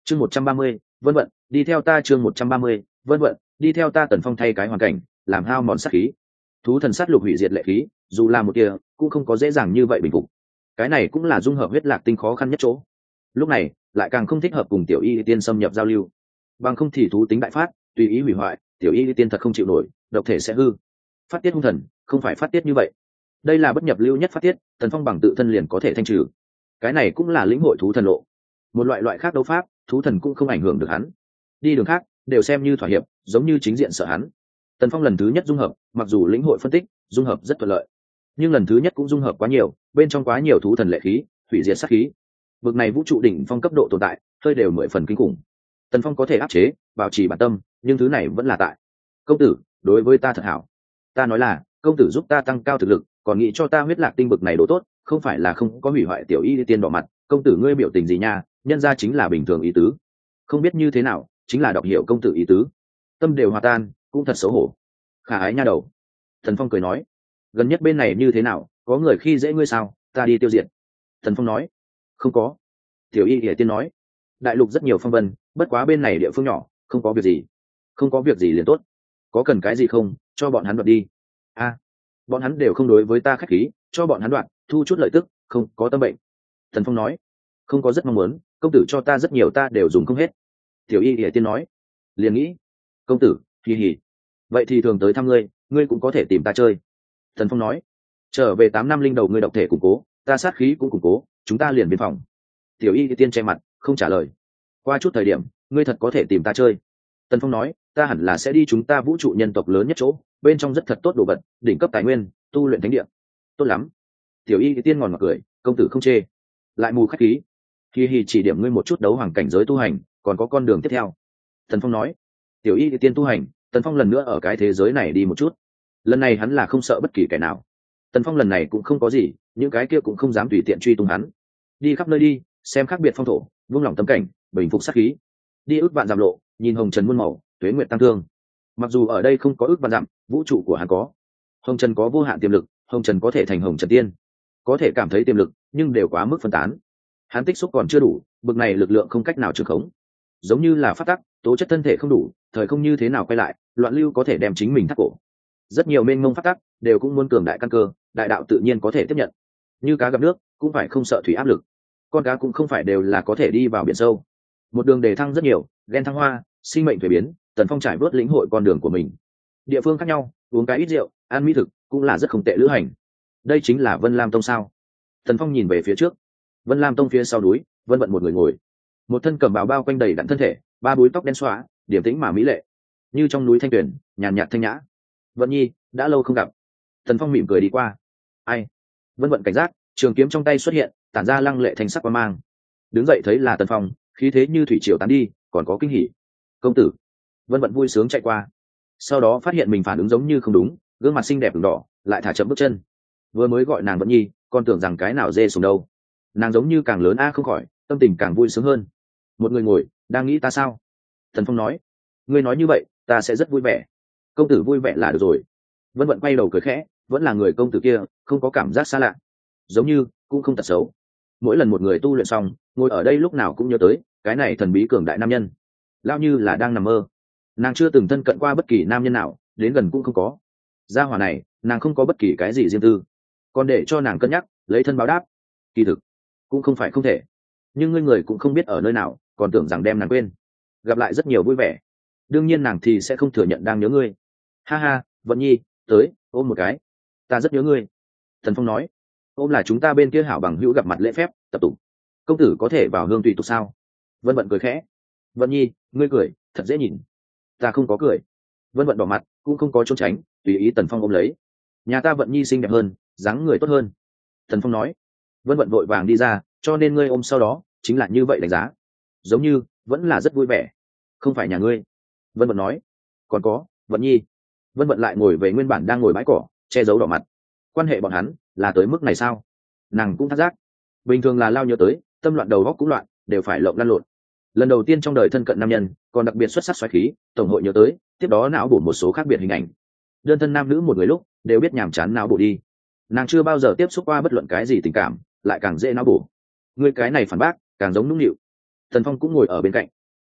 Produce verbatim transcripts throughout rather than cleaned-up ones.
chương một trăm ba mươi vân vận đi theo ta. chương một trăm ba mươi vân vận đi theo ta. Tần Phong thay cái hoàn cảnh làm hao mòn sát khí, thú thần sát lục hủy diệt lệ khí, dù là một kia cũng không có dễ dàng như vậy bình phục. Cái này cũng là dung hợp huyết lạc tinh khó khăn nhất chỗ. Lúc này lại càng không thích hợp cùng tiểu y tiên xâm nhập giao lưu, bằng không thì thú tính đại phát, tùy ý hủy hoại, tiểu y tiên thật không chịu nổi, độc thể sẽ hư. Phát tiết hung thần không phải phát tiết như vậy, đây là bất nhập lưu nhất phát tiết. Tần Phong bằng tự thân liền có thể thanh trừ, cái này cũng là lĩnh hội thú thần lộ. Một loại loại khác đấu pháp, thú thần cũng không ảnh hưởng được hắn, đi đường khác đều xem như thỏa hiệp, giống như chính diện sợ hắn. Tần Phong lần thứ nhất dung hợp, mặc dù lĩnh hội phân tích dung hợp rất thuận lợi, nhưng lần thứ nhất cũng dung hợp quá nhiều, bên trong quá nhiều thú thần lệ khí, hủy diệt sát khí. Vực này vũ trụ đỉnh phong cấp độ tồn tại, hơi đều mười phần kinh khủng. Tần Phong có thể áp chế, bảo trì bản tâm, nhưng thứ này vẫn là tại. Công tử đối với ta thật hảo. Ta nói là, công tử giúp ta tăng cao thực lực, còn nghĩ cho ta huyết lạc tinh bực này đồ tốt, không phải là không có hủy hoại tiểu y tiên đỏ mặt. Công tử ngươi biểu tình gì nha, nhân ra chính là bình thường ý tứ, không biết như thế nào, chính là đọc hiểu công tử ý tứ, tâm đều hòa tan, cũng thật xấu hổ. Khả ái nha đầu. Thần Phong cười nói, gần nhất bên này như thế nào, có người khi dễ ngươi sao, ta đi tiêu diệt. Thần Phong nói, không có. Tiểu y địa tiên nói, đại lục rất nhiều phong vân, bất quá bên này địa phương nhỏ, không có việc gì. Không có việc gì liền tốt, có cần cái gì không, cho bọn hắn đoạt đi. A, à, bọn hắn đều không đối với ta khách khí, cho bọn hắn đoạt, thu chút lợi tức, không có tâm bệnh. Thần Phong nói, không có, rất mong muốn, công tử cho ta rất nhiều, ta đều dùng không hết. Tiểu y địa tiên nói, liền nghĩ, công tử kỳ hỉ, vậy thì thường tới thăm ngươi, ngươi cũng có thể tìm ta chơi. Thần Phong nói, trở về tám năm linh đầu ngươi độc thể củng cố, ta sát khí cũng củng cố, chúng ta liền biên phòng. Tiểu y địa tiên che mặt không trả lời. Qua chút thời điểm ngươi thật có thể tìm ta chơi. Tần Phong nói, ta hẳn là sẽ đi chúng ta vũ trụ nhân tộc lớn nhất chỗ, bên trong rất thật tốt đồ vật, đỉnh cấp tài nguyên, tu luyện thánh địa. Tốt lắm. Tiểu y địa tiên ngòn ngọt cười, công tử không chê, lại mù khách khí. Hi hi, chỉ điểm ngươi một chút đấu hoàng cảnh giới tu hành, còn có con đường tiếp theo. Tần Phong nói, tiểu y địa tiên tu hành. Tần Phong lần nữa ở cái thế giới này đi một chút, lần này hắn là không sợ bất kỳ kẻ nào. Tần Phong lần này cũng không có gì, những cái kia cũng không dám tùy tiện truy tung hắn. Đi khắp nơi đi, xem khác biệt phong thổ, vung lòng tâm cảnh, bình phục sát khí. Đi ước vạn dặm lộ, nhìn hồng trần muôn màu, tuế nguyệt tăng thương. Mặc dù ở đây không có ước vạn dặm, vũ trụ của hắn có. Hồng trần có vô hạn tiềm lực, hồng trần có thể thành hồng trần tiên, có thể cảm thấy tiềm lực, nhưng đều quá mức phân tán. Hắn tích xúc còn chưa đủ, bực này lực lượng không cách nào trường khống. Giống như là phát tắc, tố chất thân thể không đủ, thời không như thế nào quay lại, loạn lưu có thể đem chính mình thắt cổ. Rất nhiều mênh mông phát tắc đều cũng muốn cường đại căn cơ, đại đạo tự nhiên có thể tiếp nhận. Như cá gặp nước, cũng phải không sợ thủy áp lực. Con cá cũng không phải đều là có thể đi vào biển sâu. Một đường đề thăng rất nhiều, ghen thăng hoa, sinh mệnh thuế biến. Tần Phong trải bớt lĩnh hội con đường của mình. Địa phương khác nhau, uống cái ít rượu, ăn mỹ thực, cũng là rất không tệ lữ hành. Đây chính là Vân Lam Tông sao? Tần Phong nhìn về phía trước. Vân Lam Tông phía sau núi, Vân Vận một người ngồi, một thân cẩm bào bao quanh đầy đặn thân thể, ba búi tóc đen xóa, điểm tĩnh mà mỹ lệ, như trong núi thanh tuyển, nhàn nhạt thanh nhã. Vận nhi, đã lâu không gặp. Tần Phong mỉm cười đi qua. Ai? Vân Vận cảnh giác, trường kiếm trong tay xuất hiện, tản ra lăng lệ thanh sắc quang mang. Đứng dậy thấy là Tần Phong, khí thế như thủy triều tán đi, còn có kinh hỉ. Công tử. Vân Vận vui sướng chạy qua, sau đó phát hiện mình phản ứng giống như không đúng, gương mặt xinh đẹp ửng đỏ, lại thả chậm bước chân. Vừa mới gọi nàng Vận nhi, còn tưởng rằng cái nào dê sùng đâu. Nàng giống như càng lớn a không khỏi, tâm tình càng vui sướng hơn. Một người ngồi, đang nghĩ ta sao? Thần Phong nói, ngươi nói như vậy, ta sẽ rất vui vẻ. Công tử vui vẻ là được rồi. Vân Vận quay đầu cười khẽ, vẫn là người công tử kia, không có cảm giác xa lạ, giống như cũng không tật xấu. Mỗi lần một người tu luyện xong, ngồi ở đây lúc nào cũng nhớ tới cái này thần bí cường đại nam nhân, lao như là đang nằm mơ. Nàng chưa từng thân cận qua bất kỳ nam nhân nào, đến gần cũng không có. Gia hỏa này, nàng không có bất kỳ cái gì riêng tư, còn để cho nàng cân nhắc lấy thân báo đáp. Kỳ thực cũng không phải không thể, nhưng ngươi người cũng không biết ở nơi nào, còn tưởng rằng đem nàng quên. Gặp lại rất nhiều vui vẻ, đương nhiên nàng thì sẽ không thừa nhận đang nhớ ngươi. Ha ha, Vận nhi, tới ôm một cái, ta rất nhớ ngươi. Thần Phong nói, ôm là chúng ta bên kia hảo bằng hữu gặp mặt lễ phép tập tục, công tử có thể vào hương tùy tục sao? Vân Vận cười khẽ. Vận nhi, ngươi cười thật dễ nhìn. Ta không có cười. Vân Vận đỏ mặt, cũng không có trốn tránh, tùy ý Tần Phong ôm lấy. Nhà ta Vận nhi xinh đẹp hơn, dáng người tốt hơn. Thần Phong nói. Vân Vận vội vàng đi ra, cho nên ngươi ôm sau đó chính là như vậy đánh giá, giống như vẫn là rất vui vẻ. Không phải nhà ngươi. Vân Vận nói. Còn có Vận nhi. Vân Vận lại ngồi về nguyên bản đang ngồi bãi cỏ, che giấu đỏ mặt. Quan hệ bọn hắn là tới mức này sao? Nàng cũng thắc giác, bình thường là lao nhớ tới, tâm loạn đầu góc cũng loạn, đều phải lộng lăn lộn. Lần đầu tiên trong đời thân cận nam nhân, còn đặc biệt xuất sắc xoáy khí, tổng hội nhớ tới, tiếp đó não bổ một số khác biệt hình ảnh. Đơn thân nam nữ một người lúc đều biết nhàm chán não bổ đi. Nàng chưa bao giờ tiếp xúc qua bất luận cái gì tình cảm, lại càng dễ não bổ. Người cái này phản bác, càng giống nũng nịu. Thần Phong cũng ngồi ở bên cạnh,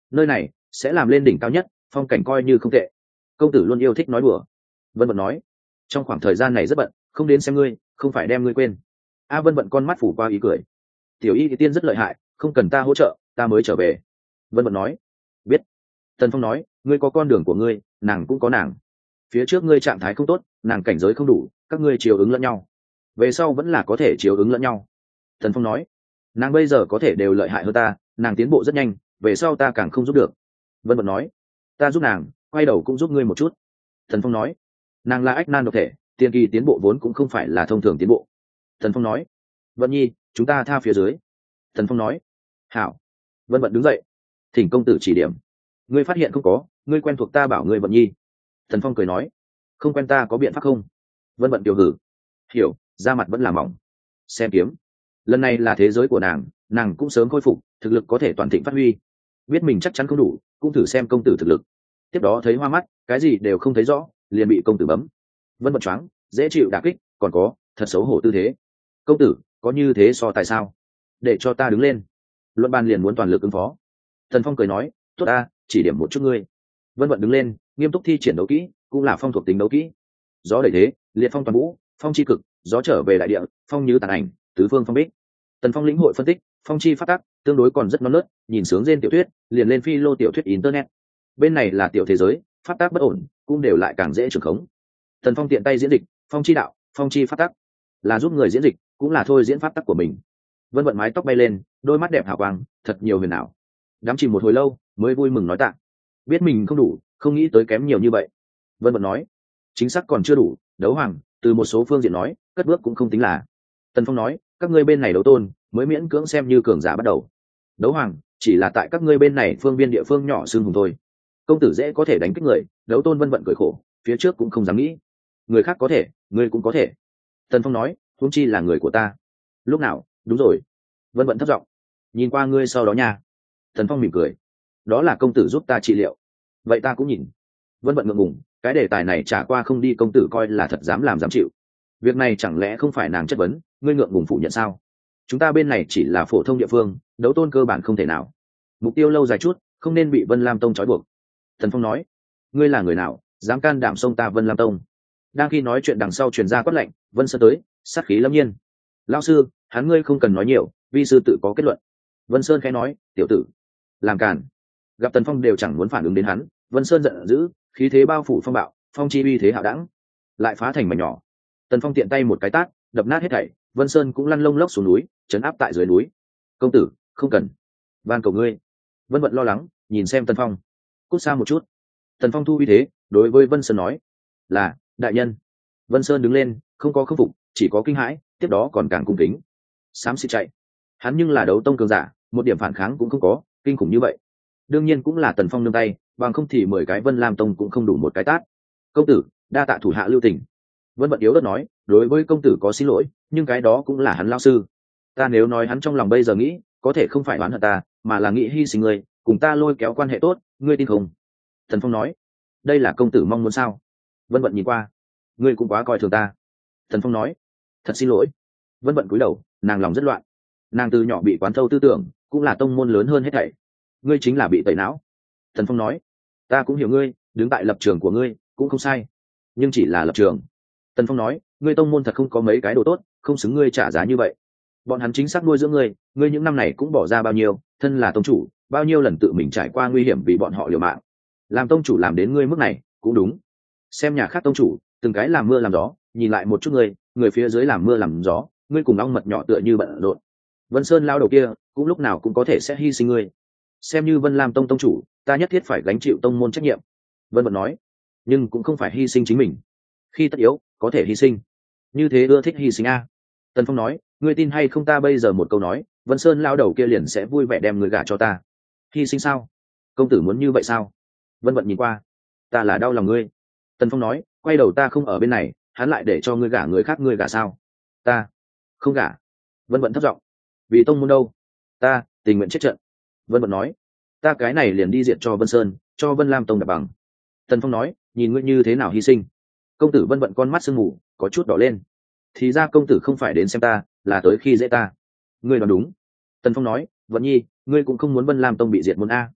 nơi này sẽ làm lên đỉnh cao nhất, phong cảnh coi như không tệ. Công tử luôn yêu thích nói đùa. Vân Vận nói, trong khoảng thời gian này rất bận, không đến xem ngươi, không phải đem ngươi quên. A Vân Vận con mắt phủ qua ý cười. Tiểu y tiên rất lợi hại, không cần ta hỗ trợ, ta mới trở về. Vân Vận nói, biết. Tần Phong nói, ngươi có con đường của ngươi, nàng cũng có nàng. Phía trước ngươi trạng thái không tốt, nàng cảnh giới không đủ, các ngươi chiều ứng lẫn nhau. Về sau vẫn là có thể chiều ứng lẫn nhau. Tần Phong nói, nàng bây giờ có thể đều lợi hại hơn ta, nàng tiến bộ rất nhanh, về sau ta càng không giúp được. Vân Vận nói, ta giúp nàng, quay đầu cũng giúp ngươi một chút. Tần Phong nói, nàng là ách nan độc thể, tiền kỳ tiến bộ vốn cũng không phải là thông thường tiến bộ. Tần Phong nói, Vận Nhi, chúng ta tha phía dưới. Tần Phong nói, hảo. Vân Vận đứng dậy, thỉnh công tử chỉ điểm. Ngươi phát hiện không có, ngươi quen thuộc ta bảo ngươi Vận Nhi. Tần Phong cười nói, không quen ta có biện pháp không? Vân Vận tiểu hử, hiểu, da mặt vẫn là mỏng. Xem kiếm, lần này là thế giới của nàng, nàng cũng sớm khôi phục, thực lực có thể toàn thịnh phát huy. Biết mình chắc chắn không đủ, cũng thử xem công tử thực lực. Tiếp đó thấy hoa mắt, cái gì đều không thấy rõ, liền bị công tử bấm. Vân Vận choáng, dễ chịu đả kích, còn có thật xấu hổ tư thế. Công tử có như thế so tại sao? Để cho ta đứng lên. Luận bàn liền muốn toàn lực ứng phó. Thần Phong cười nói, tốt ta, chỉ điểm một chút ngươi. Vân Vận đứng lên, nghiêm túc thi triển đấu kỹ, cũng là phong thuộc tính đấu kỹ. Gió đẩy thế, liệt phong toàn vũ, phong chi cực, gió trở về đại địa, phong như tàn ảnh, tứ phương phong bích. Tần Phong lĩnh hội phân tích, phong chi phát tác, tương đối còn rất non nớt, nhìn sướng trên tiểu thuyết, liền lên phi lô tiểu thuyết internet. Bên này là tiểu thế giới, phát tác bất ổn, cũng đều lại càng dễ trường khống. Tần Phong tiện tay diễn dịch, phong chi đạo, phong chi phát tác, là giúp người diễn dịch, cũng là thôi diễn pháp tắc của mình. Vân Vận mái tóc bay lên, đôi mắt đẹp hào quang, thật nhiều huyền ảo. Đám chìm một hồi lâu, mới vui mừng nói tạ. Biết mình không đủ, không nghĩ tới kém nhiều như vậy. Vân Vận nói, chính xác còn chưa đủ, đấu hoàng, từ một số phương diện nói, cất bước cũng không tính là. Tần Phong nói, các ngươi bên này đấu tôn, mới miễn cưỡng xem như cường giả bắt đầu. Đấu hoàng, chỉ là tại các ngươi bên này phương biên địa phương nhỏ xương hùng thôi. Công tử dễ có thể đánh kích người, đấu tôn Vân Vận cười khổ, phía trước cũng không dám nghĩ. Người khác có thể, ngươi cũng có thể. Tần Phong nói, huống chi là người của ta. Lúc nào? Đúng rồi. Vân Vận thấp giọng, nhìn qua ngươi sau đó nha. Tần Phong mỉm cười, đó là công tử giúp ta trị liệu. Vậy ta cũng nhìn. Vân Vận ngượng ngùng, cái đề tài này trả qua không đi, công tử coi là thật dám làm dám chịu. Việc này chẳng lẽ không phải nàng chất vấn, ngươi ngượng ngùng phủ nhận sao? Chúng ta bên này chỉ là phổ thông địa phương, đấu tôn cơ bản không thể nào. Mục tiêu lâu dài chút, không nên bị Vân Lam Tông trói buộc. Tần Phong nói, ngươi là người nào, dám can đảm xông ta Vân Lam Tông? Đang khi nói chuyện đằng sau truyền ra quát lệnh, Vân Sơn tới, sát khí lâm nhiên. Lão sư, hắn ngươi không cần nói nhiều, vi sư tự có kết luận. Vân Sơn khẽ nói, tiểu tử, làm càn. Gặp Tần Phong đều chẳng muốn phản ứng đến hắn, Vân Sơn giận dữ, khí thế bao phủ phong bạo, phong chi uy thế hạo đẳng, lại phá thành mảnh nhỏ. Tần Phong tiện tay một cái tát, đập nát hết thảy, Vân Sơn cũng lăn lông lốc xuống núi, chấn áp tại dưới núi. Công tử, không cần, van cầu ngươi. Vân Vận lo lắng, nhìn xem Tần Phong, cút xa một chút. Tần Phong thu uy thế, đối với Vân Sơn nói, là đại nhân. Vân Sơn đứng lên, không có khâm phục, chỉ có kinh hãi, tiếp đó còn càng cung kính. Xám xịt chạy, hắn nhưng là đấu tông cường giả, một điểm phản kháng cũng không có, kinh khủng như vậy. Đương nhiên cũng là Tần Phong nương tay, bằng không thì mười cái Vân Lam Tông cũng không đủ một cái tát. Công tử, đa tạ thủ hạ lưu tình. Vân Vận yếu đất nói, đối với công tử có xin lỗi, nhưng cái đó cũng là hắn lão sư. Ta nếu nói hắn trong lòng bây giờ nghĩ, có thể không phải oán hận ta, mà là nghĩ hy sinh ngươi, cùng ta lôi kéo quan hệ tốt, ngươi tin không? Tần Phong nói, đây là công tử mong muốn sao? Vân Vận nhìn qua, ngươi cũng quá coi thường ta. Tần Phong nói, thật xin lỗi. Vân Vận cúi đầu, nàng lòng rất loạn. Nàng từ nhỏ bị quán thâu tư tưởng, cũng là tông môn lớn hơn hết thảy. Ngươi chính là bị tẩy não. Tần Phong nói, ta cũng hiểu ngươi, đứng tại lập trường của ngươi cũng không sai, nhưng chỉ là lập trường. Tần Phong nói, ngươi tông môn thật không có mấy cái đồ tốt, không xứng ngươi trả giá như vậy. Bọn hắn chính xác nuôi dưỡng ngươi, ngươi những năm này cũng bỏ ra bao nhiêu, thân là tông chủ, bao nhiêu lần tự mình trải qua nguy hiểm vì bọn họ liều mạng. Làm tông chủ làm đến ngươi mức này, cũng đúng. Xem nhà khác tông chủ, từng cái làm mưa làm gió, nhìn lại một chút ngươi, người phía dưới làm mưa làm gió, ngươi cùng ong mật nhỏ tựa như bận rộn. Vân Sơn lao đầu kia, cũng lúc nào cũng có thể sẽ hy sinh ngươi. Xem như Vân Lam Tông tông chủ, ta nhất thiết phải gánh chịu tông môn trách nhiệm. Vân Vận nói, nhưng cũng không phải hy sinh chính mình. Khi tất yếu, có thể hy sinh. Như thế ưa thích hy sinh a. Tần Phong nói, ngươi tin hay không ta bây giờ một câu nói, Vân Sơn lao đầu kia liền sẽ vui vẻ đem người gả cho ta. Hy sinh sao? Công tử muốn như vậy sao? Vân Vận nhìn qua, ta là đau lòng ngươi. Tần Phong nói, quay đầu ta không ở bên này, hắn lại để cho ngươi gả người khác, ngươi gả sao? Ta không gả. Vân Vận thấp giọng, vì tông môn đâu? Ta tình nguyện chết trận. Vân Vận nói, ta cái này liền đi diện cho Vân Sơn, cho Vân Lam Tông đập bằng. Tần Phong nói, nhìn ngươi như thế nào hy sinh. Công tử Vân Vận con mắt sương mù, có chút đỏ lên. Thì ra công tử không phải đến xem ta, là tới khi dễ ta. Ngươi nói đúng. Tần Phong nói, Vận Nhi, ngươi cũng không muốn Vân Lam Tông bị diệt môn a.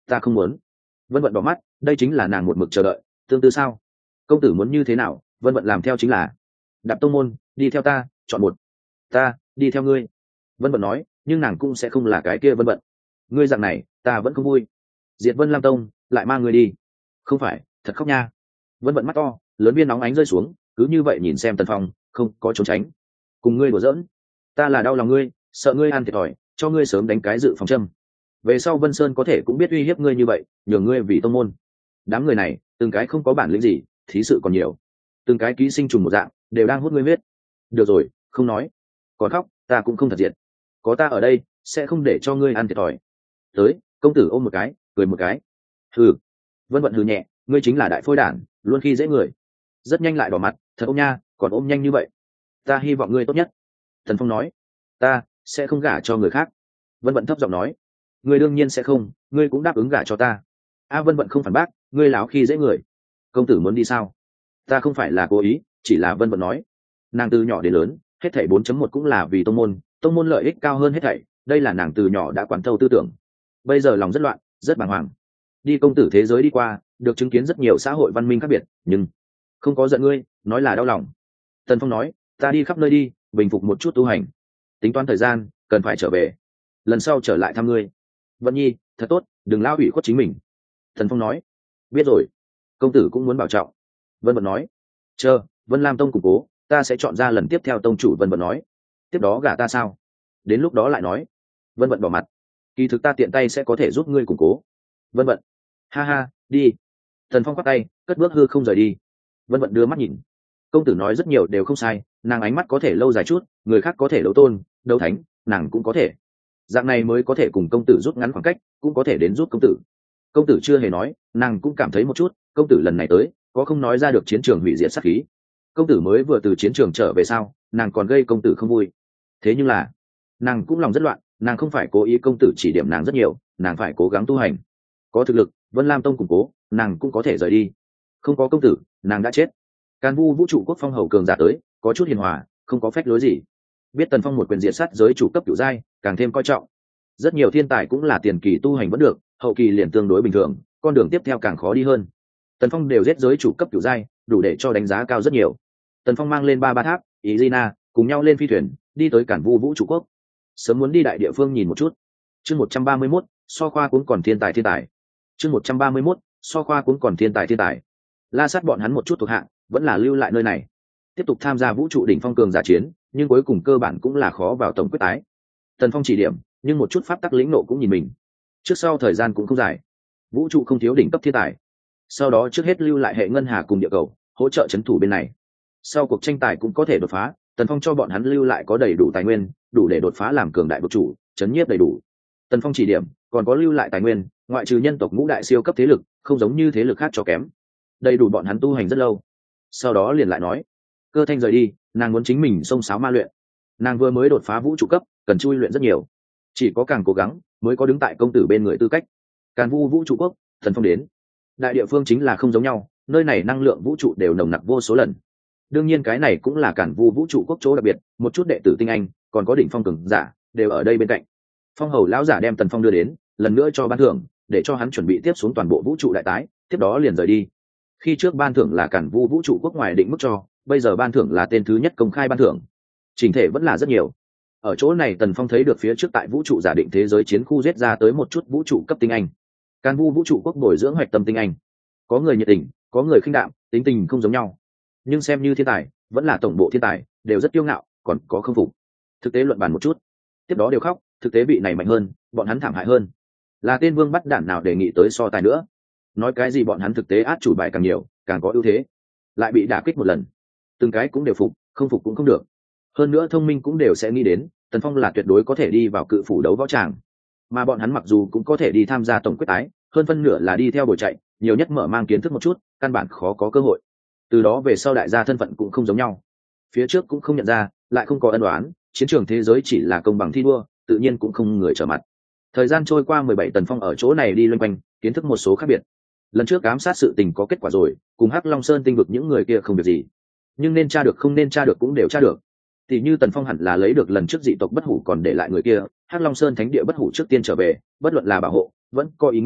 ta không muốn. Vân vận đỏ mắt, đây chính là nàng một mực chờ đợi. Tương tư sao? Công tử muốn như thế nào? Vân vận làm theo chính là. Đạp tông môn, đi theo ta, chọn một. Ta đi theo ngươi. Vân vận nói, nhưng nàng cũng sẽ không là cái kia Vân vận. Ngươi dạng này ta vẫn không vui. Diệt Vân Lam Tông lại mang ngươi đi. Không phải, thật khóc nha. Vân vận mắt to, lớn viên nóng ánh rơi xuống, cứ như vậy nhìn xem Tần Phong, không có trốn tránh. Cùng ngươi đùa giỡn, ta là đau lòng ngươi, sợ ngươi ăn thiệt thòi, cho ngươi sớm đánh cái dự phòng châm. Về sau Vân Sơn có thể cũng biết uy hiếp ngươi như vậy, nhường ngươi vì tông môn. Đám người này, từng cái không có bản lĩnh gì, thí sự còn nhiều. Từng cái ký sinh trùng một dạng, đều đang hút ngươi huyết. Được rồi, không nói. Còn khóc, ta cũng không thật diệt. Có ta ở đây, sẽ không để cho ngươi ăn thiệt thòi. Tới, công tử ôm một cái, cười một cái. Hừ. Vân vận hừ nhẹ, ngươi chính là đại phôi đản, luôn khi dễ người. Rất nhanh lại đỏ mặt, thật ôm nha, còn ôm nhanh như vậy. Ta hy vọng ngươi tốt nhất. Thần Phong nói, ta sẽ không gả cho người khác. Vân vận thấp giọng nói, ngươi đương nhiên sẽ không, ngươi cũng đáp ứng gả cho ta. A Vân vận không phản bác, ngươi láo khi dễ người. Công tử muốn đi sao? Ta không phải là cố ý, chỉ là Vân vận nói. Nàng từ nhỏ đến lớn, hết thảy bốn chấm một cũng là vì tông môn, tông môn lợi ích cao hơn hết thảy, đây là nàng từ nhỏ đã quán thâu tư tưởng. Bây giờ lòng rất loạn, rất bàng hoàng. Đi công tử thế giới đi qua, được chứng kiến rất nhiều xã hội văn minh khác biệt, nhưng không có giận ngươi, nói là đau lòng. Tần Phong nói, ta đi khắp nơi đi, bình phục một chút tu hành. Tính toán thời gian, cần phải trở về. Lần sau trở lại thăm ngươi. Vận Nhi, thật tốt, đừng lao ủy khuất chính mình. Tần Phong nói, biết rồi. Công tử cũng muốn bảo trọng. Vân Vận nói, chờ, Vân Lam Tông củng cố, ta sẽ chọn ra lần tiếp theo tông chủ. Vân Vận nói, tiếp đó gả ta sao? Đến lúc đó lại nói. Vân Vận bỏ mặt. Kỳ thực ta tiện tay sẽ có thể giúp ngươi củng cố. Vân Vận, ha ha, đi. Tần Phong khoác tay, cất bước hư không rời đi. Vân Vận đưa mắt nhìn. Công tử nói rất nhiều đều không sai, nàng ánh mắt có thể lâu dài chút, người khác có thể đấu tôn, đấu thánh, nàng cũng có thể. Dạng này mới có thể cùng công tử rút ngắn khoảng cách, cũng có thể đến rút công tử. Công tử chưa hề nói, nàng cũng cảm thấy một chút, công tử lần này tới, có không nói ra được chiến trường hủy diệt sát khí. Công tử mới vừa từ chiến trường trở về sao, nàng còn gây công tử không vui. Thế nhưng là, nàng cũng lòng rất loạn, nàng không phải cố ý công tử chỉ điểm nàng rất nhiều, nàng phải cố gắng tu hành. Có thực lực, Vân Lam Tông củng cố, nàng cũng có thể rời đi. Không có công tử, nàng đã chết. Càn Vu vũ trụ quốc phong hầu cường giả tới, có chút hiền hòa, không có phách lối gì. Biết Tần Phong một quyền diệt sát giới chủ cấp cửu giai, càng thêm coi trọng. Rất nhiều thiên tài cũng là tiền kỳ tu hành vẫn được, hậu kỳ liền tương đối bình thường, con đường tiếp theo càng khó đi hơn. Tần Phong đều giết giới chủ cấp cửu giai, đủ để cho đánh giá cao rất nhiều. Tần Phong mang lên ba ba tháp, Irina, cùng nhau lên phi thuyền, đi tới Càn Vu vũ trụ quốc. Sớm muốn đi đại địa phương nhìn một chút. Chương một trăm ba mươi mốt, so khoa cũng còn thiên tài thiên tài. Chương một trăm ba mươi mốt, so khoa cũng còn thiên tài thiên tài. La sát bọn hắn một chút thuộc hạng, vẫn là lưu lại nơi này, tiếp tục tham gia vũ trụ đỉnh phong cường giả chiến, nhưng cuối cùng cơ bản cũng là khó vào tổng quyết tái. Tần Phong chỉ điểm, nhưng một chút pháp tắc lĩnh nộ cũng nhìn mình. Trước sau thời gian cũng không dài, vũ trụ không thiếu đỉnh cấp thiên tài. Sau đó trước hết lưu lại hệ ngân hà cùng địa cầu, hỗ trợ chấn thủ bên này. Sau cuộc tranh tài cũng có thể đột phá, Tần Phong cho bọn hắn lưu lại có đầy đủ tài nguyên, đủ để đột phá làm cường đại vực chủ, chấn nhiếp đầy đủ. Tần Phong chỉ điểm, còn có lưu lại tài nguyên, ngoại trừ nhân tộc ngũ đại siêu cấp thế lực, không giống như thế lực khác cho kém. Đầy đủ bọn hắn tu hành rất lâu. Sau đó liền lại nói, Cơ Thanh rời đi, nàng muốn chính mình xông xáo ma luyện. Nàng vừa mới đột phá vũ trụ cấp, cần chui luyện rất nhiều. Chỉ có càng cố gắng, mới có đứng tại công tử bên người tư cách. Càn Vu vũ trụ quốc, Tần Phong đến. Đại địa phương chính là không giống nhau, nơi này năng lượng vũ trụ đều nồng nặc vô số lần. Đương nhiên cái này cũng là Càn Vu vũ trụ quốc chỗ đặc biệt, một chút đệ tử tinh anh, còn có đỉnh phong cường giả, đều ở đây bên cạnh. Phong hầu lão giả đem Tần Phong đưa đến, lần nữa cho ban thưởng, để cho hắn chuẩn bị tiếp xuống toàn bộ vũ trụ đại tái, tiếp đó liền rời đi. Khi trước ban thưởng là Càn Vu vũ trụ quốc ngoài định mức cho, bây giờ ban thưởng là tên thứ nhất công khai ban thưởng, trình thể vẫn là rất nhiều. Ở chỗ này Tần Phong thấy được phía trước tại vũ trụ giả định thế giới chiến khu giết ra tới một chút vũ trụ cấp tinh anh. Càn Vu vũ trụ quốc bồi dưỡng hoạch tâm tinh anh, có người nhiệt tình, có người khinh đạm, tính tình không giống nhau, nhưng xem như thiên tài, vẫn là tổng bộ thiên tài, đều rất kiêu ngạo, còn có không phục. Thực tế luận bàn một chút, tiếp đó đều khóc, thực tế vị này mạnh hơn, bọn hắn thảm hại hơn. Là tên vương bắt đản nào đề nghị tới so tài nữa? Nói cái gì bọn hắn thực tế át chủ bài càng nhiều, càng có ưu thế, lại bị đả kích một lần. Từng cái cũng đều phục, không phục cũng không được. Hơn nữa thông minh cũng đều sẽ nghĩ đến, Tần Phong là tuyệt đối có thể đi vào cự phủ đấu võ tràng, mà bọn hắn mặc dù cũng có thể đi tham gia tổng quyết tái, hơn phân nửa là đi theo buổi chạy, nhiều nhất mở mang kiến thức một chút, căn bản khó có cơ hội. Từ đó về sau đại gia thân phận cũng không giống nhau, phía trước cũng không nhận ra, lại không có ân oán, chiến trường thế giới chỉ là công bằng thi đua, tự nhiên cũng không người trở mặt. Thời gian trôi qua mười bảy, Tần Phong ở chỗ này đi loanh quanh, kiến thức một số khác biệt. Lần trước ám sát sự tình có kết quả rồi, cùng Hắc Long Sơn tinh vực những người kia không việc gì, nhưng nên tra được không nên tra được cũng đều tra được. Thì như Tần Phong hẳn là lấy được lần trước dị tộc bất hủ còn để lại người kia, Hắc Long Sơn thánh địa bất hủ trước tiên trở về, bất luận là bảo hộ, vẫn có ý nghĩ,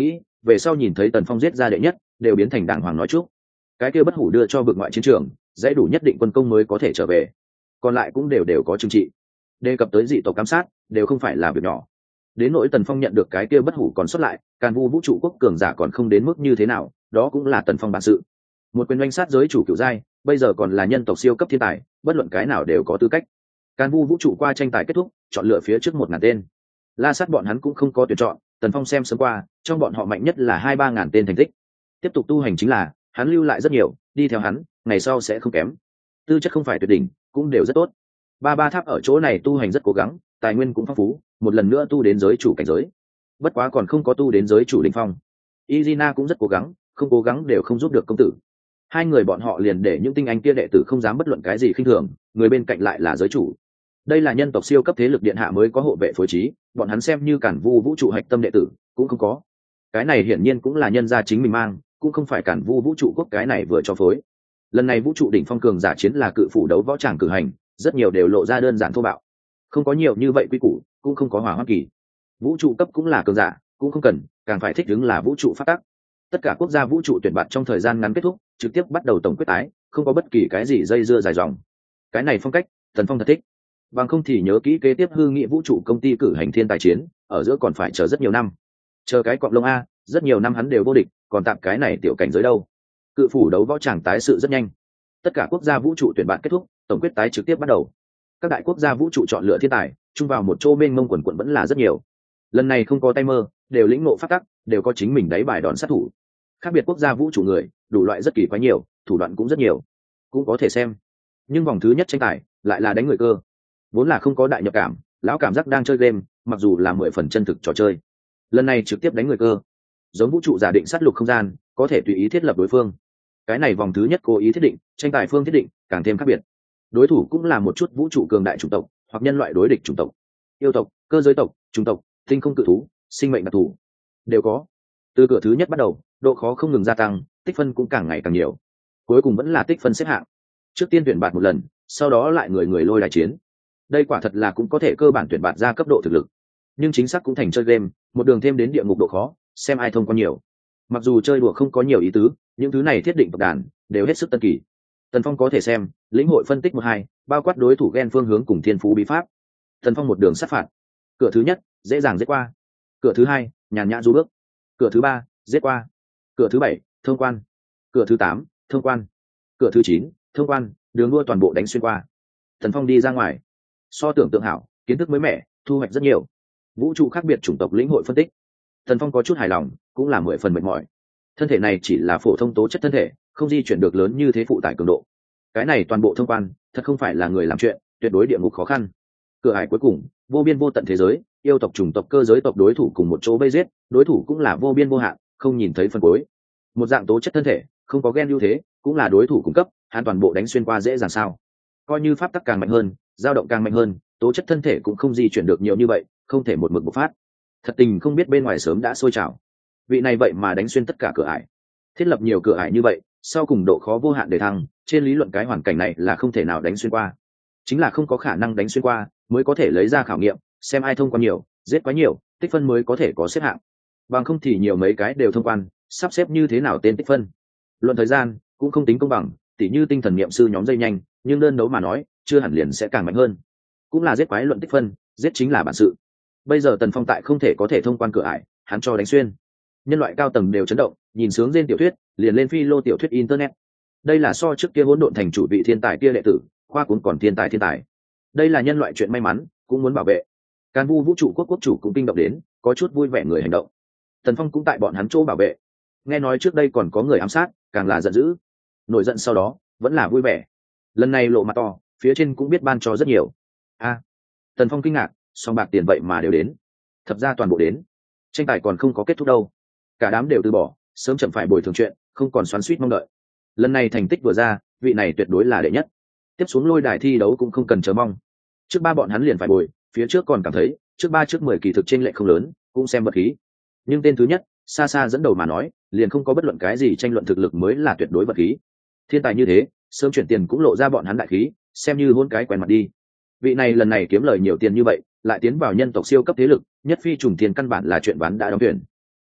về sau nhìn thấy Tần Phong giết ra đệ nhất đều biến thành đàng hoàng nói chúc. Cái kia bất hủ đưa cho vực ngoại chiến trường dãy đủ nhất định quân công mới có thể trở về, còn lại cũng đều đều có trừng trị. Đề cập tới dị tộc giám sát đều không phải là việc nhỏ. Đến nỗi Tần Phong nhận được cái kia bất hủ còn xuất lại, Càn Vu vũ trụ quốc cường giả còn không đến mức như thế nào, đó cũng là Tần Phong bản sự. Một quyền oanh sát giới chủ cựu giai, bây giờ còn là nhân tộc siêu cấp thiên tài, bất luận cái nào đều có tư cách. Càn Vu vũ trụ qua tranh tài kết thúc, chọn lựa phía trước một ngàn tên. La sát bọn hắn cũng không có tuyển chọn, Tần Phong xem sớm qua, trong bọn họ mạnh nhất là hai ba ngàn tên thành tích. Tiếp tục tu hành chính là, hắn lưu lại rất nhiều, đi theo hắn, ngày sau sẽ không kém. Tư chất không phải tuyệt đỉnh, cũng đều rất tốt. Ba ba tháp ở chỗ này tu hành rất cố gắng, tài nguyên cũng phong phú, một lần nữa tu đến giới chủ cảnh giới. Bất quá còn không có tu đến giới chủ đỉnh phong. Izina cũng rất cố gắng, không cố gắng đều không giúp được công tử. Hai người bọn họ liền để những tinh anh kia đệ tử không dám bất luận cái gì khinh thường, người bên cạnh lại là giới chủ. Đây là nhân tộc siêu cấp thế lực điện hạ mới có hộ vệ phối trí, bọn hắn xem như Cản Vu vũ trụ hạch tâm đệ tử, cũng không có. Cái này hiển nhiên cũng là nhân gia chính mình mang, cũng không phải Cản Vu vũ trụ quốc cái này vừa cho phối. Lần này vũ trụ đỉnh phong cường giả chiến là cự phủ đấu võ tràng cử hành, rất nhiều đều lộ ra đơn giản thô bạo, không có nhiều như vậy quy củ, cũng không có hỏa hoa kỳ. Vũ trụ cấp cũng là cường giả, cũng không cần, càng phải thích ứng là vũ trụ phát tắc. Tất cả quốc gia vũ trụ tuyển bạt trong thời gian ngắn kết thúc, trực tiếp bắt đầu tổng quyết tái, không có bất kỳ cái gì dây dưa dài dòng. Cái này phong cách, Tần Phong thật thích. Bằng không thì nhớ kỹ kế tiếp hư nghị vũ trụ công ty cử hành thiên tài chiến, ở giữa còn phải chờ rất nhiều năm. Chờ cái cọp lông a, rất nhiều năm hắn đều vô địch, còn tạm cái này tiểu cảnh giới đâu. Cự phủ đấu võ tràng tái sự rất nhanh. Tất cả quốc gia vũ trụ tuyển bạn kết thúc, tổng quyết tái trực tiếp bắt đầu. Các đại quốc gia vũ trụ chọn lựa thiên tài, chung vào một chỗ mênh mông quần quần vẫn là rất nhiều. Lần này không có tay mơ, đều lĩnh ngộ pháp tắc, đều có chính mình đáy bài đòn sát thủ. Khác biệt quốc gia vũ trụ người, đủ loại rất kỳ quái nhiều, thủ đoạn cũng rất nhiều, cũng có thể xem. Nhưng vòng thứ nhất tranh tài lại là đánh người cơ. Vốn là không có đại nhập cảm, lão cảm giác đang chơi game, mặc dù là mười phần chân thực trò chơi. Lần này trực tiếp đánh người cơ, giống vũ trụ giả định sát lục không gian, có thể tùy ý thiết lập đối phương. Cái này vòng thứ nhất cố ý thiết định, tranh tài phương thiết định càng thêm khác biệt. Đối thủ cũng là một chút vũ trụ cường đại chủng tộc, hoặc nhân loại đối địch chủng tộc, yêu tộc, cơ giới tộc, chủng tộc, tinh không cự thú, sinh mệnh đặc thù đều có. Từ cửa thứ nhất bắt đầu, độ khó không ngừng gia tăng, tích phân cũng càng ngày càng nhiều. Cuối cùng vẫn là tích phân xếp hạng. Trước tiên tuyển bạt một lần, sau đó lại người người lôi đại chiến. Đây quả thật là cũng có thể cơ bản tuyển bạt ra cấp độ thực lực. Nhưng chính xác cũng thành chơi game, một đường thêm đến địa ngục độ khó, xem ai thông qua nhiều. Mặc dù chơi đùa không có nhiều ý tứ, những thứ này thiết định tộc đàn đều hết sức tân kỳ. Tần Phong có thể xem, lĩnh hội phân tích một hai, bao quát đối thủ ghen phương hướng cùng thiên phú bí pháp. Tần Phong một đường sát phạt. Cửa thứ nhất, dễ dàng giết qua. Cửa thứ hai, nhàn nhã du bước. Cửa thứ ba, giết qua. Cửa thứ bảy, thông quan. Cửa thứ tám, thông quan. Cửa thứ chín, thông quan, đường đua toàn bộ đánh xuyên qua. Tần Phong đi ra ngoài. So tưởng tượng hảo, kiến thức mới mẻ, thu hoạch rất nhiều. Vũ trụ khác biệt chủng tộc lĩnh hội phân tích. Tần Phong có chút hài lòng, cũng là mười phần mệt mỏi. Thân thể này chỉ là phổ thông tố chất thân thể, không di chuyển được lớn như thế phụ tải cường độ. Cái này toàn bộ thông quan, thật không phải là người làm chuyện, tuyệt đối địa ngục khó khăn. Cửa ải cuối cùng, vô biên vô tận thế giới, yêu tộc chủng tộc cơ giới tộc đối thủ cùng một chỗ vây giết, đối thủ cũng là vô biên vô hạn, không nhìn thấy phần cuối. Một dạng tố chất thân thể, không có gen ưu thế, cũng là đối thủ cung cấp, hắn toàn bộ đánh xuyên qua dễ dàng sao? Coi như pháp tắc càng mạnh hơn, dao động càng mạnh hơn, tố chất thân thể cũng không di chuyển được nhiều như vậy, không thể một mực bộc phát. Thật tình không biết bên ngoài sớm đã sôi trào. Vị này vậy mà đánh xuyên tất cả cửa ải, thiết lập nhiều cửa ải như vậy, sau cùng độ khó vô hạn để thăng, trên lý luận cái hoàn cảnh này là không thể nào đánh xuyên qua. Chính là không có khả năng đánh xuyên qua, mới có thể lấy ra khảo nghiệm, xem ai thông qua nhiều, giết quá nhiều, tích phân mới có thể có xếp hạng. Bằng không thì nhiều mấy cái đều thông quan, sắp xếp như thế nào tên tích phân. Luận thời gian cũng không tính công bằng, tỉ như tinh thần niệm sư nhóm dây nhanh, nhưng đơn đấu mà nói, chưa hẳn liền sẽ càng mạnh hơn. Cũng là giết quái luận tích phân, giết chính là bản sự. Bây giờ Tần Phong tại không thể có thể thông quan cửa ải, hắn cho đánh xuyên. Nhân loại cao tầng đều chấn động, nhìn sướng trên tiểu thuyết, liền lên phi lô tiểu thuyết internet. Đây là so trước kia hỗn độn thành chủ vị thiên tài kia đệ tử, khoa cũng còn thiên tài thiên tài. Đây là nhân loại chuyện may mắn, cũng muốn bảo vệ. Càn Vu vũ trụ quốc quốc chủ cũng kinh động đến, có chút vui vẻ người hành động. Tần Phong cũng tại bọn hắn chỗ bảo vệ. Nghe nói trước đây còn có người ám sát, càng là giận dữ. Nổi giận sau đó, vẫn là vui vẻ. Lần này lộ mặt to, phía trên cũng biết ban cho rất nhiều. A, Tần Phong kinh ngạc, song bạc tiền vậy mà đều đến. Thập ra toàn bộ đến. Tranh tài còn không có kết thúc đâu. Cả đám đều từ bỏ, sớm chậm phải bồi thường chuyện, không còn xoắn xuýt mong đợi. Lần này thành tích vừa ra, vị này tuyệt đối là đệ nhất. Tiếp xuống lôi đài thi đấu cũng không cần chờ mong. Trước ba bọn hắn liền phải bồi, phía trước còn cảm thấy, trước ba trước mười kỳ thực chênh lệch không lớn, cũng xem vật khí. Nhưng tên thứ nhất, xa xa dẫn đầu mà nói, liền không có bất luận cái gì tranh luận thực lực mới là tuyệt đối vật khí. Thiên tài như thế, sớm chuyển tiền cũng lộ ra bọn hắn đại khí, xem như hôn cái quen mặt đi. Vị này lần này kiếm lời nhiều tiền như vậy, lại tiến vào nhân tộc siêu cấp thế lực, nhất phi trùng tiền căn bản là chuyện ván đã đóng tuyển.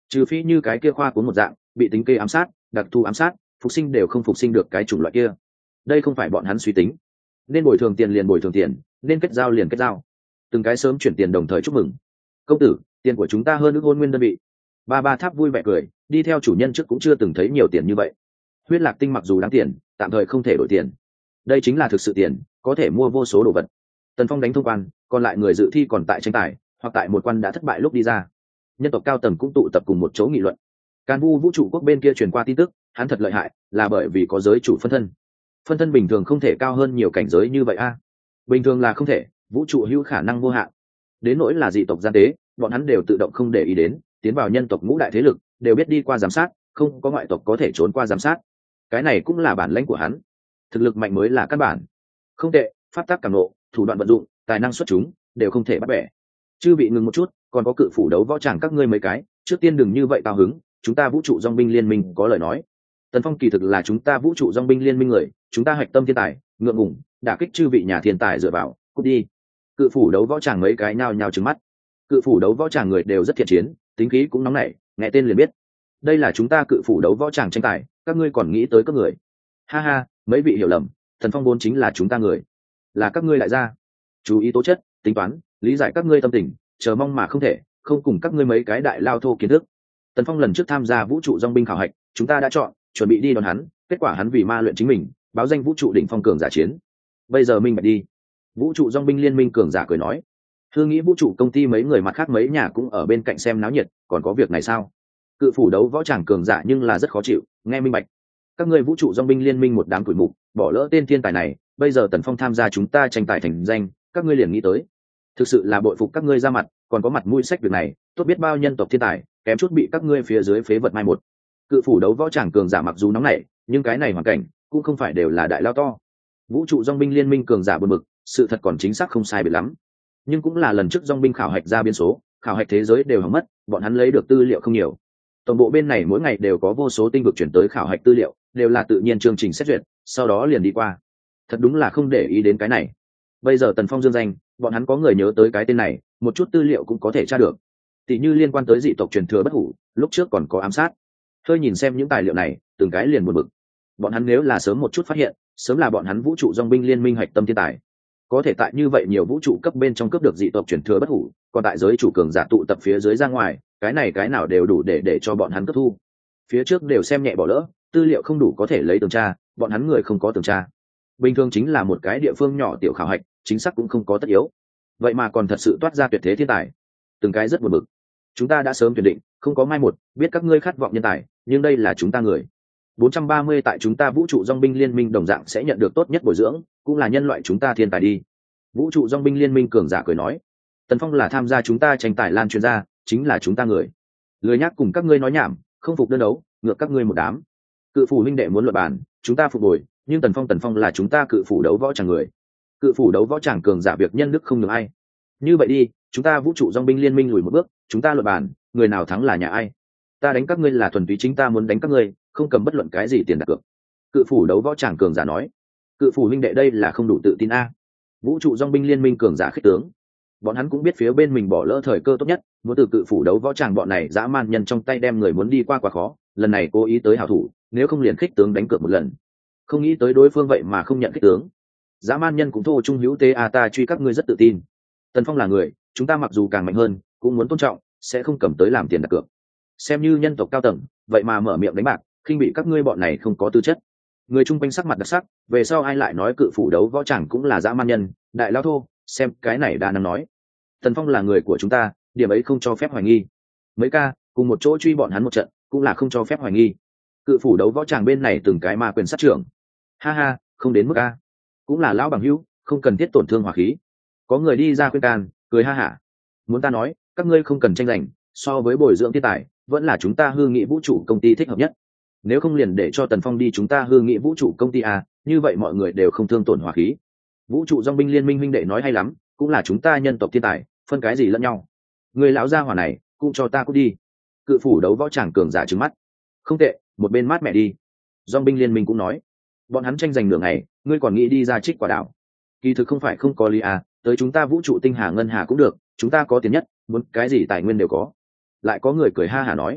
trừ phi như cái kia khoa cuốn một dạng bị tính kê ám sát, đặc thù ám sát, phục sinh đều không phục sinh được cái chủng loại kia. Đây không phải bọn hắn suy tính. Nên bồi thường tiền liền bồi thường tiền, nên kết giao liền kết giao, từng cái sớm chuyển tiền đồng thời chúc mừng. Công tử, tiền của chúng ta hơn ước hôn nguyên đơn vị. Ba ba tháp vui vẻ cười, đi theo chủ nhân trước cũng chưa từng thấy nhiều tiền như vậy. Huyết lạc tinh mặc dù đáng tiền, tạm thời không thể đổi tiền. Đây chính là thực sự tiền, có thể mua vô số đồ vật. Tần Phong đánh thông quan, còn lại người dự thi còn tại tranh tài, hoặc tại một quan đã thất bại lúc đi ra. Nhân tộc cao tầng cũng tụ tập cùng một chỗ nghị luận. Càn Vu vũ trụ quốc bên kia truyền qua tin tức, hắn thật lợi hại, là bởi vì có giới chủ phân thân. Phân thân bình thường không thể cao hơn nhiều cảnh giới như vậy a. Bình thường là không thể, vũ trụ hữu khả năng vô hạn. Đến nỗi là dị tộc gian tế, bọn hắn đều tự động không để ý đến, tiến vào nhân tộc ngũ đại thế lực, đều biết đi qua giám sát, không có ngoại tộc có thể trốn qua giám sát. Cái này cũng là bản lĩnh của hắn. Thực lực mạnh mới là căn bản. Không tệ, pháp tắc cảm nộ, thủ đoạn vận dụng, tài năng xuất chúng, đều không thể bắt bẻ. Chư vị ngừng một chút, còn có cự phủ đấu võ tràng các ngươi mấy cái, trước tiên đừng như vậy cao hứng, chúng ta vũ trụ dòng binh liên minh có lời nói. Tần Phong kỳ thực là chúng ta vũ trụ dòng binh liên minh người, chúng ta hạch tâm thiên tài, ngượng ngùng, đả kích chư vị nhà thiên tài dựa vào, cút đi. Cự phủ đấu võ tràng mấy cái nhao nhao trừng mắt. Cự phủ đấu võ tràng người đều rất thiện chiến, tính khí cũng nóng nảy, nghe tên liền biết. Đây là chúng ta cự phủ đấu võ tràng tranh tài, các ngươi còn nghĩ tới các người. Ha ha, mấy vị hiểu lầm, Thần Phong vốn chính là chúng ta người, là các ngươi lại ra. Chú ý tố chất, tính toán, lý giải các ngươi tâm tình, chờ mong mà không thể, không cùng các ngươi mấy cái đại lao thô kiến thức. Tần Phong lần trước tham gia vũ trụ dòng binh khảo hạch, chúng ta đã chọn, chuẩn bị đi đón hắn, kết quả hắn vì ma luyện chính mình, báo danh vũ trụ đỉnh phong cường giả chiến. Bây giờ minh bạch đi. Vũ trụ dòng binh liên minh cường giả cười nói. Hương nghĩ vũ trụ công ty mấy người mặt khác mấy nhà cũng ở bên cạnh xem náo nhiệt, còn có việc này sao? Cự phủ đấu võ tràng cường giả nhưng là rất khó chịu, nghe minh bạch. Các ngươi vũ trụ dòng binh liên minh một đám tuổi mục, bỏ lỡ tên thiên tài này, bây giờ Tần Phong tham gia chúng ta tranh tài thành danh, các ngươi liền nghĩ tới. Thực sự là bội phục các ngươi ra mặt, còn có mặt mũi sách việc này, tốt biết bao nhân tộc thiên tài, kém chút bị các ngươi phía dưới phế vật mai một. Cự phủ đấu võ tràng cường giả mặc dù nóng nảy, nhưng cái này hoàn cảnh cũng không phải đều là đại lao to. Vũ trụ dòng binh liên minh cường giả buồn bực, sự thật còn chính xác không sai biệt lắm, nhưng cũng là lần trước dòng binh khảo hạch ra biên số, khảo hạch thế giới đều hỏng mất, bọn hắn lấy được tư liệu không nhiều. Tổng bộ bên này mỗi ngày đều có vô số tinh vực chuyển tới khảo hạch tư liệu, đều là tự nhiên chương trình xét duyệt, sau đó liền đi qua. Thật đúng là không để ý đến cái này. Bây giờ Tần Phong dương danh, bọn hắn có người nhớ tới cái tên này, một chút tư liệu cũng có thể tra được. Tỷ như liên quan tới dị tộc truyền thừa bất hủ, lúc trước còn có ám sát. Hơi nhìn xem những tài liệu này, từng cái liền buồn bực. Bọn hắn nếu là sớm một chút phát hiện, sớm là bọn hắn vũ trụ dòng binh liên minh hạch tâm thiên tài. Có thể tại như vậy nhiều vũ trụ cấp bên trong cấp được dị tộc truyền thừa bất hủ, còn tại giới chủ cường giả tụ tập phía dưới ra ngoài, cái này cái nào đều đủ để để cho bọn hắn cấp thu. Phía trước đều xem nhẹ bỏ lỡ, tư liệu không đủ có thể lấy tường tra, bọn hắn người không có tường tra. Bình thường chính là một cái địa phương nhỏ tiểu khảo hạch, chính xác cũng không có tất yếu. Vậy mà còn thật sự toát ra tuyệt thế thiên tài, từng cái rất buồn bực. Chúng ta đã sớm tuyển định, không có mai một, biết các ngươi khát vọng nhân tài, nhưng đây là chúng ta người. bốn trăm ba mươi tại chúng ta vũ trụ dòng binh liên minh đồng dạng sẽ nhận được tốt nhất bồi dưỡng, cũng là nhân loại chúng ta thiên tài đi. Vũ trụ dòng binh liên minh cường giả cười nói. Tần Phong là tham gia chúng ta tranh tài lan chuyên gia, chính là chúng ta người. Lười nhắc cùng các ngươi nói nhảm, không phục đơn đấu, ngược các ngươi một đám. Cự phủ huynh đệ muốn luận bàn, chúng ta phục bồi, nhưng Tần Phong Tần Phong là chúng ta cự phủ đấu võ tràng người. Cự phủ đấu võ tràng cường giả việc nhân đức không được ai. Như vậy đi, chúng ta vũ trụ dòng binh liên minh lùi một bước, chúng ta luận bàn, người nào thắng là nhà ai. Ta đánh các ngươi là thuần túy chính ta muốn đánh các ngươi, không cầm bất luận cái gì tiền đặt cược. Cự phủ đấu võ tràng cường giả nói. Cự phủ huynh đệ đây là không đủ tự tin a. Vũ trụ dòng binh liên minh cường giả khích tướng. Bọn hắn cũng biết phía bên mình bỏ lỡ thời cơ tốt nhất, muốn từ cự phủ đấu võ tràng bọn này dã man nhân trong tay đem người muốn đi qua quá khó, lần này cố ý tới hảo thủ, nếu không liền khích tướng đánh cược một lần. Không nghĩ tới đối phương vậy mà không nhận khích tướng. Dã man nhân cũng thô trung hữu tê a, ta truy các ngươi rất tự tin. Tần Phong là người, chúng ta mặc dù càng mạnh hơn, cũng muốn tôn trọng, sẽ không cầm tới làm tiền đặt cược. Xem như nhân tộc cao tầng, vậy mà mở miệng đánh bạc, khinh bị các ngươi bọn này không có tư chất. Người chung quanh sắc mặt đặc sắc, về sau ai lại nói cự phủ đấu võ tràng cũng là dã man nhân, đại lao thô, xem cái này đã năng nói. Tần Phong là người của chúng ta, điểm ấy không cho phép hoài nghi. Mấy ca cùng một chỗ truy bọn hắn một trận, cũng là không cho phép hoài nghi. Cự phủ đấu võ tràng bên này từng cái ma quyền sát trưởng. Ha ha, không đến mức a, cũng là lão bằng hữu, không cần thiết tổn thương hòa khí. Có người đi ra khuyên can, cười ha hả. Muốn ta nói, các ngươi không cần tranh giành, so với bồi dưỡng thiên tài, vẫn là chúng ta hư nghị vũ trụ công ty thích hợp nhất. Nếu không liền để cho Tần Phong đi chúng ta hư nghị vũ trụ công ty à, như vậy mọi người đều không thương tổn hòa khí. Vũ trụ dòng binh liên minh huynh đệ nói hay lắm, cũng là chúng ta nhân tộc thiên tài, phân cái gì lẫn nhau. Người lão gia hỏa này, cũng cho ta cút đi. Cự phủ đấu võ tràng cường giả trừng mắt. Không tệ, một bên mát mẹ đi. Dòng binh liên minh cũng nói, bọn hắn tranh giành nửa ngày, ngươi còn nghĩ đi ra trích quả đảo. Kỳ thực không phải không có lý à, tới chúng ta vũ trụ tinh hà ngân hà cũng được, chúng ta có tiền nhất, muốn cái gì tài nguyên đều có. Lại có người cười ha hả nói,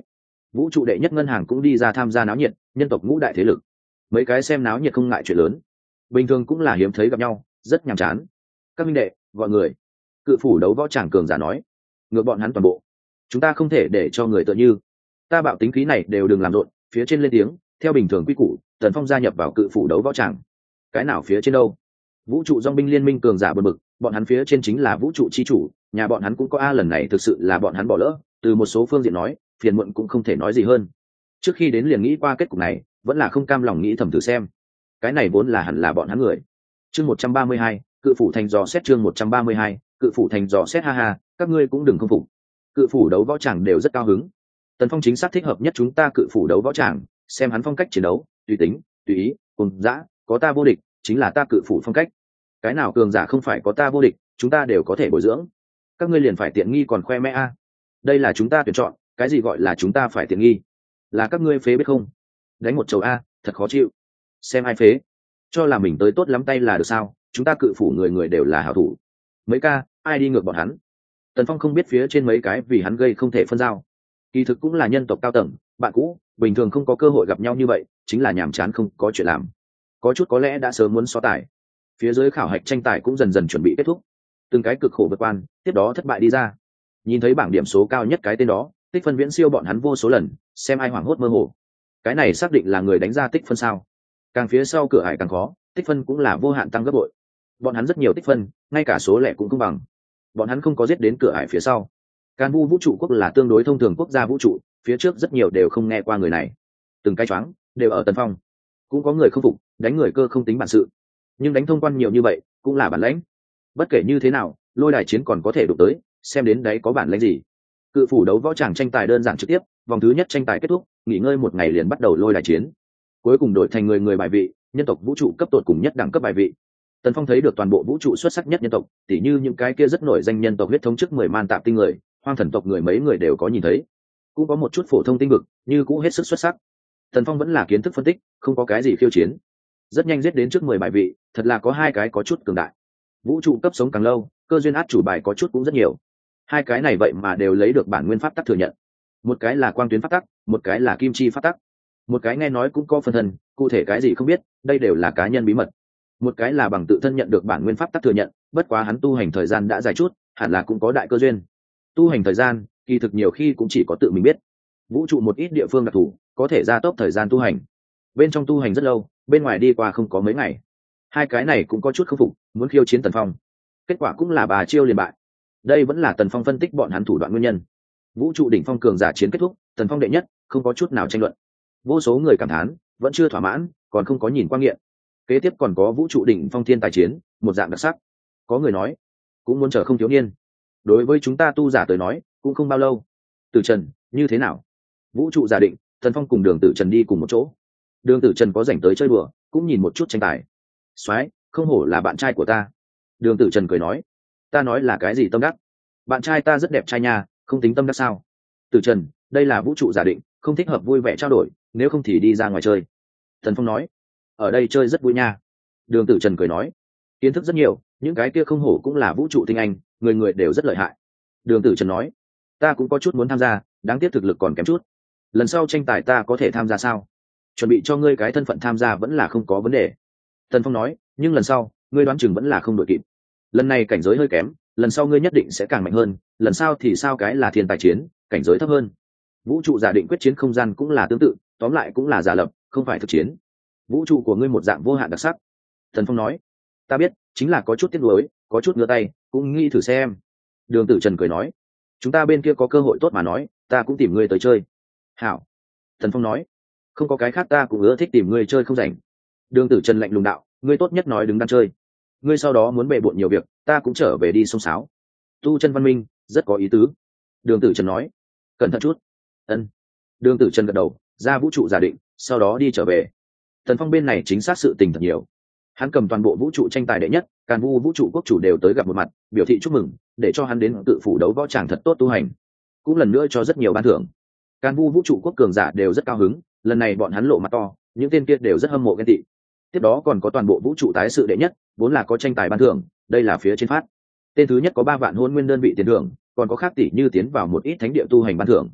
Vũ trụ đệ nhất ngân hàng cũng đi ra tham gia náo nhiệt, nhân tộc ngũ đại thế lực mấy cái xem náo nhiệt không ngại chuyện lớn, bình thường cũng là hiếm thấy gặp nhau, rất nhàm chán. Các minh đệ gọi người. Cự phủ đấu võ tràng cường giả nói, ngược bọn hắn toàn bộ, chúng ta không thể để cho người tựa như ta bạo tính khí này đều đừng làm rộn. Phía trên lên tiếng, theo bình thường quy củ, Tần Phong gia nhập vào cự phủ đấu võ tràng. Cái nào phía trên đâu? Vũ trụ dòng binh liên minh cường giả bật bực, bọn hắn phía trên chính là vũ trụ chi chủ, nhà bọn hắn cũng có a, lần này thực sự là bọn hắn bỏ lỡ. Từ một số phương diện nói, phiền muộn cũng không thể nói gì hơn. Trước khi đến liền nghĩ qua kết cục này, vẫn là không cam lòng nghĩ thầm thử xem. Cái này vốn là hẳn là bọn hắn người. Chương một trăm ba mươi hai, cự phủ thành dò xét. Chương một trăm ba mươi hai, cự phủ thành dò xét. Ha ha, các ngươi cũng đừng không phục. Cự phủ đấu võ tràng đều rất cao hứng. Tần Phong chính xác thích hợp nhất chúng ta cự phủ đấu võ tràng, xem hắn phong cách chiến đấu, tùy tính, tùy ý, cùng dã, có ta vô địch, chính là ta cự phủ phong cách. Cái nào cường giả không phải có ta vô địch, chúng ta đều có thể bồi dưỡng. Các ngươi liền phải tiện nghi còn khoe mẽ a. Đây là chúng ta tuyển chọn, cái gì gọi là chúng ta phải tiện nghi? Là các ngươi phế biết không? Đánh một chầu a, thật khó chịu. Xem ai phế, cho là mình tới tốt lắm tay là được sao? Chúng ta cự phủ người người đều là hảo thủ. Mấy ca, ai đi ngược bọn hắn? Tần Phong không biết phía trên mấy cái vì hắn gây không thể phân giao. Kỳ thực cũng là nhân tộc cao tầng, bạn cũ, bình thường không có cơ hội gặp nhau như vậy, chính là nhàm chán không có chuyện làm. Có chút có lẽ đã sớm muốn so tài. Phía dưới khảo hạch tranh tài cũng dần dần chuẩn bị kết thúc. Từng cái cực khổ vượt quan, tiếp đó thất bại đi ra. Nhìn thấy bảng điểm số cao nhất cái tên đó, tích phân viễn siêu bọn hắn vô số lần, xem ai hoảng hốt mơ hồ. Cái này xác định là người đánh ra tích phân sao? Càng phía sau cửa ải càng khó, tích phân cũng là vô hạn tăng gấp bội. Bọn hắn rất nhiều tích phân, ngay cả số lẻ cũng không bằng. Bọn hắn không có giết đến cửa ải phía sau. Can Vu vũ trụ quốc là tương đối thông thường quốc gia vũ trụ, phía trước rất nhiều đều không nghe qua người này. Từng cái choáng, đều ở Tần Phong. Cũng có người không phục, đánh người cơ không tính bản sự. Nhưng đánh thông quan nhiều như vậy, cũng là bản lãnh. Bất kể như thế nào, lôi đài chiến còn có thể đụng tới, xem đến đấy có bản lãnh gì. Cự phủ đấu võ tràng tranh tài đơn giản trực tiếp, vòng thứ nhất tranh tài kết thúc, nghỉ ngơi một ngày liền bắt đầu lôi đài chiến. Cuối cùng đổi thành người người bài vị, nhân tộc vũ trụ cấp tột cùng nhất đẳng cấp bài vị. Tần Phong thấy được toàn bộ vũ trụ xuất sắc nhất nhân tộc, tỉ như những cái kia rất nổi danh nhân tộc huyết thống trước mười man tạp tinh người, hoang thần tộc người mấy người đều có nhìn thấy. Cũng có một chút phổ thông tinh vực, như cũ hết sức xuất sắc. Tần Phong vẫn là kiến thức phân tích, không có cái gì khiêu chiến. Rất nhanh giết đến trước mười bài vị, thật là có hai cái có chút cường đại. Vũ trụ cấp sống càng lâu, cơ duyên át chủ bài có chút cũng rất nhiều. Hai cái này vậy mà đều lấy được bản nguyên pháp tắc thừa nhận. Một cái là quang tuyến pháp tắc, một cái là kim chi pháp tắc. Một cái nghe nói cũng có phân thân, cụ thể cái gì không biết, đây đều là cá nhân bí mật. Một cái là bằng tự thân nhận được bản nguyên pháp tắc thừa nhận, bất quá hắn tu hành thời gian đã dài chút, hẳn là cũng có đại cơ duyên. Tu hành thời gian, kỳ thực nhiều khi cũng chỉ có tự mình biết. Vũ trụ một ít địa phương đặc thù, có thể gia tốc thời gian tu hành. Bên trong tu hành rất lâu, bên ngoài đi qua không có mấy ngày. Hai cái này cũng có chút không phục, muốn khiêu chiến Tần Phong. Kết quả cũng là bà chiêu liền bại. Đây vẫn là Tần Phong phân tích bọn hắn thủ đoạn nguyên nhân. Vũ trụ đỉnh phong cường giả chiến kết thúc, Tần Phong đệ nhất, không có chút nào tranh luận. Vô số người cảm thán, vẫn chưa thỏa mãn, còn không có nhìn qua nghiện. Kế tiếp còn có vũ trụ đỉnh phong thiên tài chiến, một dạng đặc sắc. Có người nói, cũng muốn chờ không thiếu niên. Đối với chúng ta tu giả tới nói, cũng không bao lâu. Tử Trần, như thế nào? Vũ trụ giả định, Tần Phong cùng Đường Tử Trần đi cùng một chỗ. Đường Tử Trần có rảnh tới chơi đùa, cũng nhìn một chút tranh tài. Soái, không hổ là bạn trai của ta. Đường Tử Trần cười nói, ta nói là cái gì tâm đắc? Bạn trai ta rất đẹp trai nha, không tính tâm đắc sao? Tử Trần, đây là vũ trụ giả định, không thích hợp vui vẻ trao đổi, nếu không thì đi ra ngoài chơi. Tần Phong nói, ở đây chơi rất vui nha. Đường Tử Trần cười nói, kiến thức rất nhiều, những cái kia không hổ cũng là vũ trụ tinh anh, người người đều rất lợi hại. Đường Tử Trần nói, ta cũng có chút muốn tham gia, đáng tiếc thực lực còn kém chút. Lần sau tranh tài ta có thể tham gia sao? Chuẩn bị cho ngươi cái thân phận tham gia vẫn là không có vấn đề. Tần Phong nói, nhưng lần sau, ngươi đoán chừng vẫn là không đội kịp. Lần này cảnh giới hơi kém, lần sau ngươi nhất định sẽ càng mạnh hơn, lần sau thì sao cái là thiên tài chiến, cảnh giới thấp hơn. Vũ trụ giả định quyết chiến không gian cũng là tương tự, tóm lại cũng là giả lập, không phải thực chiến. Vũ trụ của ngươi một dạng vô hạn đặc sắc. Tần Phong nói, ta biết, chính là có chút tiếc nuối, có chút ngửa tay, cũng nghĩ thử xem. Đường Tử Trần cười nói, chúng ta bên kia có cơ hội tốt mà nói, ta cũng tìm ngươi tới chơi. Hảo. Tần Phong nói, không có cái khác ta cũng ưa thích tìm ngươi chơi không rảnh. Đường Tử Trần lạnh lùng đạo, ngươi tốt nhất nói đứng đang chơi. Ngươi sau đó muốn bề bộn nhiều việc, ta cũng trở về đi sông sáo. Tu chân văn minh, rất có ý tứ. Đường Tử Trần nói, cẩn thận chút. Ân. Đường Tử Trần gật đầu, ra vũ trụ giả định, sau đó đi trở về. Tần Phong bên này chính xác sự tình thật nhiều. Hắn cầm toàn bộ vũ trụ tranh tài đệ nhất, Càn Vu vũ trụ quốc chủ đều tới gặp một mặt, biểu thị chúc mừng, để cho hắn đến tự phủ đấu võ tràng thật tốt tu hành. Cũng lần nữa cho rất nhiều ban thưởng. Càn Vu vũ trụ quốc cường giả đều rất cao hứng, lần này bọn hắn lộ mặt to, những tên kia đều rất hâm mộ ghen tị. Tiếp đó còn có toàn bộ vũ trụ tái sự đệ nhất, vốn là có tranh tài ban thưởng, đây là phía trên phát. Tên thứ nhất có ba vạn hôn nguyên đơn vị tiền thưởng, còn có khác tỷ như tiến vào một ít thánh địa tu hành ban thưởng.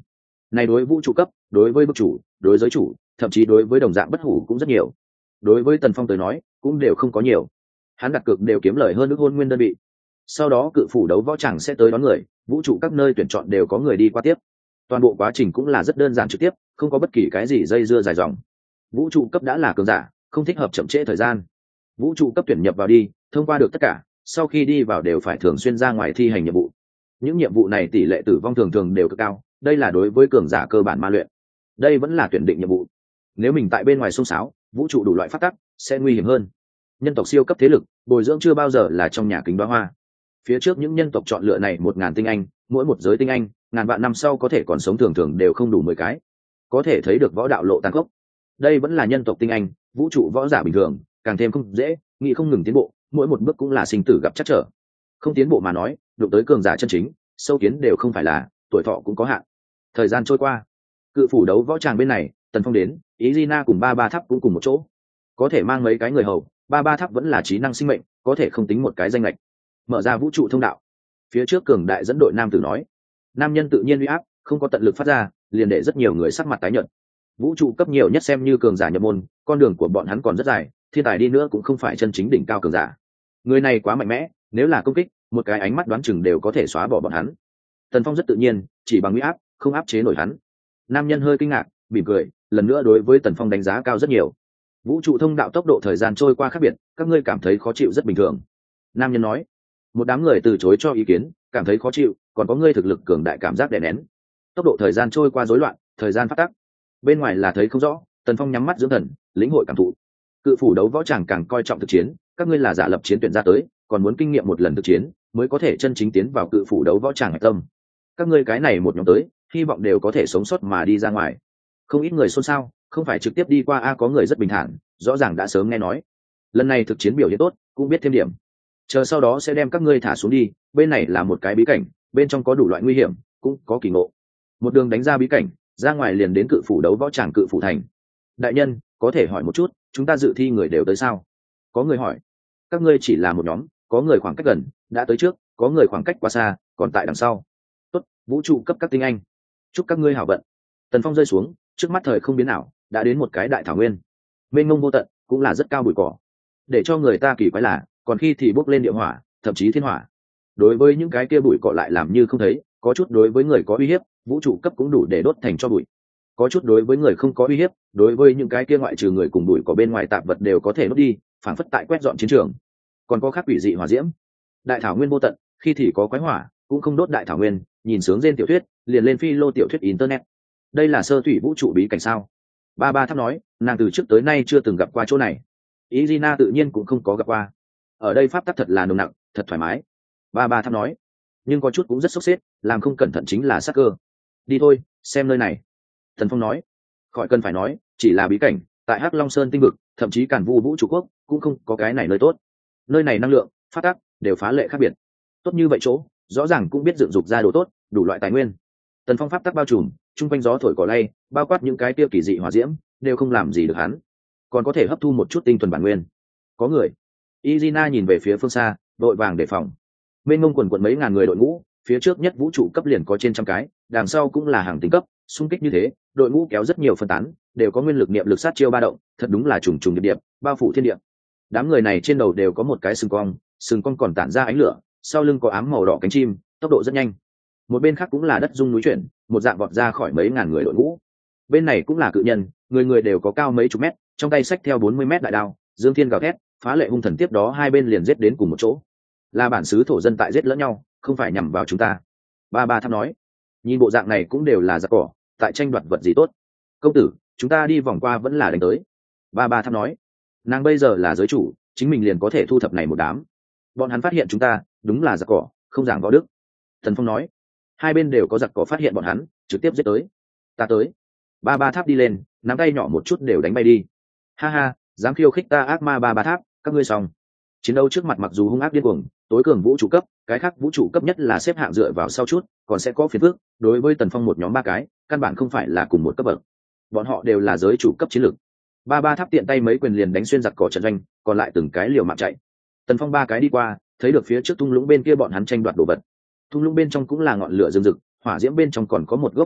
này đối vũ trụ cấp, đối với bức chủ, đối giới chủ, thậm chí đối với đồng dạng bất hủ cũng rất nhiều. Đối với Tần Phong tới nói cũng đều không có nhiều, hắn đặt cược đều kiếm lời hơn nước hôn nguyên đơn vị. Sau đó cự phủ đấu võ chẳng sẽ tới đón người, vũ trụ các nơi tuyển chọn đều có người đi qua tiếp. Toàn bộ quá trình cũng là rất đơn giản trực tiếp, không có bất kỳ cái gì dây dưa dài dòng. Vũ trụ cấp đã là cường giả, không thích hợp chậm trễ thời gian. Vũ trụ cấp tuyển nhập vào đi, thông qua được tất cả, sau khi đi vào đều phải thường xuyên ra ngoài thi hành nhiệm vụ. Những nhiệm vụ này tỷ lệ tử vong thường thường đều cực cao, đây là đối với cường giả cơ bản ma luyện. Đây vẫn là tuyển định nhiệm vụ. Nếu mình tại bên ngoài xông xáo, vũ trụ đủ loại phát tắc sẽ nguy hiểm hơn. Nhân tộc siêu cấp thế lực, bồi dưỡng chưa bao giờ là trong nhà kính đóa hoa. Phía trước những nhân tộc chọn lựa này một ngàn tinh anh, mỗi một giới tinh anh ngàn vạn năm sau có thể còn sống thường thường đều không đủ mười cái, có thể thấy được võ đạo lộ tàn khốc. Đây vẫn là nhân tộc tinh anh, vũ trụ võ giả bình thường càng thêm không dễ, nghĩ không ngừng tiến bộ, mỗi một bước cũng là sinh tử gặp chắc trở. Không tiến bộ mà nói, đụng tới cường giả chân chính, sâu kiến đều không phải là, tuổi thọ cũng có hạn. Thời gian trôi qua, cự phủ đấu võ tràng bên này, Tần Phong đến, Izina cùng ba ba tháp cũng cùng một chỗ, có thể mang mấy cái người hầu, ba ba tháp vẫn là trí năng sinh mệnh, có thể không tính một cái danh lệch. Mở ra vũ trụ thông đạo, phía trước cường đại dẫn đội nam tử nói, nam nhân tự nhiên uy áp không có tận lực phát ra, liền để rất nhiều người sắc mặt tái nhợt. Vũ trụ cấp nhiều nhất xem như cường giả nhập môn, con đường của bọn hắn còn rất dài, thiên tài đi nữa cũng không phải chân chính đỉnh cao cường giả. Người này quá mạnh mẽ, nếu là công kích, một cái ánh mắt đoán chừng đều có thể xóa bỏ bọn hắn. Tần Phong rất tự nhiên, chỉ bằng uy áp, không áp chế nổi hắn. Nam nhân hơi kinh ngạc, mỉm cười, lần nữa đối với Tần Phong đánh giá cao rất nhiều. Vũ trụ thông đạo tốc độ thời gian trôi qua khác biệt, các ngươi cảm thấy khó chịu rất bình thường. Nam nhân nói. Một đám người từ chối cho ý kiến, cảm thấy khó chịu, còn có ngươi thực lực cường đại cảm giác đè nén. Tốc độ thời gian trôi qua rối loạn, thời gian phát tắc. Bên ngoài là thấy không rõ, Tần Phong nhắm mắt dưỡng thần, lĩnh hội cảm thụ. Cự phủ đấu võ tràng càng coi trọng thực chiến, các ngươi là giả lập chiến tuyển ra tới, còn muốn kinh nghiệm một lần thực chiến, mới có thể chân chính tiến vào cự phủ đấu võ tràng hạch tâm. Các ngươi cái này một nhóm tới, hy vọng đều có thể sống sót mà đi ra ngoài. Không ít người xôn xao, không phải trực tiếp đi qua a, có người rất bình thản, rõ ràng đã sớm nghe nói. Lần này thực chiến biểu hiện tốt, cũng biết thêm điểm. Chờ sau đó sẽ đem các ngươi thả xuống đi, bên này là một cái bí cảnh, bên trong có đủ loại nguy hiểm, cũng có kỳ ngộ. Một đường đánh ra bí cảnh, ra ngoài liền đến cự phủ đấu võ tràng cự phủ thành. Đại nhân, có thể hỏi một chút, chúng ta dự thi người đều tới sao? Có người hỏi. Các ngươi chỉ là một nhóm, có người khoảng cách gần, đã tới trước, có người khoảng cách quá xa, còn tại đằng sau. Tốt, vũ trụ cấp các tinh anh. Chúc các ngươi hảo vận. Tần Phong rơi xuống, trước mắt thời không biến ảo, đã đến một cái đại thảo nguyên. Mênh mông vô tận, cũng là rất cao bụi cỏ. Để cho người ta kỳ quái là, còn khi thì bốc lên địa hỏa, thậm chí thiên hỏa. Đối với những cái kia bụi cỏ lại làm như không thấy, có chút đối với người có uy hiếp, vũ trụ cấp cũng đủ để đốt thành cho bụi. Có chút đối với người không có uy hiếp, đối với những cái kia ngoại trừ người cùng bụi cỏ bên ngoài tạp vật đều có thể đốt đi, phản phất tại quét dọn chiến trường. Còn có khác quỷ dị hỏa diễm. Đại thảo nguyên vô tận, khi thì có quái hỏa, cũng không đốt đại thảo nguyên, nhìn sướng trên tiểu thuyết, liền lên phi lô tiểu thuyết internet. Đây là sơ thủy vũ trụ bí cảnh sao? Ba ba tháp nói, nàng từ trước tới nay chưa từng gặp qua chỗ này. Izina tự nhiên cũng không có gặp qua. Ở đây pháp tắc thật là nồng nặng, thật thoải mái. Ba ba tháp nói, nhưng có chút cũng rất sốc xếp, làm không cẩn thận chính là sát cơ. Đi thôi, xem nơi này. Thần Phong nói, khỏi cần phải nói, chỉ là bí cảnh, tại Hắc Long Sơn tinh vực, thậm chí Càn Vu vũ trụ quốc, cũng không có cái này nơi tốt. Nơi này năng lượng, pháp tắc đều phá lệ khác biệt. Tốt như vậy chỗ, rõ ràng cũng biết dựng dục ra đồ tốt, đủ loại tài nguyên. Tần Phong pháp tắc bao trùm, trung quanh gió thổi cỏ lay, bao quát những cái tiêu kỳ dị hỏa diễm, đều không làm gì được hắn. Còn có thể hấp thu một chút tinh thuần bản nguyên. Có người. Izina nhìn về phía phương xa, đội vàng đề phòng. Bên ngông quần quần mấy ngàn người đội ngũ, phía trước nhất vũ trụ cấp liền có trên trăm cái, đằng sau cũng là hàng tính cấp, xung kích như thế, đội ngũ kéo rất nhiều phân tán, đều có nguyên lực niệm lực sát chiêu ba động, thật đúng là trùng trùng điệp điệp, bao phủ thiên địa. Đám người này trên đầu đều có một cái sừng cong, sừng cong còn tản ra ánh lửa, sau lưng có ám màu đỏ cánh chim, tốc độ rất nhanh. Một bên khác cũng là đất rung núi chuyển, một dạng vọt ra khỏi mấy ngàn người đội ngũ. Bên này cũng là cự nhân, người người đều có cao mấy chục mét, trong tay xách theo bốn mươi mét đại đao, dương thiên gào thét, phá lệ hung thần, tiếp đó hai bên liền giết đến cùng một chỗ. Là bản xứ thổ dân tại giết lẫn nhau, không phải nhằm vào chúng ta. Ba ba tháp nói, nhìn bộ dạng này cũng đều là giặc cỏ, tại tranh đoạt vật gì tốt. Công tử, chúng ta đi vòng qua vẫn là đánh tới. Ba ba tháp nói, nàng bây giờ là giới chủ, chính mình liền có thể thu thập này một đám. Bọn hắn phát hiện chúng ta, đúng là giặc cỏ, không giảng võ đức. Thần Phong nói, hai bên đều có giặc cỏ phát hiện bọn hắn, trực tiếp giết tới. Ta tới. Ba ba tháp đi lên, nắm tay nhỏ một chút đều đánh bay đi. Ha ha, dám khiêu khích ta ác ma ba ba tháp, các ngươi xong. Chiến đấu trước mặt mặc dù hung ác điên cuồng, tối cường vũ trụ cấp, cái khác vũ trụ cấp nhất là xếp hạng dựa vào sau chút, còn sẽ có phiền phức. Đối với Tần Phong một nhóm ba cái, căn bản không phải là cùng một cấp bậc. Bọn họ đều là giới chủ cấp chiến lược. Ba ba tháp tiện tay mấy quyền liền đánh xuyên giặc cỏ trận doanh, còn lại từng cái liều mạng chạy. Tần Phong ba cái đi qua, thấy được phía trước thung lũng bên kia bọn hắn tranh đoạt đồ vật. Thung lũng bên trong cũng là ngọn lửa rừng rực, hỏa diễm bên trong còn có một gốc cây mục,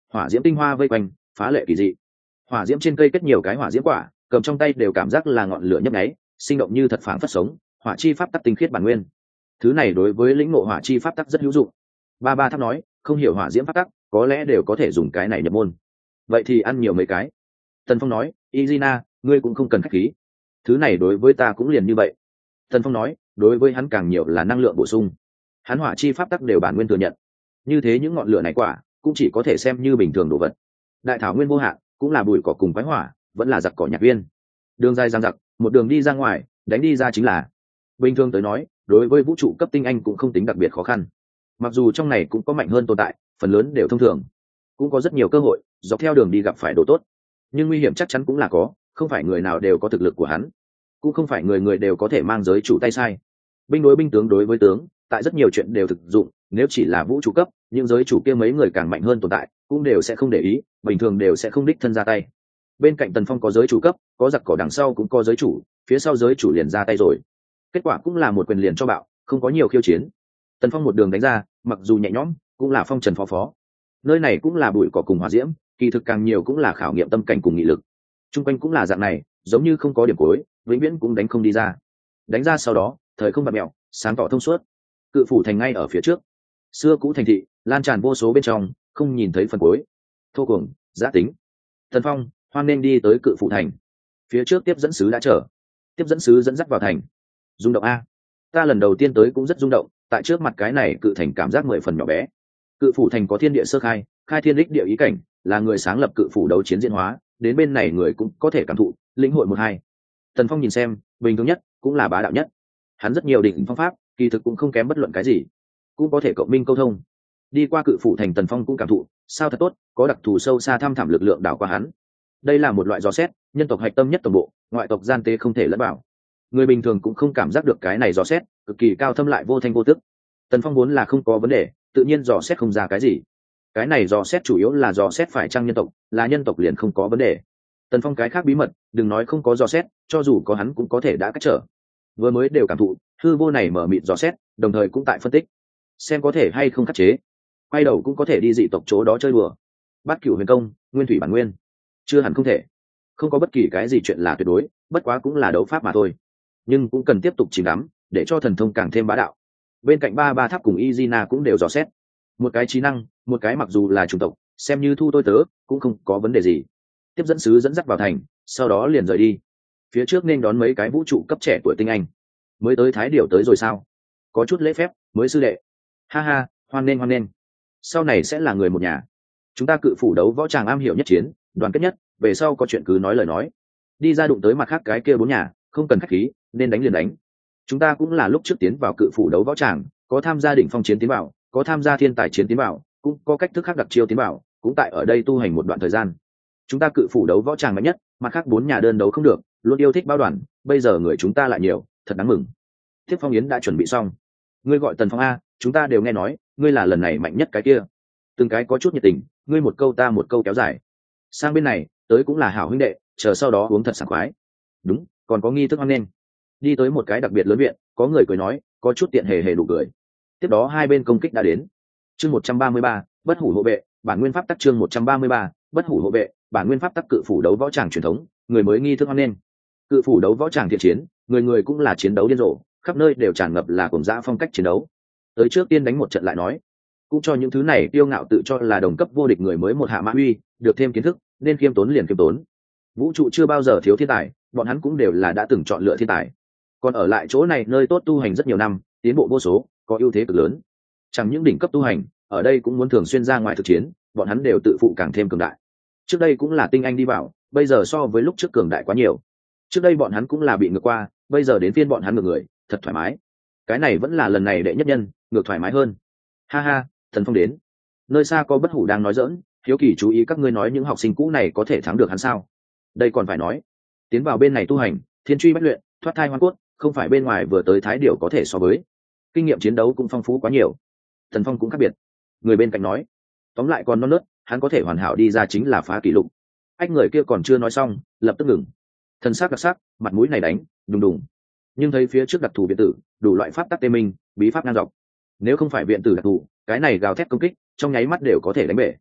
hỏa diễm tinh hoa vây quanh, phá lệ kỳ dị. Hỏa diễm trên cây kết nhiều cái hỏa diễm quả, cầm trong tay đều cảm giác là ngọn lửa nhấp nháy, sinh động như thật phảng phất sống. Hỏa chi pháp tắc tinh khiết bản nguyên, thứ này đối với lĩnh ngộ hỏa chi pháp tắc rất hữu dụng. Ba ba tháp nói, không hiểu hỏa diễm pháp tắc, có lẽ đều có thể dùng cái này nhập môn. Vậy thì ăn nhiều mấy cái. Tần Phong nói, Izina, ngươi cũng không cần khách khí. Thứ này đối với ta cũng liền như vậy. Tần Phong nói, đối với hắn càng nhiều là năng lượng bổ sung. Hắn hỏa chi pháp tắc đều bản nguyên thừa nhận. Như thế những ngọn lửa này quả cũng chỉ có thể xem như bình thường đồ vật. Đại thảo nguyên vô hạn, cũng là bụi cỏ cùng quái hỏa, vẫn là giặc cỏ nhạc viên. Đường dài giang giặc, một đường đi ra ngoài, đánh đi ra chính là. Bình thường tới nói, đối với vũ trụ cấp tinh anh cũng không tính đặc biệt khó khăn. Mặc dù trong này cũng có mạnh hơn tồn tại, phần lớn đều thông thường, cũng có rất nhiều cơ hội dọc theo đường đi gặp phải đồ tốt, nhưng nguy hiểm chắc chắn cũng là có, không phải người nào đều có thực lực của hắn, cũng không phải người người đều có thể mang giới chủ tay sai. Binh đối binh, tướng đối với tướng, tại rất nhiều chuyện đều thực dụng. Nếu chỉ là vũ trụ cấp, những giới chủ kia mấy người càng mạnh hơn tồn tại cũng đều sẽ không để ý, bình thường đều sẽ không đích thân ra tay. Bên cạnh Tần Phong có giới chủ cấp, có giặc cỏ đằng sau cũng có giới chủ, phía sau giới chủ liền ra tay rồi, kết quả cũng là một quyền liền cho bạo, không có nhiều khiêu chiến. Tần Phong một đường đánh ra, mặc dù nhẹ nhõm, cũng là phong trần phó phó. Nơi này cũng là bụi cỏ cùng hỏa diễm, kỳ thực càng nhiều cũng là khảo nghiệm tâm cảnh cùng nghị lực. Trung quanh cũng là dạng này, giống như không có điểm cuối, vĩnh viễn cũng đánh không đi ra. Đánh ra sau đó, thời không bạt mèo, sáng tỏ thông suốt. Cự phủ thành ngay ở phía trước. Xưa cũ thành thị, lan tràn vô số bên trong, không nhìn thấy phần cuối. Thô cuồng, giá tính. Tần Phong, hoan nên đi tới cự phủ thành. Phía trước tiếp dẫn sứ đã chờ. Tiếp dẫn sứ dẫn dắt vào thành. Rung động a. Ta lần đầu tiên tới cũng rất rung động, tại trước mặt cái này cự thành cảm giác mười phần nhỏ bé. Cự phủ thành có thiên địa sơ khai, khai thiên đích địa ý cảnh, là người sáng lập cự phủ đấu chiến diễn hóa, đến bên này người cũng có thể cảm thụ, lĩnh hội một hai. Tần Phong nhìn xem, bình thường nhất cũng là bá đạo nhất. Hắn rất nhiều định phong pháp, kỳ thực cũng không kém bất luận cái gì, cũng có thể cộng minh câu thông. Đi qua cự phủ thành, Tần Phong cũng cảm thụ, sao thật tốt, có đặc thù sâu xa thăm thẳm lực lượng đảo qua hắn. Đây là một loại dò xét, nhân tộc hạch tâm nhất tổng bộ, ngoại tộc gian tế không thể lẫn vào. Người bình thường cũng không cảm giác được cái này dò xét, cực kỳ cao thâm lại vô thanh vô tức. Tần Phong muốn là không có vấn đề, tự nhiên dò xét không ra cái gì. Cái này dò xét chủ yếu là dò xét phải chăng nhân tộc, là nhân tộc liền không có vấn đề. Tần Phong cái khác bí mật, đừng nói không có dò xét, cho dù có hắn cũng có thể đã cách trở. Vừa mới đều cảm thụ, hư vô này mở mịt dò xét, đồng thời cũng tại phân tích, xem có thể hay không khắc chế. Quay đầu cũng có thể đi dị tộc chỗ đó chơi đùa. Bát Cửu Huyền Công, Nguyên Thủy Bản Nguyên, chưa hẳn không thể. Không có bất kỳ cái gì chuyện là tuyệt đối, bất quá cũng là đấu pháp mà thôi. Nhưng cũng cần tiếp tục chìm đắm, để cho thần thông càng thêm bá đạo. Bên cạnh ba ba tháp cùng Izina cũng đều dò xét. Một cái trí năng, một cái mặc dù là chủng tộc, xem như thu tôi tớ, cũng không có vấn đề gì. Tiếp dẫn sứ dẫn dắt vào thành, sau đó liền rời đi. Phía trước nên đón mấy cái vũ trụ cấp trẻ tuổi tinh anh. Mới tới Thái Điểu tới rồi sao? Có chút lễ phép, mới sư đệ. Ha ha, hoan nghênh hoan nghênh. Sau này sẽ là người một nhà. Chúng ta cự phủ đấu võ tràng am hiểu nhất chiến, đoàn kết nhất, về sau có chuyện cứ nói lời nói. Đi ra đụng tới mặt khác cái kia bốn nhà, không cần khách khí, nên đánh liền đánh. Chúng ta cũng là lúc trước tiến vào cự phủ đấu võ tràng, có tham gia đỉnh phong chiến tiến bảo, có tham gia thiên tài chiến tiến bảo, cũng có cách thức khác đặc chiêu tiến bảo, cũng tại ở đây tu hành một đoạn thời gian. Chúng ta cự phủ đấu võ tràng mạnh nhất, mặt khác bốn nhà đơn đấu không được, luôn yêu thích bao đoàn, bây giờ người chúng ta lại nhiều, thật đáng mừng. Tiếp Phong Yến đã chuẩn bị xong. Ngươi gọi Tần Phong a, chúng ta đều nghe nói, ngươi là lần này mạnh nhất cái kia. Từng cái có chút nhiệt tình, ngươi một câu ta một câu kéo dài. Sang bên này, tới cũng là hảo huynh đệ, chờ sau đó uống thật sảng khoái. Đúng, còn có nghi thức hoan nghênh. Đi tới một cái đặc biệt lớn viện, có người cười nói, có chút tiện hề hề đủ cười. Tiếp đó hai bên công kích đã đến. Chương một trăm ba mươi ba, bất hủ hộ vệ, bản nguyên pháp tắc. Chương một trăm ba mươi ba, bất hủ hộ vệ, bản nguyên pháp tắc. Cự phủ đấu võ tràng truyền thống, người mới nghi thức hoan nghênh. Cự phủ đấu võ tràng thiện chiến, người người cũng là chiến đấu điên rồ, khắp nơi đều tràn ngập là cuồng dã phong cách chiến đấu. Tới trước tiên đánh một trận lại nói, cũng cho những thứ này tiêu ngạo tự cho là đồng cấp vô địch người mới một hạ mã uy, được thêm kiến thức, nên khiêm tốn liền khiêm tốn. Vũ trụ chưa bao giờ thiếu thiên tài, bọn hắn cũng đều là đã từng chọn lựa thiên tài. Còn ở lại chỗ này nơi tốt tu hành rất nhiều năm, tiến bộ vô số, có ưu thế cực lớn. Chẳng những đỉnh cấp tu hành, ở đây cũng muốn thường xuyên ra ngoài thực chiến, bọn hắn đều tự phụ càng thêm cường đại. Trước đây cũng là tinh anh đi vào, bây giờ so với lúc trước cường đại quá nhiều. Trước đây bọn hắn cũng là bị ngược qua, bây giờ đến phiên bọn hắn ngược người, thật thoải mái. Cái này vẫn là lần này đệ nhất nhân, ngược thoải mái hơn. Ha ha, Thần Phong đến. Nơi xa có bất hủ đang nói dỡn, hiếu kỳ chú ý các ngươi nói những học sinh cũ này có thể thắng được hắn sao? Đây còn phải nói, tiến vào bên này tu hành, thiên truy bách luyện, thoát thai hoang cốt, không phải bên ngoài vừa tới Thái Điểu có thể so với. Kinh nghiệm chiến đấu cũng phong phú quá nhiều. Thần Phong cũng khác biệt. Người bên cạnh nói, tóm lại còn non nớt, hắn có thể hoàn hảo đi ra chính là phá kỷ lục. Ách người kia còn chưa nói xong, lập tức ngừng. Thần sắc đặc sắc, mặt mũi này đánh, đùng đùng. Nhưng thấy phía trước đặc thù viện tử, đủ loại pháp tắc tê minh, bí pháp ngang dọc. Nếu không phải viện tử đặc thù, cái này gào thét công kích, trong nháy mắt đều có thể đánh bể.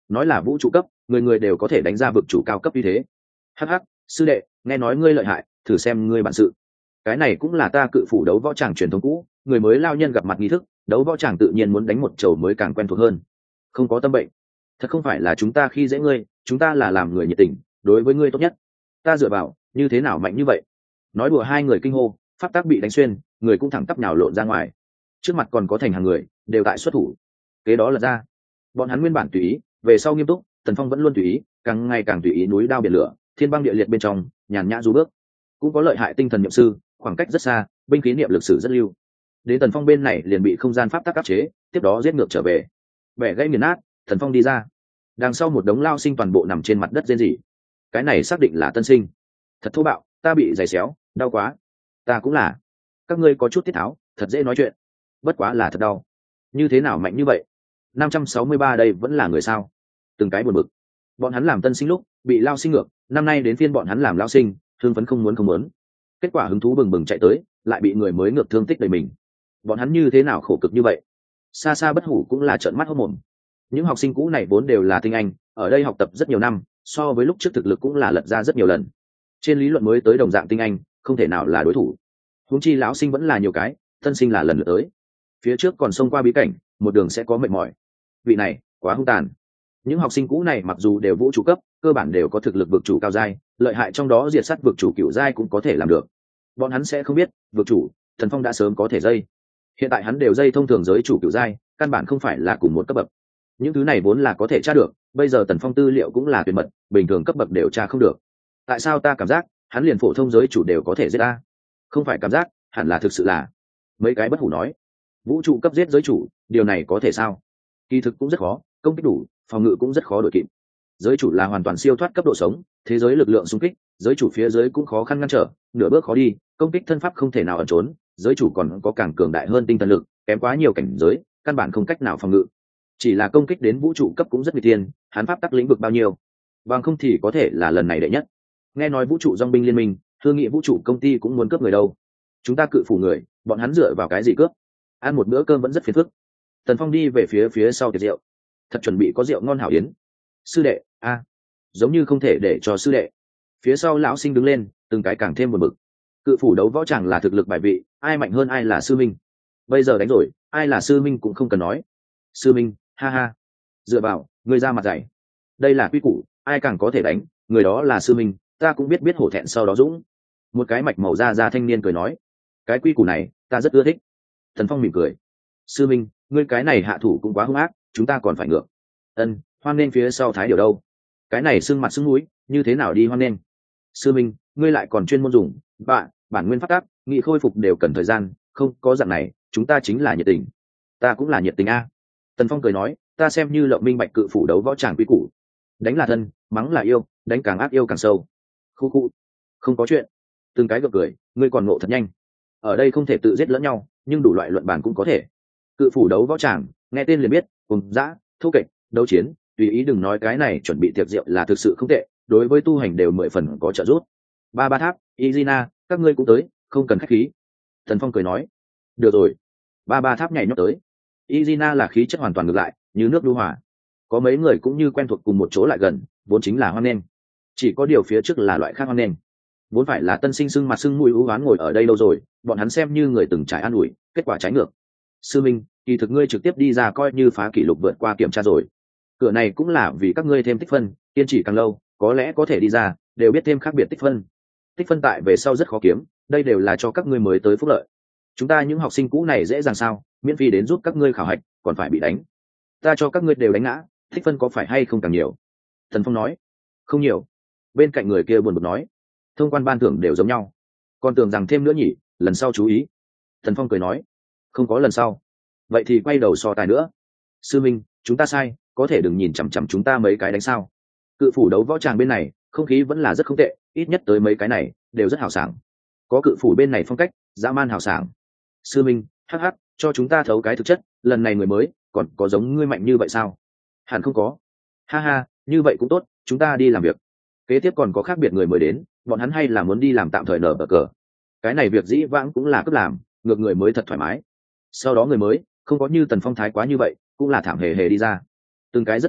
nói là vũ trụ cấp, người người đều có thể đánh ra vực chủ cao cấp như thế. Hắc hắc, sư đệ, nghe nói ngươi lợi hại, thử xem ngươi bản sự. Cái này cũng là ta cự phủ đấu võ tràng truyền thống cũ, người mới lao nhân gặp mặt nghi thức, đấu võ tràng tự nhiên muốn đánh một chầu mới càng quen thuộc hơn. Không có tâm bệnh, thật không phải là chúng ta khi dễ ngươi, chúng ta là làm người nhiệt tình, đối với ngươi tốt nhất. Ta dựa vào, như thế nào mạnh như vậy? Nói đùa hai người kinh hô, pháp tác bị đánh xuyên, người cũng thẳng tắp nhào lộn ra ngoài. Trước mặt còn có thành hàng người, đều tại xuất thủ. Kế đó là ra, bọn hắn nguyên bản tùy ý, về sau nghiêm túc, Tần Phong vẫn luôn tùy ý, càng ngày càng tùy ý, núi đao biển lửa, thiên băng địa liệt bên trong, nhàn nhã du bước. Cũng có lợi hại tinh thần niệm sư, khoảng cách rất xa, binh khí niệm lực sử rất lưu. Đến Tần Phong bên này liền bị không gian pháp tắc áp chế, tiếp đó giết ngược trở về. Bẻ gãy nghiền nát, Tần Phong đi ra. Đằng sau một đống lao sinh toàn bộ nằm trên mặt đất rên rỉ. Cái này xác định là tân sinh. Thật thô bạo, ta bị giày xéo, đau quá. Ta cũng là. Các ngươi có chút tiết tháo, thật dễ nói chuyện. Bất quá là thật đau. Như thế nào mạnh như vậy? năm trăm sáu mươi ba đây vẫn là người sao? Từng cái buồn bực. Bọn hắn làm tân sinh lúc bị lao sinh ngược, năm nay đến phiên bọn hắn làm lao sinh, thương phấn không muốn không muốn. Kết quả hứng thú bừng bừng chạy tới, lại bị người mới ngược thương tích đầy mình. Bọn hắn như thế nào khổ cực như vậy? Xa xa bất hủ cũng là trợn mắt hốt mồm. Những học sinh cũ này vốn đều là tinh anh, ở đây học tập rất nhiều năm, so với lúc trước thực lực cũng là lật ra rất nhiều lần. Trên lý luận mới tới đồng dạng tinh anh, không thể nào là đối thủ. Huống chi lão sinh vẫn là nhiều cái, tân sinh là lần lượt tới. Phía trước còn xông qua bí cảnh, một đường sẽ có mệt mỏi. Vị này, quá hung tàn. Những học sinh cũ này mặc dù đều vũ trụ cấp, cơ bản đều có thực lực vực chủ cao giai, lợi hại trong đó diệt sát vực chủ cửu giai cũng có thể làm được. Bọn hắn sẽ không biết, vực chủ, Thần Phong đã sớm có thể dây. Hiện tại hắn đều dây thông thường giới chủ cửu giai, căn bản không phải là cùng một cấp bậc. Những thứ này vốn là có thể tra được, bây giờ Tần Phong tư liệu cũng là tuyệt mật, bình thường cấp bậc đều tra không được. Tại sao ta cảm giác, hắn liền phổ thông giới chủ đều có thể giết ta? Không phải cảm giác, hẳn là thực sự là. Mấy cái bất hủ nói, vũ trụ cấp giết giới chủ, điều này có thể sao? Kỳ thực cũng rất khó, công kích đủ, phòng ngự cũng rất khó đổi kịp. Giới chủ là hoàn toàn siêu thoát cấp độ sống, thế giới lực lượng xung kích, giới chủ phía dưới cũng khó khăn ngăn trở, nửa bước khó đi, công kích thân pháp không thể nào ẩn trốn, giới chủ còn có càng cường đại hơn tinh thần lực, kém quá nhiều cảnh giới, căn bản không cách nào phòng ngự. Chỉ là công kích đến vũ trụ cấp cũng rất nguy tiên, hắn pháp tắc lĩnh vực bao nhiêu, bằng không thì có thể là lần này đệ nhất. Nghe nói vũ trụ dòng binh liên minh, thương nghị vũ trụ công ty cũng muốn cướp người đâu. Chúng ta cự phủ người, bọn hắn dựa vào cái gì cướp? Ăn một bữa cơm vẫn rất phiền phức. Tần Phong đi về phía phía sau tiệc rượu, thật chuẩn bị có rượu ngon hảo yến. Sư đệ, a, giống như không thể để cho sư đệ. Phía sau lão sinh đứng lên, từng cái càng thêm buồn bực. Cự phủ đấu võ chẳng là thực lực bài vị, ai mạnh hơn ai là sư minh. Bây giờ đánh rồi, ai là sư minh cũng không cần nói. Sư minh, ha ha. Dựa vào, người ra mặt dày. Đây là quy củ, ai càng có thể đánh, người đó là sư minh, ta cũng biết biết hổ thẹn sau đó dũng. Một cái mạch màu da da thanh niên cười nói, cái quy củ này, ta rất ưa thích. Thần Phong mỉm cười. Sư minh, ngươi cái này hạ thủ cũng quá hung ác, chúng ta còn phải ngược. Ân, hoan nên phía sau thái điều đâu? Cái này sưng mặt sưng mũi, như thế nào đi hoan nên? Sư minh, ngươi lại còn chuyên môn dùng bạn bản nguyên pháp tắc, nghị khôi phục đều cần thời gian, không có dạng này, chúng ta chính là nhiệt tình. Ta cũng là nhiệt tình a. Tần Phong cười nói, ta xem như lộng minh bạch cự phủ đấu võ tràng quy củ. Đánh là thân, mắng là yêu, đánh càng ác yêu càng sâu. Khu khu, không có chuyện. Từng cái gật cười, ngươi còn ngộ thật nhanh. Ở đây không thể tự giết lẫn nhau, nhưng đủ loại luận bàn cũng có thể. Cự phủ đấu võ tràng, nghe tên liền biết, cùng dã, thô kệch, đấu chiến, tùy ý đừng nói cái này chuẩn bị tiệc rượu là thực sự không tệ, đối với tu hành đều mười phần có trợ giúp. Ba ba tháp, Izina, các ngươi cũng tới, không cần khách khí. Thần Phong cười nói, được rồi. Ba ba tháp nhảy nhót tới. Izina là khí chất hoàn toàn ngược lại, như nước lưu hòa. Có mấy người cũng như quen thuộc cùng một chỗ lại gần, vốn chính là hoan nghênh. Chỉ có điều phía trước là loại khác hoan nghênh. Vốn phải là tân sinh sưng mặt sưng mũi ú oán ngồi ở đây lâu rồi, bọn hắn xem như người từng trải an ủi, kết quả trái ngược. Sư minh, kỳ thực ngươi trực tiếp đi ra coi như phá kỷ lục vượt qua kiểm tra rồi. Cửa này cũng là vì các ngươi thêm tích phân, kiên trì càng lâu, có lẽ có thể đi ra, đều biết thêm khác biệt tích phân. Tích phân tại về sau rất khó kiếm, đây đều là cho các ngươi mới tới phúc lợi. Chúng ta những học sinh cũ này dễ dàng sao, miễn phí đến giúp các ngươi khảo hạch, còn phải bị đánh. Ta cho các ngươi đều đánh ngã, tích phân có phải hay không càng nhiều? Thần Phong nói, không nhiều. Bên cạnh người kia buồn bực nói, thông quan ban thưởng đều giống nhau, còn tưởng rằng thêm nữa nhỉ, lần sau chú ý. Thần Phong cười nói, không có lần sau. Vậy thì quay đầu so tài nữa. Sư minh, chúng ta sai, có thể đừng nhìn chằm chằm chúng ta mấy cái đánh sao? Cự phủ đấu võ tràng bên này, không khí vẫn là rất không tệ, ít nhất tới mấy cái này đều rất hào sảng. Có cự phủ bên này phong cách dã man hào sảng. Sư minh, hắc hắc, cho chúng ta thấu cái thực chất, lần này người mới còn có giống ngươi mạnh như vậy sao? Hẳn không có. Ha ha, như vậy cũng tốt, chúng ta đi làm việc. Kế tiếp còn có khác biệt người mới đến, bọn hắn hay là muốn đi làm tạm thời nở bờ cờ. Cái này việc dĩ vãng cũng là cấp làm, ngược người mới thật thoải mái. Sau đó người mới không có như Tần Phong thái quá như vậy, cũng là thảm hề hề đi ra. Từng cái rất buồn bực,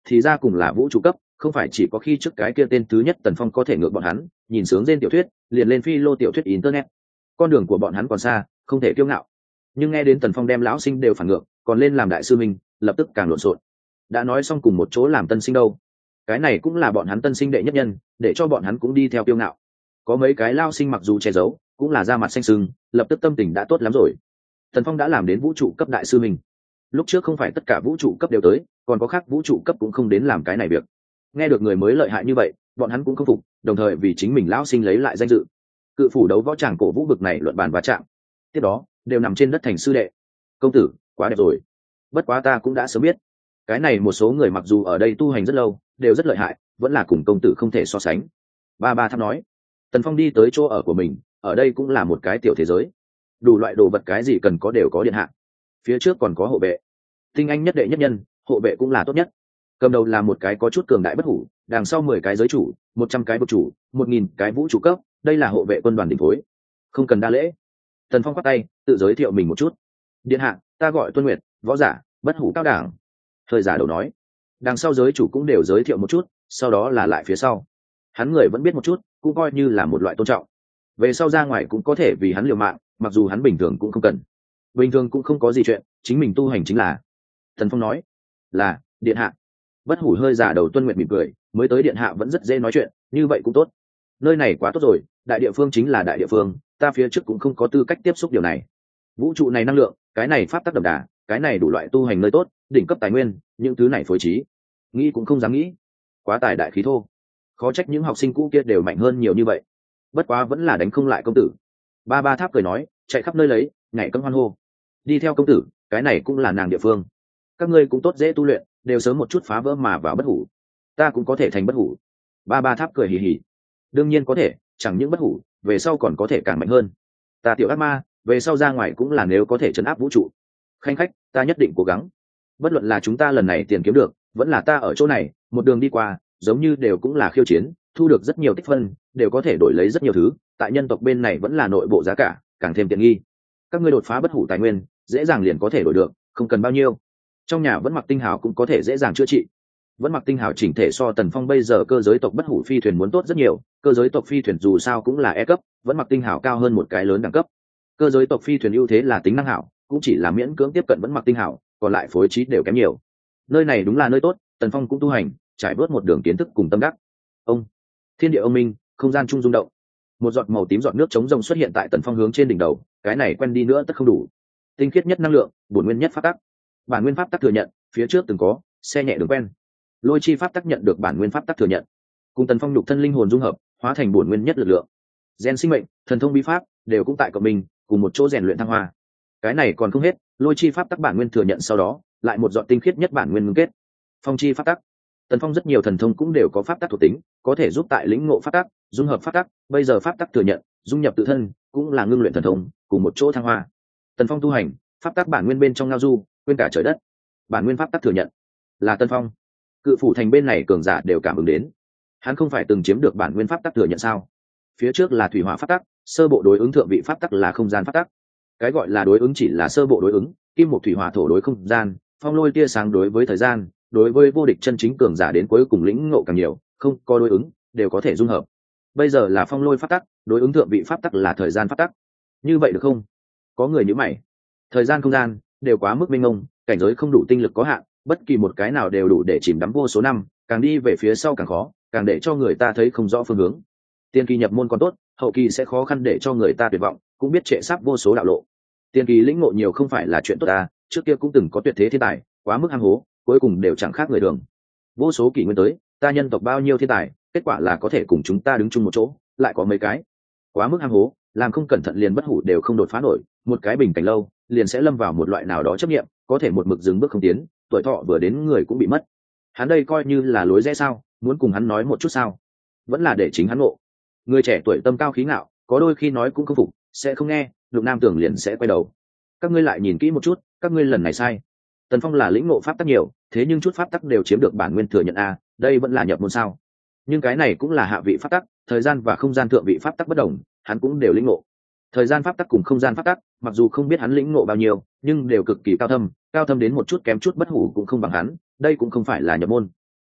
thì ra cùng là vũ trụ cấp, không phải chỉ có khi trước cái kia tên thứ nhất Tần Phong có thể ngược bọn hắn, nhìn sướng trên tiểu thuyết, liền lên phi lô tiểu thuyết internet. Con đường của bọn hắn còn xa, không thể kiêu ngạo. Nhưng nghe đến Tần Phong đem lão sinh đều phản ngược, còn lên làm đại sư minh, lập tức càng lộn xộn. Đã nói xong cùng một chỗ làm tân sinh đâu, cái này cũng là bọn hắn tân sinh đệ nhất nhân, để cho bọn hắn cũng đi theo kiêu ngạo. Có mấy cái lao sinh mặc dù che giấu, cũng là da mặt xanh sưng, lập tức tâm tình đã tốt lắm rồi. Tần Phong đã làm đến vũ trụ cấp đại sư minh. Lúc trước không phải tất cả vũ trụ cấp đều tới, còn có khác vũ trụ cấp cũng không đến làm cái này việc. Nghe được người mới lợi hại như vậy, bọn hắn cũng không phục, đồng thời vì chính mình lão sinh lấy lại danh dự. Cự phủ đấu võ tràng cổ vũ bực này luận bàn va chạm. Tiếp đó, đều nằm trên đất thành sư đệ. Công tử, quá đẹp rồi. Bất quá ta cũng đã sớm biết, cái này một số người mặc dù ở đây tu hành rất lâu, đều rất lợi hại, vẫn là cùng công tử không thể so sánh. Ba ba tháp nói. Tần Phong đi tới chỗ ở của mình, ở đây cũng là một cái tiểu thế giới, đủ loại đồ vật cái gì cần có đều có điện hạ. Phía trước còn có hộ vệ, tinh anh nhất đệ nhất nhân, hộ vệ cũng là tốt nhất. Cầm đầu là một cái có chút cường đại bất hủ, đằng sau mười cái giới chủ, một trăm cái vực chủ, một nghìn cái vũ trụ cấp, đây là hộ vệ quân đoàn đỉnh phối. Không cần đa lễ. Tần Phong quát tay, tự giới thiệu mình một chút. Điện hạ, ta gọi Tuân Nguyệt, võ giả, bất hủ cao đẳng. Hơi giả đầu nói. Đằng sau giới chủ cũng đều giới thiệu một chút, sau đó là lại phía sau. Hắn người vẫn biết một chút, cũng coi như là một loại tôn trọng. Về sau ra ngoài cũng có thể vì hắn liều mạng, mặc dù hắn bình thường cũng không cần. Bình thường cũng không có gì chuyện, chính mình tu hành chính là. Tần Phong nói. Là, điện hạ. Bất hủ hơi giả đầu Tuân Nguyệt mỉm cười, mới tới điện hạ vẫn rất dễ nói chuyện, như vậy cũng tốt. Nơi này quá tốt rồi, đại địa phương chính là đại địa phương, ta phía trước cũng không có tư cách tiếp xúc điều này. Vũ trụ này năng lượng, cái này pháp tắc đậm đà, cái này đủ loại tu hành nơi tốt, đỉnh cấp tài nguyên, những thứ này phối trí, nghĩ cũng không dám nghĩ. Quá tài đại khí thô, khó trách những học sinh cũ kia đều mạnh hơn nhiều như vậy. Bất quá vẫn là đánh không lại công tử. Ba ba tháp cười nói, chạy khắp nơi lấy, nhảy cẫng hoan hô. Đi theo công tử, cái này cũng là nàng địa phương. Các ngươi cũng tốt dễ tu luyện, đều sớm một chút phá vỡ mà vào bất hủ. Ta cũng có thể thành bất hủ. Ba ba tháp cười hì hì. Đương nhiên có thể, chẳng những bất hủ, về sau còn có thể càng mạnh hơn. Ta tiểu ác ma, về sau ra ngoài cũng là nếu có thể trấn áp vũ trụ. Khanh khách, ta nhất định cố gắng. Bất luận là chúng ta lần này tiền kiếm được, vẫn là ta ở chỗ này, một đường đi qua, giống như đều cũng là khiêu chiến, thu được rất nhiều tích phân, đều có thể đổi lấy rất nhiều thứ. Tại nhân tộc bên này vẫn là nội bộ giá cả, càng thêm tiện nghi. Các ngươi đột phá bất hủ tài nguyên, dễ dàng liền có thể đổi được, không cần bao nhiêu. Trong nhà vẫn mặc tinh hào cũng có thể dễ dàng chữa trị. Vẫn mặc tinh hào chỉnh thể so Tần Phong bây giờ cơ giới tộc bất hủ phi thuyền muốn tốt rất nhiều, cơ giới tộc phi thuyền dù sao cũng là E cấp, vẫn mặc tinh hào cao hơn một cái lớn đẳng cấp. Cơ giới tộc phi thuyền ưu thế là tính năng hảo, cũng chỉ là miễn cưỡng tiếp cận vẫn mặc tinh hào, còn lại phối trí đều kém nhiều. Nơi này đúng là nơi tốt, Tần Phong cũng tu hành, trải bớt một đường kiến thức cùng tâm đắc. Ông, thiên địa ông minh, không gian trung rung động. Một giọt màu tím giọt nước chống rông xuất hiện tại Tần Phong hướng trên đỉnh đầu, cái này quen đi nữa tất không đủ. Tinh khiết nhất năng lượng, bổn nguyên nhất pháp tắc. Bản nguyên pháp tắc thừa nhận, phía trước từng có, xe nhẹ đường quen. Lôi chi pháp tắc nhận được bản nguyên pháp tắc thừa nhận, cùng Tần Phong nhục thân linh hồn dung hợp, hóa thành bổn nguyên nhất lực lượng. Gen sinh mệnh, thần thông bí pháp đều cũng tại cộng mình, cùng một chỗ rèn luyện thăng hoa. Cái này còn không hết, lôi chi pháp tắc bản nguyên thừa nhận sau đó, lại một giọt tinh khiết nhất bản nguyên ngưng kết. Phong chi pháp tắc. Tần Phong rất nhiều thần thông cũng đều có pháp tắc thuộc tính, có thể giúp tại lĩnh ngộ pháp tắc, dung hợp pháp tắc, bây giờ pháp tắc thừa nhận, dung nhập tự thân, cũng là ngưng luyện thần thông, cùng một chỗ thăng hoa. Tần Phong tu hành, pháp tắc bản nguyên bên trong ngao du, quên cả trời đất. Bản nguyên pháp tắc thừa nhận, là Tần Phong. Cự phủ thành bên này cường giả đều cảm ứng đến. Hắn không phải từng chiếm được bản nguyên pháp tắc thừa nhận sao? Phía trước là thủy hỏa pháp tắc, sơ bộ đối ứng thượng vị pháp tắc là không gian pháp tắc. Cái gọi là đối ứng chỉ là sơ bộ đối ứng, kim một thủy hỏa thổ đối không gian, phong lôi tia sáng đối với thời gian, đối với vô địch chân chính cường giả đến cuối cùng lĩnh ngộ càng nhiều, không có đối ứng, đều có thể dung hợp. Bây giờ là phong lôi pháp tắc, đối ứng thượng vị pháp tắc là thời gian pháp tắc. Như vậy được không? Có người nhíu mày. Thời gian không gian đều quá mức mênh mông, cảnh giới không đủ tinh lực có hạn, bất kỳ một cái nào đều đủ để chìm đắm vô số năm, càng đi về phía sau càng khó, càng để cho người ta thấy không rõ phương hướng. Tiên kỳ nhập môn còn tốt, hậu kỳ sẽ khó khăn để cho người ta tuyệt vọng, cũng biết trệ sắp vô số đạo lộ. Tiên kỳ lĩnh ngộ nhiều không phải là chuyện tốt ta, trước kia cũng từng có tuyệt thế thiên tài, quá mức ham hố, cuối cùng đều chẳng khác người thường. Vô số kỷ nguyên tới, ta nhân tộc bao nhiêu thiên tài, kết quả là có thể cùng chúng ta đứng chung một chỗ, lại có mấy cái. Quá mức ham hố, làm không cẩn thận liền bất hủ đều không đột phá nổi, một cái bình cảnh lâu, liền sẽ lâm vào một loại nào đó chấp niệm, có thể một mực dừng bước không tiến, tuổi thọ vừa đến người cũng bị mất. Hắn đây coi như là lối rẽ sao, muốn cùng hắn nói một chút sao? Vẫn là để chính hắn ngộ. Người trẻ tuổi tâm cao khí ngạo, có đôi khi nói cũng không phục, sẽ không nghe, Lục Nam Tưởng liền sẽ quay đầu. Các ngươi lại nhìn kỹ một chút, các ngươi lần này sai. Tần Phong là lĩnh ngộ pháp tắc nhiều, thế nhưng chút pháp tắc đều chiếm được bản nguyên thừa nhận a, đây vẫn là nhập môn sao? Nhưng cái này cũng là hạ vị pháp tắc, thời gian và không gian thượng vị pháp tắc bất đồng, hắn cũng đều lĩnh ngộ. Thời gian pháp tắc cùng không gian pháp tắc, mặc dù không biết hắn lĩnh ngộ bao nhiêu, nhưng đều cực kỳ cao thâm, cao thâm đến một chút kém chút bất hủ cũng không bằng hắn, đây cũng không phải là nhập môn.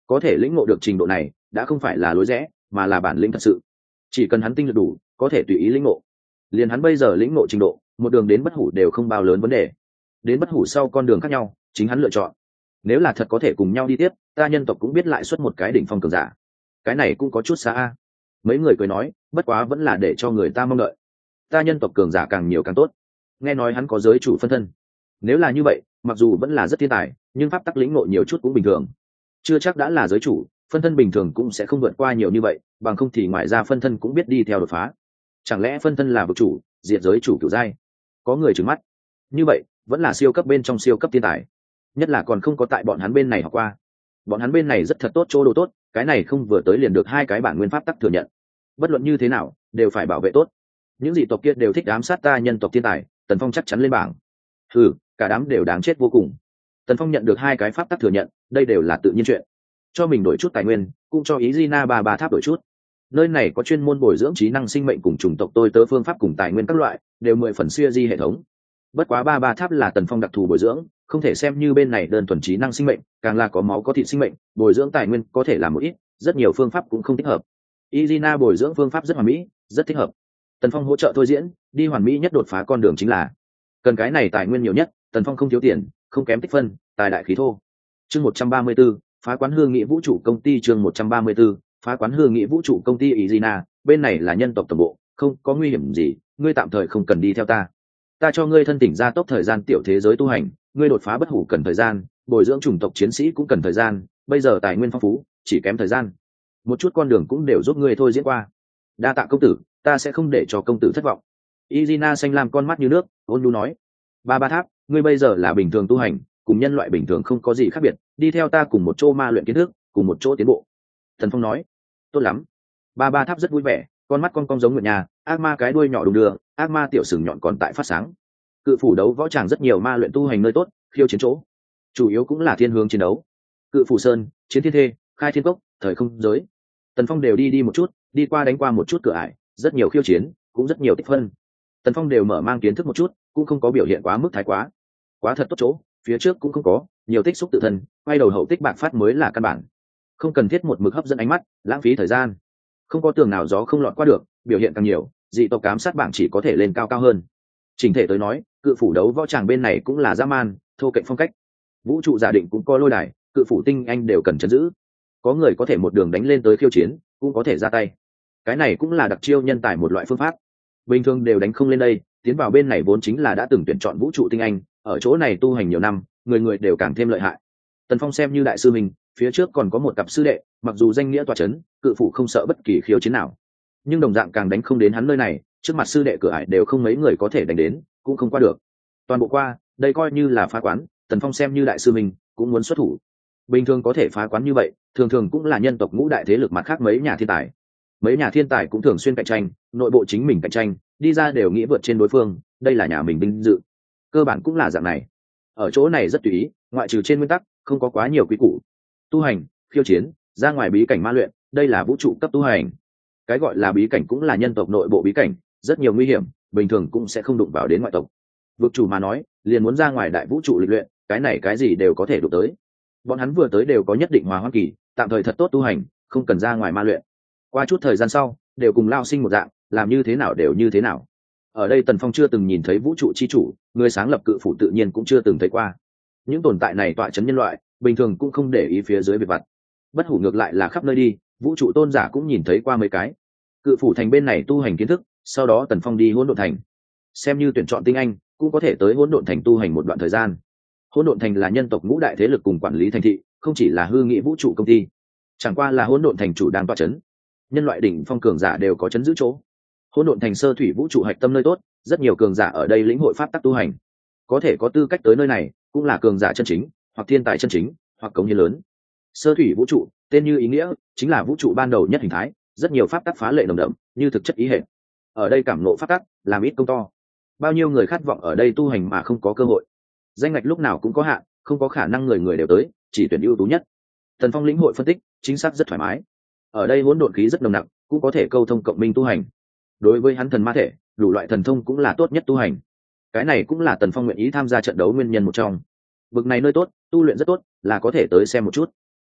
có thể lĩnh ngộ được trình độ này đã không phải là lối rẽ mà là bản lĩnh thật sự. Chỉ cần hắn tinh lực đủ có thể tùy ý lĩnh ngộ. Liền hắn bây giờ lĩnh ngộ trình độ một đường đến bất hủ đều không bao lớn vấn đề. Đến bất hủ sau con đường khác nhau chính hắn lựa chọn. Nếu là thật có thể cùng nhau đi tiếp, ta nhân tộc cũng biết lại xuất một cái đỉnh phong cường giả. Cái này cũng có chút xa a. Mấy người cười nói, bất quá vẫn là để cho người ta mong đợi. Ta nhân tộc cường giả càng nhiều càng tốt. Nghe nói hắn có giới chủ phân thân. Nếu là như vậy, mặc dù vẫn là rất thiên tài, nhưng pháp tắc lĩnh ngộ nhiều chút cũng bình thường. Chưa chắc đã là giới chủ, phân thân bình thường cũng sẽ không vượt qua nhiều như vậy, bằng không thì ngoài ra phân thân cũng biết đi theo đột phá. Chẳng lẽ phân thân là vực chủ, diệt giới chủ kiểu giai? Có người trừng mắt. Như vậy, vẫn là siêu cấp bên trong siêu cấp thiên tài. Nhất là còn không có tại bọn hắn bên này học qua. Bọn hắn bên này rất thật tốt chỗ đồ tốt, cái này không vừa tới liền được hai cái bản nguyên pháp tắc thừa nhận. Bất luận như thế nào, đều phải bảo vệ tốt. Những dị tộc kia đều thích ám sát ta nhân tộc thiên tài, Tần Phong chắc chắn lên bảng. Ừ, cả đám đều đáng chết vô cùng. Tần Phong nhận được hai cái pháp tắc thừa nhận, đây đều là tự nhiên chuyện. Cho mình đổi chút tài nguyên, cũng cho ý Gina ba ba tháp đổi chút. Nơi này có chuyên môn bồi dưỡng trí năng sinh mệnh cùng chủng tộc tôi tớ phương pháp cùng tài nguyên các loại, đều mười phần siêu di hệ thống. Bất quá ba ba tháp là Tần Phong đặc thù bồi dưỡng, không thể xem như bên này đơn thuần trí năng sinh mệnh, càng là có máu có thịt sinh mệnh, bồi dưỡng tài nguyên có thể làm một ít, rất nhiều phương pháp cũng không thích hợp. Izina bồi dưỡng phương pháp rất hoàn mỹ, rất thích hợp. Tần Phong hỗ trợ thôi diễn, đi hoàn mỹ nhất đột phá con đường chính là cần cái này tài nguyên nhiều nhất. Tần Phong không thiếu tiền, không kém tích phân, tài đại khí thô. Chương một trăm ba mươi 134, phá quán hương nghị vũ trụ công ty. Chương một trăm ba mươi 134, phá quán hương nghị vũ trụ công ty. Izina, bên này là nhân tộc tổng bộ, không có nguy hiểm gì, ngươi tạm thời không cần đi theo ta. Ta cho ngươi thân tỉnh ra tốc thời gian tiểu thế giới tu hành, ngươi đột phá bất hủ cần thời gian, bồi dưỡng chủng tộc chiến sĩ cũng cần thời gian, bây giờ tài nguyên phong phú, chỉ kém thời gian. Một chút con đường cũng đều giúp ngươi thôi diễn qua. Đa tạ công tử, ta sẽ không để cho công tử thất vọng. Izina xanh lam con mắt như nước, ôn nhu nói. Ba ba tháp, ngươi bây giờ là bình thường tu hành, cùng nhân loại bình thường không có gì khác biệt, đi theo ta cùng một chỗ ma luyện kiến thức, cùng một chỗ tiến bộ. Thần Phong nói. Tốt lắm. Ba ba tháp rất vui vẻ, con mắt con cong giống nguyệt nhà, ác ma cái đuôi nhỏ đùng đưa, ác ma tiểu sừng nhọn còn tại phát sáng. Cự phủ đấu võ tràng rất nhiều ma luyện tu hành nơi tốt, khiêu chiến chỗ, chủ yếu cũng là thiên hướng chiến đấu. Cự phủ sơn, chiến thiên thê, khai thiên cốc, thời không giới, Tần Phong đều đi đi một chút, đi qua đánh qua một chút cửa ải, rất nhiều khiêu chiến, cũng rất nhiều tích phân. Tần Phong đều mở mang kiến thức một chút, cũng không có biểu hiện quá mức thái quá, quá thật tốt chỗ, phía trước cũng không có nhiều tích xúc tự thân, quay đầu hậu tích bạc phát mới là căn bản, không cần thiết một mực hấp dẫn ánh mắt, lãng phí thời gian. Không có tường nào gió không lọt qua được, biểu hiện càng nhiều, dị tộc cám sát bảng chỉ có thể lên cao cao hơn. Trình thể tới nói, cự phủ đấu võ tràng bên này cũng là dã man, thô kệch phong cách. Vũ trụ giả định cũng có lôi đài, cự phủ tinh anh đều cần chấn giữ. Có người có thể một đường đánh lên tới khiêu chiến, cũng có thể ra tay. Cái này cũng là đặc chiêu nhân tài một loại phương pháp. Bình thường đều đánh không lên đây, tiến vào bên này vốn chính là đã từng tuyển chọn vũ trụ tinh anh, ở chỗ này tu hành nhiều năm, người người đều càng thêm lợi hại. Tần Phong xem như đại sư mình, phía trước còn có một cặp sư đệ, mặc dù danh nghĩa tòa chấn, cự phủ không sợ bất kỳ khiêu chiến nào, nhưng đồng dạng càng đánh không đến hắn nơi này, trước mặt sư đệ cửa ải đều không mấy người có thể đánh đến, cũng không qua được. Toàn bộ qua, đây coi như là phá quán, Tần Phong xem như đại sư mình, cũng muốn xuất thủ. Bình thường có thể phá quán như vậy, thường thường cũng là nhân tộc ngũ đại thế lực mặt khác mấy nhà thiên tài. Mấy nhà thiên tài cũng thường xuyên cạnh tranh, nội bộ chính mình cạnh tranh, đi ra đều nghĩ vượt trên đối phương, đây là nhà mình vinh dự. Cơ bản cũng là dạng này. Ở chỗ này rất tùy ý, ngoại trừ trên nguyên tắc, không có quá nhiều quý củ. Tu hành, khiêu chiến, ra ngoài bí cảnh ma luyện, đây là vũ trụ cấp tu hành. Cái gọi là bí cảnh cũng là nhân tộc nội bộ bí cảnh, rất nhiều nguy hiểm, bình thường cũng sẽ không đụng vào đến ngoại tộc. Vực chủ mà nói, liền muốn ra ngoài đại vũ trụ lịch luyện, cái này cái gì đều có thể đụng tới. Bọn hắn vừa tới đều có nhất định hòa hoãn kỳ, tạm thời thật tốt tu hành, không cần ra ngoài ma luyện. Qua chút thời gian sau, đều cùng lao sinh một dạng, làm như thế nào đều như thế nào. Ở đây Tần Phong chưa từng nhìn thấy vũ trụ chi chủ, người sáng lập cự phủ tự nhiên cũng chưa từng thấy qua. Những tồn tại này tọa chấn nhân loại, bình thường cũng không để ý phía dưới việc vặt. Bất hủ ngược lại là khắp nơi đi, vũ trụ tôn giả cũng nhìn thấy qua mấy cái. Cự phủ thành bên này tu hành kiến thức, sau đó Tần Phong đi hỗn độn thành, xem như tuyển chọn tinh anh, cũng có thể tới hỗn độn thành tu hành một đoạn thời gian. Hỗn độn thành là nhân tộc ngũ đại thế lực cùng quản lý thành thị, không chỉ là hư nghị vũ trụ công ty, chẳng qua là hỗn độn thành chủ đang tọa chấn, nhân loại đỉnh phong cường giả đều có chấn giữ chỗ. Hỗn độn thành sơ thủy vũ trụ hạch tâm nơi tốt, rất nhiều cường giả ở đây lĩnh hội pháp tắc tu hành, có thể có tư cách tới nơi này, cũng là cường giả chân chính, hoặc thiên tài chân chính, hoặc cống hiến lớn. Sơ thủy vũ trụ, tên như ý nghĩa, chính là vũ trụ ban đầu nhất hình thái, rất nhiều pháp tắc phá lệ nồng đậm, như thực chất ý hệ. Ở đây cảm ngộ pháp tắc, làm ít công to. Bao nhiêu người khát vọng ở đây tu hành mà không có cơ hội. Danh ngạch lúc nào cũng có hạn, không có khả năng người người đều tới, chỉ tuyển ưu tú nhất. Thần Phong lĩnh hội phân tích, chính xác rất thoải mái. Ở đây hỗn độn khí rất nồng nặc, cũng có thể câu thông cộng minh tu hành. Đối với hắn thần ma thể, đủ loại thần thông cũng là tốt nhất tu hành. Cái này cũng là Tần Phong nguyện ý tham gia trận đấu nguyên nhân một trong. Vực này nơi tốt, tu luyện rất tốt, là có thể tới xem một chút.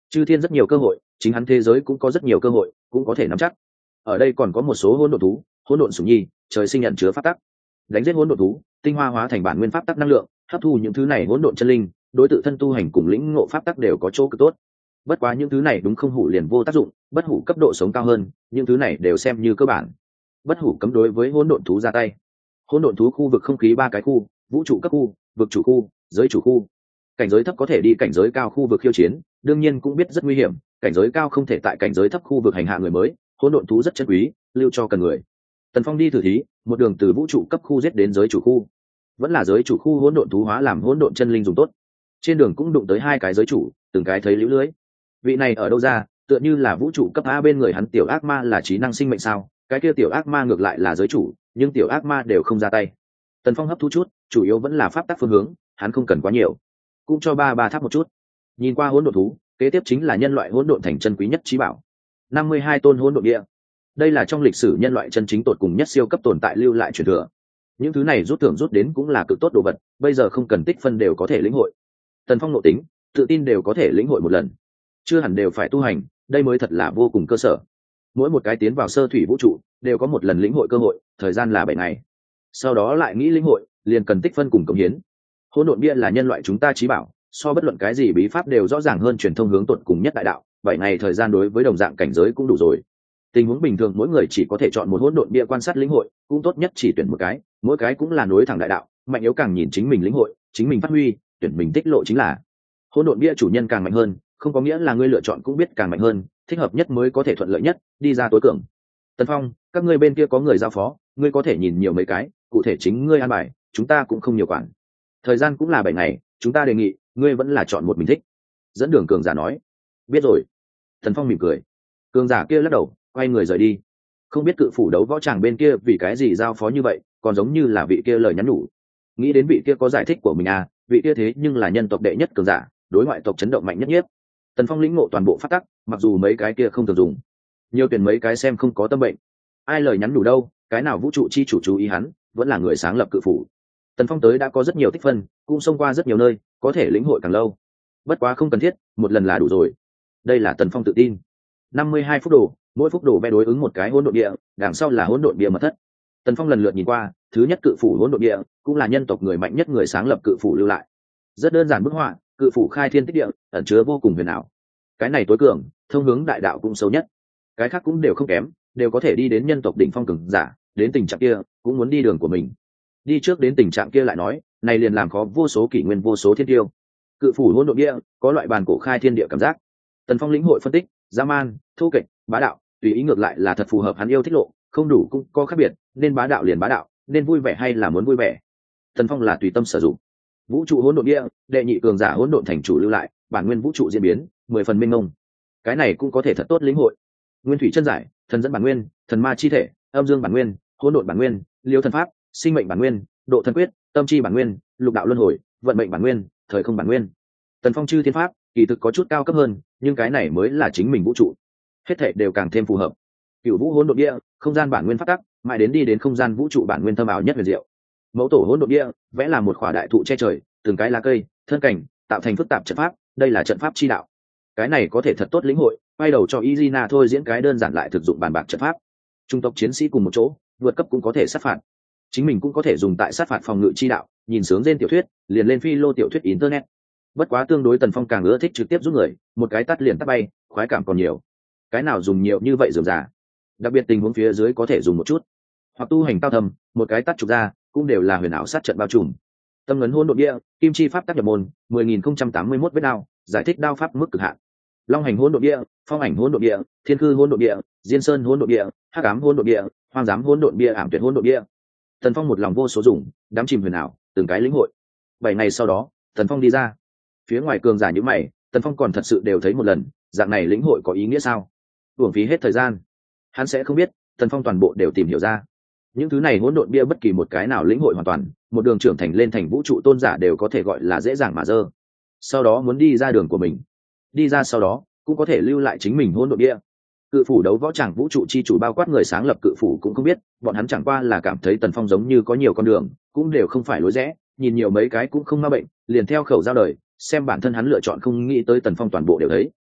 chư thiên rất nhiều cơ hội, chính hắn thế giới cũng có rất nhiều cơ hội, cũng có thể nắm chắc. Ở đây còn có một số hỗn độn thú, hỗn độn sủng nhi, trời sinh nhận chứa pháp tắc. Đánh giết hỗn độn thú, tinh hoa hóa thành bản nguyên pháp tắc năng lượng, hấp thu những thứ này hỗn độn chân linh, đối tự thân tu hành cùng lĩnh ngộ pháp tắc đều có chỗ cực tốt. Bất quá những thứ này đúng không hủ liền vô tác dụng, bất hủ cấp độ sống cao hơn, những thứ này đều xem như cơ bản. Bất hủ cấm đối với hỗn độn thú ra tay. Hỗn độn thú khu vực không khí ba cái khu, vũ trụ cấp khu, vực chủ khu, giới chủ khu. Cảnh giới thấp có thể đi cảnh giới cao khu vực khiêu chiến, đương nhiên cũng biết rất nguy hiểm, cảnh giới cao không thể tại cảnh giới thấp khu vực hành hạ người mới, hỗn độn thú rất chân quý, lưu cho cần người. Tần Phong đi thử thí, một đường từ vũ trụ cấp khu giết đến giới chủ khu. Vẫn là giới chủ khu hỗn độn thú hóa làm hỗn độn chân linh dùng tốt. Trên đường cũng đụng tới hai cái giới chủ, từng cái thấy liễu lưới. Vị này ở đâu ra, tựa như là vũ trụ cấp A, bên người hắn tiểu ác ma là trí năng sinh mệnh sao? Cái kia tiểu ác ma ngược lại là giới chủ, nhưng tiểu ác ma đều không ra tay. Tần Phong hấp thu chút, chủ yếu vẫn là pháp tắc phương hướng, hắn không cần quá nhiều, cũng cho ba ba tháp một chút. Nhìn qua hỗn độn thú, kế tiếp chính là nhân loại hỗn độn thành chân quý nhất trí bảo. năm mươi hai tôn hỗn độn địa. Đây là trong lịch sử nhân loại chân chính tột cùng nhất siêu cấp tồn tại lưu lại truyền thừa. Những thứ này rút thưởng rút đến cũng là cực tốt đồ vật, bây giờ không cần tích phân đều có thể lĩnh hội. Tần Phong nội tính, tự tin đều có thể lĩnh hội một lần. Chưa hẳn đều phải tu hành, đây mới thật là vô cùng cơ sở. Mỗi một cái tiến vào sơ thủy vũ trụ đều có một lần lĩnh hội cơ hội, thời gian là bảy ngày. Sau đó lại nghĩ lĩnh hội, liền cần tích phân cùng cống hiến. Hỗn độn bia là nhân loại chúng ta chí bảo, so bất luận cái gì bí pháp đều rõ ràng hơn truyền thông hướng tột cùng nhất đại đạo, bảy ngày thời gian đối với đồng dạng cảnh giới cũng đủ rồi. Tình huống bình thường mỗi người chỉ có thể chọn một hỗn độn bia quan sát lĩnh hội, cũng tốt nhất chỉ tuyển một cái, mỗi cái cũng là nối thẳng đại đạo, mạnh yếu càng nhìn chính mình lĩnh hội, chính mình phát huy, tuyển mình tích lộ chính là. Hỗn độn bia chủ nhân càng mạnh hơn, không có nghĩa là ngươi lựa chọn cũng biết càng mạnh hơn, thích hợp nhất mới có thể thuận lợi nhất, đi ra tối cường. Tần Phong, các ngươi bên kia có người giao phó, ngươi có thể nhìn nhiều mấy cái, cụ thể chính ngươi an bài, chúng ta cũng không nhiều quản. Thời gian cũng là bảy ngày, chúng ta đề nghị, ngươi vẫn là chọn một mình thích. Dẫn đường cường giả nói. Biết rồi. Tần Phong mỉm cười. Cường giả kia lắc đầu, quay người rời đi. Không biết cự phủ đấu võ tràng bên kia vì cái gì giao phó như vậy, còn giống như là vị kia lời nhắn nhủ. Nghĩ đến vị kia có giải thích của mình à, vị kia thế nhưng là nhân tộc đệ nhất cường giả, đối ngoại tộc chấn động mạnh nhất nhiếp. Tần Phong lĩnh ngộ toàn bộ phát tắc, mặc dù mấy cái kia không thường dùng, nhiều tuyển mấy cái xem không có tâm bệnh. Ai lời nhắn đủ đâu, cái nào vũ trụ chi chủ chú ý hắn, vẫn là người sáng lập cự phủ. Tần Phong tới đã có rất nhiều tích phân, cũng xông qua rất nhiều nơi, có thể lĩnh hội càng lâu. Bất quá không cần thiết, một lần là đủ rồi. Đây là Tần Phong tự tin. năm mươi hai phút đồ, mỗi phút đồ vẽ đối ứng một cái hỗn độn địa, đằng sau là hỗn độn địa mật thất. Tần Phong lần lượt nhìn qua, thứ nhất cự phủ hỗn độn địa, cũng là nhân tộc người mạnh nhất người sáng lập cự phủ lưu lại. Rất đơn giản bức họa, cự phủ khai thiên tích địa, ẩn chứa vô cùng huyền ảo. Cái này tối cường, thông hướng đại đạo cũng sâu nhất. Cái khác cũng đều không kém, đều có thể đi đến nhân tộc đỉnh phong cường giả, đến tình trạng kia, cũng muốn đi đường của mình. Đi trước đến tình trạng kia lại nói, này liền làm khó vô số kỷ nguyên vô số thiên tiêu. Cự phủ hỗn độn địa, có loại bàn cổ khai thiên địa cảm giác. Tần Phong lĩnh hội phân tích, dã man, thu kịch, bá đạo, tùy ý ngược lại là thật phù hợp hắn yêu thích lộ, không đủ cũng có khác biệt, nên bá đạo liền bá đạo, nên vui vẻ hay là muốn vui vẻ. Tần Phong là tùy tâm sử dụng. Vũ trụ hỗn độn địa, đệ nhị cường giả hỗn độn thành chủ lưu lại, bản nguyên vũ trụ diễn biến, mười phần minh ngông. Cái này cũng có thể thật tốt lĩnh hội. Nguyên thủy chân giải, thần dẫn bản nguyên, thần ma chi thể, âm dương bản nguyên, hỗn độn bản nguyên, liêu thần pháp, sinh mệnh bản nguyên, độ thần quyết, tâm chi bản nguyên, lục đạo luân hồi, vận mệnh bản nguyên, thời không bản nguyên. Tần Phong chư thiên pháp kỳ thực có chút cao cấp hơn, nhưng cái này mới là chính mình vũ trụ, hết thảy đều càng thêm phù hợp. Cửu vũ hỗn độn địa, không gian bản nguyên pháp tắc, mãi đến đi đến không gian vũ trụ bản nguyên thâm ảo nhất huyền diệu. Mẫu tổ hỗn độn địa, vẽ là một khỏa đại thụ che trời, từng cái lá cây, thân cảnh, tạo thành phức tạp trận pháp, đây là trận pháp chi đạo. Cái này có thể thật tốt lĩnh hội, quay đầu cho Izina thôi diễn cái đơn giản lại thực dụng bàn bạc trận pháp. Trung tộc chiến sĩ cùng một chỗ, vượt cấp cũng có thể sát phạt. Chính mình cũng có thể dùng tại sát phạt phòng ngự chi đạo, nhìn sướng trên tiểu thuyết, liền lên phi lô tiểu thuyết internet. Bất quá tương đối Tần Phong càng ưa thích trực tiếp giúp người, một cái tắt liền tắt bay, khoái cảm còn nhiều. Cái nào dùng nhiều như vậy dườm giả. Đặc biệt tình huống phía dưới có thể dùng một chút. Hoặc tu hành cao thầm, một cái tắt trục ra, cũng đều là huyền ảo sát trận bao trùm. Tâm ngấn hỗn độn địa, kim chi pháp tác nhập môn, mười nghìn không trăm tám mươi mốt vết đao, giải thích đao pháp mức cực hạn. Long hành hỗn độn địa, phong ảnh hỗn độn địa, thiên cư hỗn độn địa, diên sơn hỗn độn địa, hắc ám hỗn độn địa, hoang dám hỗn độn địa, ảm tuyệt hỗn độn địa. Tần Phong một lòng vô số dùng, đắm chìm huyền ảo, từng cái lĩnh hội. Bảy ngày sau đó, Tần Phong đi ra. Phía ngoài cường giả như mày, Tần Phong còn thật sự đều thấy một lần, dạng này lĩnh hội có ý nghĩa sao? Uổng phí hết thời gian. Hắn sẽ không biết, Tần Phong toàn bộ đều tìm hiểu ra. Những thứ này hỗn độn bia bất kỳ một cái nào lĩnh hội hoàn toàn, một đường trưởng thành lên thành vũ trụ tôn giả đều có thể gọi là dễ dàng mà dơ. Sau đó muốn đi ra đường của mình, đi ra sau đó cũng có thể lưu lại chính mình hỗn độn bia. Cự phủ đấu võ tràng vũ trụ chi chủ bao quát người sáng lập cự phủ cũng không biết, bọn hắn chẳng qua là cảm thấy Tần Phong giống như có nhiều con đường, cũng đều không phải lối rẽ, nhìn nhiều mấy cái cũng không ma bệnh, liền theo khẩu giao đời, xem bản thân hắn lựa chọn không nghĩ tới Tần Phong toàn bộ đều thấy.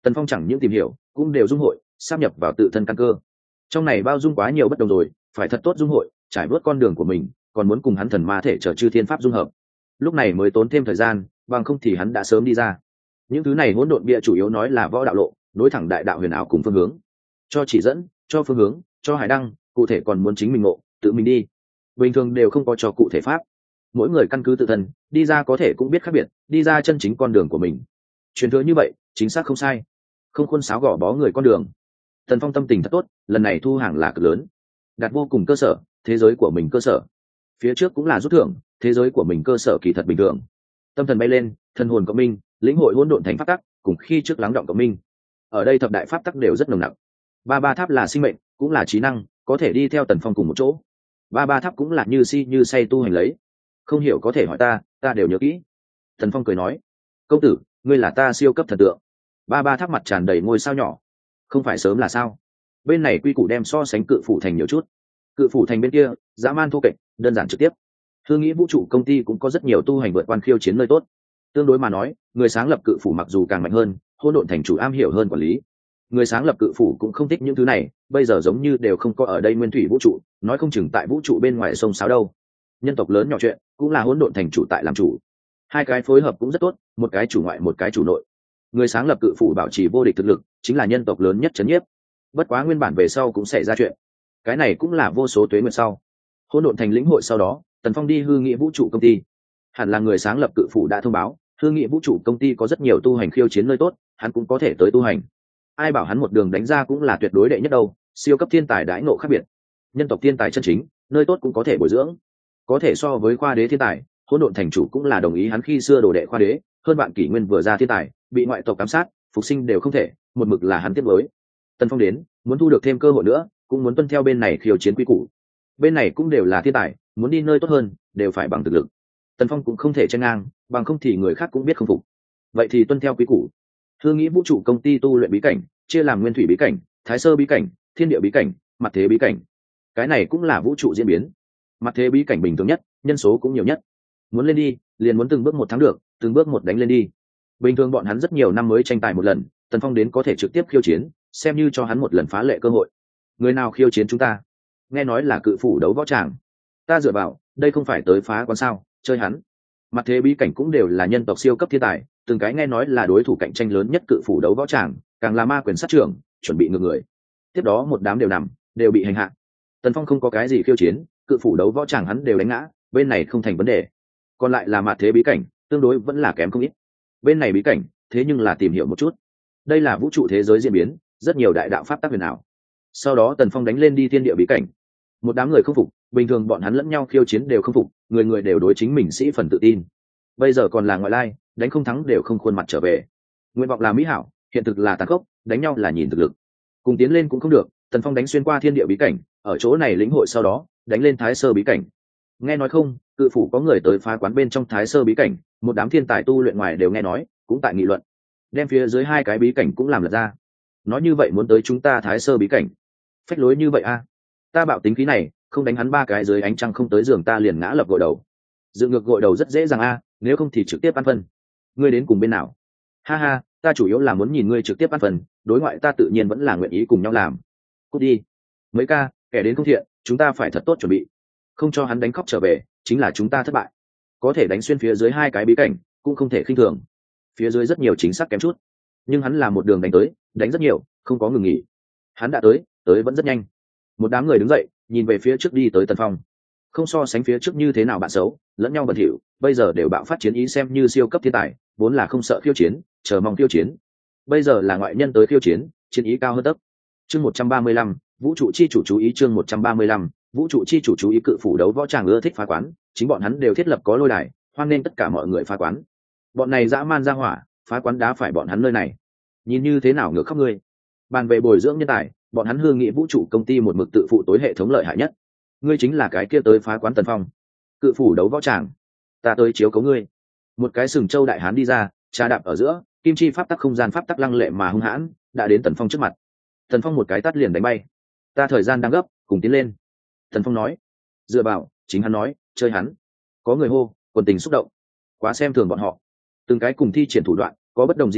Tần Phong chẳng những tìm hiểu cũng đều dung hội sáp nhập vào tự thân căn cơ. Trong này bao dung quá nhiều bất đồng rồi, phải thật tốt dung hội trải vớt con đường của mình, còn muốn cùng hắn thần ma thể trở chư thiên pháp dung hợp, lúc này mới tốn thêm thời gian, bằng không thì hắn đã sớm đi ra. Những thứ này hỗn độn bia chủ yếu nói là võ đạo lộ, nối thẳng đại đạo huyền ảo cùng phương hướng, cho chỉ dẫn, cho phương hướng, cho hải đăng, cụ thể còn muốn chính mình ngộ, tự mình đi. Bình thường đều không có cho cụ thể pháp, mỗi người căn cứ tự thân đi ra, có thể cũng biết khác biệt, đi ra chân chính con đường của mình. Truyền thừa như vậy chính xác không sai, không khuôn sáo gò bó người con đường. Tần Phong tâm tình thật tốt, lần này thu hàng là cực lớn, đặt vô cùng cơ sở, thế giới của mình cơ sở. Phía trước cũng là rút thưởng, thế giới của mình cơ sở kỳ thật bình thường. Tâm thần bay lên, thần hồn cộng minh, lĩnh hội hỗn độn thành pháp tắc, cùng khi trước lắng động cộng minh. Ở đây thập đại pháp tắc đều rất nồng nặc. Ba ba tháp là sinh mệnh, cũng là trí năng, có thể đi theo Tần Phong cùng một chỗ. Ba ba tháp cũng là như si như say tu hành lấy. Không hiểu có thể hỏi ta, ta đều nhớ kỹ. Tần Phong cười nói, công tử, ngươi là ta siêu cấp thần tượng. Ba ba tháp mặt tràn đầy ngôi sao nhỏ. Không phải sớm là sao? Bên này quy củ đem so sánh cự phủ thành nhiều chút. Cự phủ thành bên kia dã man thô kệch, đơn giản trực tiếp. Hương nghĩ vũ trụ công ty cũng có rất nhiều tu hành vượt quan khiêu chiến nơi tốt. Tương đối mà nói, người sáng lập cự phủ mặc dù càng mạnh hơn, hỗn độn thành chủ am hiểu hơn quản lý. Người sáng lập cự phủ cũng không thích những thứ này, bây giờ giống như đều không có ở đây nguyên thủy vũ trụ, nói không chừng tại vũ trụ bên ngoài sông sáo đâu. Nhân tộc lớn nhỏ chuyện, cũng là hỗn độn thành chủ tại làm chủ. Hai cái phối hợp cũng rất tốt, một cái chủ ngoại một cái chủ nội. Người sáng lập cự phủ bảo trì vô địch thực lực, chính là nhân tộc lớn nhất trấn nhiếp. Bất quá nguyên bản về sau cũng xảy ra chuyện, cái này cũng là vô số tuế nguyệt sau. Hỗn độn thành lĩnh hội sau đó, Tần Phong đi hư nghị vũ trụ công ty. Hẳn là người sáng lập cự phủ đã thông báo, hư nghị vũ trụ công ty có rất nhiều tu hành khiêu chiến nơi tốt, hắn cũng có thể tới tu hành. Ai bảo hắn một đường đánh ra cũng là tuyệt đối đệ nhất đâu, siêu cấp thiên tài đãi ngộ khác biệt. Nhân tộc thiên tài chân chính, nơi tốt cũng có thể bồi dưỡng. Có thể so với khoa đế thiên tài, hỗn độn thành chủ cũng là đồng ý hắn khi xưa đồ đệ khoa đế, hơn bạn kỷ nguyên vừa ra thiên tài, bị ngoại tộc ám sát, phục sinh đều không thể, một mực là hắn tiếp với. Tần Phong đến, muốn thu được thêm cơ hội nữa, cũng muốn tuân theo bên này khiêu chiến quy củ. Bên này cũng đều là thiên tài, muốn đi nơi tốt hơn, đều phải bằng thực lực. Tần Phong cũng không thể chen ngang, bằng không thì người khác cũng biết không phục. Vậy thì tuân theo quy củ. Hương nghĩ vũ trụ công ty tu luyện bí cảnh, chia làm nguyên thủy bí cảnh, thái sơ bí cảnh, thiên địa bí cảnh, mặt thế bí cảnh. Cái này cũng là vũ trụ diễn biến. Mặt thế bí cảnh bình thường nhất, nhân số cũng nhiều nhất. Muốn lên đi, liền muốn từng bước một thắng được, từng bước một đánh lên đi. Bình thường bọn hắn rất nhiều năm mới tranh tài một lần, Tần Phong đến có thể trực tiếp khiêu chiến, xem như cho hắn một lần phá lệ cơ hội. Người nào khiêu chiến chúng ta? Nghe nói là cự phủ đấu võ tràng. Ta dựa vào, đây không phải tới phá quán sao, chơi hắn. Mặt thế bí cảnh cũng đều là nhân tộc siêu cấp thiên tài, từng cái nghe nói là đối thủ cạnh tranh lớn nhất cự phủ đấu võ tràng, càng là ma quyền sát trưởng, chuẩn bị ngược người. Tiếp đó một đám đều nằm, đều bị hành hạ. Tần Phong không có cái gì khiêu chiến, cự phủ đấu võ tràng hắn đều đánh ngã, bên này không thành vấn đề. Còn lại là mặt thế bí cảnh, tương đối vẫn là kém không ít. Bên này bí cảnh, thế nhưng là tìm hiểu một chút. Đây là vũ trụ thế giới diễn biến, rất nhiều đại đạo pháp tắc huyền ảo. Sau đó Tần Phong đánh lên đi thiên địa bí cảnh. Một đám người không phục, bình thường bọn hắn lẫn nhau khiêu chiến đều không phục, người người đều đối chính mình sĩ phần tự tin. Bây giờ còn là ngoại lai, đánh không thắng đều không khuôn mặt trở về. Nguyện vọng là mỹ hảo, hiện thực là tàn khốc, đánh nhau là nhìn thực lực. Cùng tiến lên cũng không được, Tần Phong đánh xuyên qua thiên địa bí cảnh, ở chỗ này lĩnh hội sau đó, đánh lên thái sơ bí cảnh. Nghe nói không, cự phủ có người tới phá quán bên trong thái sơ bí cảnh, một đám thiên tài tu luyện ngoài đều nghe nói, cũng tại nghị luận. Đem phía dưới hai cái bí cảnh cũng làm lật ra. Nói như vậy muốn tới chúng ta thái sơ bí cảnh. Phách lối như vậy a. Ta bảo tính khí này, không đánh hắn ba cái dưới ánh trăng không tới giường ta liền ngã lập gội đầu. Dự ngược gội đầu rất dễ dàng a, nếu không thì trực tiếp ăn phân. Ngươi đến cùng bên nào? Ha ha, ta chủ yếu là muốn nhìn ngươi trực tiếp ăn phần, đối ngoại ta tự nhiên vẫn là nguyện ý cùng nhau làm. Cút đi. Mấy ca, kẻ đến không thiện, chúng ta phải thật tốt chuẩn bị. Không cho hắn đánh khóc trở về, chính là chúng ta thất bại. Có thể đánh xuyên phía dưới hai cái bí cảnh, cũng không thể khinh thường. Phía dưới rất nhiều chính xác kém chút, nhưng hắn là một đường đánh tới, đánh rất nhiều, không có ngừng nghỉ. Hắn đã tới, tới vẫn rất nhanh. Một đám người đứng dậy, nhìn về phía trước đi tới Tần Phong. Không so sánh phía trước như thế nào bạn xấu, lẫn nhau bẩn thỉu, bây giờ đều bạo phát chiến ý xem như siêu cấp thiên tài, vốn là không sợ khiêu chiến, chờ mong khiêu chiến. Bây giờ là ngoại nhân tới khiêu chiến, chiến ý cao hơn tấc. Chương một trăm ba mươi lăm, vũ trụ chi chủ chú ý chương một trăm ba mươi lăm, vũ trụ chi chủ chú ý cự phủ đấu võ tràng ưa thích phá quán, chính bọn hắn đều thiết lập có lôi đài, hoan nên tất cả mọi người phá quán. Bọn này dã man ra hỏa, phá quán đá phải bọn hắn nơi này. Nhìn như thế nào ngược khóc ngươi. Bàn về bồi dưỡng nhân tài, bọn hắn hương nghị vũ trụ công ty một mực tự phụ tối hệ thống lợi hại nhất. Ngươi chính là cái kia tới phá quán Tần Phong. Cự phủ đấu võ tràng, ta tới chiếu cấu ngươi. Một cái sừng châu đại hán đi ra, trà đạp ở giữa, kim chi pháp tắc không gian pháp tắc lăng lệ mà hung hãn, đã đến Tần Phong trước mặt. Tần Phong một cái tát liền đánh bay. Ta thời gian đang gấp, cùng tiến lên. Tần Phong nói. Dựa vào, chính hắn nói, chơi hắn. Có người hô, quần tình xúc động. Quá xem thường bọn họ. Từng cái cùng thi triển thủ đoạn, có bất đồng riêng pháp tắc,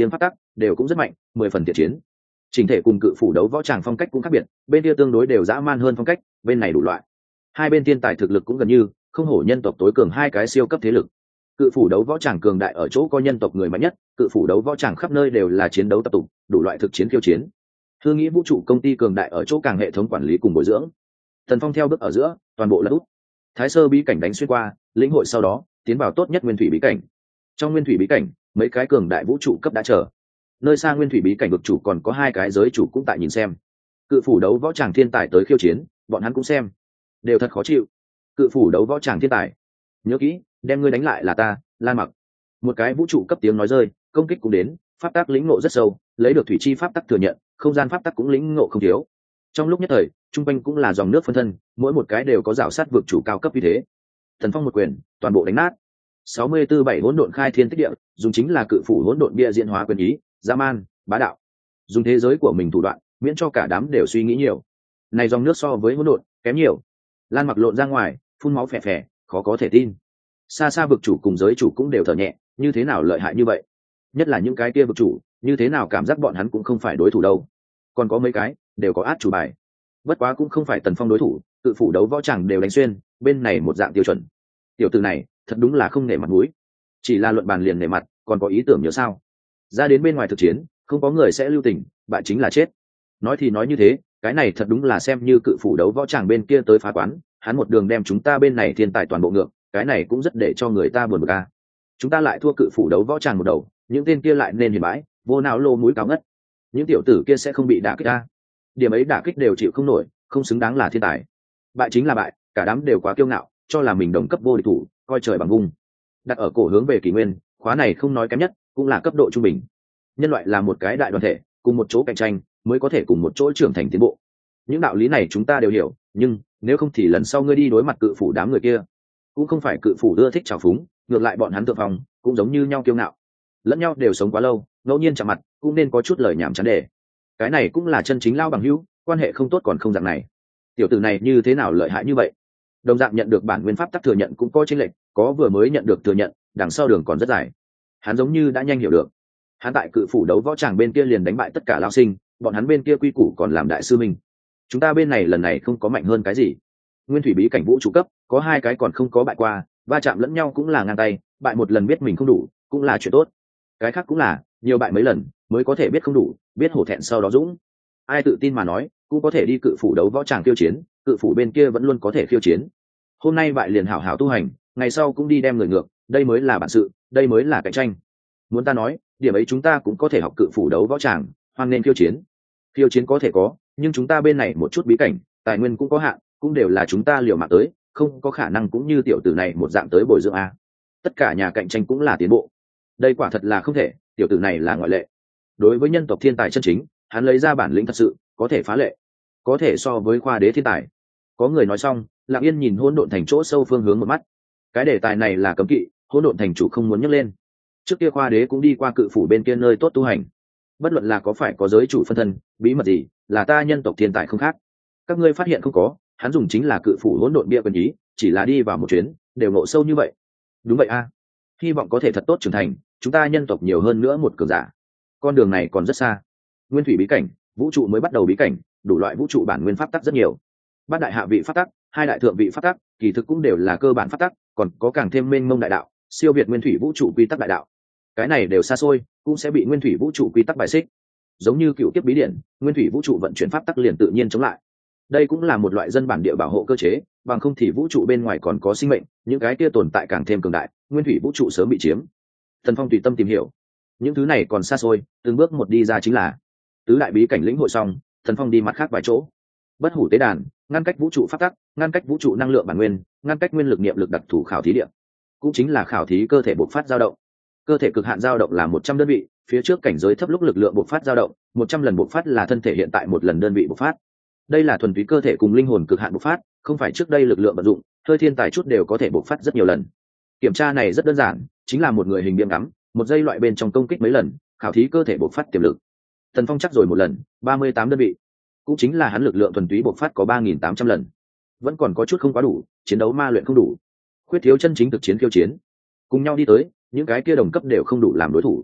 đều cũng rất mạnh, mười phần thiện chiến. Chỉnh thể cùng cự phủ đấu võ tràng phong cách cũng khác biệt, bên kia tương đối đều dã man hơn phong cách, bên này đủ loại. Hai bên thiên tài thực lực cũng gần như, không hổ nhân tộc tối cường hai cái siêu cấp thế lực. Cự phủ đấu võ tràng cường đại ở chỗ có nhân tộc người mạnh nhất, cự phủ đấu võ tràng khắp nơi đều là chiến đấu tập tục, đủ loại thực chiến khiêu chiến. Hương nghĩ vũ trụ công ty cường đại ở chỗ càng hệ thống quản lý cùng bồi dưỡng. Thần Phong theo bước ở giữa, toàn bộ là út. Thái sơ bí cảnh đánh xuyên qua, lĩnh hội sau đó, tiến vào tốt nhất nguyên thủy bí cảnh. Trong nguyên thủy bí cảnh, mấy cái cường đại vũ trụ cấp đã chờ. Nơi xa nguyên thủy bí cảnh vực chủ còn có hai cái giới chủ cũng tại nhìn xem. Cự phủ đấu võ tràng thiên tài tới khiêu chiến, bọn hắn cũng xem, đều thật khó chịu. Cự phủ đấu võ tràng thiên tài, nhớ kỹ, đem ngươi đánh lại là ta, Lan Mặc. Một cái vũ trụ cấp tiếng nói rơi, công kích cũng đến, pháp tắc lĩnh ngộ rất sâu, lấy được thủy chi pháp tắc thừa nhận, không gian pháp tắc cũng lĩnh ngộ không thiếu. Trong lúc nhất thời, trung quanh cũng là dòng nước phân thân, mỗi một cái đều có rào sát vực chủ cao cấp như thế. Thần Phong một quyền, toàn bộ đánh nát. sáu mươi tư bảy hỗn độn khai thiên tích địa, dùng chính là cự phủ hỗn độn bia diễn hóa quyền ý, dã man, bá đạo. Dùng thế giới của mình thủ đoạn, miễn cho cả đám đều suy nghĩ nhiều. Này dòng nước so với hỗn độn, kém nhiều. Lan Mặc lộn ra ngoài, phun máu phè phè, khó có thể tin. Xa xa vực chủ cùng giới chủ cũng đều thở nhẹ, như thế nào lợi hại như vậy? Nhất là những cái kia vực chủ, như thế nào cảm giác bọn hắn cũng không phải đối thủ đâu. Còn có mấy cái, đều có át chủ bài. Bất quá cũng không phải Tần Phong đối thủ, tự phủ đấu võ chẳng đều đánh xuyên, bên này một dạng tiêu chuẩn. Tiểu tử này, thật đúng là không nể mặt mũi. Chỉ là luận bàn liền nể mặt, còn có ý tưởng nhớ sao? Ra đến bên ngoài thực chiến, không có người sẽ lưu tình, bại chính là chết. Nói thì nói như thế, cái này thật đúng là xem như cự phủ đấu võ tràng bên kia tới phá quán, hắn một đường đem chúng ta bên này thiên tài toàn bộ ngược, cái này cũng rất để cho người ta buồn bực a. Chúng ta lại thua cự phủ đấu võ tràng một đầu, những tên kia lại nên hiền bãi, vô não lô mũi cao ngất. Những tiểu tử kia sẽ không bị đả kích a. Điểm ấy đả kích đều chịu không nổi, không xứng đáng là thiên tài. Bại chính là bại, cả đám đều quá kiêu ngạo, cho là mình đồng cấp vô địch thủ, coi trời bằng vung. Đặt ở cổ hướng về kỷ nguyên, khóa này không nói kém nhất, cũng là cấp độ trung bình. Nhân loại là một cái đại đoàn thể, cùng một chỗ cạnh tranh, mới có thể cùng một chỗ trưởng thành tiến bộ. Những đạo lý này chúng ta đều hiểu, nhưng nếu không thì lần sau ngươi đi đối mặt cự phủ đám người kia, cũng không phải cự phủ ưa thích trào phúng, ngược lại bọn hắn tự phòng, cũng giống như nhau kiêu ngạo, lẫn nhau đều sống quá lâu, ngẫu nhiên chạm mặt, cũng nên có chút lời nhảm chán đề. Cái này cũng là chân chính lao bằng hữu, quan hệ không tốt còn không dạng này. Tiểu tử này như thế nào lợi hại như vậy? Đồng dạng nhận được bản nguyên pháp tắc thừa nhận cũng có chênh lệch, có vừa mới nhận được thừa nhận, đằng sau đường còn rất dài. Hắn giống như đã nhanh hiểu được. Hắn tại cự phủ đấu võ tràng bên kia liền đánh bại tất cả lao sinh, bọn hắn bên kia quy củ còn làm đại sư minh. Chúng ta bên này lần này không có mạnh hơn cái gì. Nguyên thủy bí cảnh vũ trụ cấp, có hai cái còn không có bại qua, va chạm lẫn nhau cũng là ngang tay, bại một lần biết mình không đủ, cũng là chuyện tốt. Cái khác cũng là, nhiều bại mấy lần mới có thể biết không đủ, biết hổ thẹn sau đó dũng. Ai tự tin mà nói, cũng có thể đi cự phủ đấu võ tràng khiêu chiến, cự phủ bên kia vẫn luôn có thể khiêu chiến. Hôm nay bại liền hảo hảo tu hành, ngày sau cũng đi đem người ngược, đây mới là bản sự, đây mới là cạnh tranh. Muốn ta nói, điểm ấy chúng ta cũng có thể học cự phủ đấu võ tràng, hoan nên khiêu chiến. Khiêu chiến có thể có, nhưng chúng ta bên này một chút bí cảnh, tài nguyên cũng có hạn, cũng đều là chúng ta liều mạng tới, không có khả năng cũng như tiểu tử này một dạng tới bồi dưỡng a. Tất cả nhà cạnh tranh cũng là tiến bộ. Đây quả thật là không thể, tiểu tử này là ngoại lệ. Đối với nhân tộc thiên tài chân chính, hắn lấy ra bản lĩnh thật sự, có thể phá lệ, có thể so với khoa đế thiên tài. Có người nói xong, Lặng Yên nhìn hỗn độn thành chỗ sâu phương hướng một mắt. Cái đề tài này là cấm kỵ, hỗn độn thành chủ không muốn nhắc lên. Trước kia khoa đế cũng đi qua cự phủ bên kia nơi tốt tu hành. Bất luận là có phải có giới chủ phân thân, bí mật gì, là ta nhân tộc thiên tài không khác. Các ngươi phát hiện không có, hắn dùng chính là cự phủ hỗn độn bia quyền ý, chỉ là đi vào một chuyến, đều ngộ sâu như vậy. Đúng vậy a, hy vọng có thể thật tốt trưởng thành, chúng ta nhân tộc nhiều hơn nữa một cường giả. Con đường này còn rất xa. Nguyên thủy bí cảnh, vũ trụ mới bắt đầu bí cảnh, đủ loại vũ trụ bản nguyên pháp tắc rất nhiều. Bát đại hạ vị pháp tắc, hai đại thượng vị pháp tắc, kỳ thực cũng đều là cơ bản pháp tắc, còn có càng thêm mênh mông đại đạo, siêu việt nguyên thủy vũ trụ quy tắc đại đạo. Cái này đều xa xôi, cũng sẽ bị nguyên thủy vũ trụ quy tắc bài xích. Giống như cựu kiếp bí điển, nguyên thủy vũ trụ vận chuyển pháp tắc liền tự nhiên chống lại. Đây cũng là một loại dân bản địa bảo hộ cơ chế, bằng không thì vũ trụ bên ngoài còn có sinh mệnh, những cái kia tồn tại càng thêm cường đại, nguyên thủy vũ trụ sớm bị chiếm. Thần Phong tùy tâm tìm hiểu, những thứ này còn xa xôi, từng bước một đi ra chính là tứ đại bí cảnh lĩnh hội xong, Thần Phong đi mặt khác vài chỗ. Bất hủ tế đàn, ngăn cách vũ trụ pháp tắc, ngăn cách vũ trụ năng lượng bản nguyên, ngăn cách nguyên lực niệm lực đặc thù khảo thí địa, cũng chính là khảo thí cơ thể bộc phát dao động. Cơ thể cực hạn dao động là một trăm đơn vị, phía trước cảnh giới thấp lúc lực lượng bộc phát dao động, một trăm lần bộc phát là thân thể hiện tại một lần đơn vị bộc phát. Đây là thuần túy cơ thể cùng linh hồn cực hạn bộc phát, không phải trước đây lực lượng vận dụng, hơi thiên tài chút đều có thể bộc phát rất nhiều lần. Kiểm tra này rất đơn giản, chính là một người hình biếm ngắm, một giây loại bên trong công kích mấy lần, khảo thí cơ thể bộc phát tiềm lực. Thần Phong chắc rồi một lần, ba mươi tám đơn vị, cũng chính là hắn lực lượng thuần túy bộc phát có ba nghìn tám trăm lần. Vẫn còn có chút không quá đủ, chiến đấu ma luyện không đủ, khuyết thiếu chân chính thực chiến khiêu chiến. Cùng nhau đi tới, những cái kia đồng cấp đều không đủ làm đối thủ.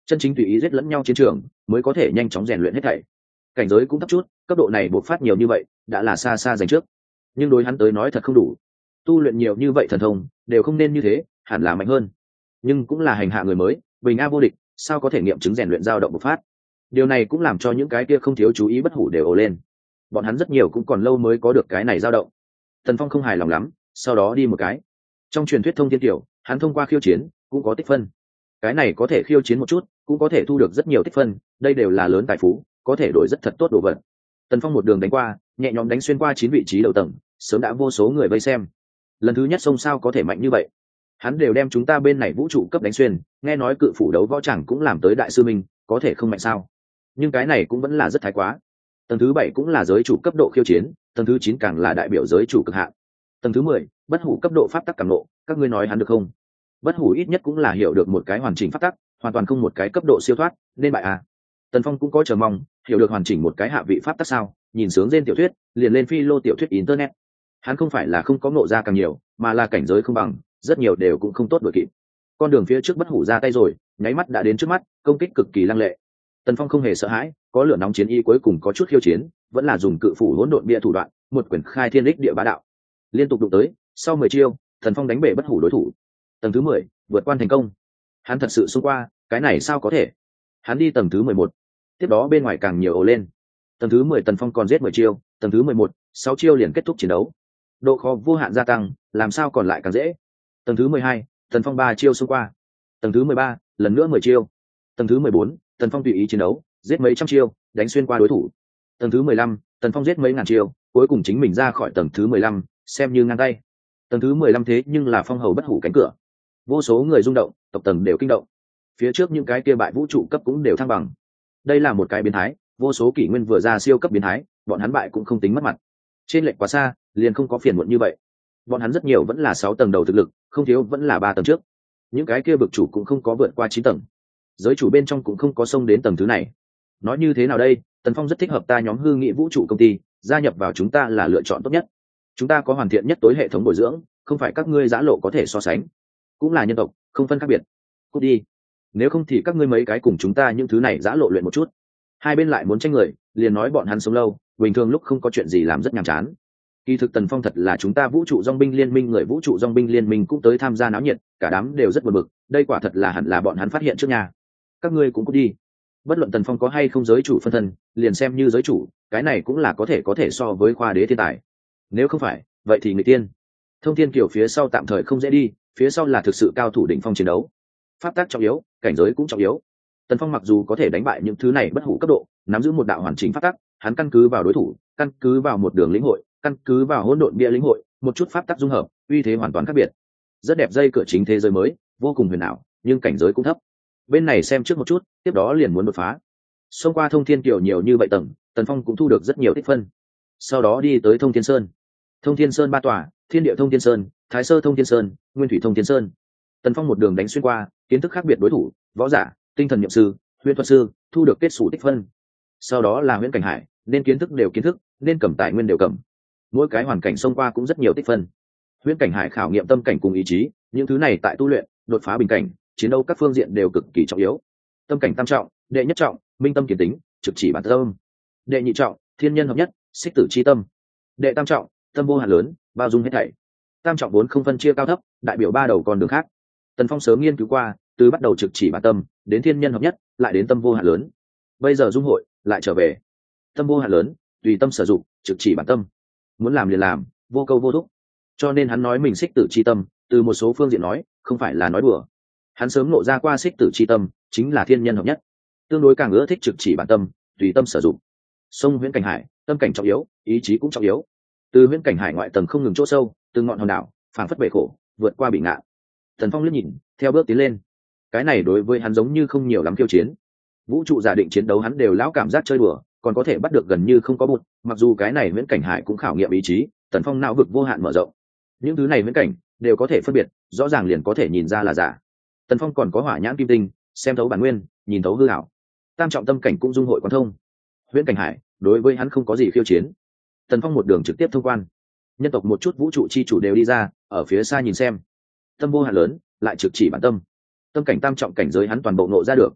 chân chính tùy ý giết lẫn nhau chiến trường mới có thể nhanh chóng rèn luyện hết thảy. Cảnh giới cũng thấp chút, cấp độ này bộc phát nhiều như vậy đã là xa xa dành trước, nhưng đối hắn tới nói thật không đủ. Tu luyện nhiều như vậy thần thông đều không nên như thế, hẳn là mạnh hơn, nhưng cũng là hành hạ người mới, bình a vô địch, sao có thể nghiệm chứng rèn luyện dao động bộc phát. Điều này cũng làm cho những cái kia không thiếu chú ý bất hủ đều ồ lên. Bọn hắn rất nhiều cũng còn lâu mới có được cái này dao động. Tần Phong không hài lòng lắm, sau đó đi một cái. Trong truyền thuyết thông thiên tiểu, hắn thông qua khiêu chiến cũng có tích phân. Cái này có thể khiêu chiến một chút, cũng có thể thu được rất nhiều tích phân, đây đều là lớn tài phú, có thể đổi rất thật tốt đồ vật. Tần Phong một đường đánh qua, nhẹ nhõm đánh xuyên qua chín vị trí đầu tầng, sớm đã vô số người vây xem. Lần thứ nhất xông sao có thể mạnh như vậy? Hắn đều đem chúng ta bên này vũ trụ cấp đánh xuyên, nghe nói cự phủ đấu võ chẳng cũng làm tới đại sư minh, có thể không mạnh sao? Nhưng cái này cũng vẫn là rất thái quá. Tầng thứ bảy cũng là giới chủ cấp độ khiêu chiến, tầng thứ chín càng là đại biểu giới chủ cực hạn. Tầng thứ mười, bất hủ cấp độ pháp tắc cảm nộ, các ngươi nói hắn được không? Bất hủ ít nhất cũng là hiểu được một cái hoàn chỉnh pháp tắc, hoàn toàn không một cái cấp độ siêu thoát, nên bại à? Tần Phong cũng có chờ mong, hiểu được hoàn chỉnh một cái hạ vị pháp tắc sao? Nhìn sướng trên tiểu thuyết, liền lên phi lô tiểu thuyết internet. Hắn không phải là không có ngộ ra càng nhiều, mà là cảnh giới không bằng, rất nhiều đều cũng không tốt đuổi kịp. Con đường phía trước bất hủ ra tay rồi, nháy mắt đã đến trước mắt, công kích cực kỳ lăng lệ. Tần Phong không hề sợ hãi, có lửa nóng chiến y cuối cùng có chút khiêu chiến, vẫn là dùng cự phủ hỗn độn bia thủ đoạn, một quyển khai thiên đích địa bá đạo. Liên tục đụng tới, sau mười chiêu, Tần Phong đánh bể bất hủ đối thủ. Tầng thứ mười, vượt qua thành công. Hắn thật sự xông qua, cái này sao có thể? Hắn đi tầng thứ mười một. Tiếp đó bên ngoài càng nhiều ồ lên. Tầng thứ mười Tần Phong còn giết mười chiêu, tầng thứ mười một, sáu chiêu liền kết thúc chiến đấu. Độ khó vô hạn gia tăng, làm sao còn lại càng dễ. Tầng thứ mười hai, Tần Phong ba chiêu xông qua. Tầng thứ mười ba, lần nữa mười chiêu. Tầng thứ mười bốn, Tần Phong tùy ý chiến đấu, giết mấy trăm chiêu, đánh xuyên qua đối thủ. Tầng thứ mười lăm, Tần Phong giết mấy ngàn chiêu, cuối cùng chính mình ra khỏi tầng thứ mười lăm, xem như ngang tay. Tầng thứ mười lăm thế nhưng là phong hầu bất hủ cánh cửa. Vô số người rung động, tộc tầng đều kinh động. Phía trước những cái kia bại vũ trụ cấp cũng đều thăng bằng. Đây là một cái biến thái, vô số kỷ nguyên vừa ra siêu cấp biến thái, bọn hắn bại cũng không tính mất mặt. Trên lệch quá xa, liền không có phiền muộn như vậy. Bọn hắn rất nhiều vẫn là sáu tầng đầu thực lực, không thiếu vẫn là ba tầng trước. Những cái kia vực chủ cũng không có vượt qua chín tầng. Giới chủ bên trong cũng không có xông đến tầng thứ này. Nói như thế nào đây, Tần Phong rất thích hợp ta nhóm hư nghị vũ trụ công ty, gia nhập vào chúng ta là lựa chọn tốt nhất. Chúng ta có hoàn thiện nhất tối hệ thống bồi dưỡng, không phải các ngươi giã lộ có thể so sánh. Cũng là nhân tộc, không phân khác biệt. Cút đi. Nếu không thì các ngươi mấy cái cùng chúng ta những thứ này giã lộ luyện một chút. Hai bên lại muốn tranh người, liền nói bọn hắn sống lâu, bình thường lúc không có chuyện gì làm rất nhàm chán. Kỳ thực Tần Phong thật là chúng ta vũ trụ dòng binh liên minh, người vũ trụ dòng binh liên minh cũng tới tham gia náo nhiệt, cả đám đều rất buồn bực, đây quả thật là hẳn là bọn hắn phát hiện trước nhà. Các ngươi cũng cút đi. Bất luận Tần Phong có hay không giới chủ phân thân, liền xem như giới chủ, cái này cũng là có thể có thể so với khoa đế thiên tài. Nếu không phải, vậy thì người tiên. Thông thiên kiều phía sau tạm thời không dễ đi, phía sau là thực sự cao thủ đỉnh phong chiến đấu. Pháp tắc trọng yếu, cảnh giới cũng trọng yếu. Tần Phong mặc dù có thể đánh bại những thứ này bất hủ cấp độ, nắm giữ một đạo hoàn chỉnh pháp tắc, hắn căn cứ vào đối thủ, căn cứ vào một đường lĩnh hội, căn cứ vào hỗn độn bia lĩnh hội, một chút pháp tắc dung hợp, uy thế hoàn toàn khác biệt. Rất đẹp dây cửa chính thế giới mới, vô cùng huyền ảo, nhưng cảnh giới cũng thấp. Bên này xem trước một chút, tiếp đó liền muốn đột phá. Xông qua thông thiên kiều nhiều như vậy tầng, Tần Phong cũng thu được rất nhiều tích phân. Sau đó đi tới thông thiên sơn. Thông thiên sơn ba tòa, thiên địa thông thiên sơn, thái sơ thông thiên sơn, nguyên thủy thông thiên sơn. Tần Phong một đường đánh xuyên qua, kiến thức khác biệt đối thủ, võ giả, tinh thần niệm sư, huyền thuật sư, thu được kết xù tích phân. Sau đó là huyền cảnh hải, nên kiến thức đều kiến thức, nên cầm tài nguyên đều cầm. Mỗi cái hoàn cảnh xông qua cũng rất nhiều tích phân. Huyền cảnh hải khảo nghiệm tâm cảnh cùng ý chí, những thứ này tại tu luyện, đột phá bình cảnh, chiến đấu các phương diện đều cực kỳ trọng yếu. Tâm cảnh tam trọng, đệ nhất trọng, minh tâm kiến tính, trực chỉ bản tâm. Đệ nhị trọng, thiên nhân hợp nhất, xích tử chi tâm. Đệ tam trọng, tâm vô hạn lớn, bao dung hết thảy. Tam trọng vốn không phân chia cao thấp, đại biểu ba đầu con đường khác. Tần Phong sớm nghiên cứu qua, từ bắt đầu trực chỉ bản tâm, đến thiên nhân hợp nhất, lại đến tâm vô hạn lớn. Bây giờ dung hội, lại trở về. Tâm vô hạn lớn, tùy tâm sử dụng, trực chỉ bản tâm. Muốn làm liền làm, vô câu vô thúc. Cho nên hắn nói mình xích tử chi tâm, từ một số phương diện nói, không phải là nói đùa. Hắn sớm nộ ra qua xích tử chi tâm, chính là thiên nhân hợp nhất. Tương đối càng ưa thích trực chỉ bản tâm, tùy tâm sử dụng. Sông huyễn cảnh hải, tâm cảnh trọng yếu, ý chí cũng trọng yếu. Từ huyễn cảnh hải ngoại tầng không ngừng chỗ sâu, từ ngọn hòn đảo, phảng phất bể khổ, vượt qua bị ngạn. Tần Phong liếc nhìn, theo bước tiến lên. Cái này đối với hắn giống như không nhiều lắm khiêu chiến. Vũ trụ giả định chiến đấu hắn đều lão cảm giác chơi đùa, còn có thể bắt được gần như không có bụt. Mặc dù cái này huyễn cảnh hải cũng khảo nghiệm ý chí, Tần Phong não vực vô hạn mở rộng. Những thứ này huyễn cảnh đều có thể phân biệt, rõ ràng liền có thể nhìn ra là giả. Tần Phong còn có hỏa nhãn kim tinh, xem thấu bản nguyên, nhìn thấu hư ảo. Tam trọng tâm cảnh cũng dung hội quán thông. Huyễn cảnh hải đối với hắn không có gì khiêu chiến. Tần Phong một đường trực tiếp thông quan. Nhân tộc một chút vũ trụ chi chủ đều đi ra, ở phía xa nhìn xem. Tâm vô hạn lớn, lại trực chỉ bản tâm. Tâm cảnh tam trọng cảnh giới hắn toàn bộ ngộ ra được.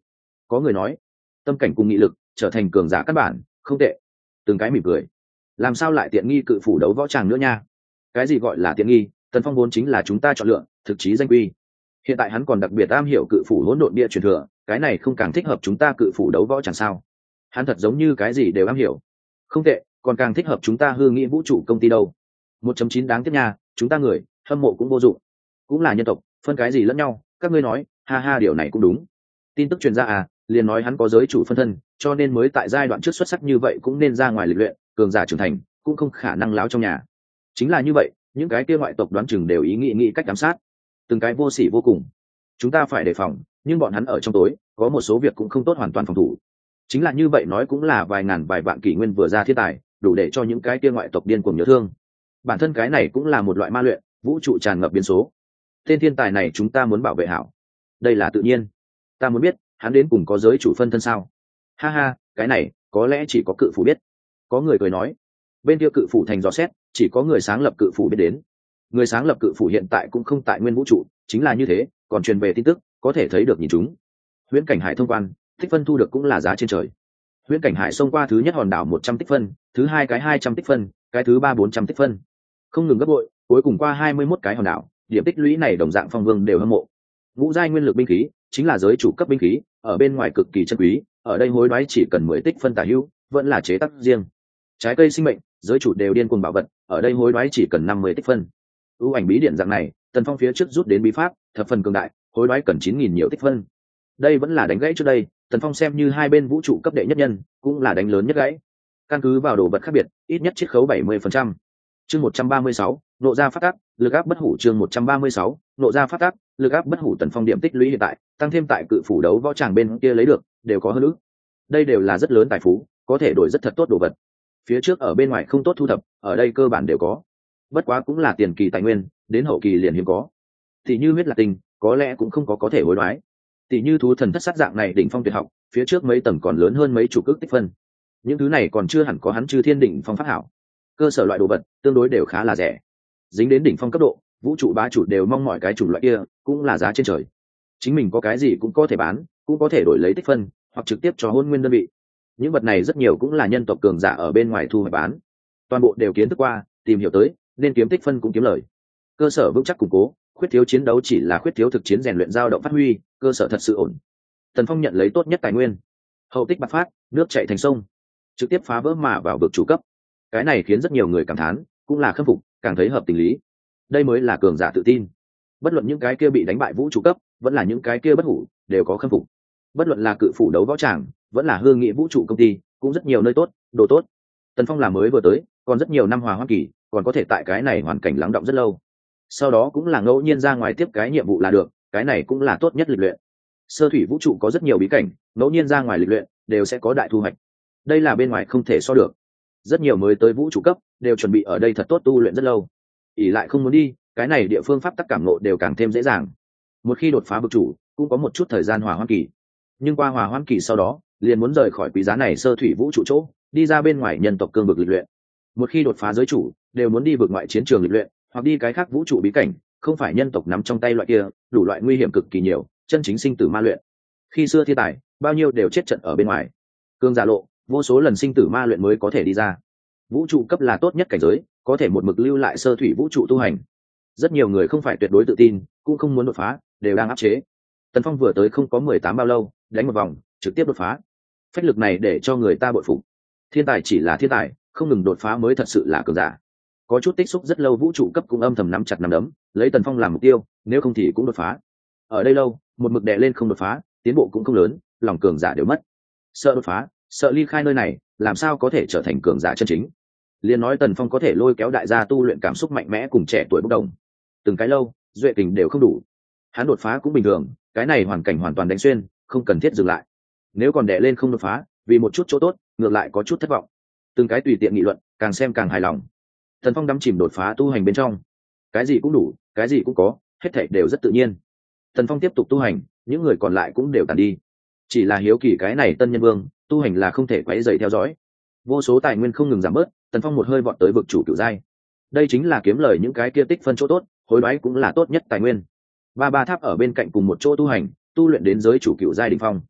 Có người nói tâm cảnh cùng nghị lực trở thành cường giả căn bản không tệ. Từng cái mỉm cười. Làm sao lại tiện nghi cự phủ đấu võ tràng nữa nha? Cái gì gọi là tiện nghi? Tần Phong vốn chính là chúng ta chọn lựa thực chí danh quy, hiện tại hắn còn đặc biệt am hiểu cự phủ hỗn độn bia truyền thừa, cái này không càng thích hợp chúng ta cự phủ đấu võ chẳng sao? Hắn thật giống như cái gì đều am hiểu. Không tệ, còn càng thích hợp chúng ta hư nghĩ vũ trụ công ty đâu. một chấm chín đáng tiếc nha, chúng ta người hâm mộ cũng vô dụng, cũng là nhân tộc, phân cái gì lẫn nhau, các ngươi nói, ha ha, điều này cũng đúng. Tin tức truyền ra à, liền nói hắn có giới chủ phân thân, cho nên mới tại giai đoạn trước xuất sắc như vậy cũng nên ra ngoài lịch luyện, cường giả trưởng thành cũng không khả năng láo trong nhà. Chính là như vậy, những cái kia ngoại tộc đoán chừng đều ý nghĩ nghĩ cách giám sát, từng cái vô sỉ vô cùng. Chúng ta phải đề phòng, nhưng bọn hắn ở trong tối, có một số việc cũng không tốt hoàn toàn phòng thủ. Chính là như vậy nói cũng là vài ngàn vài vạn kỷ nguyên vừa ra thiên tài, đủ để cho những cái kia ngoại tộc điên cuồng nhớ thương. Bản thân cái này cũng là một loại ma luyện, vũ trụ tràn ngập biến số. Tên thiên tài này chúng ta muốn bảo vệ hảo, đây là tự nhiên. Ta muốn biết, hắn đến cùng có giới chủ phân thân sao? Ha ha, cái này có lẽ chỉ có cự phủ biết. Có người cười nói, bên kia cự phủ thành dò xét, chỉ có người sáng lập cự phủ biết đến. Người sáng lập cự phủ hiện tại cũng không tại nguyên vũ trụ, chính là như thế, còn truyền về tin tức, có thể thấy được nhìn chúng. Huyễn cảnh hải thông quan, tích phân thu được cũng là giá trên trời. Huyễn cảnh hải xông qua thứ nhất hòn đảo một trăm tích phân, thứ hai cái hai trăm tích phân, cái thứ ba bốn trăm tích phân, không ngừng gấp bội, cuối cùng qua hai mươi mốt cái hòn đảo, điểm tích lũy này đồng dạng phong vương đều hâm mộ. Ngũ giai nguyên lực binh khí chính là giới chủ cấp binh khí, ở bên ngoài cực kỳ chân quý, ở đây hối đoái chỉ cần mười tích phân tả hữu, vẫn là chế tác riêng. Trái cây sinh mệnh, giới chủ đều điên cuồng bảo vật, ở đây hối đoái chỉ cần năm mươi tích phân. ưu ảnh bí điện dạng này, Tần Phong phía trước rút đến bí pháp thập phần cường đại, hối đoái cần chín nghìn nhiều tích phân. Đây vẫn là đánh gãy trước đây, Tần Phong xem như hai bên vũ trụ cấp đệ nhất nhân, cũng là đánh lớn nhất gãy. Căn cứ vào đồ vật khác biệt, ít nhất chiết khấu bảy mươi phần trăm. Chương một trăm ba mươi sáu, nộ ra phát tác, lực áp bất hủ. Chương một trăm ba mươi sáu, nộ ra phát tác, lực áp bất hủ. Tần Phong điểm tích lũy hiện tại, tăng thêm tại cự phủ đấu võ tràng bên kia lấy được, đều có hơn ước. Đây đều là rất lớn tài phú, có thể đổi rất thật tốt đồ vật. Phía trước ở bên ngoài không tốt thu thập, ở đây cơ bản đều có. Bất quá cũng là tiền kỳ tài nguyên, đến hậu kỳ liền hiếm có. Thì như huyết lạc tinh, có lẽ cũng không có có thể hối đoái. Tỷ như thú thần thất sát dạng này đỉnh phong tuyệt học, phía trước mấy tầng còn lớn hơn mấy chục ước tích phân. Những thứ này còn chưa hẳn có hắn chư thiên đỉnh phong pháp hảo. Cơ sở loại đồ vật tương đối đều khá là rẻ. Dính đến đỉnh phong cấp độ, vũ trụ bá chủ đều mong mọi cái chủng loại kia, cũng là giá trên trời. Chính mình có cái gì cũng có thể bán, cũng có thể đổi lấy tích phân, hoặc trực tiếp cho hôn nguyên đơn vị. Những vật này rất nhiều cũng là nhân tộc cường giả ở bên ngoài thu hoạch bán. Toàn bộ đều kiến thức qua, tìm hiểu tới, nên kiếm tích phân cũng kiếm lời. Cơ sở vững chắc củng cố, khuyết thiếu chiến đấu chỉ là khuyết thiếu thực chiến rèn luyện dao động phát huy, cơ sở thật sự ổn. Tần Phong nhận lấy tốt nhất tài nguyên, hậu tích bạc phát, nước chảy thành sông, trực tiếp phá vỡ mà vào vực chủ cấp. Cái này khiến rất nhiều người cảm thán, cũng là khâm phục, càng thấy hợp tình lý. Đây mới là cường giả tự tin. Bất luận những cái kia bị đánh bại vũ trụ cấp, vẫn là những cái kia bất hủ, đều có khâm phục. Bất luận là cự phủ đấu võ tràng, vẫn là hương nghị vũ trụ công ty, cũng rất nhiều nơi tốt, đồ tốt. Tần Phong là mới vừa tới, còn rất nhiều năm hòa hoa kỳ, còn có thể tại cái này hoàn cảnh lắng động rất lâu. Sau đó cũng là ngẫu nhiên ra ngoài tiếp cái nhiệm vụ là được, cái này cũng là tốt nhất lịch luyện. Sơ thủy vũ trụ có rất nhiều bí cảnh, ngẫu nhiên ra ngoài lịch luyện đều sẽ có đại thu hoạch. Đây là bên ngoài không thể so được. Rất nhiều mới tới vũ trụ cấp đều chuẩn bị ở đây thật tốt tu luyện rất lâu, ỉ lại không muốn đi, cái này địa phương pháp tắc cảm ngộ đều càng thêm dễ dàng. Một khi đột phá vực chủ, cũng có một chút thời gian hòa hoãn kỳ, nhưng qua hòa hoãn kỳ sau đó liền muốn rời khỏi quý giá này sơ thủy vũ trụ chỗ, đi ra bên ngoài nhân tộc cương vực lịch luyện. Một khi đột phá giới chủ, đều muốn đi vượt ngoại chiến trường lịch luyện, hoặc đi cái khác vũ trụ bí cảnh, không phải nhân tộc nắm trong tay loại kia, đủ loại nguy hiểm cực kỳ nhiều, chân chính sinh tử ma luyện. Khi xưa thiên tài, bao nhiêu đều chết trận ở bên ngoài. Cương giả lộ, vô số lần sinh tử ma luyện mới có thể đi ra. Vũ trụ cấp là tốt nhất cảnh giới, có thể một mực lưu lại sơ thủy vũ trụ tu hành. Rất nhiều người không phải tuyệt đối tự tin, cũng không muốn đột phá, đều đang áp chế. Tần Phong vừa tới không có mười tám bao lâu, đánh một vòng, trực tiếp đột phá. Phách lực này để cho người ta bội phục. Thiên tài chỉ là thiên tài, không ngừng đột phá mới thật sự là cường giả. Có chút tích xúc rất lâu vũ trụ cấp cũng âm thầm nắm chặt nắm đấm, lấy Tần Phong làm mục tiêu, nếu không thì cũng đột phá. Ở đây lâu, một mực đè lên không đột phá, tiến bộ cũng không lớn, lòng cường giả đều mất. Sợ đột phá, sợ ly khai nơi này, làm sao có thể trở thành cường giả chân chính. Liên nói Tần Phong có thể lôi kéo đại gia tu luyện cảm xúc mạnh mẽ cùng trẻ tuổi bốc đồng. Từng cái lâu, duệ kình đều không đủ. Hắn đột phá cũng bình thường, cái này hoàn cảnh hoàn toàn đánh xuyên, không cần thiết dừng lại. Nếu còn đè lên không đột phá, vì một chút chỗ tốt, ngược lại có chút thất vọng. Từng cái tùy tiện nghị luận, càng xem càng hài lòng. Tần Phong đắm chìm đột phá tu hành bên trong, cái gì cũng đủ, cái gì cũng có, hết thảy đều rất tự nhiên. Tần Phong tiếp tục tu hành, những người còn lại cũng đều tàn đi. Chỉ là hiếu kỳ cái này tân nhân vương, tu hành là không thể quấy rầy theo dõi. Vô số tài nguyên không ngừng giảm bớt, Tần Phong một hơi vọt tới vực chủ cửu giai. Đây chính là kiếm lời những cái kia tích phân chỗ tốt, hối đoái cũng là tốt nhất tài nguyên. Ba ba tháp ở bên cạnh cùng một chỗ tu hành, tu luyện đến giới chủ cửu giai đỉnh phong.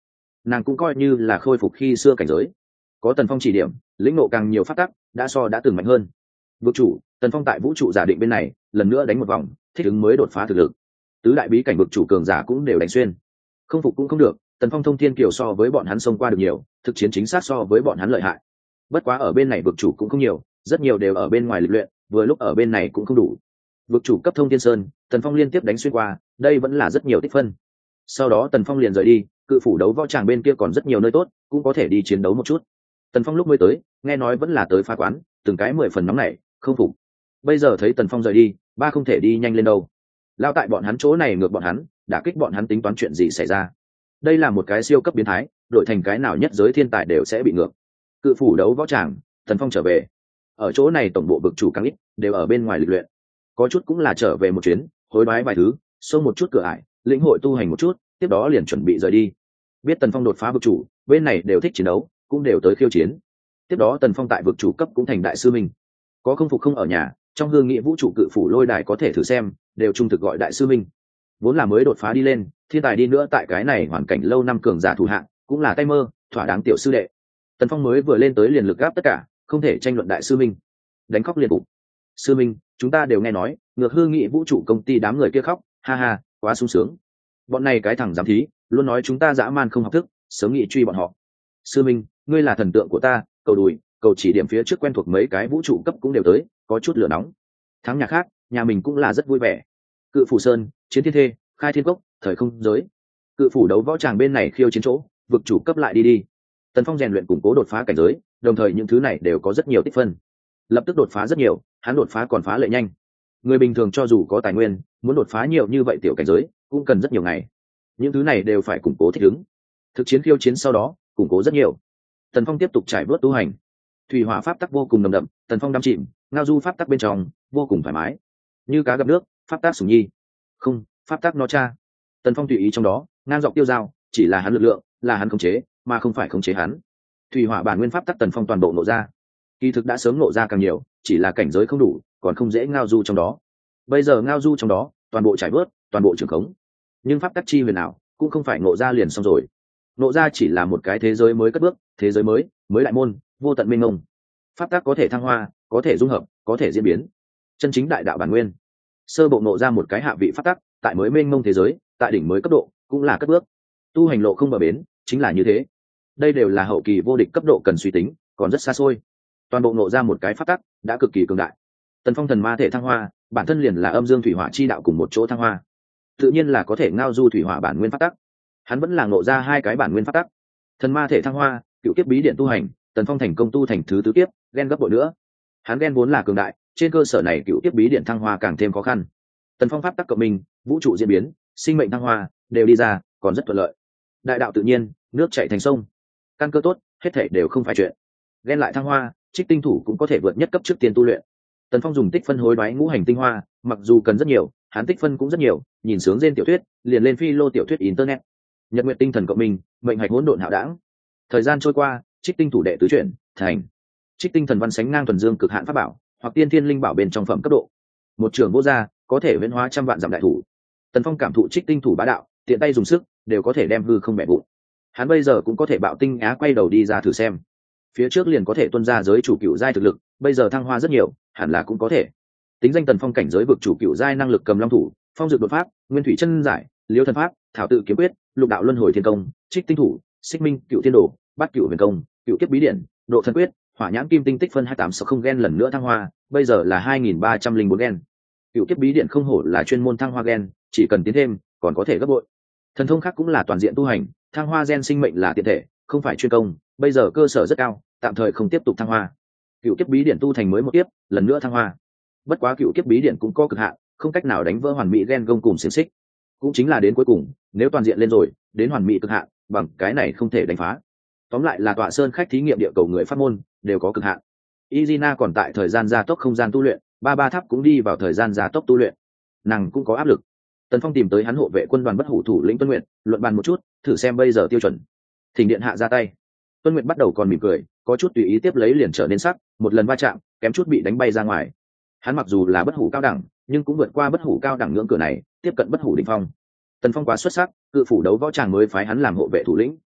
nàng cũng coi như là khôi phục khi xưa cảnh giới. Có Tần Phong chỉ điểm, lĩnh ngộ càng nhiều pháp tắc, đã so đã từng mạnh hơn. Vực chủ, Tần Phong tại vũ trụ giả định bên này lần nữa đánh một vòng, thích ứng mới đột phá thực lực. Tứ đại bí cảnh vực chủ cường giả cũng đều đánh xuyên, không phục cũng không được. Tần Phong thông thiên kiều so với bọn hắn xông qua được nhiều, thực chiến chính xác so với bọn hắn lợi hại. Bất quá ở bên này vực chủ cũng không nhiều, rất nhiều đều ở bên ngoài lịch luyện, vừa lúc ở bên này cũng không đủ. Vực chủ cấp thông thiên sơn, Tần Phong liên tiếp đánh xuyên qua, đây vẫn là rất nhiều tích phân. Sau đó Tần Phong liền rời đi, cự phủ đấu võ tràng bên kia còn rất nhiều nơi tốt, cũng có thể đi chiến đấu một chút. Tần Phong lúc mới tới, nghe nói vẫn là tới phá quán, từng cái mười phần nóng này, không phục. Bây giờ thấy Tần Phong rời đi, ba không thể đi nhanh lên đâu. Lao tại bọn hắn chỗ này ngược bọn hắn, đã kích bọn hắn tính toán chuyện gì xảy ra. Đây là một cái siêu cấp biến thái, đội thành cái nào nhất giới thiên tài đều sẽ bị ngược. Cự phủ đấu võ tràng, Tần Phong trở về. Ở chỗ này tổng bộ vực chủ càng ít, đều ở bên ngoài lịch luyện. Có chút cũng là trở về một chuyến, hối đoái vài thứ, xông một chút cửa ải, lĩnh hội tu hành một chút, tiếp đó liền chuẩn bị rời đi. Biết Tần Phong đột phá vực chủ, bên này đều thích chiến đấu, cũng đều tới khiêu chiến. Tiếp đó Tần Phong tại vực chủ cấp cũng thành đại sư minh. Có không phục không ở nhà, trong hương nghị vũ trụ cự phủ lôi đài có thể thử xem, đều trung thực gọi đại sư minh. Vốn là mới đột phá đi lên, thiên tài đi nữa tại cái này hoàn cảnh lâu năm cường giả thủ hạng, cũng là tay mơ, thỏa đáng tiểu sư đệ. Tần Phong mới vừa lên tới liền lực gáp tất cả, không thể tranh luận đại sư minh. Đánh khóc liên tục. Sư minh, chúng ta đều nghe nói, ngược hương nghị vũ trụ công ty đám người kia khóc, ha ha, quá sung sướng. Bọn này cái thằng giám thí, luôn nói chúng ta dã man không học thức, sớm nghị truy bọn họ. Sư minh, ngươi là thần tượng của ta, cầu đùi, cầu chỉ điểm phía trước quen thuộc mấy cái vũ trụ cấp cũng đều tới, có chút lửa nóng. Thắng nhà khác, nhà mình cũng là rất vui vẻ. Cự phủ sơn, chiến thiên thê, khai thiên cốc, thời không giới. Cự phủ đấu võ tràng bên này khiêu chiến chỗ, vực chủ cấp lại đi đi. Tần Phong rèn luyện củng cố đột phá cảnh giới, đồng thời những thứ này đều có rất nhiều tích phân. Lập tức đột phá rất nhiều, hắn đột phá còn phá lệ nhanh. Người bình thường cho dù có tài nguyên, muốn đột phá nhiều như vậy tiểu cảnh giới, cũng cần rất nhiều ngày. Những thứ này đều phải củng cố thích ứng. Thực chiến khiêu chiến sau đó, củng cố rất nhiều. Tần Phong tiếp tục trải bước tu hành. Thủy hỏa pháp tắc vô cùng nồng đậm, Tần Phong đắm chìm, ngao du pháp tắc bên trong, vô cùng thoải mái. Như cá gặp nước, pháp tắc sủng nhi. Không, pháp tắc nó cha. Tần Phong tùy ý trong đó, ngang dọc tiêu dao, chỉ là hắn lực lượng, là hắn khống chế, mà không phải khống chế hắn. Thủy hỏa bản nguyên pháp tắc Tần Phong toàn bộ nộ ra. Kỳ thực đã sớm nộ ra càng nhiều, chỉ là cảnh giới không đủ, còn không dễ ngao du trong đó. Bây giờ ngao du trong đó, toàn bộ trải bớt, toàn bộ trường khống. Nhưng pháp tắc chi huyền nào, cũng không phải nộ ra liền xong rồi. Nộ ra chỉ là một cái thế giới mới cất bước, thế giới mới, mới đại môn, vô tận mênh mông. Pháp tắc có thể thăng hoa, có thể dung hợp, có thể diễn biến. Chân chính đại đạo bản nguyên. Sơ bộ nộ ra một cái hạ vị pháp tắc, tại mới mênh mông thế giới, tại đỉnh mới cấp độ, cũng là cất bước. Tu hành lộ không bờ bến, chính là như thế. Đây đều là hậu kỳ vô địch cấp độ cần suy tính, còn rất xa xôi. Toàn bộ nộ ra một cái pháp tắc, đã cực kỳ cường đại. Tần Phong thần ma thể thăng hoa, bản thân liền là âm dương thủy hỏa chi đạo cùng một chỗ thăng hoa, tự nhiên là có thể ngao du thủy hỏa bản nguyên pháp tắc. Hắn vẫn là nộ ra hai cái bản nguyên pháp tắc. Thần ma thể thăng hoa, cựu kiếp bí điện tu hành, Tần Phong thành công tu thành thứ tứ kiếp, ghen gấp bội nữa. Hắn ghen vốn là cường đại, trên cơ sở này cựu kiếp bí điện thăng hoa càng thêm khó khăn. Tần Phong pháp tắc cộng minh, vũ trụ diễn biến, sinh mệnh thăng hoa, đều đi ra, còn rất thuận lợi. Đại đạo tự nhiên, nước chảy thành sông. Căn cơ tốt, hết thảy đều không phải chuyện. Ghen lại thăng hoa, trích tinh thủ cũng có thể vượt nhất cấp trước tiên tu luyện. Tần Phong dùng tích phân hối đoái ngũ hành tinh hoa, mặc dù cần rất nhiều, hắn tích phân cũng rất nhiều, nhìn sướng trên tiểu thuyết, liền lên phi lô tiểu thuyết internet. Nhật nguyện tinh thần cộng minh, mệnh hạch hỗn độn hạo đảng. Thời gian trôi qua, trích tinh thủ đệ tứ chuyển, thành. Trích tinh thần văn sánh ngang thuần dương cực hạn pháp bảo, hoặc tiên thiên linh bảo bên trong phẩm cấp độ. Một trường vô gia, có thể viễn hóa trăm vạn giảm đại thủ. Tần Phong cảm thụ trích tinh thủ bá đạo, tiện tay dùng sức, đều có thể đem hư không bẻ vụn. Hắn bây giờ cũng có thể bạo tinh á quay đầu đi ra thử xem. Phía trước liền có thể tuân ra giới chủ cựu giai thực lực, bây giờ thăng hoa rất nhiều, hẳn là cũng có thể. Tính danh Tần Phong cảnh giới vực chủ cựu giai năng lực cầm long thủ, phong dược đột pháp, nguyên thủy chân giải, liêu thần pháp, thảo tự kiếm quyết, lục đạo luân hồi thiên công, trích tinh thủ, xích minh cựu thiên đồ, bát cựu huyền công, cựu kiếp bí điển, độ thần quyết, hỏa nhãn kim tinh tích phân hai tám sáu không gen lần nữa thăng hoa, bây giờ là hai nghìn ba trăm linh bốn gen. Cựu kiếp bí điển không hổ là chuyên môn thăng hoa gen, chỉ cần tiến thêm, còn có thể gấp bội. Thần thông khác cũng là toàn diện tu hành, thăng hoa gen sinh mệnh là tiện thể, không phải chuyên công, bây giờ cơ sở rất cao, tạm thời không tiếp tục thăng hoa. Cựu kiếp bí điển tu thành mới một kiếp, lần nữa thăng hoa. Bất quá cựu kiếp bí điển cũng có cực hạn, không cách nào đánh vỡ hoàn mỹ gen gông cùng xiềng xích. Cũng chính là đến cuối cùng, nếu toàn diện lên rồi, đến hoàn mỹ cực hạn, bằng cái này không thể đánh phá. Tóm lại là tọa sơn khách thí nghiệm địa cầu người phát môn đều có cực hạn. Izina còn tại thời gian gia tốc không gian tu luyện, ba ba tháp cũng đi vào thời gian gia tốc tu luyện, nàng cũng có áp lực. Tần Phong tìm tới hắn hộ vệ quân đoàn bất hủ thủ lĩnh Tuân Nguyệt, luận bàn một chút, thử xem bây giờ tiêu chuẩn. Thỉnh điện hạ ra tay. Tuân Nguyệt bắt đầu còn mỉm cười, có chút tùy ý tiếp lấy liền trở nên sắc, một lần va chạm, kém chút bị đánh bay ra ngoài. Hắn mặc dù là bất hủ cao đẳng, nhưng cũng vượt qua bất hủ cao đẳng ngưỡng cửa này, tiếp cận bất hủ đỉnh phong. Tần Phong quá xuất sắc, cự phủ đấu võ tràng mới phái hắn làm hộ vệ thủ lĩnh.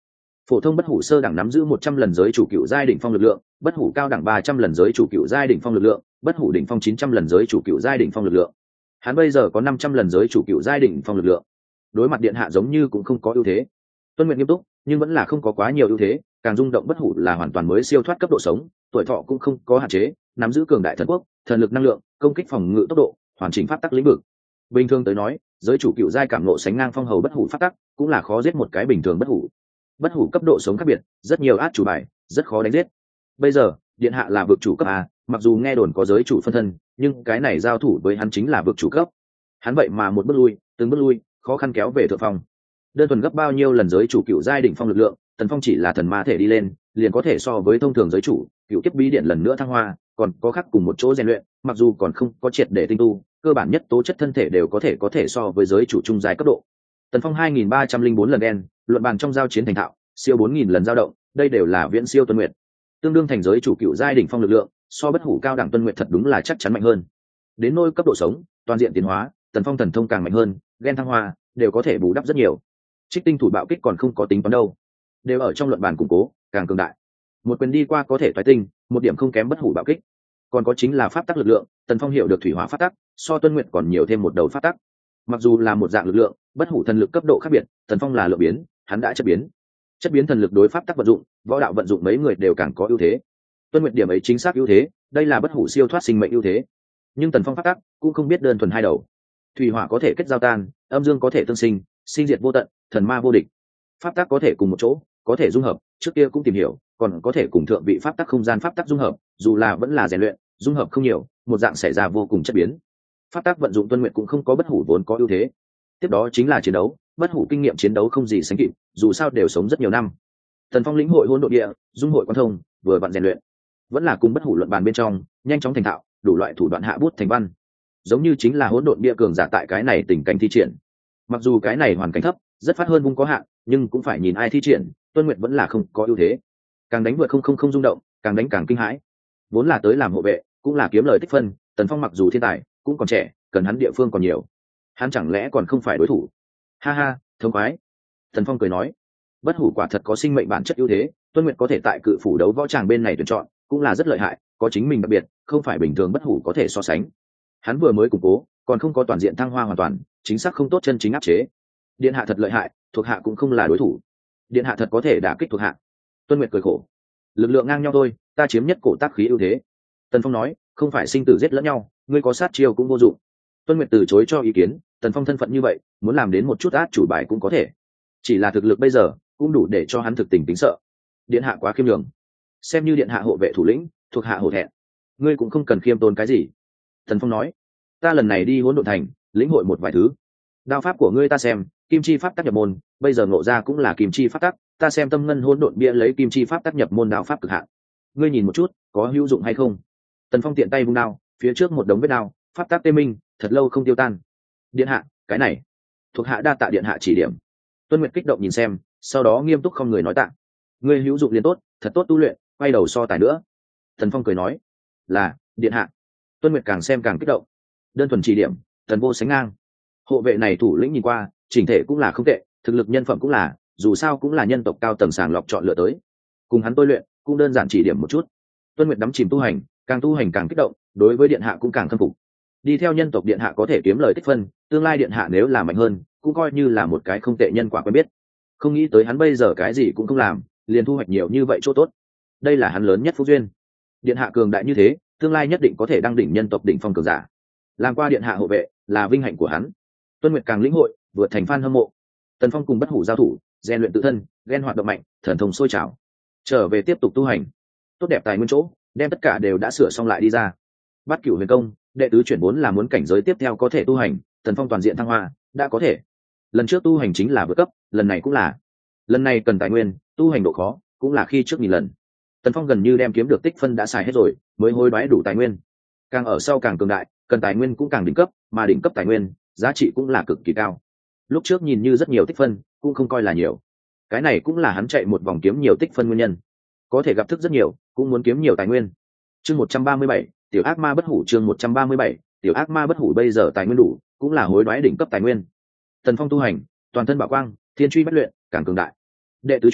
phổ thông bất hủ sơ đẳng nắm giữ một trăm lần giới chủ cựu giai đỉnh phong lực lượng, bất hủ cao đẳng ba trăm lần giới chủ cựu giai đỉnh phong lực lượng, bất hủ đỉnh phong chín trăm lần giới chủ cựu giai đỉnh phong lực lượng. Hắn bây giờ có năm trăm lần giới chủ cựu giai đỉnh phong lực lượng. Đối mặt điện hạ giống như cũng không có ưu thế. Tuân Nguyệt nghiêm túc, nhưng vẫn là không có quá nhiều ưu thế, càng rung động bất hủ là hoàn toàn mới siêu thoát cấp độ sống, tuổi thọ cũng không có hạn chế, nắm giữ cường đại thần quốc, thần lực năng lượng, công kích phòng ngự tốc độ, hoàn chỉnh pháp tắc lĩnh vực. Bình thường tới nói, giới chủ cựu giai cảm ngộ sánh ngang phong hầu bất hủ pháp tắc, cũng là khó giết một cái bình thường bất hủ. Bất hủ cấp độ sống khác biệt, rất nhiều át chủ bài, rất khó đánh giết. Bây giờ, điện hạ là vực chủ cấp a, mặc dù nghe đồn có giới chủ phân thân, nhưng cái này giao thủ với hắn chính là vực chủ cấp. Hắn vậy mà một bước lui, từng bước lui, khó khăn kéo về thượng phong. Đơn thuần gấp bao nhiêu lần giới chủ cựu giai đỉnh phong lực lượng, Tần Phong chỉ là thần ma thể đi lên, liền có thể so với thông thường giới chủ, cựu kiếp bí điện lần nữa thăng hoa, còn có khắc cùng một chỗ rèn luyện, mặc dù còn không có triệt để tinh tu, cơ bản nhất tố chất thân thể đều có thể có thể so với giới chủ trung giai cấp độ. Tần Phong hai nghìn ba trăm linh bốn lần đen, luận bàn trong giao chiến thành thạo, siêu bốn nghìn lần giao động, đây đều là viễn siêu Tuân Nguyệt. Tương đương thành giới chủ cựu giai đỉnh phong lực lượng, so bất hủ cao đẳng Tuân Nguyệt thật đúng là chắc chắn mạnh hơn. Đến nôi cấp độ sống, toàn diện tiến hóa, Tần Phong thần thông càng mạnh hơn, gen thăng hoa, đều có thể bù đắp rất nhiều. Trích tinh thủ bạo kích còn không có tính toán đâu, đều ở trong luận bàn củng cố, càng cường đại. Một quyền đi qua có thể thoái tinh, một điểm không kém bất hủ bạo kích. Còn có chính là pháp tắc lực lượng, Tần Phong hiểu được thủy hỏa pháp tắc, so Tuân Nguyệt còn nhiều thêm một đầu pháp tắc. Mặc dù là một dạng lực lượng, bất hủ thần lực cấp độ khác biệt, Tần Phong là lượng biến, hắn đã chất biến. Chất biến thần lực đối pháp tắc vận dụng, võ đạo vận dụng mấy người đều càng có ưu thế. Tuân Nguyệt điểm ấy chính xác ưu thế, đây là bất hủ siêu thoát sinh mệnh ưu thế. Nhưng Tần Phong pháp tắc cũng không biết đơn thuần hai đầu. Thủy hỏa có thể kết giao tan, âm dương có thể tương sinh, sinh diệt vô tận, thần ma vô địch. Pháp tắc có thể cùng một chỗ, có thể dung hợp, trước kia cũng tìm hiểu, còn có thể cùng thượng vị pháp tắc không gian pháp tắc dung hợp, dù là vẫn là rèn luyện, dung hợp không nhiều, một dạng xảy ra vô cùng chất biến. Pháp tắc vận dụng Tuân Nguyệt cũng không có bất hủ vốn có ưu thế. Tiếp đó chính là chiến đấu, bất hủ kinh nghiệm chiến đấu không gì sánh kịp, dù sao đều sống rất nhiều năm. Tần Phong lĩnh hội hỗn độn địa, dung hội quan thông, vừa vặn rèn luyện, vẫn là cùng bất hủ luận bàn bên trong, nhanh chóng thành thạo, đủ loại thủ đoạn hạ bút thành văn. Giống như chính là hỗn độn địa cường giả tại cái này tình cảnh thi triển. Mặc dù cái này hoàn cảnh thấp, rất phát hơn vung có hạn, nhưng cũng phải nhìn ai thi triển, Tuân Nguyệt vẫn là không có ưu thế. Càng đánh vượt không không không rung động, càng đánh càng kinh hãi. Vốn là tới làm hộ vệ, cũng là kiếm lời tích phân, Tần Phong mặc dù thiên tài, cũng còn trẻ, cần hắn địa phương còn nhiều. Hắn chẳng lẽ còn không phải đối thủ? Ha ha, thông khoái. Tần Phong cười nói, bất hủ quả thật có sinh mệnh bản chất ưu thế, Tuân Nguyệt có thể tại cự phủ đấu võ tràng bên này tuyển chọn, cũng là rất lợi hại, có chính mình đặc biệt, không phải bình thường bất hủ có thể so sánh. Hắn vừa mới củng cố, còn không có toàn diện thăng hoa hoàn toàn, chính xác không tốt chân chính áp chế. Điện hạ thật lợi hại, thuộc hạ cũng không là đối thủ. Điện hạ thật có thể đả kích thuộc hạ. Tuân Nguyệt cười khổ, lực lượng ngang nhau thôi, ta chiếm nhất cổ tác khí ưu thế. Tần Phong nói, không phải sinh tử giết lẫn nhau, ngươi có sát chiêu cũng vô dụng. Tuân Nguyệt từ chối cho ý kiến, Tần Phong thân phận như vậy, muốn làm đến một chút át chủ bài cũng có thể, chỉ là thực lực bây giờ cũng đủ để cho hắn thực tình tính sợ. Điện hạ quá khiêm nhường, xem như điện hạ hộ vệ thủ lĩnh, thuộc hạ hổ thẹn. Ngươi cũng không cần khiêm tốn cái gì. Tần Phong nói, ta lần này đi hỗn độn thành, lĩnh hội một vài thứ. Đao pháp của ngươi ta xem, kim chi pháp tác nhập môn, bây giờ ngộ ra cũng là kim chi pháp tác, ta xem tâm ngân hỗn độn bia lấy kim chi pháp tác nhập môn đao pháp cực hạn. Ngươi nhìn một chút, có hữu dụng hay không? Tần Phong tiện tay vung đao, phía trước một đống vết đao, pháp tác tê minh, thật lâu không tiêu tan. Điện hạ, cái này, thuộc hạ đa tạ điện hạ chỉ điểm. Tuân Nguyệt kích động nhìn xem, sau đó nghiêm túc không người nói tạ. Ngươi hữu dụng liền tốt, thật tốt tu luyện, quay đầu so tài nữa. Tần Phong cười nói, là điện hạ. Tuân Nguyệt càng xem càng kích động. Đơn thuần chỉ điểm, Tần vô sánh ngang. Hộ vệ này thủ lĩnh nhìn qua, chỉnh thể cũng là không tệ, thực lực nhân phẩm cũng là, dù sao cũng là nhân tộc cao tầng sàng lọc chọn lựa tới. Cùng hắn tôi luyện, cũng đơn giản chỉ điểm một chút. Tuân Nguyệt đắm chìm tu hành, càng tu hành càng kích động, đối với điện hạ cũng càng khâm phục. Đi theo nhân tộc điện hạ có thể kiếm lời tích phân, tương lai điện hạ nếu là mạnh hơn, cũng coi như là một cái không tệ nhân quả quen biết. Không nghĩ tới hắn bây giờ cái gì cũng không làm, liền thu hoạch nhiều như vậy chỗ tốt. Đây là hắn lớn nhất phúc duyên. Điện hạ cường đại như thế, tương lai nhất định có thể đăng đỉnh nhân tộc đỉnh phong cường giả. Làm qua điện hạ hộ vệ, là vinh hạnh của hắn. Tuân Nguyệt càng lĩnh hội, vượt thành fan hâm mộ. Tần Phong cùng bất hủ giao thủ, rèn luyện tự thân, ghen hoạt động mạnh, thần thông sôi trào. Trở về tiếp tục tu hành. Tốt đẹp tài nguyên chỗ, đem tất cả đều đã sửa xong lại đi ra. Bát Cửu Huyền Công, đệ tứ chuyển vốn là muốn cảnh giới tiếp theo có thể tu hành, Tần Phong toàn diện thăng hoa, đã có thể. Lần trước tu hành chính là vượt cấp, lần này cũng là. Lần này cần tài nguyên, tu hành độ khó, cũng là khi trước nghìn lần. Tần Phong gần như đem kiếm được tích phân đã xài hết rồi, mới hối đoái đủ tài nguyên. Càng ở sau càng cường đại, cần tài nguyên cũng càng đỉnh cấp, mà đỉnh cấp tài nguyên, giá trị cũng là cực kỳ cao. Lúc trước nhìn như rất nhiều tích phân, cũng không coi là nhiều. Cái này cũng là hắn chạy một vòng kiếm nhiều tích phân nguyên nhân. Có thể gặp thức rất nhiều, cũng muốn kiếm nhiều tài nguyên. Chương một trăm ba mươi bảy, tiểu ác ma bất hủ chương một trăm ba mươi bảy, tiểu ác ma bất hủ bây giờ tài nguyên đủ, cũng là hối đoái đỉnh cấp tài nguyên. Tần Phong tu hành, toàn thân bảo quang, thiên truy bất luyện, càng cường đại. Đệ tứ chuyển,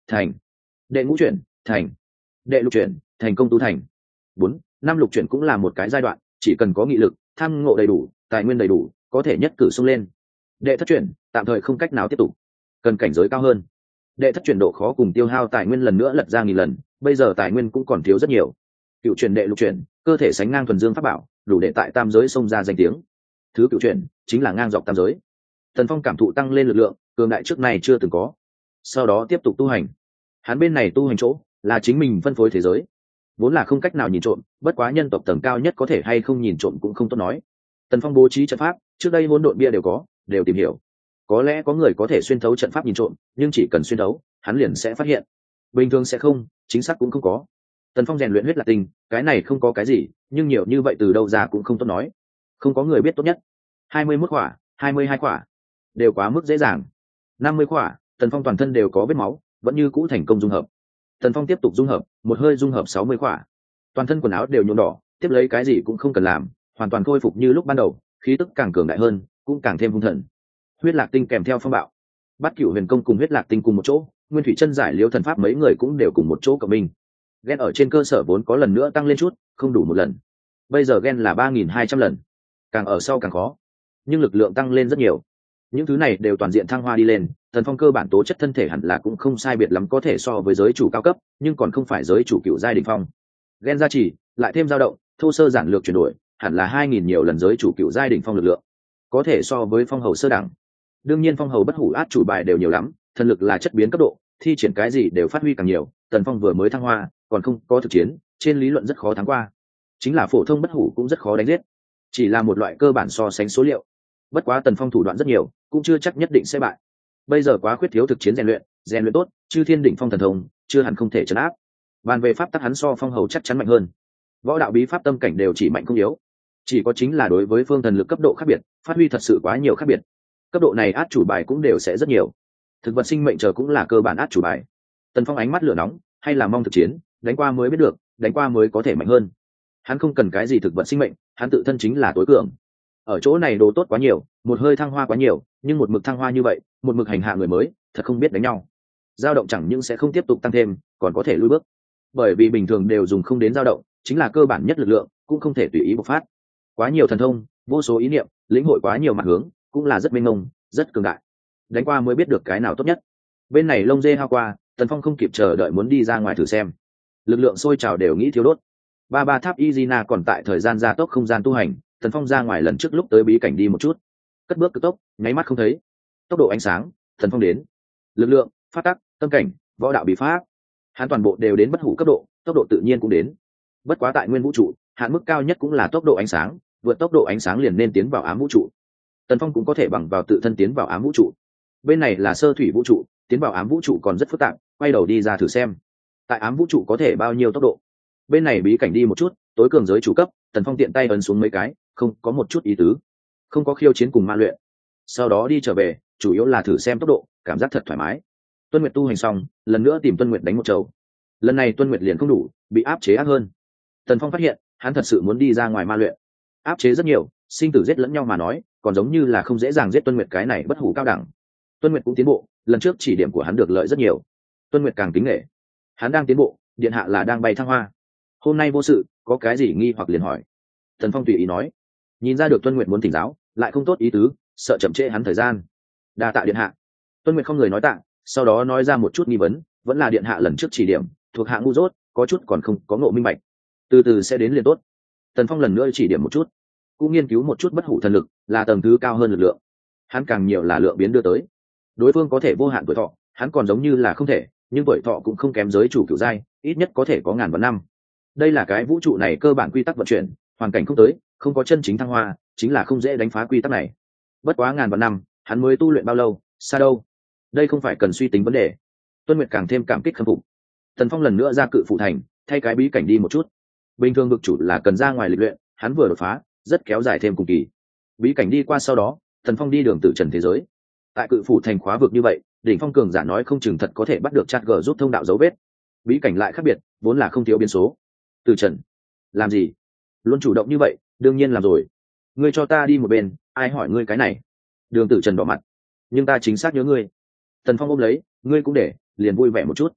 thành. Đệ ngũ chuyển, thành. Đệ lục chuyển, thành công tu thành. Bốn, năm lục chuyển cũng là một cái giai đoạn, chỉ cần có nghị lực, tham ngộ đầy đủ, tài nguyên đầy đủ, có thể nhất cử xông lên. Đệ thất chuyển, tạm thời không cách nào tiếp tục, cần cảnh giới cao hơn. Đệ thất chuyển độ khó cùng tiêu hao tài nguyên lần nữa lật ra nghìn lần, bây giờ tài nguyên cũng còn thiếu rất nhiều. Cựu chuyển đệ lục chuyển, cơ thể sánh ngang thuần dương pháp bảo, đủ để tại tam giới xông ra danh tiếng. Thứ cựu chuyển chính là ngang dọc tam giới. Tần Phong cảm thụ tăng lên lực lượng, cường đại trước này chưa từng có. Sau đó tiếp tục tu hành. Hắn bên này tu hành chỗ là chính mình phân phối thế giới, vốn là không cách nào nhìn trộm, bất quá nhân tộc tầng cao nhất có thể hay không nhìn trộm cũng không tốt nói. Tần Phong bố trí trận pháp, trước đây hỗn độn bia đều có, đều tìm hiểu. Có lẽ có người có thể xuyên thấu trận pháp nhìn trộm, nhưng chỉ cần xuyên thấu, hắn liền sẽ phát hiện. Bình thường sẽ không, chính xác cũng không có. Tần Phong rèn luyện huyết lạc tinh, cái này không có cái gì, nhưng nhiều như vậy từ đâu ra cũng không tốt nói. Không có người biết tốt nhất. hai mươi mốt quả, hai mươi hai quả, đều quá mức dễ dàng. năm mươi quả, Tần Phong toàn thân đều có vết máu, vẫn như cũ thành công dung hợp. Tần Phong tiếp tục dung hợp, một hơi dung hợp sáu mươi quả. Toàn thân quần áo đều nhuộm đỏ, tiếp lấy cái gì cũng không cần làm, hoàn toàn khôi phục như lúc ban đầu, khí tức càng cường đại hơn, cũng càng thêm hung thần. Huyết lạc tinh kèm theo phong bạo. Bát Cửu Huyền Công cùng huyết lạc tinh cùng một chỗ, Nguyên Thủy Chân giải liễu thần pháp mấy người cũng đều cùng một chỗ cộng minh. Gen ở trên cơ sở vốn có lần nữa tăng lên chút, không đủ một lần. Bây giờ gen là ba nghìn hai trăm lần, càng ở sau càng khó, nhưng lực lượng tăng lên rất nhiều. Những thứ này đều toàn diện thăng hoa đi lên, Tần Phong cơ bản tố chất thân thể hẳn là cũng không sai biệt lắm, có thể so với giới chủ cao cấp, nhưng còn không phải giới chủ cựu giai đỉnh phong. Gen gia trì, lại thêm dao động, thô sơ giản lược chuyển đổi, hẳn là hai nghìn nhiều lần giới chủ cựu giai đỉnh phong lực lượng, có thể so với phong hầu sơ đẳng. Đương nhiên phong hầu bất hủ át chủ bài đều nhiều lắm, thần lực là chất biến cấp độ, thi triển cái gì đều phát huy càng nhiều. Tần Phong vừa mới thăng hoa, còn không có thực chiến, trên lý luận rất khó thắng qua. Chính là phổ thông bất hủ cũng rất khó đánh giết, chỉ là một loại cơ bản so sánh số liệu. Bất quá Tần Phong thủ đoạn rất nhiều, cũng chưa chắc nhất định sẽ bại. Bây giờ quá khuyết thiếu thực chiến rèn luyện, rèn luyện tốt, chư thiên đỉnh phong thần thông, chưa hẳn không thể trấn áp. Bàn về pháp tắc hắn so phong hầu chắc chắn mạnh hơn. Võ đạo bí pháp tâm cảnh đều chỉ mạnh không yếu, chỉ có chính là đối với phương thần lực cấp độ khác biệt, phát huy thật sự quá nhiều khác biệt. Cấp độ này át chủ bài cũng đều sẽ rất nhiều. Thực vật sinh mệnh chờ cũng là cơ bản át chủ bài. Tần Phong ánh mắt lửa nóng, hay là mong thực chiến, đánh qua mới biết được, đánh qua mới có thể mạnh hơn. Hắn không cần cái gì thực vật sinh mệnh, hắn tự thân chính là tối cường. Ở chỗ này đồ tốt quá nhiều, một hơi thăng hoa quá nhiều, nhưng một mực thăng hoa như vậy, một mực hành hạ người mới, thật không biết đánh nhau. Dao động chẳng những sẽ không tiếp tục tăng thêm, còn có thể lùi bước. Bởi vì bình thường đều dùng không đến dao động, chính là cơ bản nhất lực lượng, cũng không thể tùy ý bộc phát. Quá nhiều thần thông, vô số ý niệm, lĩnh hội quá nhiều mặt hướng, cũng là rất mênh mông, rất cường đại. Đánh qua mới biết được cái nào tốt nhất. Bên này lông dê hao qua, Tần Phong không kịp chờ đợi muốn đi ra ngoài thử xem. Lực lượng sôi trào đều nghĩ thiếu đốt. Ba ba tháp Izina còn tại thời gian gia tốc không gian tu hành, Tần Phong ra ngoài lần trước lúc tới bí cảnh đi một chút, cất bước cực tốc, nháy mắt không thấy. Tốc độ ánh sáng, Tần Phong đến. Lực lượng, phát tắc, tâm cảnh, võ đạo bí pháp, hắn toàn bộ đều đến bất hủ cấp độ, tốc độ tự nhiên cũng đến. Bất quá tại nguyên vũ trụ, hạn mức cao nhất cũng là tốc độ ánh sáng, vượt tốc độ ánh sáng liền nên tiến vào ám vũ trụ. Tần Phong cũng có thể bằng vào tự thân tiến vào ám vũ trụ. Bên này là sơ thủy vũ trụ, tiến vào ám vũ trụ còn rất phức tạp, quay đầu đi ra thử xem. Tại ám vũ trụ có thể bao nhiêu tốc độ? Bên này bí cảnh đi một chút, tối cường giới chủ cấp, Tần Phong tiện tay ấn xuống mấy cái, không có một chút ý tứ, không có khiêu chiến cùng ma luyện. Sau đó đi trở về, chủ yếu là thử xem tốc độ, cảm giác thật thoải mái. Tuân Nguyệt tu hành xong, lần nữa tìm Tuân Nguyệt đánh một chầu. Lần này Tuân Nguyệt liền không đủ, bị áp chế ác hơn. Tần Phong phát hiện, hắn thật sự muốn đi ra ngoài ma luyện. Áp chế rất nhiều, sinh tử giết lẫn nhau mà nói, còn giống như là không dễ dàng giết Tuân Nguyệt cái này bất hủ cao đẳng. Tuân Nguyệt cũng tiến bộ, lần trước chỉ điểm của hắn được lợi rất nhiều. Tuân Nguyệt càng kính nể. Hắn đang tiến bộ, điện hạ là đang bay thăng hoa. Hôm nay vô sự, có cái gì nghi hoặc liền hỏi. Tần Phong tùy ý nói. Nhìn ra được Tuân Nguyệt muốn thỉnh giáo, lại không tốt ý tứ, sợ chậm trễ hắn thời gian. Đa tạ điện hạ. Tuân Nguyệt không người nói tạ, sau đó nói ra một chút nghi vấn, vẫn là điện hạ lần trước chỉ điểm, thuộc hạ ngu dốt, có chút còn không có ngộ minh bạch. Từ từ sẽ đến liền tốt. Tần Phong lần nữa chỉ điểm một chút, cũng nghiên cứu một chút bất hủ thần lực, là tầng thứ cao hơn lực lượng. Hắn càng nhiều là lượng biến đưa tới. Đối phương có thể vô hạn tuổi thọ, hắn còn giống như là không thể, nhưng tuổi thọ cũng không kém giới chủ cửu giai, ít nhất có thể có ngàn vạn năm. Đây là cái vũ trụ này cơ bản quy tắc vận chuyển, hoàn cảnh không tới, không có chân chính thăng hoa, chính là không dễ đánh phá quy tắc này. Bất quá ngàn vạn năm, hắn mới tu luyện bao lâu, xa đâu? Đây không phải cần suy tính vấn đề. Tuân Nguyệt càng thêm cảm kích khâm phục. Tần Phong lần nữa ra cự phụ thành, thay cái bí cảnh đi một chút. Bình thường vực chủ là cần ra ngoài lịch luyện, hắn vừa đột phá, rất kéo dài thêm cùng kỳ. Bí cảnh đi qua sau đó, Tần Phong đi đường tự trần thế giới. Tại cự phủ thành khóa vực như vậy, đỉnh phong cường giả nói không chừng thật có thể bắt được chat g giúp thông đạo dấu vết. Bí cảnh lại khác biệt, vốn là không thiếu biến số. Từ trần, làm gì? Luôn chủ động như vậy, đương nhiên làm rồi. Ngươi cho ta đi một bên, ai hỏi ngươi cái này? Đường Tử Trần đỏ mặt. Nhưng ta chính xác nhớ ngươi. Tần Phong ôm lấy, ngươi cũng để, liền vui vẻ một chút.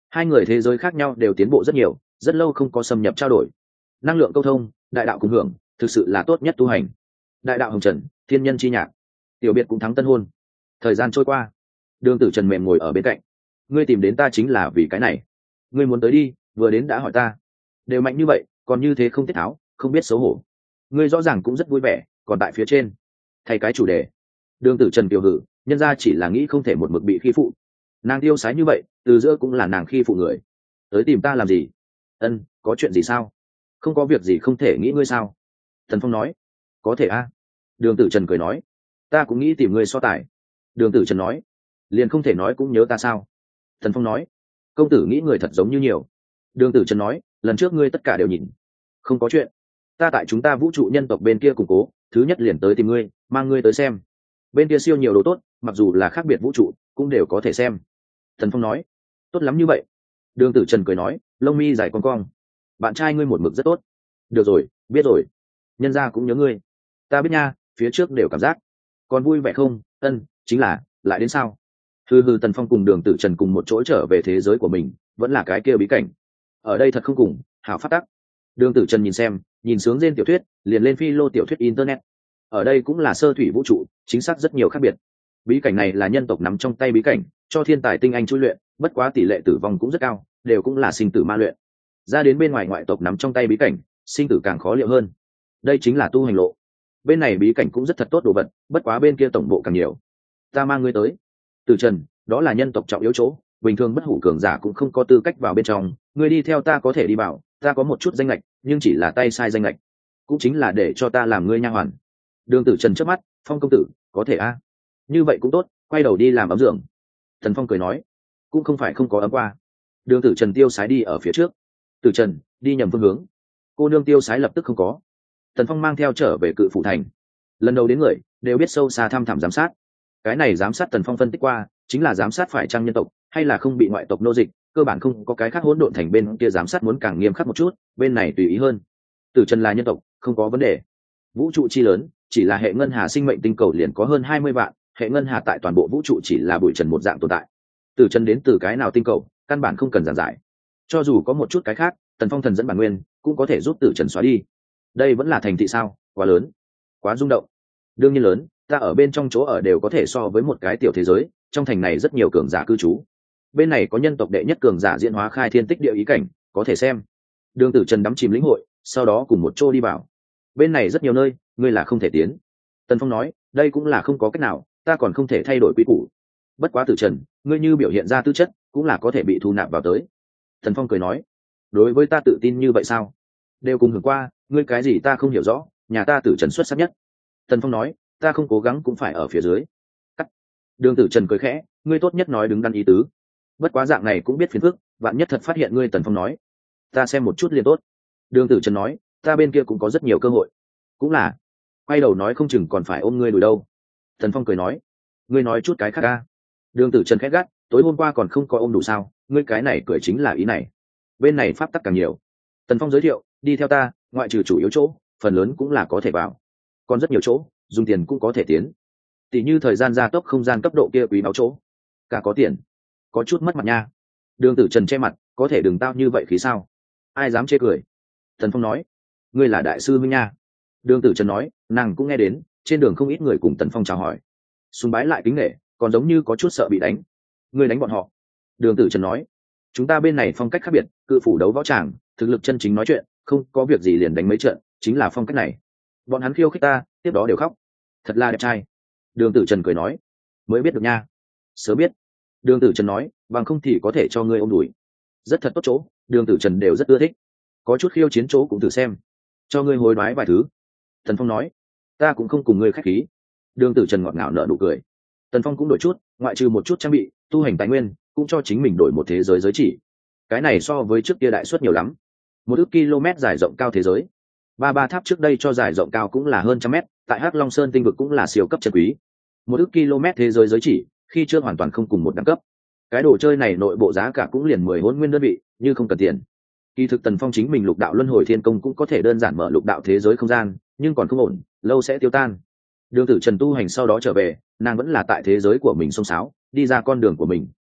Hai người thế giới khác nhau đều tiến bộ rất nhiều, rất lâu không có xâm nhập trao đổi. Năng lượng câu thông, đại đạo cùng hưởng, thực sự là tốt nhất tu hành. Đại đạo hồng trần, thiên nhân chi nhạc, tiểu biệt cũng thắng tân hôn. Thời gian trôi qua, Đường Tử Trần mềm ngồi ở bên cạnh. Ngươi tìm đến ta chính là vì cái này. Ngươi muốn tới đi, vừa đến đã hỏi ta. Đều mạnh như vậy, còn như thế không tiết tháo, không biết xấu hổ. Ngươi rõ ràng cũng rất vui vẻ, còn tại phía trên. Thay cái chủ đề. Đường Tử Trần kiều hử, nhân ra chỉ là nghĩ không thể một mực bị khi phụ. Nàng tiêu sái như vậy, từ giữa cũng là nàng khi phụ người. Tới tìm ta làm gì? Ân, có chuyện gì sao? Không có việc gì không thể nghĩ ngươi sao? Thần Phong nói. Có thể a. Đường Tử Trần cười nói. Ta cũng nghĩ tìm ngươi so tài. Đường Tử Trần nói. Liền không thể nói cũng nhớ ta sao? Thần Phong nói. Công tử nghĩ người thật giống như nhiều. Đường Tử Trần nói. Lần trước ngươi tất cả đều nhìn. Không có chuyện. Ta tại chúng ta vũ trụ nhân tộc bên kia củng cố, thứ nhất liền tới tìm ngươi, mang ngươi tới xem. Bên kia siêu nhiều đồ tốt, mặc dù là khác biệt vũ trụ, cũng đều có thể xem. Thần Phong nói. Tốt lắm như vậy. Đường Tử Trần cười nói, lông mi dài con cong. Bạn trai ngươi một mực rất tốt. Được rồi, biết rồi. Nhân gia cũng nhớ ngươi. Ta biết nha, phía trước đều cảm giác. Còn vui vẻ không? Ân, chính là, lại đến sao? Hừ hừ. Tần Phong cùng Đường Tử Trần cùng một chỗ trở về thế giới của mình, vẫn là cái kia bí cảnh. Ở đây thật không cùng, hảo phát tắc. Đường Tử Trần nhìn xem, nhìn sướng trên tiểu thuyết, liền lên phi lô tiểu thuyết internet. Ở đây cũng là sơ thủy vũ trụ, chính xác rất nhiều khác biệt. Bí cảnh này là nhân tộc nắm trong tay bí cảnh, cho thiên tài tinh anh chui luyện, bất quá tỷ lệ tử vong cũng rất cao, đều cũng là sinh tử ma luyện. Ra đến bên ngoài ngoại tộc nắm trong tay bí cảnh, sinh tử càng khó liệu hơn. Đây chính là tu hành lộ. Bên này bí cảnh cũng rất thật tốt đồ vật, bất quá bên kia tổng bộ càng nhiều. Ta mang ngươi tới. Tử Trần, đó là nhân tộc trọng yếu chỗ, bình thường bất hủ cường giả cũng không có tư cách vào bên trong, ngươi đi theo ta có thể đi vào, ta có một chút danh lệch, nhưng chỉ là tay sai danh lệch, cũng chính là để cho ta làm ngươi nha hoàn. Đường Tử Trần chớp mắt, Phong công tử, có thể a? Như vậy cũng tốt, quay đầu đi làm ấm giường. Thần Phong cười nói, cũng không phải không có ấm qua. Đường Tử Trần tiêu sái đi ở phía trước. Tử Trần, đi nhầm phương hướng. Cô nương tiêu sái lập tức không có. Thần Phong mang theo trở về Cự Phủ thành. Lần đầu đến người đều biết sâu xa thăm thẳm giám sát. Cái này giám sát Tần Phong phân tích qua, chính là giám sát phải chăng nhân tộc hay là không bị ngoại tộc nô dịch, cơ bản không có cái khác hỗn độn thành bên kia giám sát muốn càng nghiêm khắc một chút, bên này tùy ý hơn. Tử Trần là nhân tộc, không có vấn đề. Vũ trụ chi lớn, chỉ là hệ ngân hà sinh mệnh tinh cầu liền có hơn hai mươi vạn, hệ ngân hà tại toàn bộ vũ trụ chỉ là bụi trần một dạng tồn tại. Tử Trần đến từ cái nào tinh cầu, căn bản không cần giảng giải. Cho dù có một chút cái khác, Tần Phong thần dẫn bản nguyên cũng có thể giúp Tử Trần xóa đi. Đây vẫn là thành thị sao? Quá lớn, quá rung động. Đương nhiên lớn, ta ở bên trong chỗ ở đều có thể so với một cái tiểu thế giới, trong thành này rất nhiều cường giả cư trú. Bên này có nhân tộc đệ nhất cường giả diễn hóa khai thiên tích địa ý cảnh, có thể xem. Đường Tử Trần đắm chìm lĩnh hội, sau đó cùng một chỗ đi vào. Bên này rất nhiều nơi, ngươi là không thể tiến. Tần Phong nói, đây cũng là không có cách nào, ta còn không thể thay đổi quy củ. Bất quá Tử Trần, ngươi như biểu hiện ra tư chất, cũng là có thể bị thu nạp vào tới. Tần Phong cười nói, đối với ta tự tin như vậy sao? Đều cùng hưởng qua, ngươi cái gì ta không hiểu rõ, nhà ta Tử Trần xuất sắc nhất. Tần Phong nói, ta không cố gắng cũng phải ở phía dưới. Cắt. Đường Tử Trần cười khẽ, ngươi tốt nhất nói đứng đắn ý tứ. Bất quá dạng này cũng biết phiền phức, vạn nhất thật phát hiện ngươi. Tần Phong nói, ta xem một chút liền tốt. Đường Tử Trần nói, ta bên kia cũng có rất nhiều cơ hội. Cũng là, quay đầu nói không chừng còn phải ôm ngươi đuổi đâu. Tần Phong cười nói, ngươi nói chút cái khác ca. Đường Tử Trần khét gắt, tối hôm qua còn không có ôm đủ sao? Ngươi cái này cười chính là ý này. Bên này pháp tắc càng nhiều. Tần Phong giới thiệu, đi theo ta, ngoại trừ chủ yếu chỗ, phần lớn cũng là có thể vào. Còn rất nhiều chỗ, dùng tiền cũng có thể tiến. Tỷ như thời gian gia tốc không gian cấp độ kia quý báu chỗ, cả có tiền, có chút mất mặt nha. Đường Tử Trần che mặt, có thể đừng tao như vậy khí sao? Ai dám chê cười? Tần Phong nói, ngươi là đại sư minh nha. Đường Tử Trần nói, nàng cũng nghe đến, trên đường không ít người cùng Tần Phong chào hỏi, sùng bái lại kính nể, còn giống như có chút sợ bị đánh. Ngươi đánh bọn họ? Đường Tử Trần nói, chúng ta bên này phong cách khác biệt, Cự Phủ đấu võ tràng, thực lực chân chính nói chuyện, không có việc gì liền đánh mấy trận, chính là phong cách này. Bọn hắn khiêu khích ta, tiếp đó đều khóc. Thật là đẹp trai. Đường Tử Trần cười nói, mới biết được nha. Sớm biết. Đường Tử Trần nói, bằng không thì có thể cho ngươi ôm đùi. Rất thật tốt chỗ, Đường Tử Trần đều rất ưa thích. Có chút khiêu chiến chỗ cũng thử xem, cho ngươi hối đoái vài thứ. Tần Phong nói, ta cũng không cùng ngươi khách khí. Đường Tử Trần ngọt ngào nở nụ cười. Tần Phong cũng đổi chút, ngoại trừ một chút trang bị, tu hành tài nguyên, cũng cho chính mình đổi một thế giới giới chỉ. Cái này so với trước kia đại suất nhiều lắm. Một ước km dài rộng cao thế giới. Ba ba tháp trước đây cho dài rộng cao cũng là hơn trăm mét, tại Hắc Long Sơn tinh vực cũng là siêu cấp chân quý. Một ước km thế giới giới chỉ, khi chưa hoàn toàn không cùng một đẳng cấp. Cái đồ chơi này nội bộ giá cả cũng liền mười hỗn nguyên đơn vị, như không cần tiền. Kỳ thực Tần Phong chính mình lục đạo luân hồi thiên công cũng có thể đơn giản mở lục đạo thế giới không gian, nhưng còn không ổn, lâu sẽ tiêu tan. Đường Tử Trần tu hành sau đó trở về, nàng vẫn là tại thế giới của mình xông xáo, đi ra con đường của mình.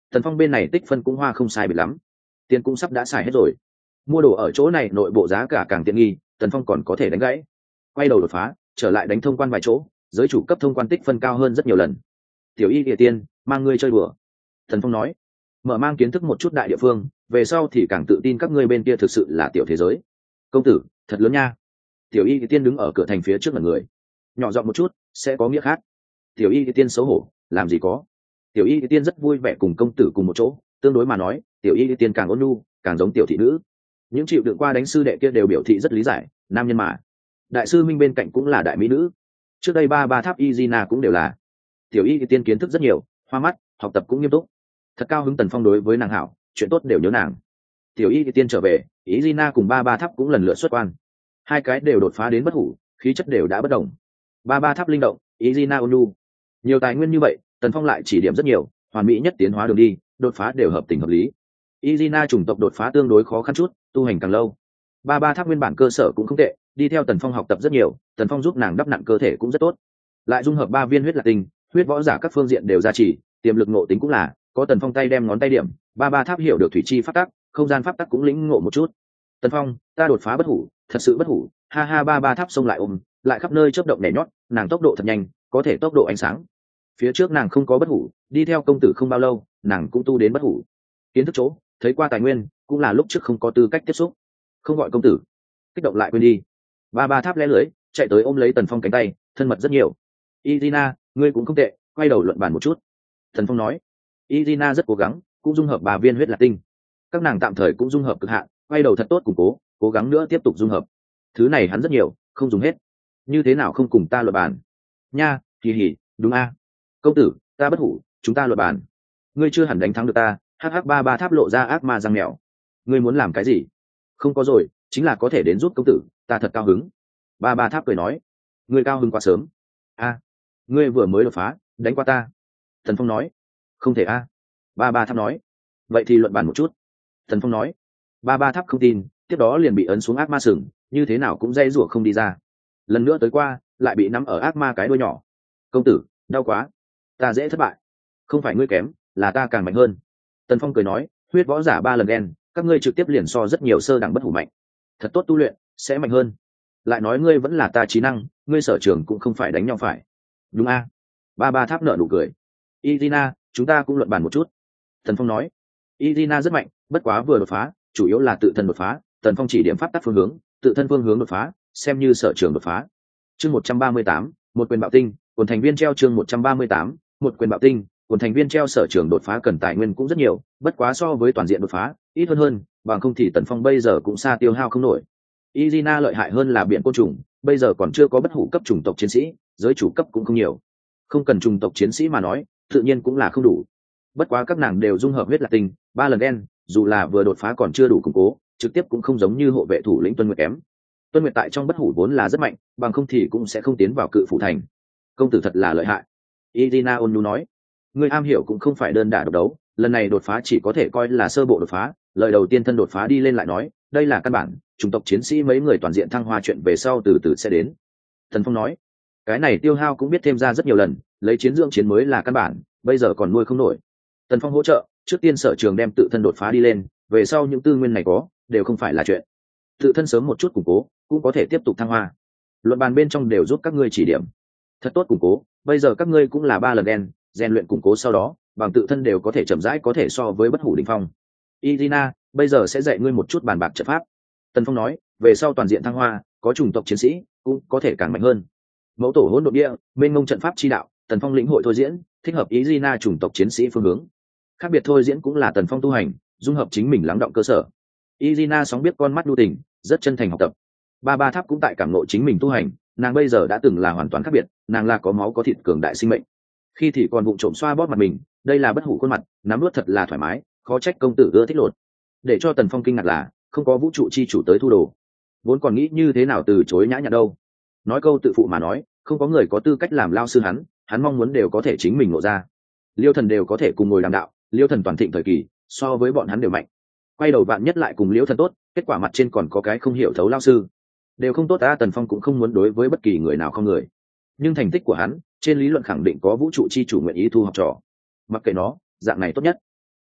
Tần Phong bên này tích phân cũng hoa không sai biệt lắm, tiền cũng sắp đã xài hết rồi. Mua đồ ở chỗ này nội bộ giá cả càng tiện nghi, Tần Phong còn có thể đánh gãy. Quay đầu đột phá, trở lại đánh thông quan vài chỗ, giới chủ cấp thông quan tích phân cao hơn rất nhiều lần. Tiểu Y Địa Tiên, mang ngươi chơi đùa. Tần Phong nói, mở mang kiến thức một chút đại địa phương, về sau thì càng tự tin các ngươi bên kia thực sự là tiểu thế giới. Công tử, thật lớn nha. Tiểu Y Địa Tiên đứng ở cửa thành phía trước mặt người, nhỏ giọng một chút, sẽ có nghĩa khác. Tiểu Y Địa Tiên xấu hổ, làm gì có. Tiểu Y Địa Tiên rất vui vẻ cùng công tử cùng một chỗ, tương đối mà nói, Tiểu Y Địa Tiên càng ôn nhu, càng giống tiểu thị nữ. Những chịu đựng qua đánh sư đệ kia đều biểu thị rất lý giải, nam nhân mà. Đại sư Minh bên cạnh cũng là đại mỹ nữ. Trước đây ba ba tháp Izina cũng đều là. Tiểu Y Địa Tiên kiến thức rất nhiều, hoa mắt, học tập cũng nghiêm túc. Thật cao hứng Tần Phong đối với nàng hảo, chuyện tốt đều nhớ nàng. Tiểu Y Địa Tiên trở về, Izina cùng ba ba tháp cũng lần lượt xuất quan. Hai cái đều đột phá đến bất hủ, khí chất đều đã bất đồng. Ba ba tháp linh động, Izina ôn nhu. Nhiều tài nguyên như vậy, Tần Phong lại chỉ điểm rất nhiều, hoàn mỹ nhất tiến hóa đường đi, đột phá đều hợp tình hợp lý. Izina chủng tộc đột phá tương đối khó khăn chút, tu hành càng lâu. Ba ba tháp nguyên bản cơ sở cũng không tệ, đi theo Tần Phong học tập rất nhiều, Tần Phong giúp nàng đắp nặng cơ thể cũng rất tốt. Lại dung hợp ba viên huyết lạc tinh, huyết võ giả các phương diện đều gia trì, tiềm lực ngộ tính cũng là, có Tần Phong tay đem ngón tay điểm, ba ba tháp hiểu được thủy chi pháp tắc, không gian pháp tắc cũng lĩnh ngộ một chút. Tần Phong, ta đột phá bất hủ, thật sự bất hủ, ha ha ba ba tháp xông lại ôm, lại khắp nơi chớp động nhảy nhót, nàng tốc độ thật nhanh, có thể tốc độ ánh sáng. Phía trước nàng không có bất hủ, đi theo công tử không bao lâu, nàng cũng tu đến bất hủ. Kiến thức chỗ, thấy qua tài nguyên, cũng là lúc trước không có tư cách tiếp xúc. Không gọi công tử, kích động lại quên đi. Ba ba tháp lẽ lưới, chạy tới ôm lấy Tần Phong cánh tay, thân mật rất nhiều. Izina, ngươi cũng không tệ, quay đầu luận bàn một chút. Tần Phong nói. Izina rất cố gắng, cũng dung hợp ba viên huyết lạc tinh. Các nàng tạm thời cũng dung hợp cực hạn, quay đầu thật tốt củng cố, cố gắng nữa tiếp tục dung hợp. Thứ này hắn rất nhiều, không dùng hết. Như thế nào không cùng ta luận bàn? Nha, kỳ hỉ, đúng a. Công tử, ta bất hủ, chúng ta luận bàn. Ngươi chưa hẳn đánh thắng được ta. Hh ba ba tháp lộ ra ác ma răng mèo. Ngươi muốn làm cái gì? Không có rồi, chính là có thể đến giúp công tử, ta thật cao hứng. Ba ba tháp cười nói, ngươi cao hứng quá sớm. A, ngươi vừa mới đột phá, đánh qua ta. Thần Phong nói, không thể a. Ba ba tháp nói, vậy thì luận bàn một chút. Thần Phong nói, ba ba tháp không tin, tiếp đó liền bị ấn xuống ác ma sừng, như thế nào cũng dây rủa không đi ra. Lần nữa tới qua, lại bị nắm ở ác ma cái đuôi nhỏ. Công tử, đau quá, ta dễ thất bại. Không phải ngươi kém, là ta càng mạnh hơn. Tần Phong cười nói, huyết võ giả ba lần đen, các ngươi trực tiếp liền so rất nhiều sơ đẳng bất hủ mạnh. Thật tốt tu luyện, sẽ mạnh hơn. Lại nói ngươi vẫn là ta trí năng, ngươi sở trường cũng không phải đánh nhau phải. Đúng a. Ba ba tháp nợ nụ cười. Izina, chúng ta cũng luận bàn một chút. Tần Phong nói, Izina rất mạnh, bất quá vừa đột phá, chủ yếu là tự thân đột phá. Tần Phong chỉ điểm pháp tắc phương hướng, tự thân phương hướng đột phá, xem như sở trường đột phá. Chương một trăm ba mươi tám, một quyền bạo tinh, quần thành viên treo chương một trăm ba mươi tám, một quyền bạo tinh, quần thành viên treo sở trường đột phá cần tài nguyên cũng rất nhiều, bất quá so với toàn diện đột phá, ít hơn hơn, bằng không thì Tần Phong bây giờ cũng xa tiêu hao không nổi. Izina lợi hại hơn là biển côn trùng, bây giờ còn chưa có bất hủ cấp chủng tộc chiến sĩ, giới chủ cấp cũng không nhiều. Không cần chủng tộc chiến sĩ mà nói, tự nhiên cũng là không đủ. Bất quá các nàng đều dung hợp huyết lạc tinh, ba lần đen, dù là vừa đột phá còn chưa đủ củng cố, trực tiếp cũng không giống như hộ vệ thủ lĩnh Tuân Nguyệt kém. Tuân Nguyệt tại trong bất hủ vốn là rất mạnh, bằng không thì cũng sẽ không tiến vào cự phủ thành. Công tử thật là lợi hại. Izina ôn nhu nói, người am hiểu cũng không phải đơn đả độc đấu, lần này đột phá chỉ có thể coi là sơ bộ đột phá, lời đầu tiên thân đột phá đi lên lại nói, đây là căn bản, chủng tộc chiến sĩ mấy người toàn diện thăng hoa chuyện về sau từ từ sẽ đến. Thần Phong nói, cái này tiêu hao cũng biết thêm ra rất nhiều lần, lấy chiến dưỡng chiến mới là căn bản, bây giờ còn nuôi không nổi. Tần Phong hỗ trợ, trước tiên sở trường đem tự thân đột phá đi lên, về sau những tư nguyên này có, đều không phải là chuyện. Tự thân sớm một chút củng cố, cũng có thể tiếp tục thăng hoa. Luận bàn bên trong đều giúp các ngươi chỉ điểm. Thật tốt củng cố, bây giờ các ngươi cũng là ba lần đen, rèn luyện củng cố sau đó, bằng tự thân đều có thể chậm rãi có thể so với bất hủ đỉnh phong. Irina, bây giờ sẽ dạy ngươi một chút bàn bạc trận pháp. Tần Phong nói, về sau toàn diện thăng hoa, có chủng tộc chiến sĩ, cũng có thể càng mạnh hơn. Mẫu tổ hỗn độn địa, mênh mông trận pháp chi đạo, Tần Phong lĩnh hội thôi diễn, thích hợp Irina chủng tộc chiến sĩ phương hướng. Khác biệt thôi diễn cũng là Tần Phong tu hành, dung hợp chính mình lắng động cơ sở. Irina sóng biết con mắt đu tình, rất chân thành học tập. Ba ba tháp cũng tại cảm ngộ chính mình tu hành, nàng bây giờ đã từng là hoàn toàn khác biệt, nàng là có máu có thịt cường đại sinh mệnh. Khi thì còn vụng trộm xoa bóp mặt mình, đây là bất hủ khuôn mặt, nắm nuốt thật là thoải mái, khó trách công tử ưa thích lột. Để cho Tần Phong kinh ngạc là, không có vũ trụ chi chủ tới thu đồ. Vốn còn nghĩ như thế nào từ chối nhã nhặn đâu. Nói câu tự phụ mà nói, không có người có tư cách làm lao sư hắn, hắn mong muốn đều có thể chính mình ngộ ra. Liêu Thần đều có thể cùng ngồi làm đạo, Liêu Thần toàn thịnh thời kỳ, so với bọn hắn đều mạnh. Quay đầu bạn nhất lại cùng Liêu Thần tốt, kết quả mặt trên còn có cái không hiểu thấu lao sư. Đều không tốt ta. Tần Phong cũng không muốn đối với bất kỳ người nào không người. Nhưng thành tích của hắn, trên lý luận khẳng định có vũ trụ chi chủ nguyện ý thu học trò. Mặc kệ nó, dạng này tốt nhất.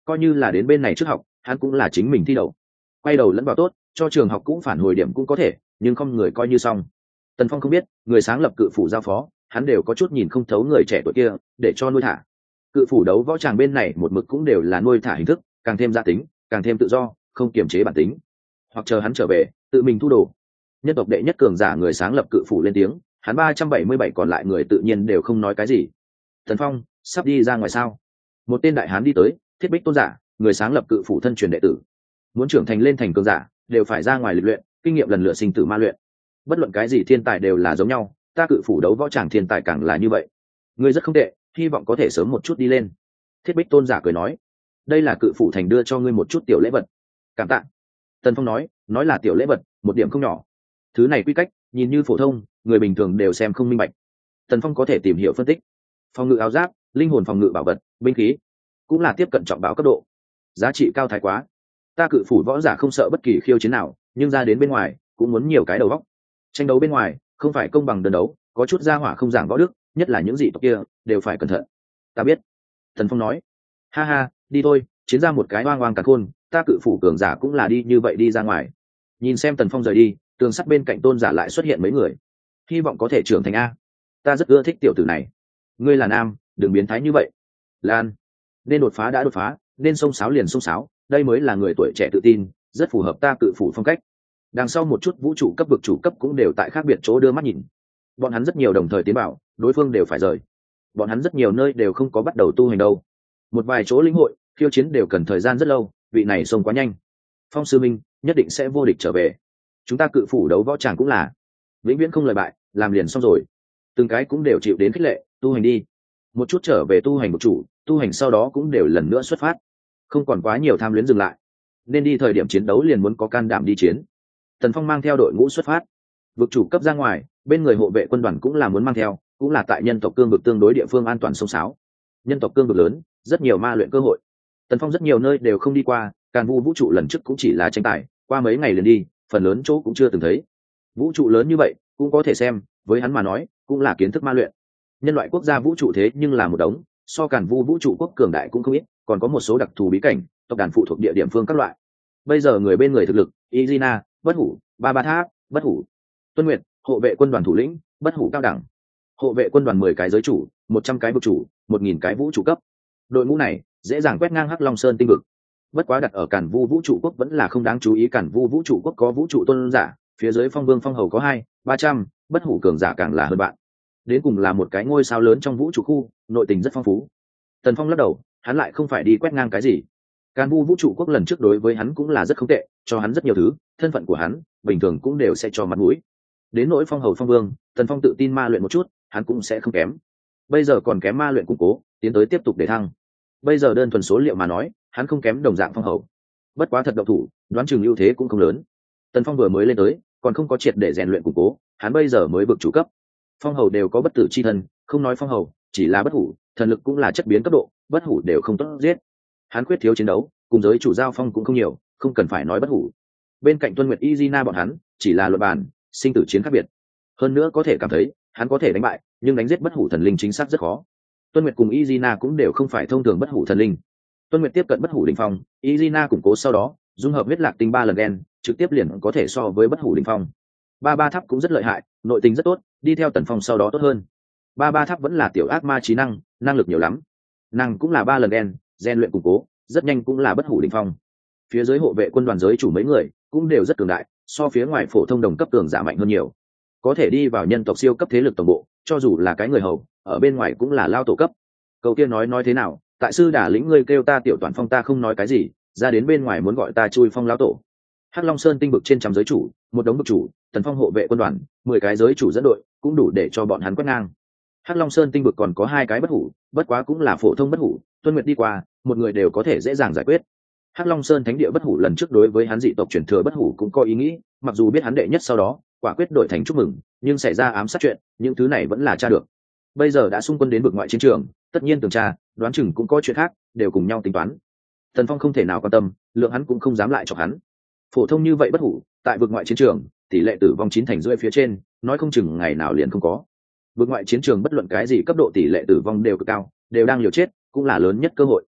coi như là đến bên này trước học hắn cũng là chính mình thi đậu, quay đầu lẫn vào tốt cho trường học cũng phản hồi điểm cũng có thể, nhưng không người coi như xong. Tần Phong không biết người sáng lập cự phủ giao phó hắn đều có chút nhìn không thấu người trẻ tuổi kia để cho nuôi thả. Cự phủ đấu võ tràng bên này một mực cũng đều là nuôi thả hình thức, càng thêm gia tính càng thêm tự do, không kiềm chế bản tính, hoặc chờ hắn trở về tự mình thu đồ. Nhân tộc đệ nhất cường giả người sáng lập cự phủ lên tiếng, hắn ba trăm bảy mươi bảy còn lại người tự nhiên đều không nói cái gì. Tần Phong sắp đi ra ngoài sao? Một tên đại hán đi tới, Thiết Bích tôn giả, người sáng lập cự phủ thân truyền đệ tử. Muốn trưởng thành lên thành cường giả đều phải ra ngoài lịch luyện, kinh nghiệm lần lượt sinh tử ma luyện. Bất luận cái gì thiên tài đều là giống nhau, ta cự phủ đấu võ tràng thiên tài càng là như vậy. Ngươi rất không tệ, hy vọng có thể sớm một chút đi lên. Thiết Bích tôn giả cười nói, đây là cự phủ thành đưa cho ngươi một chút tiểu lễ vật. Cảm tạ. Tần Phong nói, nói là tiểu lễ vật, một điểm không nhỏ. Thứ này quy cách nhìn như phổ thông, người bình thường đều xem không minh bạch. Tần Phong có thể tìm hiểu phân tích. Phòng ngự áo giáp, linh hồn phòng ngự bảo vật, binh khí, cũng là tiếp cận trọng bảo cấp độ, giá trị cao thái quá. Ta cự phủ võ giả không sợ bất kỳ khiêu chiến nào, nhưng ra đến bên ngoài cũng muốn nhiều cái đầu óc. Tranh đấu bên ngoài không phải công bằng đơn đấu, có chút gia hỏa không giảng võ đức, nhất là những dị tộc kia đều phải cẩn thận. Ta biết. Tần Phong nói, ha ha, đi thôi, chiến ra một cái oang oang cả khôn, ta cự phủ cường giả cũng là đi như vậy đi ra ngoài. Nhìn xem Tần Phong rời đi, tường sắt bên cạnh tôn giả lại xuất hiện mấy người, hy vọng có thể trưởng thành a. Ta rất ưa thích tiểu tử này. Ngươi là nam, đừng biến thái như vậy. Lan, nên đột phá đã đột phá, nên xông xáo liền xông xáo, đây mới là người tuổi trẻ tự tin, rất phù hợp ta cự phủ phong cách. Đằng sau một chút vũ trụ cấp vực chủ cấp cũng đều tại khác biệt chỗ đưa mắt nhìn. Bọn hắn rất nhiều đồng thời tiến bảo, đối phương đều phải rời. Bọn hắn rất nhiều nơi đều không có bắt đầu tu hành đâu. Một vài chỗ lĩnh hội, khiêu chiến đều cần thời gian rất lâu, vị này xông quá nhanh. Phong sư minh nhất định sẽ vô địch trở về. Chúng ta cự phủ đấu võ tràng cũng là vĩnh viễn không lời bại, làm liền xong rồi. Từng cái cũng đều chịu đến khích lệ, tu hành đi. Một chút trở về tu hành một chủ, tu hành sau đó cũng đều lần nữa xuất phát, không còn quá nhiều tham luyến dừng lại. Nên đi thời điểm chiến đấu liền muốn có can đảm đi chiến. Tần Phong mang theo đội ngũ xuất phát, vực chủ cấp ra ngoài, bên người hộ vệ quân đoàn cũng là muốn mang theo, cũng là tại nhân tộc cương vực tương đối địa phương an toàn sông sáo. Nhân tộc cương vực lớn, rất nhiều ma luyện cơ hội. Tần Phong rất nhiều nơi đều không đi qua, Càn Vu vũ trụ lần trước cũng chỉ là tranh tài, qua mấy ngày liền đi, phần lớn chỗ cũng chưa từng thấy. Vũ trụ lớn như vậy, cũng có thể xem, với hắn mà nói, cũng là kiến thức ma luyện. Nhân loại quốc gia vũ trụ thế nhưng là một đống, so Càn Vu vũ trụ quốc cường đại cũng không ít, còn có một số đặc thù bí cảnh, tộc đàn phụ thuộc địa điểm phương các loại. Bây giờ người bên người thực lực, Izina, Bất Hủ, Ba Ba Tháp, Bất Hủ, Tuân Nguyệt, hộ vệ quân đoàn thủ lĩnh, Bất Hủ cao đẳng, hộ vệ quân đoàn mười cái giới chủ, một trăm cái vực chủ, một nghìn cái vũ trụ cấp. Đội ngũ này dễ dàng quét ngang Hắc Long Sơn tinh vực. Bất quá đặt ở Càn Vu vũ trụ quốc vẫn là không đáng chú ý. Càn Vu vũ trụ quốc có vũ trụ tôn giả, phía dưới Phong Vương Phong Hầu có hai ba trăm, Bất Hủ cường giả càng là hơn bạn. Đến cùng là một cái ngôi sao lớn trong vũ trụ khu, nội tình rất phong phú. Tần Phong lắc đầu, hắn lại không phải đi quét ngang cái gì. Càn Vu vũ trụ quốc lần trước đối với hắn cũng là rất không tệ, cho hắn rất nhiều thứ, thân phận của hắn bình thường cũng đều sẽ cho mặt mũi. Đến nỗi Phong Hầu Phong Vương, Tần Phong tự tin ma luyện một chút, hắn cũng sẽ không kém. Bây giờ còn kém ma luyện củng cố, tiến tới tiếp tục để thăng. Bây giờ đơn thuần số liệu mà nói, hắn không kém đồng dạng Phong Hầu. Bất quá thật độc thủ, đoán chừng ưu thế cũng không lớn. Tần Phong vừa mới lên tới, còn không có triệt để rèn luyện củng cố, hắn bây giờ mới vực chủ cấp. Phong Hầu đều có bất tử chi thân, không nói Phong Hầu, chỉ là Bất Hủ, thần lực cũng là chất biến cấp độ, Bất Hủ đều không tốt giết. Hắn khuyết thiếu chiến đấu, cùng giới chủ giao phong cũng không nhiều, không cần phải nói Bất Hủ. Bên cạnh Tuân Nguyệt Izina bọn hắn, chỉ là luận bàn, sinh tử chiến khác biệt. Hơn nữa có thể cảm thấy, hắn có thể đánh bại, nhưng đánh giết Bất Hủ thần linh chính xác rất khó. Tuân Nguyệt cùng Izina cũng đều không phải thông thường Bất Hủ thần linh. Tuân Nguyệt tiếp cận Bất Hủ đỉnh phong, Izina củng cố sau đó, dung hợp huyết lạc tinh ba lần gen, trực tiếp liền có thể so với Bất Hủ đỉnh phong. Ba Ba Tháp cũng rất lợi hại, nội tình rất tốt, đi theo Tần Phong sau đó tốt hơn. Ba Ba Tháp vẫn là tiểu ác ma trí năng, năng lực nhiều lắm. Năng cũng là ba lần gen, gen luyện củng cố, rất nhanh cũng là Bất Hủ đỉnh phong. Phía dưới hộ vệ quân đoàn giới chủ mấy người cũng đều rất cường đại, so phía ngoài phổ thông đồng cấp cường giả mạnh hơn nhiều. Có thể đi vào nhân tộc siêu cấp thế lực tổng bộ, cho dù là cái người hầu, ở bên ngoài cũng là lao tổ cấp. Câu kia nói nói thế nào, tại sư đả lĩnh ngươi kêu ta tiểu toàn phong ta không nói cái gì, ra đến bên ngoài muốn gọi ta chui phong lao tổ. Hắc Long Sơn tinh vực trên trăm giới chủ, một đống vực chủ, Tần Phong hộ vệ quân đoàn, mười cái giới chủ dẫn đội, cũng đủ để cho bọn hắn quét ngang. Hắc Long Sơn tinh vực còn có hai cái Bất Hủ, bất quá cũng là phổ thông Bất Hủ, Tuân Nguyệt đi qua, một người đều có thể dễ dàng giải quyết. Hắc Long Sơn thánh địa Bất Hủ lần trước đối với hắn dị tộc truyền thừa Bất Hủ cũng có ý nghĩ, mặc dù biết hắn đệ nhất sau đó, quả quyết đổi thành chúc mừng, nhưng xảy ra ám sát chuyện, những thứ này vẫn là tra được. Bây giờ đã xung quân đến vực ngoại chiến trường, tất nhiên tường tra, đoán chừng cũng có chuyện khác, đều cùng nhau tính toán. Tần Phong không thể nào quan tâm, lượng hắn cũng không dám lại cho hắn. Phổ thông như vậy Bất Hủ, tại vực ngoại chiến trường, tỷ lệ tử vong chín thành rưỡi phía trên, nói không chừng ngày nào liền không có. Vực ngoại chiến trường bất luận cái gì cấp độ tỷ lệ tử vong đều cực cao, đều đang liều chết, cũng là lớn nhất cơ hội.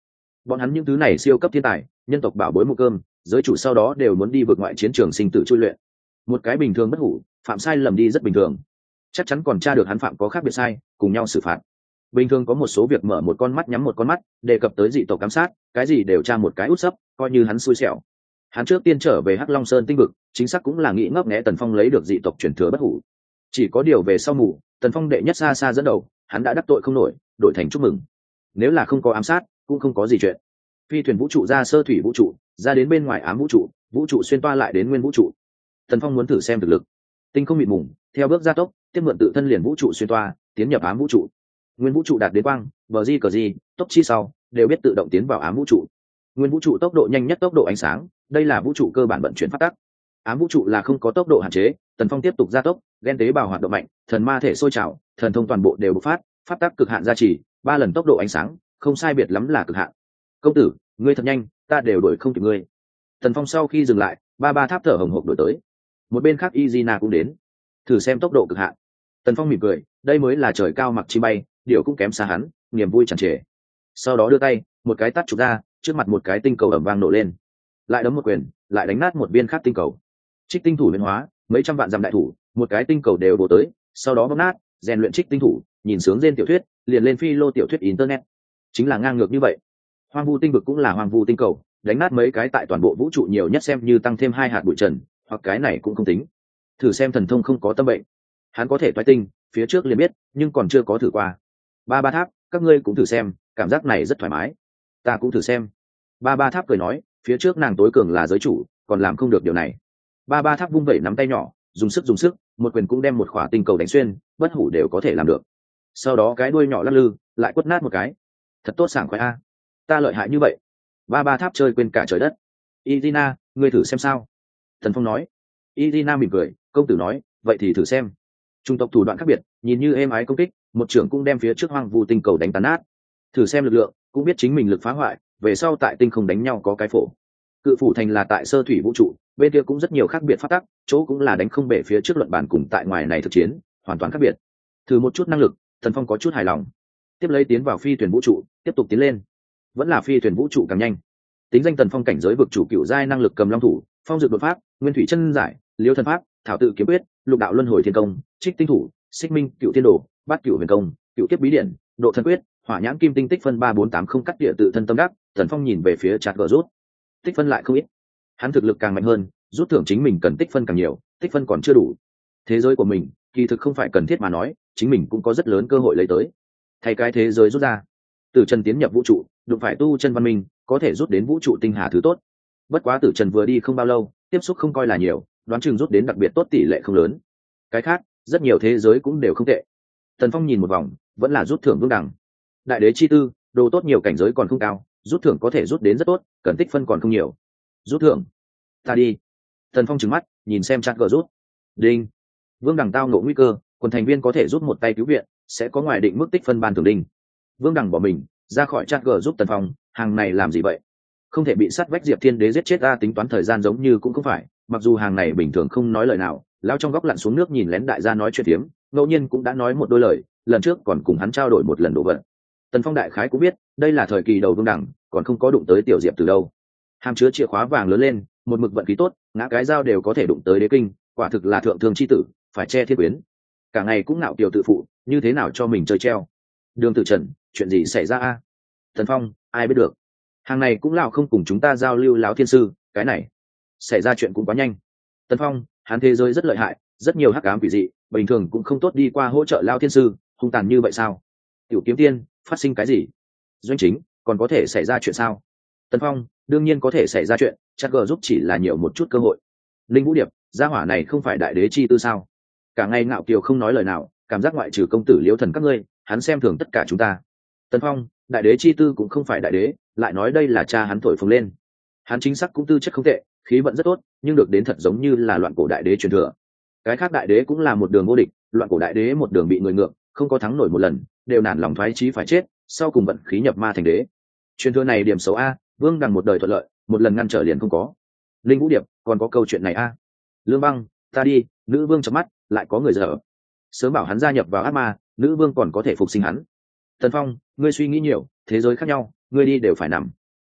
bọn hắn những thứ này siêu cấp thiên tài, nhân tộc bảo bối một cơm, giới chủ sau đó đều muốn đi vượt ngoại chiến trường sinh tử chui luyện. Một cái bình thường bất hủ, phạm sai lầm đi rất bình thường, chắc chắn còn tra được hắn phạm có khác biệt sai, cùng nhau xử phạt. Bình thường có một số việc mở một con mắt nhắm một con mắt, đề cập tới dị tộc giám sát, cái gì đều tra một cái út sấp, coi như hắn xui xẻo. Hắn trước tiên trở về Hắc Long Sơn tinh vực, chính xác cũng là nghĩ ngấp nghé Tần Phong lấy được dị tộc truyền thừa bất hủ. Chỉ có điều về sau mù, Tần Phong đệ nhất xa xa dẫn đầu, hắn đã đắc tội không nổi, đổi thành chúc mừng. Nếu là không có ám sát, cũng không có gì chuyện. Phi thuyền vũ trụ ra sơ thủy vũ trụ, ra đến bên ngoài ám vũ trụ, vũ trụ xuyên toa lại đến nguyên vũ trụ. Tần Phong muốn thử xem thực lực. Tinh không mịt mùng, theo bước gia tốc, tiếp mượn tự thân liền vũ trụ xuyên toa, tiến nhập ám vũ trụ. Nguyên vũ trụ đạt đến quang, bờ di cờ di, tốc chi sau, đều biết tự động tiến vào ám vũ trụ. Nguyên vũ trụ tốc độ nhanh nhất tốc độ ánh sáng, đây là vũ trụ cơ bản vận chuyển phát tắc. Ám vũ trụ là không có tốc độ hạn chế, Tần Phong tiếp tục gia tốc, gen tế bào hoạt động mạnh, thần ma thể sôi trào, thần thông toàn bộ đều bộc phát, phát tắc cực hạn gia trì, ba lần tốc độ ánh sáng, không sai biệt lắm là cực hạn. Công tử, ngươi thật nhanh, ta đều đuổi không kịp ngươi. Tần Phong sau khi dừng lại, ba ba tháp thở hồng hộc đuổi tới. Một bên khác Izina cũng đến, thử xem tốc độ cực hạn. Tần Phong mỉm cười, đây mới là trời cao mặc chi bay, điều cũng kém xa hắn, niềm vui tràn trề. Sau đó đưa tay, một cái tát chụp ra, trước mặt một cái tinh cầu ầm vang nổ lên, lại đấm một quyền, lại đánh nát một viên khác tinh cầu. Trích tinh thủ biến hóa, mấy trăm vạn dặm đại thủ, một cái tinh cầu đều bổ tới, sau đó bóp nát, rèn luyện trích tinh thủ, nhìn sướng trên tiểu thuyết, liền lên phi lô tiểu thuyết internet. Chính là ngang ngược như vậy. Hoang vu tinh vực cũng là hoang vu tinh cầu, đánh nát mấy cái tại toàn bộ vũ trụ nhiều nhất xem như tăng thêm hai hạt bụi trần, hoặc cái này cũng không tính. Thử xem thần thông không có tâm bệnh, hắn có thể toái tinh, phía trước liền biết, nhưng còn chưa có thử qua. Ba ba tháp, các ngươi cũng thử xem, cảm giác này rất thoải mái. Ta cũng thử xem. Ba ba tháp cười nói, phía trước nàng tối cường là giới chủ, còn làm không được điều này. Ba ba tháp vung vẩy nắm tay nhỏ, dùng sức dùng sức, một quyền cũng đem một khỏa tinh cầu đánh xuyên, bất hủ đều có thể làm được. Sau đó cái đuôi nhỏ lắc lư, lại quất nát một cái. Thật tốt sảng khoái a, ta lợi hại như vậy. Ba ba tháp chơi quên cả trời đất. Izina, ngươi thử xem sao. Thần Phong nói. Izina mỉm cười, công tử nói, vậy thì thử xem. Trung tộc thủ đoạn khác biệt, nhìn như êm ái công kích, một trưởng cũng đem phía trước hoang vu tinh cầu đánh tàn nát. Thử xem lực lượng, cũng biết chính mình lực phá hoại, về sau tại tinh không đánh nhau có cái phổ. Cự phủ thành là tại sơ thủy vũ trụ, bên kia cũng rất nhiều khác biệt phát tắc, chỗ cũng là đánh không bể phía trước luận bản cùng tại ngoài này thực chiến, hoàn toàn khác biệt. Thử một chút năng lực, Thần Phong có chút hài lòng. Tiếp lấy tiến vào phi thuyền vũ trụ, tiếp tục tiến lên. Vẫn là phi thuyền vũ trụ càng nhanh. Tính danh Tần Phong cảnh giới vực chủ cựu giai năng lực cầm long thủ, phong dược đột pháp, nguyên thủy chân giải, liêu thần pháp, thảo tự kiếm quyết, lục đạo luân hồi thiên công, trích tinh thủ, xích minh cựu thiên đồ, bát cựu huyền công, cựu kiếp bí điển, độ thần quyết, hỏa nhãn kim tinh tích phân ba bốn tám không cắt địa tự thân tâm đắc. Tần Phong nhìn về phía chặt gờ rút, tích phân lại không ít. Hắn thực lực càng mạnh hơn, rút thưởng chính mình cần tích phân càng nhiều, tích phân còn chưa đủ. Thế giới của mình kỳ thực không phải cần thiết mà nói, chính mình cũng có rất lớn cơ hội lấy tới. Thay cái thế giới rút ra, Tử Trần tiến nhập vũ trụ, đụng phải tu chân văn minh, có thể rút đến vũ trụ tinh hà thứ tốt. Bất quá Tử Trần vừa đi không bao lâu, tiếp xúc không coi là nhiều, đoán chừng rút đến đặc biệt tốt tỷ lệ không lớn. Cái khác, rất nhiều thế giới cũng đều không tệ. Tần Phong nhìn một vòng, vẫn là rút thưởng vương đẳng. Đại đế chi tư, đồ tốt nhiều cảnh giới còn không cao, rút thưởng có thể rút đến rất tốt, cần tích phân còn không nhiều. Rút thưởng, ta đi. Tần Phong trừng mắt, nhìn xem chat gờ rút. Đinh, vương đẳng tao ngộ nguy cơ, quần thành viên có thể rút một tay cứu viện, sẽ có ngoài định mức tích phân ban thưởng đinh. Vương đẳng bỏ mình ra khỏi chat gờ giúp Tần Phong, hàng này làm gì vậy? Không thể bị sát vách Diệp Thiên Đế giết chết ta, tính toán thời gian giống như cũng không phải. Mặc dù hàng này bình thường không nói lời nào, lao trong góc lặn xuống nước nhìn lén đại gia nói chuyện tiếm, ngẫu nhiên cũng đã nói một đôi lời, lần trước còn cùng hắn trao đổi một lần đồ vật. Tần Phong đại khái cũng biết, đây là thời kỳ đầu vương đẳng, còn không có đụng tới tiểu Diệp từ đâu. Hàm chứa chìa khóa vàng lớn lên, một mực vận khí tốt, ngã cái dao đều có thể đụng tới đế kinh, quả thực là thượng thương chi tử, phải che thiên quyến. Cả ngày cũng ngạo kiều tự phụ, như thế nào cho mình chơi treo. Đường Tử Trần, chuyện gì xảy ra a? Tần Phong, ai biết được. Hàng này cũng lão không cùng chúng ta giao lưu láo thiên sư, cái này xảy ra chuyện cũng quá nhanh. Tần Phong, hắn thế giới rất lợi hại, rất nhiều hắc ám quỷ dị, bình thường cũng không tốt đi qua hỗ trợ lao thiên sư, hung tàn như vậy sao? Tiểu Kiếm Tiên, phát sinh cái gì? Doanh chính, còn có thể xảy ra chuyện sao? Tần Phong, đương nhiên có thể xảy ra chuyện, chắc gờ giúp chỉ là nhiều một chút cơ hội. Linh Vũ Điệp, gia hỏa này không phải đại đế chi tư sao? Cả ngày ngạo kiều không nói lời nào, cảm giác ngoại trừ công tử Liễu Thần các ngươi, hắn xem thường tất cả chúng ta. Tần Phong, đại đế chi tư cũng không phải đại đế, lại nói đây là cha hắn thổi phồng lên. Hắn chính xác cũng tư chất không tệ, khí vận rất tốt, nhưng được đến thật giống như là loạn cổ đại đế truyền thừa. Cái khác đại đế cũng là một đường vô địch, loạn cổ đại đế một đường bị người ngược, không có thắng nổi một lần, đều nản lòng thoái chí phải chết, sau cùng vận khí nhập ma thành đế. Truyền thừa này điểm xấu a, Vương Đằng một đời thuận lợi, một lần ngăn trở liền không có. Linh Vũ Điệp, còn có câu chuyện này a. Lương Băng, ta đi, nữ vương chớp mắt, lại có người dở. Sớm bảo hắn gia nhập vào ác ma, nữ vương còn có thể phục sinh hắn. Tần Phong, ngươi suy nghĩ nhiều, thế giới khác nhau, ngươi đi đều phải nằm.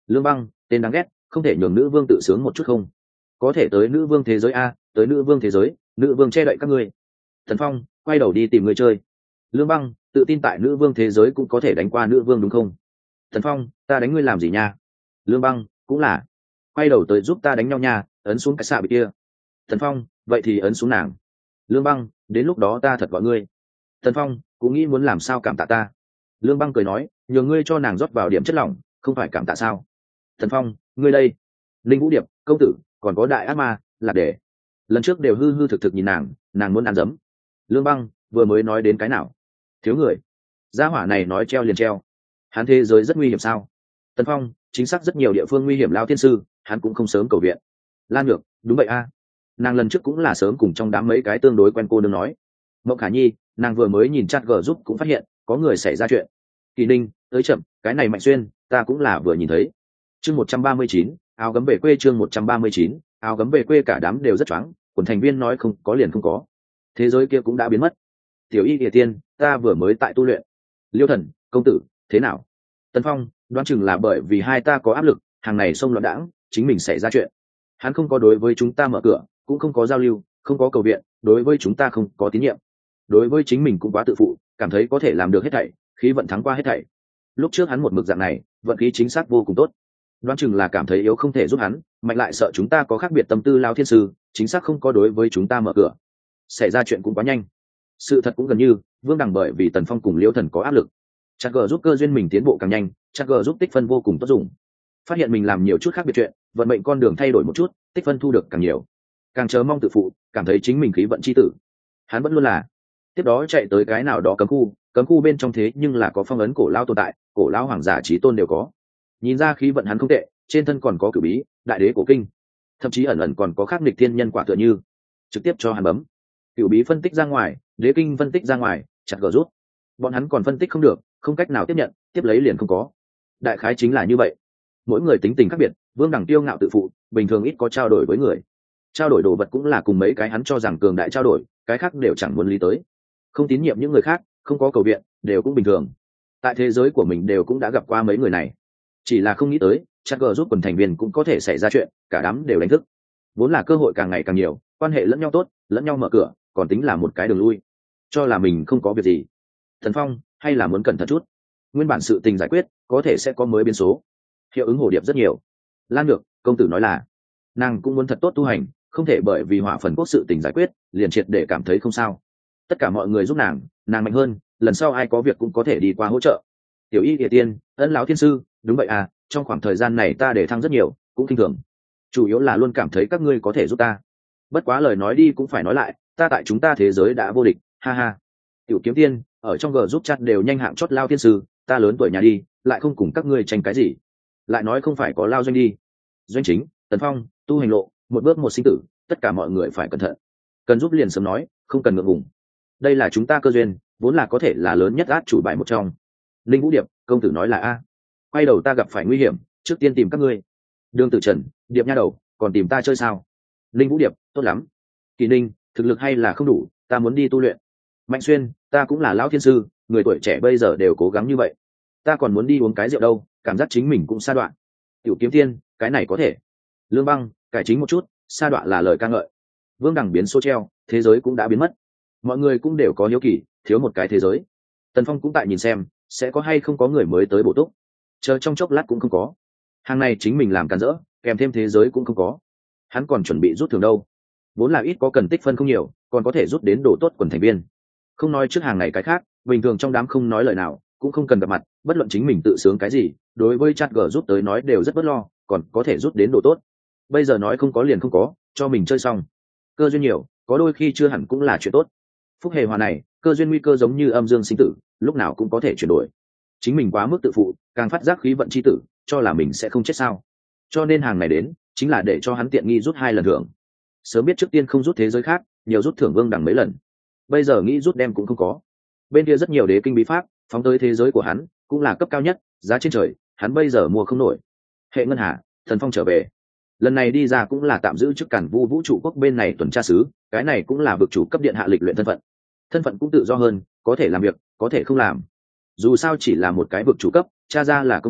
Lương Băng, tên đáng ghét, không thể nhường nữ vương tự sướng một chút không? Có thể tới nữ vương thế giới a, tới nữ vương thế giới, nữ vương che đậy các ngươi. Thần Phong quay đầu đi tìm người chơi. Lương Băng tự tin tại nữ vương thế giới cũng có thể đánh qua nữ vương đúng không? Thần Phong, ta đánh ngươi làm gì nha? Lương Băng cũng là, quay đầu tới giúp ta đánh nhau nha, ấn xuống cái xạ bị kia. Thần Phong, vậy thì ấn xuống nàng. Lương Băng, đến lúc đó ta thật gọi ngươi. Thần Phong cũng nghĩ muốn làm sao cảm tạ ta. Lương Băng cười nói, nhờ ngươi cho nàng rót vào điểm chất lỏng, không phải cảm tạ sao? Thần Phong, ngươi đây. Linh Vũ Điệp, công tử, còn có đại ác ma, là để lần trước đều hư hư thực thực nhìn nàng, nàng muốn ăn dấm. Lương Băng vừa mới nói đến cái nào? Thiếu người. Gia hỏa này nói treo liền treo. Hắn thế giới rất nguy hiểm sao? Tần Phong, chính xác rất nhiều địa phương nguy hiểm lao thiên sư, hắn cũng không sớm cầu viện. Lan Nhược, đúng vậy a. Nàng lần trước cũng là sớm cùng trong đám mấy cái tương đối quen cô nương nói. Mộng Khả Nhi, nàng vừa mới nhìn chat g giúp cũng phát hiện có người xảy ra chuyện. Kỳ Ninh, tới chậm, cái này Mạnh Xuyên, ta cũng là vừa nhìn thấy. Chương một trăm ba mươi chín, áo gấm về quê chương một trăm ba mươi chín, áo gấm về quê cả đám đều rất choáng, quần thành viên nói không có liền không có. Thế giới kia cũng đã biến mất. Tiểu Y Địa Tiên, ta vừa mới tại tu luyện. Liêu Thần, công tử, thế nào? Tần Phong, đoán chừng là bởi vì hai ta có áp lực, hàng này xông loạn đãng, chính mình xảy ra chuyện. Hắn không có đối với chúng ta mở cửa, cũng không có giao lưu, không có cầu viện, đối với chúng ta không có tín nhiệm. Đối với chính mình cũng quá tự phụ, cảm thấy có thể làm được hết thảy, khí vận thắng qua hết thảy. Lúc trước hắn một mực dạng này, vận khí chính xác vô cùng tốt. Đoán chừng là cảm thấy yếu không thể giúp hắn, mạnh lại sợ chúng ta có khác biệt tâm tư lao thiên sư, chính xác không có đối với chúng ta mở cửa. Xảy ra chuyện cũng quá nhanh. Sự thật cũng gần như, Vương Đằng bởi vì Tần Phong cùng Liễu Thần có áp lực. Chắc gờ giúp cơ duyên mình tiến bộ càng nhanh, chắc gờ giúp tích phân vô cùng tốt dùng. Phát hiện mình làm nhiều chút khác biệt chuyện, vận mệnh con đường thay đổi một chút, tích phân thu được càng nhiều. Càng chờ mong tự phụ, cảm thấy chính mình khí vận chi tử. Hắn vẫn luôn là. Tiếp đó chạy tới cái nào đó cấm khu, cấm khu bên trong thế nhưng là có phong ấn cổ lao tồn tại, cổ lao hoàng giả chí tôn đều có. Nhìn ra khí vận hắn không tệ, trên thân còn có cửu bí, đại đế cổ kinh, thậm chí ẩn ẩn còn có khắc nghịch thiên nhân quả tựa như. Trực tiếp cho hắn bấm. Cửu bí phân tích ra ngoài, đế kinh phân tích ra ngoài, chặt gờ rút. Bọn hắn còn phân tích không được, không cách nào tiếp nhận, tiếp lấy liền không có. Đại khái chính là như vậy. Mỗi người tính tình khác biệt, Vương Đẳng tiêu ngạo tự phụ, bình thường ít có trao đổi với người. Trao đổi đồ vật cũng là cùng mấy cái hắn cho rằng cường đại trao đổi, cái khác đều chẳng muốn lý tới. Không tín nhiệm những người khác, không có cầu viện, đều cũng bình thường. Tại thế giới của mình đều cũng đã gặp qua mấy người này. Chỉ là không nghĩ tới, chắc gờ giúp quần thành viên cũng có thể xảy ra chuyện, cả đám đều đánh thức. Vốn là cơ hội càng ngày càng nhiều, quan hệ lẫn nhau tốt, lẫn nhau mở cửa, còn tính là một cái đường lui. Cho là mình không có việc gì. Thần Phong, hay là muốn cẩn thận chút. Nguyên bản sự tình giải quyết, có thể sẽ có mới biến số. Hiệu ứng hồ điệp rất nhiều. Lan Nhược, công tử nói là, nàng cũng muốn thật tốt tu hành, không thể bởi vì hỏa phần quốc sự tình giải quyết, liền triệt để cảm thấy không sao. Tất cả mọi người giúp nàng, nàng mạnh hơn, lần sau ai có việc cũng có thể đi qua hỗ trợ. Tiểu Y Địa Tiên, ân lão thiên sư, đúng vậy à, trong khoảng thời gian này ta để thăng rất nhiều, cũng kinh thường. Chủ yếu là luôn cảm thấy các ngươi có thể giúp ta. Bất quá lời nói đi cũng phải nói lại, ta tại chúng ta thế giới đã vô địch, ha ha. Tiểu Kiếm Tiên, ở trong G giúp chat đều nhanh hạng chót lao thiên sư, ta lớn tuổi nhà đi, lại không cùng các ngươi tranh cái gì. Lại nói không phải có lao doanh đi. Doanh chính, Tần Phong, tu hành lộ, một bước một sinh tử, tất cả mọi người phải cẩn thận. Cần giúp liền sớm nói, không cần ngượng ngùng. Đây là chúng ta cơ duyên, vốn là có thể là lớn nhất át chủ bài một trong. Linh Vũ Điệp, công tử nói là a. Quay đầu ta gặp phải nguy hiểm, trước tiên tìm các ngươi. Đường Tử Trần, Điệp nha đầu, còn tìm ta chơi sao? Linh Vũ Điệp, tốt lắm. Kỳ Ninh, thực lực hay là không đủ, ta muốn đi tu luyện. Mạnh Xuyên, ta cũng là lão thiên sư, người tuổi trẻ bây giờ đều cố gắng như vậy, ta còn muốn đi uống cái rượu đâu, cảm giác chính mình cũng sa đoạn. Tiểu Kiếm Tiên, cái này có thể. Lương Băng, cải chính một chút, sa đoạn là lời ca ngợi. Vương Đẳng biến số treo, thế giới cũng đã biến mất. Mọi người cũng đều có hiếu kỳ, thiếu một cái thế giới. Tần Phong cũng tại nhìn xem, sẽ có hay không có người mới tới bổ túc. Chờ trong chốc lát cũng không có. Hàng này chính mình làm cản rỡ, kèm thêm thế giới cũng không có. Hắn còn chuẩn bị rút thưởng đâu. Vốn là ít có cần tích phân không nhiều, còn có thể rút đến đồ tốt quần thành viên. Không nói trước hàng này cái khác, bình thường trong đám không nói lời nào, cũng không cần gặp mặt, bất luận chính mình tự sướng cái gì, đối với chat g rút tới nói đều rất bất lo, còn có thể rút đến đồ tốt. Bây giờ nói không có liền không có, cho mình chơi xong. Cơ duyên nhiều, có đôi khi chưa hẳn cũng là chuyện tốt. Phúc hề hòa này, cơ duyên nguy cơ giống như âm dương sinh tử, lúc nào cũng có thể chuyển đổi. Chính mình quá mức tự phụ, càng phát giác khí vận chi tử, cho là mình sẽ không chết sao. Cho nên hàng này đến, chính là để cho hắn tiện nghi rút hai lần thưởng. Sớm biết trước tiên không rút thế giới khác, nhiều rút thưởng Vương Đẳng mấy lần. Bây giờ nghĩ rút đem cũng không có. Bên kia rất nhiều đế kinh bí pháp, phóng tới thế giới của hắn, cũng là cấp cao nhất, giá trên trời, hắn bây giờ mua không nổi. Hệ Ngân Hà, Thần Phong trở về. Lần này đi ra cũng là tạm giữ chức cản vu vũ trụ quốc bên này tuần tra sứ, cái này cũng là vực chủ cấp điện hạ lịch luyện thân phận. Thân phận cũng tự do hơn, có thể làm việc, có thể không làm. Dù sao chỉ là một cái vực chủ cấp, tra ra là công lao,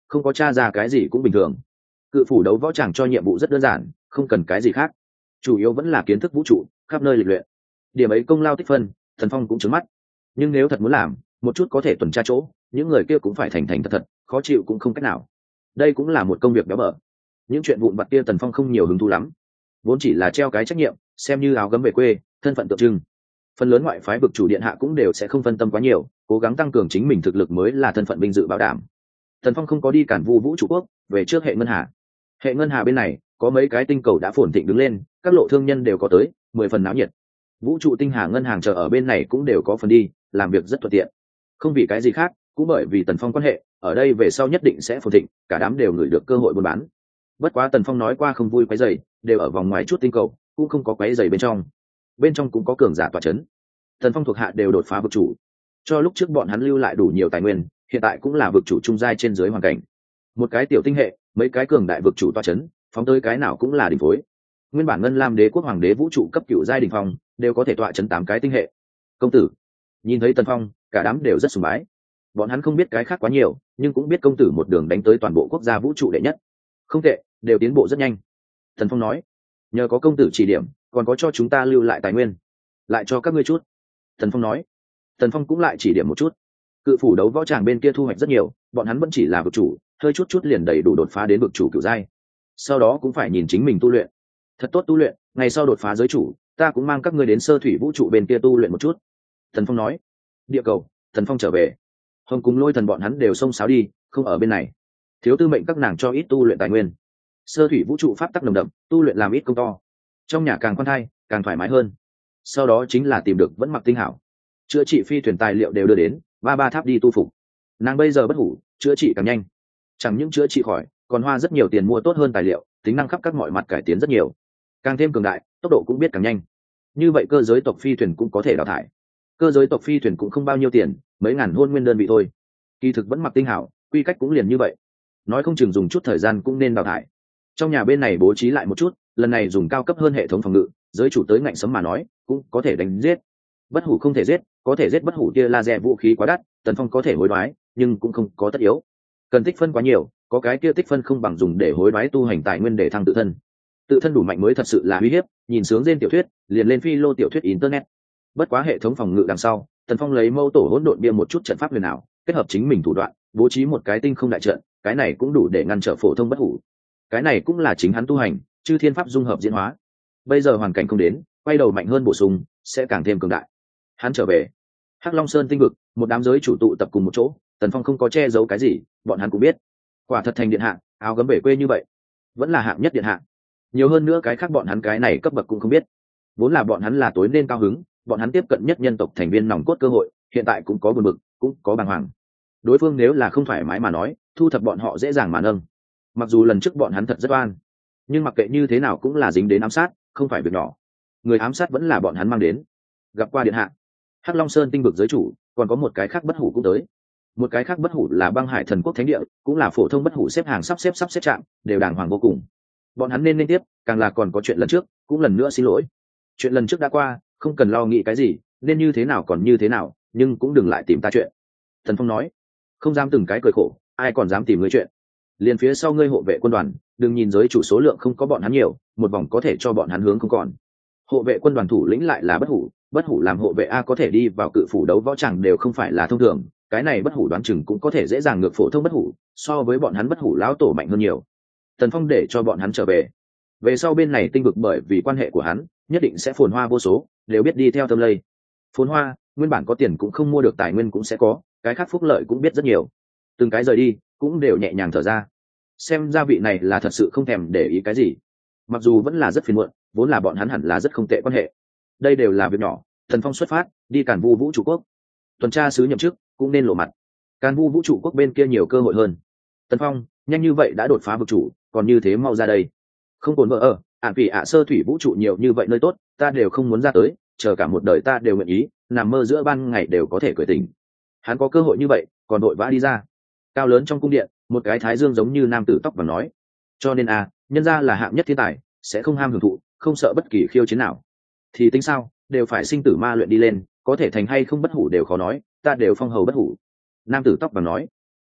không có tra ra cái gì cũng bình thường. Cự phủ đấu võ tràng cho nhiệm vụ rất đơn giản, không cần cái gì khác, chủ yếu vẫn là kiến thức vũ trụ, khắp nơi lịch luyện. Điểm ấy công lao tích phân, Thần Phong cũng trứng mắt. Nhưng nếu thật muốn làm một chút có thể tuần tra chỗ, những người kia cũng phải thành thành thật thật, khó chịu cũng không cách nào. Đây cũng là một công việc béo bở. Những chuyện vụn vặt kia Tần Phong không nhiều hứng thú lắm, vốn chỉ là treo cái trách nhiệm, xem như áo gấm về quê, thân phận tượng trưng. Phần lớn ngoại phái vực chủ điện hạ cũng đều sẽ không phân tâm quá nhiều, cố gắng tăng cường chính mình thực lực mới là thân phận vinh dự bảo đảm. Tần Phong không có đi cản vu vũ trụ quốc, về trước hệ ngân hà. Hệ ngân hà bên này có mấy cái tinh cầu đã phồn thịnh đứng lên, các lộ thương nhân đều có tới, mười phần náo nhiệt. Vũ trụ tinh hà ngân hàng chờ ở bên này cũng đều có phần đi, làm việc rất thuận tiện. Không vì cái gì khác, cũng bởi vì Tần Phong quan hệ, ở đây về sau nhất định sẽ phồn thịnh, cả đám đều ngửi được cơ hội buôn bán. Bất quá Tần Phong nói qua không vui quấy rầy, đều ở vòng ngoài chút tinh cầu, cũng không có quấy rầy bên trong. Bên trong cũng có cường giả tọa chấn. Tần Phong thuộc hạ đều đột phá vực chủ, cho lúc trước bọn hắn lưu lại đủ nhiều tài nguyên, hiện tại cũng là vực chủ trung giai trên dưới hoàn cảnh. Một cái tiểu tinh hệ, mấy cái cường đại vực chủ tọa chấn, phóng tới cái nào cũng là đỉnh phối. Nguyên bản Ngân Lam Đế quốc hoàng đế vũ trụ cấp cựu giai đỉnh phong, đều có thể tọa chấn tám cái tinh hệ. Công tử, nhìn thấy Tần Phong, cả đám đều rất sùng bái. Bọn hắn không biết cái khác quá nhiều, nhưng cũng biết công tử một đường đánh tới toàn bộ quốc gia vũ trụ đệ nhất. Không tệ, đều tiến bộ rất nhanh. Tần Phong nói, nhờ có công tử chỉ điểm, còn có cho chúng ta lưu lại tài nguyên, lại cho các ngươi chút. Tần Phong nói. Tần Phong cũng lại chỉ điểm một chút. Cự phủ đấu võ tràng bên kia thu hoạch rất nhiều, bọn hắn vẫn chỉ là vực chủ, hơi chút chút liền đầy đủ đột phá đến vực chủ cửu giai. Sau đó cũng phải nhìn chính mình tu luyện, thật tốt tu luyện, ngày sau đột phá giới chủ, ta cũng mang các ngươi đến sơ thủy vũ trụ bên kia tu luyện một chút. Tần Phong nói. Địa cầu, Tần Phong trở về. Hồng cùng Lôi Thần bọn hắn đều xông xáo đi, không ở bên này. Thiếu tư mệnh các nàng cho ít tu luyện tài nguyên. Sơ thủy vũ trụ pháp tắc nồng đậm, tu luyện làm ít công to. Trong nhà càng khoan thai, càng thoải mái hơn. Sau đó chính là tìm được vẫn mặc tinh hảo, chữa trị phi thuyền tài liệu đều đưa đến, ba ba tháp đi tu phục. Nàng bây giờ bất hủ, chữa trị càng nhanh, chẳng những chữa trị khỏi, còn hoa rất nhiều tiền mua tốt hơn tài liệu, tính năng khắp các mọi mặt cải tiến rất nhiều, càng thêm cường đại, tốc độ cũng biết càng nhanh. Như vậy cơ giới tộc phi thuyền cũng có thể đào thải. Cơ giới tộc phi thuyền cũng không bao nhiêu tiền, mấy ngàn hôn nguyên đơn vị thôi. Kỳ thực vẫn mặc tinh hảo, quy cách cũng liền như vậy, nói không chừng dùng chút thời gian cũng nên đào thải. Trong nhà bên này bố trí lại một chút, lần này dùng cao cấp hơn hệ thống phòng ngự, giới chủ tới ngạnh sấm mà nói cũng có thể đánh giết. Bất hủ không thể giết, có thể giết bất hủ kia laser vũ khí quá đắt, Tần Phong có thể hối đoái, nhưng cũng không có tất yếu. Cần tích phân quá nhiều, có cái kia tích phân không bằng dùng để hối đoái tu hành tài nguyên để thăng tự thân. Tự thân đủ mạnh mới thật sự là uy hiếp, nhìn sướng trên tiểu thuyết, liền lên phi lô tiểu thuyết internet. Bất quá hệ thống phòng ngự đằng sau, Tần Phong lấy mâu tổ hỗn độn bia một chút trận pháp huyền ảo, kết hợp chính mình thủ đoạn, bố trí một cái tinh không đại trận, cái này cũng đủ để ngăn trở phổ thông bất hủ. Cái này cũng là chính hắn tu hành, chư thiên pháp dung hợp diễn hóa. Bây giờ hoàn cảnh không đến, quay đầu mạnh hơn bổ sung, sẽ càng thêm cường đại. Hắn trở về Hắc Long Sơn tinh vực, một đám giới chủ tụ tập cùng một chỗ, Tần Phong không có che giấu cái gì, bọn hắn cũng biết. Quả thật thành điện hạ, áo gấm bể quê như vậy, vẫn là hạng nhất điện hạ. Nhiều hơn nữa cái khác bọn hắn cái này cấp bậc cũng không biết. Vốn là bọn hắn là tối nên cao hứng, bọn hắn tiếp cận nhất nhân tộc thành viên nòng cốt cơ hội, hiện tại cũng có buồn bực, cũng có bàng hoàng. Đối phương nếu là không thoải mái mà nói, thu thập bọn họ dễ dàng mà nâng. Mặc dù lần trước bọn hắn thật rất oan, nhưng mặc kệ như thế nào cũng là dính đến ám sát, không phải việc nhỏ. Người ám sát vẫn là bọn hắn mang đến. Gặp qua điện hạ, Hắc Long Sơn tinh vực giới chủ, còn có một cái khác bất hủ cũng tới. Một cái khác bất hủ là Băng Hải Thần Quốc Thánh Địa, cũng là phổ thông bất hủ xếp hàng sắp xếp sắp xếp chạm, đều đàng hoàng vô cùng. Bọn hắn nên nên tiếp, càng là còn có chuyện lần trước, cũng lần nữa xin lỗi. Chuyện lần trước đã qua, không cần lo nghĩ cái gì, nên như thế nào còn như thế nào, nhưng cũng đừng lại tìm ta chuyện. Thần Phong nói, không dám từng cái cười khổ, ai còn dám tìm ngươi chuyện. Liền phía sau ngươi hộ vệ quân đoàn, đừng nhìn giới chủ số lượng không có bọn hắn nhiều, một vòng có thể cho bọn hắn hướng không còn. Hộ vệ quân đoàn thủ lĩnh lại là bất hủ, bất hủ làm hộ vệ a có thể đi vào cự phủ đấu võ chẳng đều không phải là thông thường, cái này bất hủ đoán chừng cũng có thể dễ dàng ngược phổ thông bất hủ, so với bọn hắn bất hủ lão tổ mạnh hơn nhiều. Tần Phong để cho bọn hắn trở về. Về sau bên này tinh vực bởi vì quan hệ của hắn, nhất định sẽ phồn hoa vô số, đều biết đi theo tâm lây. Phồn hoa, nguyên bản có tiền cũng không mua được tài nguyên cũng sẽ có, cái khác phúc lợi cũng biết rất nhiều. Từng cái rời đi, cũng đều nhẹ nhàng thở ra. Xem ra vị này là thật sự không thèm để ý cái gì. Mặc dù vẫn là rất phiền muộn, vốn là bọn hắn hẳn là rất không tệ quan hệ. Đây đều là việc nhỏ. Thần Phong xuất phát, đi Càn Vu vũ trụ quốc. Tuần tra sứ nhậm chức, cũng nên lộ mặt. Càn Vu vũ trụ quốc bên kia nhiều cơ hội hơn. Tần Phong, nhanh như vậy đã đột phá vực chủ, còn như thế mau ra đây. Không cồn vợ ở, ạn vì ạ sơ thủy vũ trụ nhiều như vậy nơi tốt, ta đều không muốn ra tới, chờ cả một đời ta đều nguyện ý, nằm mơ giữa ban ngày đều có thể cười tỉnh. Hắn có cơ hội như vậy, còn đội vã đi ra. Cao lớn trong cung điện, một cái thái dương giống như nam tử tóc vàng nói, cho nên à, nhân ra là hạng nhất thiên tài, sẽ không ham hưởng thụ, không sợ bất kỳ khiêu chiến nào. Thì tính sao, đều phải sinh tử ma luyện đi lên, có thể thành hay không bất hủ đều khó nói, ta đều phong hầu bất hủ. Nam tử tóc vàng nói,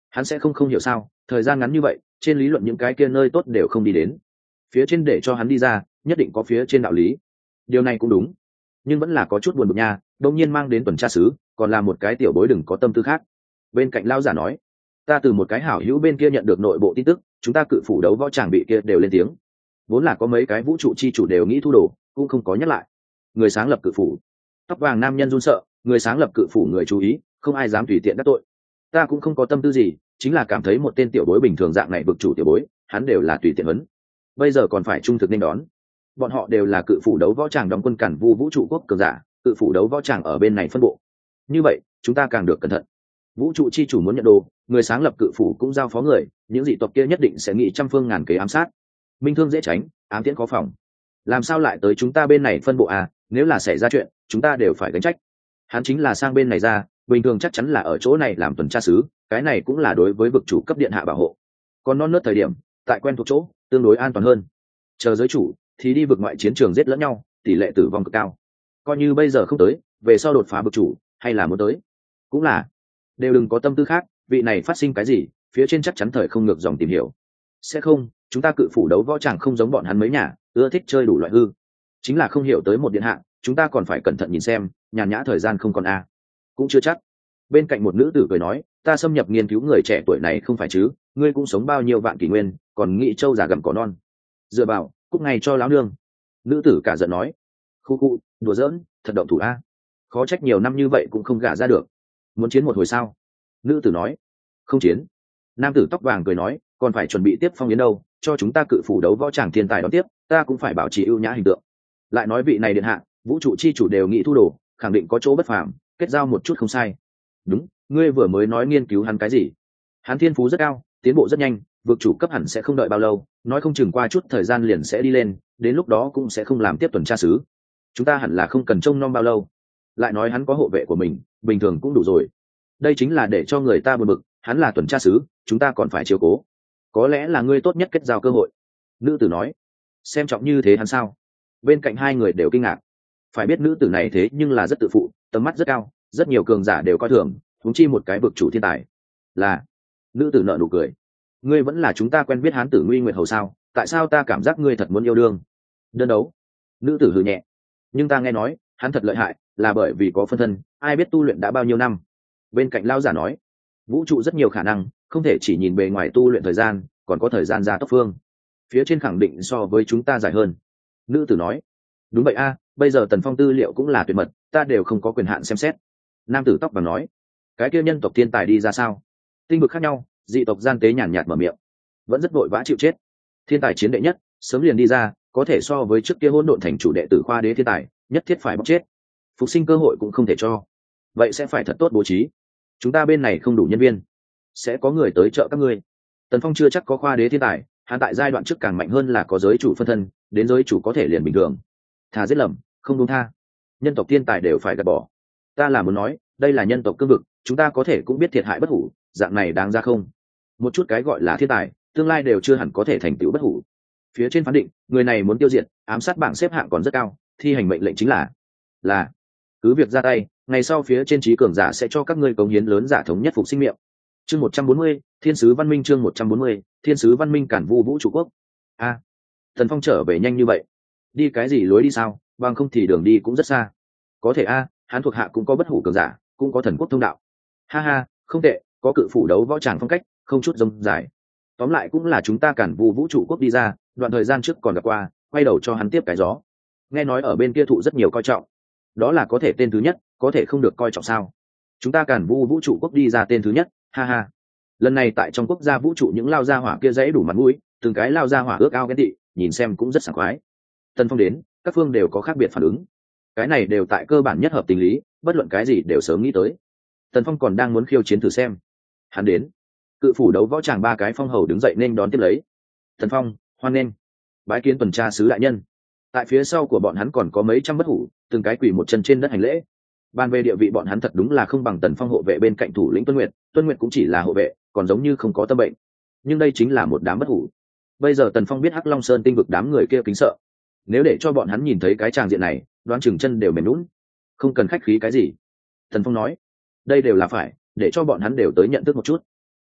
hắn sẽ không không hiểu sao thời gian ngắn như vậy trên lý luận những cái kia nơi tốt đều không đi đến, phía trên để cho hắn đi ra nhất định có phía trên đạo lý. Điều này cũng đúng, nhưng vẫn là có chút buồn bực nha, đông nhiên mang đến tuần tra sứ còn là một cái tiểu bối đừng có tâm tư khác. Bên cạnh lao giả nói, ta từ một cái hảo hữu bên kia nhận được nội bộ tin tức, chúng ta cự phủ đấu võ tràng bị kia đều lên tiếng, vốn là có mấy cái vũ trụ chi chủ đều nghĩ thu đồ cũng không có nhắc lại. Người sáng lập cự phủ, tóc vàng nam nhân run sợ, người sáng lập cự phủ người chú ý, không ai dám tùy tiện đắc tội. Ta cũng không có tâm tư gì, chính là cảm thấy một tên tiểu bối bình thường dạng này vực chủ tiểu bối hắn đều là tùy tiện vấn, bây giờ còn phải trung thực nên đón. Bọn họ đều là cự phủ đấu võ tràng đóng quân cản vu vũ trụ quốc cường giả, cự phủ đấu võ tràng ở bên này phân bộ, như vậy chúng ta càng được cẩn thận. Vũ trụ chi chủ muốn nhận đồ, người sáng lập cự phủ cũng giao phó người, những dị tộc kia nhất định sẽ nghĩ trăm phương ngàn kế ám sát. Minh thương dễ tránh, ám tiễn khó phòng, làm sao lại tới chúng ta bên này phân bộ à? Nếu là xảy ra chuyện chúng ta đều phải gánh trách. Hắn chính là sang bên này ra, bình thường chắc chắn là ở chỗ này làm tuần tra sứ, cái này cũng là đối với vực chủ cấp điện hạ bảo hộ. Còn non nớt thời điểm tại quen thuộc chỗ tương đối an toàn hơn, chờ giới chủ thì đi vực ngoại chiến trường giết lẫn nhau, tỷ lệ tử vong cực cao. Coi như bây giờ không tới, về sau đột phá vực chủ hay là muốn tới cũng là, đều đừng có tâm tư khác. Vị này phát sinh cái gì phía trên chắc chắn thời không ngược dòng tìm hiểu. Sẽ không, chúng ta cự phủ đấu võ chẳng không giống bọn hắn mấy nhà ưa thích chơi đủ loại hư, chính là không hiểu tới một điện hạ, chúng ta còn phải cẩn thận nhìn xem, nhàn nhã thời gian không còn a à. Cũng chưa chắc. Bên cạnh một nữ tử cười nói, ta xâm nhập nghiên cứu người trẻ tuổi này không phải chứ, ngươi cũng sống bao nhiêu vạn kỷ nguyên còn nghĩ trâu già gặm cỏ non, dựa vào cúc ngay cho láo nương. Nữ tử cả giận nói, khu khu đùa giỡn, thật động thủ a, khó trách nhiều năm như vậy cũng không gả ra được. Muốn chiến một hồi sao? Nữ tử nói, không chiến. Nam tử tóc vàng cười nói, còn phải chuẩn bị tiếp phong yến đâu, cho chúng ta cự phủ đấu võ tràng thiên tài đón tiếp, ta cũng phải bảo trì ưu nhã hình tượng. Lại nói vị này điện hạ, vũ trụ chi chủ đều nghĩ thu đồ, khẳng định có chỗ bất phàm, kết giao một chút không sai. Đúng, ngươi vừa mới nói nghiên cứu hắn cái gì? Hắn thiên phú rất cao, tiến bộ rất nhanh, vực chủ cấp hẳn sẽ không đợi bao lâu, nói không chừng qua chút thời gian liền sẽ đi lên, đến lúc đó cũng sẽ không làm tiếp tuần tra sứ. Chúng ta hẳn là không cần trông nom bao lâu. Lại nói hắn có hộ vệ của mình, bình thường cũng đủ rồi. Đây chính là để cho người ta buồn bực, hắn là tuần tra sứ, chúng ta còn phải chiếu cố. Có lẽ là ngươi tốt nhất kết giao cơ hội. Nữ tử nói, xem trọng như thế hắn sao? Bên cạnh hai người đều kinh ngạc. Phải biết nữ tử này thế nhưng là rất tự phụ, tầm mắt rất cao, rất nhiều cường giả đều coi thường, huống chi một cái vực chủ thiên tài. Là. Nữ tử nở nụ cười, ngươi vẫn là chúng ta quen biết hán tử Nguy Nguyệt Hầu sao? Tại sao ta cảm giác ngươi thật muốn yêu đương? Đơn đấu. Nữ tử hừ nhẹ, nhưng ta nghe nói hắn thật lợi hại, là bởi vì có phân thân, ai biết tu luyện đã bao nhiêu năm. Bên cạnh lao giả nói, vũ trụ rất nhiều khả năng, không thể chỉ nhìn bề ngoài tu luyện thời gian, còn có thời gian gia tốc phương phía trên khẳng định so với chúng ta dài hơn. Nữ tử nói, đúng vậy a, bây giờ Tần Phong tư liệu cũng là tuyệt mật, ta đều không có quyền hạn xem xét. Nam tử tóc vàng nói, cái kia nhân tộc thiên tài đi ra sao? Tinh vực khác nhau, dị tộc gian tế nhàn nhạt mở miệng, vẫn rất vội vã chịu chết. Thiên tài chiến đệ nhất sớm liền đi ra, có thể so với trước kia hỗn độn thành chủ đệ tử khoa đế thiên tài, nhất thiết phải bóc chết, phục sinh cơ hội cũng không thể cho. Vậy sẽ phải thật tốt bố trí, chúng ta bên này không đủ nhân viên, sẽ có người tới trợ các ngươi. Tần Phong chưa chắc có khoa đế thiên tài, hắn tại giai đoạn trước càng mạnh hơn là có giới chủ phân thân, đến giới chủ có thể liền bình thường. Thà giết lầm không đúng tha, nhân tộc thiên tài đều phải gạt bỏ. Ta là muốn nói, đây là nhân tộc cương vực, chúng ta có thể cũng biết thiệt hại bất hủ, dạng này đáng ra không? Một chút cái gọi là thiên tài, tương lai đều chưa hẳn có thể thành tựu bất hủ. Phía trên phán định, người này muốn tiêu diệt, ám sát bảng xếp hạng còn rất cao, thi hành mệnh lệnh chính là là cứ việc ra tay, ngày sau phía trên trí cường giả sẽ cho các ngươi cống hiến lớn giả thống nhất phục sinh miệng. Chương một trăm bốn mươi, Thiên sứ văn minh. Chương một trăm bốn mươi, Thiên sứ văn minh cản vu vũ trụ quốc. A, à, Thần Phong trở về nhanh như vậy, đi cái gì lối đi sao? Bằng không thì đường đi cũng rất xa. Có thể a, à, hắn thuộc hạ cũng có bất hủ cường giả, cũng có thần quốc thông đạo. Ha ha, không tệ, có cự phủ đấu võ tràng phong cách, không chút rông dài. Tóm lại cũng là chúng ta cản vu vũ trụ quốc đi ra, đoạn thời gian trước còn gặp qua, quay đầu cho hắn tiếp cái gió. Nghe nói ở bên kia thụ rất nhiều coi trọng, đó là có thể tên thứ nhất, có thể không được coi trọng sao? Chúng ta cản vu vũ trụ quốc đi ra tên thứ nhất, ha ha. Lần này tại trong quốc gia vũ trụ những lao gia hỏa kia dãy đủ mặt mũi, từng cái lao gia hỏa ước ao ghen tị, nhìn xem cũng rất sảng khoái. Tần Phong đến, các phương đều có khác biệt phản ứng. Cái này đều tại cơ bản nhất hợp tình lý, bất luận cái gì đều sớm nghĩ tới. Tần Phong còn đang muốn khiêu chiến thử xem. Hắn đến, cự phủ đấu võ tràng ba cái phong hầu đứng dậy nên đón tiếp lấy. Tần Phong, hoan nghênh, bái kiến tuần tra sứ đại nhân. Tại phía sau của bọn hắn còn có mấy trăm bất hủ, từng cái quỳ một chân trên đất hành lễ. Ban về địa vị bọn hắn thật đúng là không bằng Tần Phong hộ vệ bên cạnh thủ lĩnh Tuân Nguyệt, Tuân Nguyệt cũng chỉ là hộ vệ, còn giống như không có tâm bệnh. Nhưng đây chính là một đám bất hủ. Bây giờ Tần Phong biết Hắc Long Sơn tinh vực đám người kia kính sợ. Nếu để cho bọn hắn nhìn thấy cái tràng diện này, đoán chừng chân đều mềm nhũn. Không cần khách khí cái gì. Tần Phong nói, đây đều là phải, để cho bọn hắn đều tới nhận thức một chút.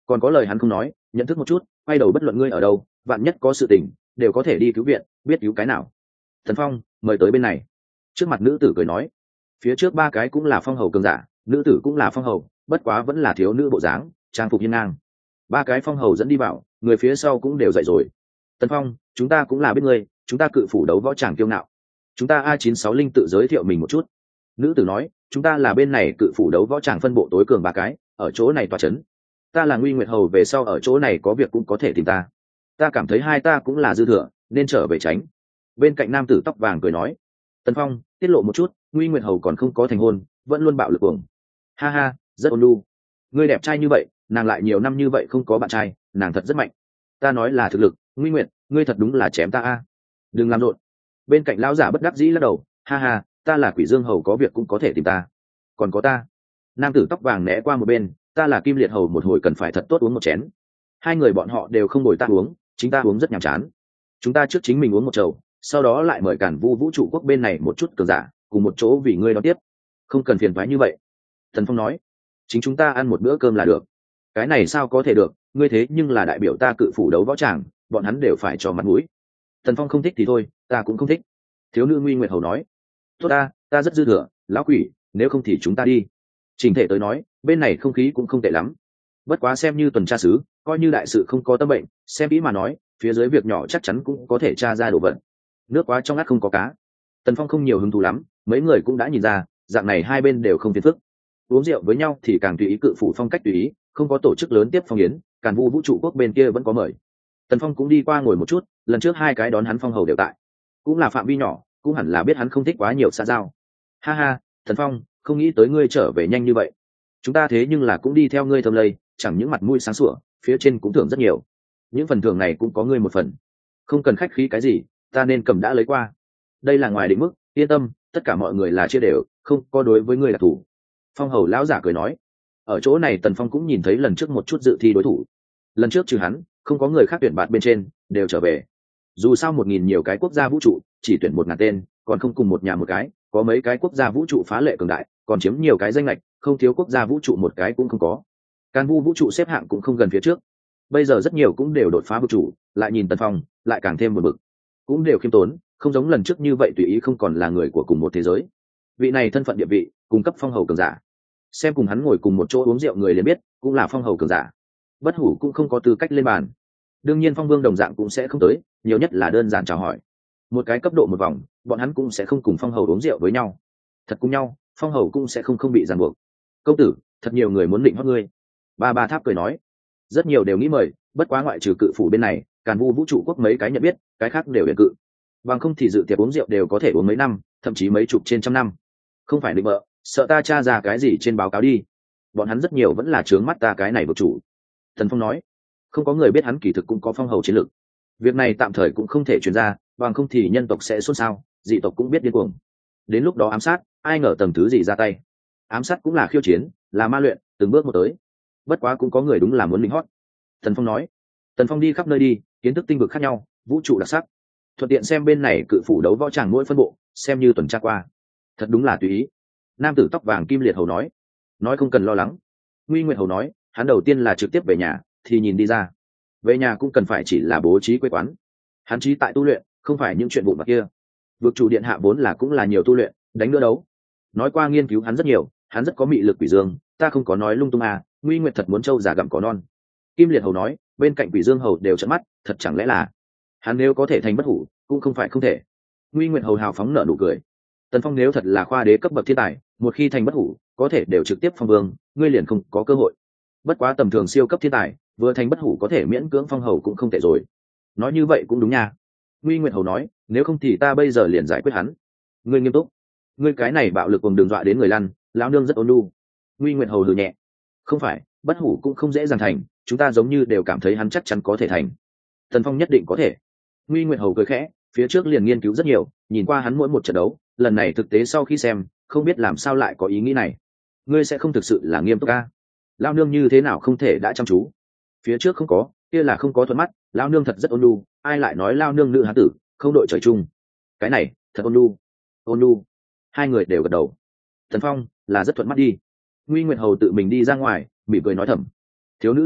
còn có lời hắn không nói, nhận thức một chút, quay đầu bất luận ngươi ở đâu, vạn nhất có sự tình đều có thể đi cứu viện, biết cứu cái nào. Thần Phong mời tới bên này. Trước mặt nữ tử cười nói, phía trước ba cái cũng là phong hầu cường giả, nữ tử cũng là phong hầu, bất quá vẫn là thiếu nữ bộ dáng, trang phục hiên ngang. Ba cái phong hầu dẫn đi vào, người phía sau cũng đều dậy rồi. Tần Phong, chúng ta cũng là biết ngươi, chúng ta cự phủ đấu võ tràng kiêu ngạo. Chúng ta A chín sáu linh tự giới thiệu mình một chút. Nữ tử nói, chúng ta là bên này cự phủ đấu võ tràng phân bộ tối cường ba cái, ở chỗ này tòa chấn. Ta là Nguy Nguyệt hầu, về sau ở chỗ này có việc cũng có thể tìm ta. Ta cảm thấy hai ta cũng là dư thừa, nên trở về tránh. Bên cạnh nam tử tóc vàng cười nói, Tần Phong tiết lộ một chút, Nguy Nguyệt hầu còn không có thành hôn, vẫn luôn bạo lực cuồng. Ha ha, rất ôn nhu. Ngươi đẹp trai như vậy, nàng lại nhiều năm như vậy không có bạn trai, nàng thật rất mạnh. Ta nói là thực lực, Nguy Nguyệt, ngươi thật đúng là chém ta a. Đừng làm rộn. Bên cạnh lão giả bất đắc dĩ lắc đầu, ha ha, ta là Quỷ Dương hầu, có việc cũng có thể tìm ta. Còn có ta. Nam tử tóc vàng né qua một bên, ta là Kim Liệt hầu, một hồi cần phải thật tốt uống một chén. Hai người bọn họ đều không bồi ta uống, chính ta uống rất nhàm chán. Chúng ta trước chính mình uống một chầu, sau đó lại mời Càn Vu vũ trụ quốc bên này một chút cường giả, cùng một chỗ vì ngươi đón tiếp. Không cần phiền toái như vậy. Thần Phong nói, chính chúng ta ăn một bữa cơm là được. Cái này sao có thể được, ngươi thế nhưng là đại biểu ta cự phủ đấu võ tràng, bọn hắn đều phải cho mặt mũi. Thần Phong không thích thì thôi, ta cũng không thích. Thiếu nữ Nguy Nguyệt hầu nói, tốt ta, ta rất dư thừa, lão quỷ, nếu không thì chúng ta đi. Trình thể tới nói, bên này không khí cũng không tệ lắm. Bất quá xem như tuần tra sứ, coi như đại sự không có tâm bệnh, xem kỹ mà nói, phía dưới việc nhỏ chắc chắn cũng có thể tra ra đồ vật. Nước quá trong ngắt không có cá. Tần Phong không nhiều hứng thú lắm, mấy người cũng đã nhìn ra, dạng này hai bên đều không phiền phức. Uống rượu với nhau thì càng tùy ý, cự phủ phong cách tùy ý, không có tổ chức lớn tiếp phong yến, Càn Vu vũ trụ quốc bên kia vẫn có mời. Tần Phong cũng đi qua ngồi một chút, lần trước hai cái đón hắn phong hầu đều tại, cũng là phạm vi nhỏ, cũng hẳn là biết hắn không thích quá nhiều xã giao. Ha ha, Tần Phong, không nghĩ tới ngươi trở về nhanh như vậy. Chúng ta thế nhưng là cũng đi theo ngươi thâm lây, chẳng những mặt mũi sáng sủa, phía trên cũng thưởng rất nhiều. Những phần thưởng này cũng có ngươi một phần. Không cần khách khí cái gì, ta nên cầm đã lấy qua. Đây là ngoài định mức, yên tâm, tất cả mọi người là chia đều, không có đối với ngươi là thủ. Phong hầu lão giả cười nói. Ở chỗ này Tần Phong cũng nhìn thấy lần trước một chút dự thi đối thủ. Lần trước trừ hắn, không có người khác tuyển bạn bên trên, đều trở về. Dù sao một nghìn nhiều cái quốc gia vũ trụ, chỉ tuyển một ngàn tên, còn không cùng một nhà một cái, có mấy cái quốc gia vũ trụ phá lệ cường đại, còn chiếm nhiều cái danh lệch, không thiếu quốc gia vũ trụ một cái cũng không có. Càn Vu vũ trụ xếp hạng cũng không gần phía trước. Bây giờ rất nhiều cũng đều đột phá vũ trụ, lại nhìn Tần Phong, lại càng thêm một bực. Cũng đều khiêm tốn, không giống lần trước như vậy tùy ý, không còn là người của cùng một thế giới. Vị này thân phận địa vị, cung cấp phong hầu cường giả. Xem cùng hắn ngồi cùng một chỗ uống rượu người liền biết, cũng là phong hầu cường giả. Bất hủ cũng không có tư cách lên bàn. Đương nhiên phong vương đồng dạng cũng sẽ không tới, nhiều nhất là đơn giản chào hỏi. Một cái cấp độ một vòng, bọn hắn cũng sẽ không cùng phong hầu uống rượu với nhau. Thật cùng nhau, phong hầu cũng sẽ không không bị ràng buộc. Công tử, thật nhiều người muốn định hót ngươi. Ba ba tháp cười nói, rất nhiều đều nghĩ mời, bất quá ngoại trừ cự phủ bên này, Càn Vu vũ trụ quốc mấy cái nhận biết, cái khác đều điện cự. Bằng không thì dự tiệc uống rượu đều có thể uống mấy năm, thậm chí mấy chục trên trăm năm. Không phải định bợ, sợ ta tra ra cái gì trên báo cáo đi. Bọn hắn rất nhiều vẫn là trướng mắt ta cái này vực chủ. Thần Phong nói, không có người biết hắn kỳ thực cũng có phong hầu chiến lược. Việc này tạm thời cũng không thể truyền ra, bằng không thì nhân tộc sẽ xôn xao, dị tộc cũng biết điên cuồng. Đến lúc đó ám sát, ai ngờ tầng thứ gì ra tay. Ám sát cũng là khiêu chiến, là ma luyện, từng bước một tới. Bất quá cũng có người đúng là muốn lính hót. Thần Phong nói, Tần Phong đi khắp nơi đi, kiến thức tinh vực khác nhau, vũ trụ đặc sắc. Thuận tiện xem bên này cự phủ đấu võ tràng mỗi phân bộ, xem như tuần tra qua. Thật đúng là tùy ý. Nam tử tóc vàng Kim Liệt hầu nói, nói không cần lo lắng. Nguy Nguyệt hầu nói, hắn đầu tiên là trực tiếp về nhà, thì nhìn đi ra. Về nhà cũng cần phải chỉ là bố trí quê quán. Hắn trí tại tu luyện, không phải những chuyện vụn vặt kia. Vực chủ điện hạ vốn là cũng là nhiều tu luyện, đánh nữa đấu. Nói qua nghiên cứu hắn rất nhiều, hắn rất có mị lực quỷ dương, ta không có nói lung tung à, Nguy Nguyệt thật muốn trâu già gặm cỏ non. Kim Liệt hầu nói, bên cạnh quỷ dương hầu đều trợn mắt, thật chẳng lẽ là hắn nếu có thể thành bất hủ, cũng không phải không thể. Nguy Nguyệt hầu hào phóng nở nụ cười. Tần Phong nếu thật là khoa đế cấp bậc thiên tài, một khi thành bất hủ, có thể đều trực tiếp phong vương, ngươi liền không có cơ hội. Bất quá tầm thường siêu cấp thiên tài, vừa thành bất hủ có thể miễn cưỡng phong hầu cũng không tệ rồi. Nói như vậy cũng đúng nha. Nguy Nguyệt hầu nói, nếu không thì ta bây giờ liền giải quyết hắn. Ngươi nghiêm túc. Ngươi cái này bạo lực cùng đường dọa đến người lăn, lão nương rất ôn nhu. Nguy Nguyệt hầu hừ nhẹ. Không phải, bất hủ cũng không dễ dàng thành, chúng ta giống như đều cảm thấy hắn chắc chắn có thể thành. Tần Phong nhất định có thể. Nguy Nguyệt hầu cười khẽ, phía trước liền nghiên cứu rất nhiều, nhìn qua hắn mỗi một trận đấu, lần này thực tế sau khi xem, không biết làm sao lại có ý nghĩ này. Ngươi sẽ không thực sự là nghiêm túc a? Lão nương như thế nào không thể đã chăm chú? Phía trước không có, kia là không có thuận mắt, lão nương thật rất ôn nhu, ai lại nói lão nương nữ hán tử, không đội trời chung. Cái này, thật ôn nhu. Ôn nhu. Hai người đều gật đầu. Thần Phong là rất thuận mắt đi. Nguy Nguyệt hầu tự mình đi ra ngoài, mỉm cười nói thầm. Thiếu nữ trang phục,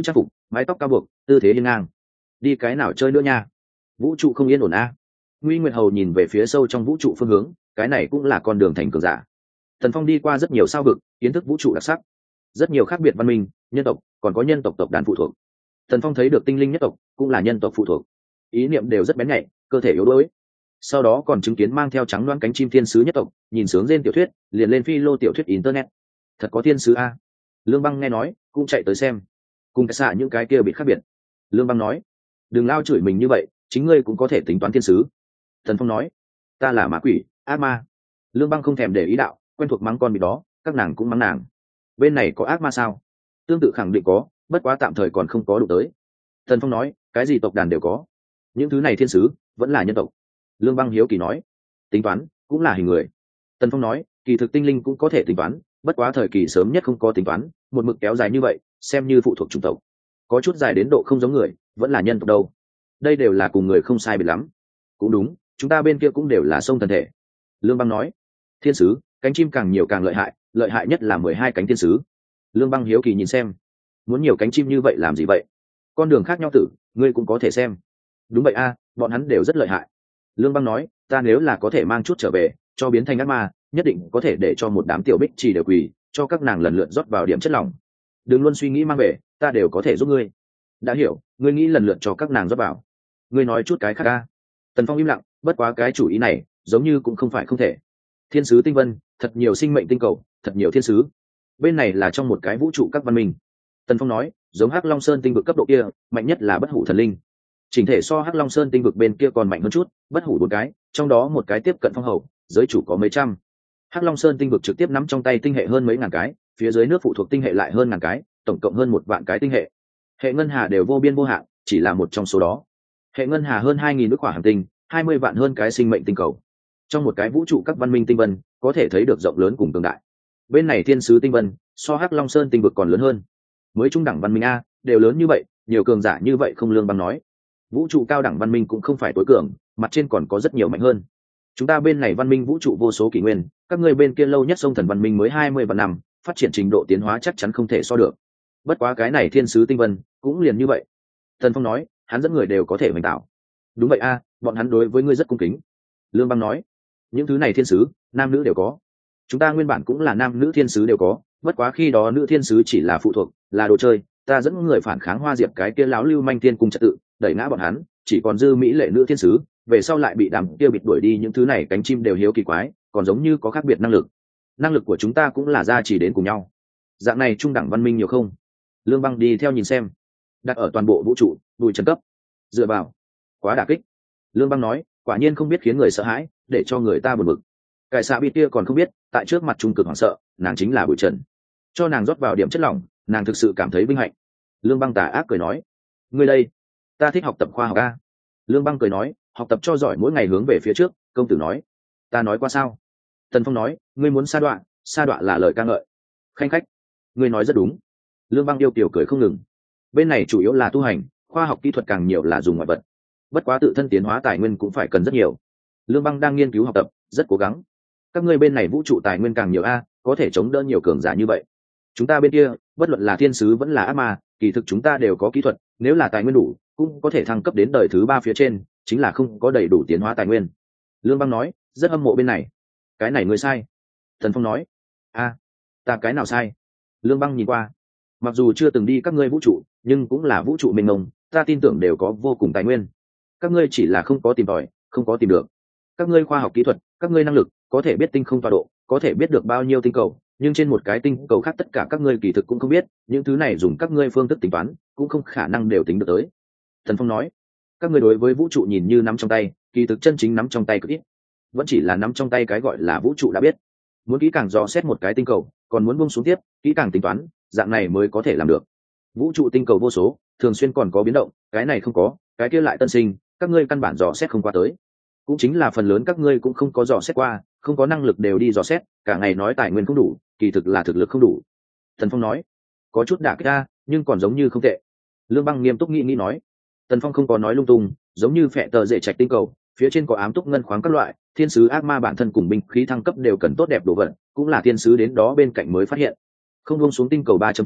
mái tóc cao buộc, tư thế hiên ngang. Đi cái nào chơi nữa nha? Vũ trụ không yên ổn a. Nguy Nguyệt Hầu nhìn về phía sâu trong vũ trụ phương hướng, cái này cũng là con đường thành cường giả. Tần Phong đi qua rất nhiều sao vực, kiến thức vũ trụ đặc sắc, rất nhiều khác biệt văn minh, nhân tộc, còn có nhân tộc tộc đàn phụ thuộc. Tần Phong thấy được tinh linh nhất tộc, cũng là nhân tộc phụ thuộc, ý niệm đều rất bén nhạy, cơ thể yếu đuối. Sau đó còn chứng kiến mang theo trắng loáng cánh chim thiên sứ nhất tộc, nhìn sướng trên tiểu thuyết, liền lên phi lô tiểu thuyết internet. Thật có thiên sứ a. Lương Băng nghe nói, cũng chạy tới xem. Cùng cái xạ những cái kia bị khác biệt. Lương Băng nói, đừng lao chửi mình như vậy, chính ngươi cũng có thể tính toán thiên sứ. Tần Phong nói, ta là ma quỷ, ác ma. Lương Băng không thèm để ý đạo, quen thuộc mắng con bị đó, các nàng cũng mắng nàng. Bên này có ác ma sao? Tương tự khẳng định có, bất quá tạm thời còn không có đụng tới. Tần Phong nói, cái gì tộc đàn đều có, những thứ này thiên sứ vẫn là nhân tộc. Lương Băng hiếu kỳ nói, tính toán cũng là hình người. Tần Phong nói, kỳ thực tinh linh cũng có thể tính toán, bất quá thời kỳ sớm nhất không có tính toán, một mực kéo dài như vậy, xem như phụ thuộc chủng tộc, có chút dài đến độ không giống người, vẫn là nhân tộc đâu. Đây đều là cùng người không sai biệt lắm. Cũng đúng, chúng ta bên kia cũng đều là sông thần thể. Lương Băng nói, thiên sứ cánh chim càng nhiều càng lợi hại, lợi hại nhất là mười hai cánh thiên sứ. Lương Băng hiếu kỳ nhìn xem, muốn nhiều cánh chim như vậy làm gì vậy? Con đường khác nhau tử, ngươi cũng có thể xem. Đúng vậy a, bọn hắn đều rất lợi hại. Lương Băng nói, ta nếu là có thể mang chút trở về, cho biến thành ác ma, nhất định có thể để cho một đám tiểu bích chỉ đều quỳ, cho các nàng lần lượt rót vào điểm chất lỏng. Đừng luôn suy nghĩ mang về, ta đều có thể giúp ngươi. Đã hiểu, ngươi nghĩ lần lượt cho các nàng rót vào. Ngươi nói chút cái khác a. Tần Phong im lặng, bất quá cái chủ ý này, giống như cũng không phải không thể. Thiên sứ tinh vân, thật nhiều sinh mệnh tinh cầu, thật nhiều thiên sứ. Bên này là trong một cái vũ trụ các văn minh. Tần Phong nói, giống Hắc Long Sơn tinh vực cấp độ kia, mạnh nhất là bất hủ thần linh. Chỉnh thể so Hắc Long Sơn tinh vực bên kia còn mạnh hơn chút, bất hủ bốn cái, trong đó một cái tiếp cận phong hầu, giới chủ có mấy trăm. Hắc Long Sơn tinh vực trực tiếp nắm trong tay tinh hệ hơn mấy ngàn cái, phía dưới nước phụ thuộc tinh hệ lại hơn ngàn cái, tổng cộng hơn một vạn cái tinh hệ. Hệ ngân hà đều vô biên vô hạn, chỉ là một trong số đó. Hệ ngân hà hơn hai nghìn nước quả hành tinh, hai mươi vạn hơn cái sinh mệnh tinh cầu. Trong một cái vũ trụ các văn minh tinh vân, có thể thấy được rộng lớn cùng cường đại. Bên này thiên sứ tinh vân, so Hắc Long Sơn tinh vực còn lớn hơn. Mới trung đẳng văn minh a, đều lớn như vậy, nhiều cường giả như vậy không. Lương Băng nói, vũ trụ cao đẳng văn minh cũng không phải tối cường, mặt trên còn có rất nhiều mạnh hơn. Chúng ta bên này văn minh vũ trụ vô số kỷ nguyên, các ngươi bên kia lâu nhất sông thần văn minh mới hai mươi vạn năm, phát triển trình độ tiến hóa chắc chắn không thể so được. Bất quá cái này thiên sứ tinh vân cũng liền như vậy. Thần Phong nói, hắn dẫn người đều có thể hoành tạo. Đúng vậy a, bọn hắn đối với ngươi rất cung kính. Lương Băng nói, những thứ này thiên sứ nam nữ đều có, chúng ta nguyên bản cũng là nam nữ thiên sứ đều có, bất quá khi đó nữ thiên sứ chỉ là phụ thuộc, là đồ chơi, ta dẫn người phản kháng Hoa Diệp cái kia láo lưu manh tiên cung trật tự, đẩy ngã bọn hắn, chỉ còn dư mỹ lệ nữ thiên sứ, về sau lại bị đàm kia bịt đuổi đi. Những thứ này cánh chim đều hiếu kỳ quái, còn giống như có khác biệt năng lực. Năng lực của chúng ta cũng là gia trì đến cùng nhau. Dạng này trung đẳng văn minh nhiều không? Lương Băng đi theo nhìn xem, đặt ở toàn bộ vũ trụ, bùi trần cấp, dựa vào, quá đả kích. Lương Băng nói, quả nhiên không biết khiến người sợ hãi, để cho người ta buồn bực. Cải xạ bị kia còn không biết, tại trước mặt trung cực hoảng sợ, nàng chính là bùi trần. Cho nàng rót vào điểm chất lỏng, nàng thực sự cảm thấy vinh hạnh. Lương Băng tà ác cười nói, ngươi đây, ta thích học tập khoa học a. Lương Băng cười nói, học tập cho giỏi mỗi ngày hướng về phía trước. Công tử nói, ta nói qua sao? Tần Phong nói, ngươi muốn sa đọa, sa đọa là lời ca ngợi. Khanh khách, ngươi nói rất đúng. Lương Băng yêu kiều cười không ngừng. Bên này chủ yếu là tu hành, khoa học kỹ thuật càng nhiều là dùng ngoại vật, bất quá tự thân tiến hóa tài nguyên cũng phải cần rất nhiều. Lương Băng đang nghiên cứu học tập, rất cố gắng. Các ngươi bên này vũ trụ tài nguyên càng nhiều a, có thể chống đỡ nhiều cường giả như vậy. Chúng ta bên kia, bất luận là thiên sứ vẫn là ác ma, kỳ thực chúng ta đều có kỹ thuật, nếu là tài nguyên đủ, cũng có thể thăng cấp đến đời thứ ba phía trên, chính là không có đầy đủ tiến hóa tài nguyên. Lương Băng nói, rất hâm mộ bên này. Cái này ngươi sai. Thần Phong nói, a, ta cái nào sai? Lương Băng nhìn qua, mặc dù chưa từng đi các ngươi vũ trụ, nhưng cũng là vũ trụ mênh mông, ta tin tưởng đều có vô cùng tài nguyên. Các ngươi chỉ là không có tìm tòi, không có tìm được. Các ngươi khoa học kỹ thuật, các ngươi năng lực, có thể biết tinh không tọa độ, có thể biết được bao nhiêu tinh cầu, nhưng trên một cái tinh cầu khác tất cả các ngươi kỳ thực cũng không biết, những thứ này dùng các ngươi phương thức tính toán, cũng không khả năng đều tính được tới. Thần Phong nói, các ngươi đối với vũ trụ nhìn như nắm trong tay, kỳ thực chân chính nắm trong tay cực ít, vẫn chỉ là nắm trong tay cái gọi là vũ trụ đã biết. Muốn kỹ càng dò xét một cái tinh cầu, còn muốn buông xuống tiếp, kỹ càng tính toán, dạng này mới có thể làm được. Vũ trụ tinh cầu vô số, thường xuyên còn có biến động, cái này không có, cái kia lại tân sinh, các ngươi căn bản dò xét không qua tới. Cũng chính là phần lớn các ngươi cũng không có dò xét qua, không có năng lực đều đi dò xét, cả ngày nói tài nguyên không đủ, kỳ thực là thực lực không đủ. Thần Phong nói, có chút đả kích ra, nhưng còn giống như không tệ. Lương Băng nghiêm túc nghĩ nghĩ nói, Tần Phong không có nói lung tung, giống như phệ tờ dễ trạch tinh cầu, phía trên có ám túc ngân khoáng các loại, thiên sứ ác ma bản thân cùng binh khí thăng cấp đều cần tốt đẹp đồ vật, cũng là thiên sứ đến đó bên cạnh mới phát hiện. Không buông xuống tinh cầu ba chấm chín,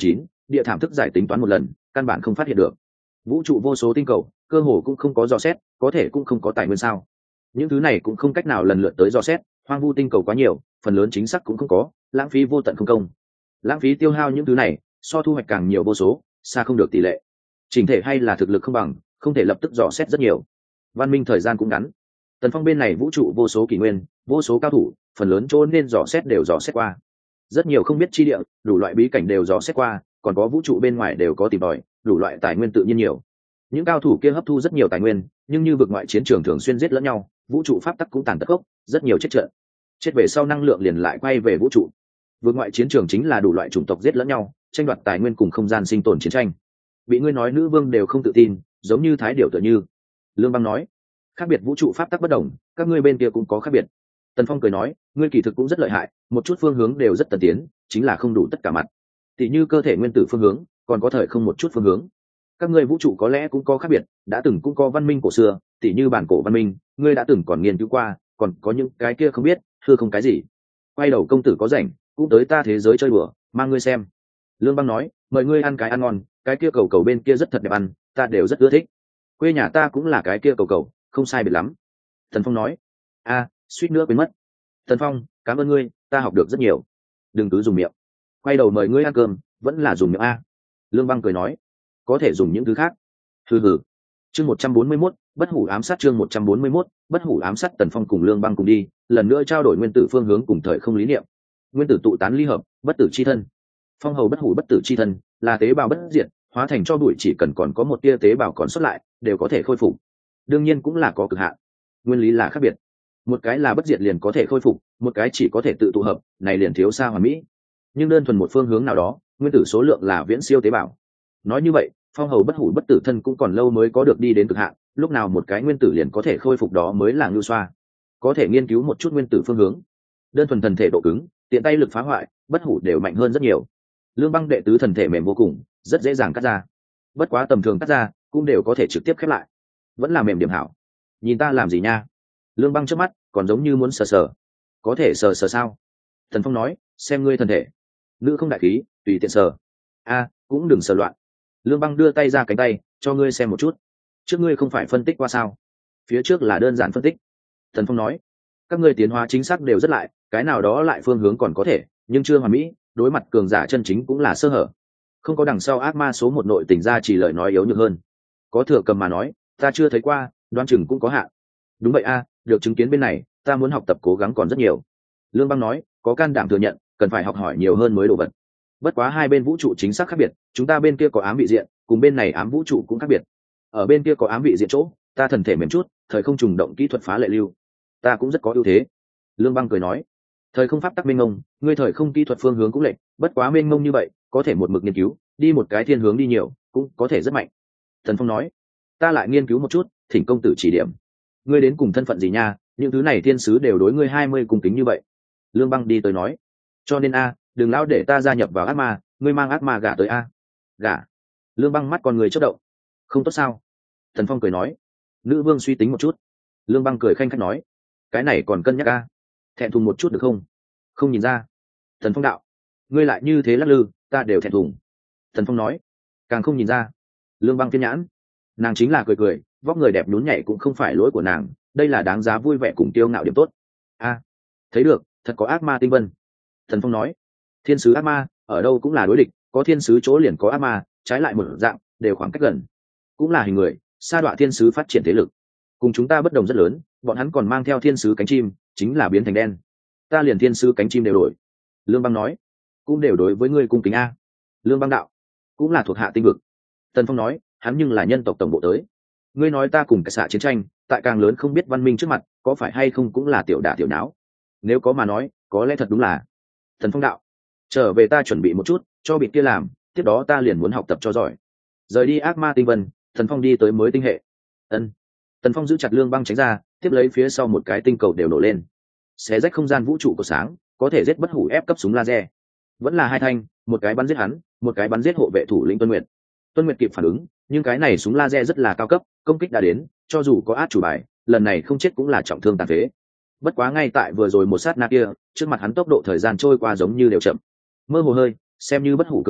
địa thảm thức giải tính toán một lần căn bản không phát hiện được. Vũ trụ vô số tinh cầu, cơ hồ cũng không có dò xét, có thể cũng không có tài nguyên sao. Những thứ này cũng không cách nào lần lượt tới dò xét, hoang vu tinh cầu quá nhiều, phần lớn chính xác cũng không có, lãng phí vô tận không công. Lãng phí tiêu hao những thứ này, so thu hoạch càng nhiều vô số, xa không được tỷ lệ. Chỉnh thể hay là thực lực không bằng, không thể lập tức dò xét rất nhiều. Văn minh thời gian cũng ngắn. Tần Phong bên này vũ trụ vô số kỷ nguyên, vô số cao thủ, phần lớn chỗ nên dò xét đều dò xét qua. Rất nhiều không biết chi địa, đủ loại bí cảnh đều dò xét qua, còn có vũ trụ bên ngoài đều có tìm tòi, đủ loại tài nguyên tự nhiên nhiều. Những cao thủ kia hấp thu rất nhiều tài nguyên, nhưng như vực ngoại chiến trường thường xuyên giết lẫn nhau, vũ trụ pháp tắc cũng tàn tật gốc, rất nhiều chết trận. Chết về sau năng lượng liền lại quay về vũ trụ. Vực ngoại chiến trường chính là đủ loại chủng tộc giết lẫn nhau, tranh đoạt tài nguyên cùng không gian sinh tồn chiến tranh. Bị ngươi nói nữ vương đều không tự tin, giống như thái điểu tựa như. Lương Băng nói, khác biệt vũ trụ pháp tắc bất đồng, các ngươi bên kia cũng có khác biệt. Tần Phong cười nói, ngươi kỳ thực cũng rất lợi hại, một chút phương hướng đều rất tân tiến, chính là không đủ tất cả mặt. Tỷ như cơ thể nguyên tử phương hướng, còn có thời không một chút phương hướng. Các ngươi vũ trụ có lẽ cũng có khác biệt, đã từng cũng có văn minh cổ xưa, tỷ như bản cổ văn minh, ngươi đã từng còn nghiên cứu qua, còn có những cái kia không biết, thưa không cái gì. Quay đầu công tử có rảnh, cũng tới ta thế giới chơi đùa, mang ngươi xem. Lương Băng nói, mời ngươi ăn cái ăn ngon, cái kia cầu cầu bên kia rất thật đẹp ăn, ta đều rất ưa thích. Quê nhà ta cũng là cái kia cầu cầu, không sai biệt lắm. Thần Phong nói, a, suýt nữa quên mất. Thần Phong, cảm ơn ngươi, ta học được rất nhiều. Đừng cứ dùng miệng. Quay đầu mời ngươi ăn cơm, vẫn là dùng miệng a. Lương Băng cười nói, có thể dùng những thứ khác. Hừ hừ. Chương một trăm bốn mươi mốt, bất hủ ám sát chương một trăm bốn mươi mốt, bất hủ ám sát. Tần Phong cùng Lương Băng cùng đi, lần nữa trao đổi nguyên tử phương hướng cùng thời không lý niệm. Nguyên tử tụ tán ly hợp, bất tử chi thân. Phong hầu bất hủ bất tử chi thân, là tế bào bất diệt, hóa thành cho bụi, chỉ cần còn có một tia tế bào còn xuất lại, đều có thể khôi phục. Đương nhiên cũng là có cực hạn. Nguyên lý là khác biệt. Một cái là bất diệt liền có thể khôi phục, một cái chỉ có thể tự tụ hợp, này liền thiếu xa hoàn mỹ. Nhưng đơn thuần một phương hướng nào đó, nguyên tử số lượng là viễn siêu tế bào. Nói như vậy, phong hầu bất hủ bất tử thân cũng còn lâu mới có được đi đến cực hạn, lúc nào một cái nguyên tử liền có thể khôi phục đó mới là ngưu xoa. Có thể nghiên cứu một chút nguyên tử phương hướng. Đơn thuần thần thể độ cứng, tiện tay lực phá hoại, bất hủ đều mạnh hơn rất nhiều. Lương Băng đệ tứ thần thể mềm vô cùng, rất dễ dàng cắt ra. Bất quá tầm thường cắt ra, cũng đều có thể trực tiếp khép lại. Vẫn là mềm điểm hảo. Nhìn ta làm gì nha? Lương Băng trước mắt, còn giống như muốn sờ sờ. Có thể sờ sờ sao? Thần Phong nói, xem ngươi thần thể. Nữ không đại khí, tùy tiện sờ. A, cũng đừng sờ loạn. Lương Băng đưa tay ra cánh tay, cho ngươi xem một chút. Trước ngươi không phải phân tích qua sao? Phía trước là đơn giản phân tích. Thần Phong nói, các ngươi tiến hóa chính xác đều rất lại, cái nào đó lại phương hướng còn có thể, nhưng chưa hoàn mỹ, đối mặt cường giả chân chính cũng là sơ hở. Không có đằng sau ác ma số một nội tình ra chỉ lời nói yếu nhược hơn. Có thừa cầm mà nói, ta chưa thấy qua, đoán chừng cũng có hạn. Đúng vậy a, được chứng kiến bên này, ta muốn học tập cố gắng còn rất nhiều. Lương Băng nói, có can đảm thừa nhận, cần phải học hỏi nhiều hơn mới đồ vật. Bất quá hai bên vũ trụ chính xác khác biệt, chúng ta bên kia có ám vị diện, cùng bên này ám vũ trụ cũng khác biệt. Ở bên kia có ám vị diện chỗ, ta thần thể mềm chút, thời không trùng động kỹ thuật phá lệ lưu, ta cũng rất có ưu thế. Lương Băng cười nói, thời không pháp tắc mênh mông, ngươi thời không kỹ thuật phương hướng cũng lệch, bất quá mênh mông như vậy, có thể một mực nghiên cứu, đi một cái thiên hướng đi nhiều, cũng có thể rất mạnh. Thần Phong nói, ta lại nghiên cứu một chút, thỉnh công tử chỉ điểm. Ngươi đến cùng thân phận gì nha, những thứ này thiên sứ đều đối ngươi hai mươi cùng kính như vậy. Lương Băng đi tới nói, cho nên a, đừng lão để ta gia nhập vào ác ma, ngươi mang ác ma gả tới a. Gả? Lương Băng mắt con người chớp động, không tốt sao? Thần Phong cười nói, nữ vương suy tính một chút. Lương Băng cười khanh khách nói, cái này còn cân nhắc a, thẹn thùng một chút được không? Không nhìn ra. Thần Phong đạo, ngươi lại như thế lắc lư, ta đều thẹn thùng. Thần Phong nói, càng không nhìn ra. Lương Băng kiên nhãn, nàng chính là cười cười, vóc người đẹp nhún nhảy cũng không phải lỗi của nàng, đây là đáng giá vui vẻ cùng tiêu ngạo điểm tốt. A, thấy được, thật có ác ma tinh vân. Thần Phong nói, thiên sứ ác ma ở đâu cũng là đối địch, có thiên sứ chỗ liền có ác ma, trái lại một dạng, đều khoảng cách gần, cũng là hình người. Sa đọa thiên sứ phát triển thế lực cùng chúng ta bất đồng rất lớn, bọn hắn còn mang theo thiên sứ cánh chim, chính là biến thành đen. Ta liền thiên sứ cánh chim đều đổi. Lương Băng nói, cũng đều đối với ngươi cung kính a. Lương Băng đạo, cũng là thuộc hạ tinh vực. Tần Phong nói, hắn nhưng là nhân tộc tổng bộ tới. Ngươi nói ta cùng cái xạ chiến tranh, tại càng lớn không biết văn minh trước mặt, có phải hay không cũng là tiểu đả tiểu nháo? Nếu có mà nói, có lẽ thật đúng là. Tần Phong đạo, trở về ta chuẩn bị một chút, cho bịt kia làm, tiếp đó ta liền muốn học tập cho giỏi. Rời đi ác ma tinh vân, Tần Phong đi tới mới tinh hệ. Ân. Tần Phong giữ chặt Lương Băng tránh ra, tiếp lấy phía sau một cái tinh cầu đều nổ lên, xé rách không gian vũ trụ của sáng, có thể giết bất hủ ép cấp súng laser. Vẫn là hai thanh, một cái bắn giết hắn, một cái bắn giết hộ vệ thủ lĩnh Tuân Nguyệt. Tuân Nguyệt kịp phản ứng, nhưng cái này súng laser rất là cao cấp, công kích đã đến, cho dù có át chủ bài, lần này không chết cũng là trọng thương tàn phế. Bất quá ngay tại vừa rồi một sát na kia, trước mặt hắn tốc độ thời gian trôi qua giống như đều chậm. Mơ hồ hơi, xem như bất hủ cường giả,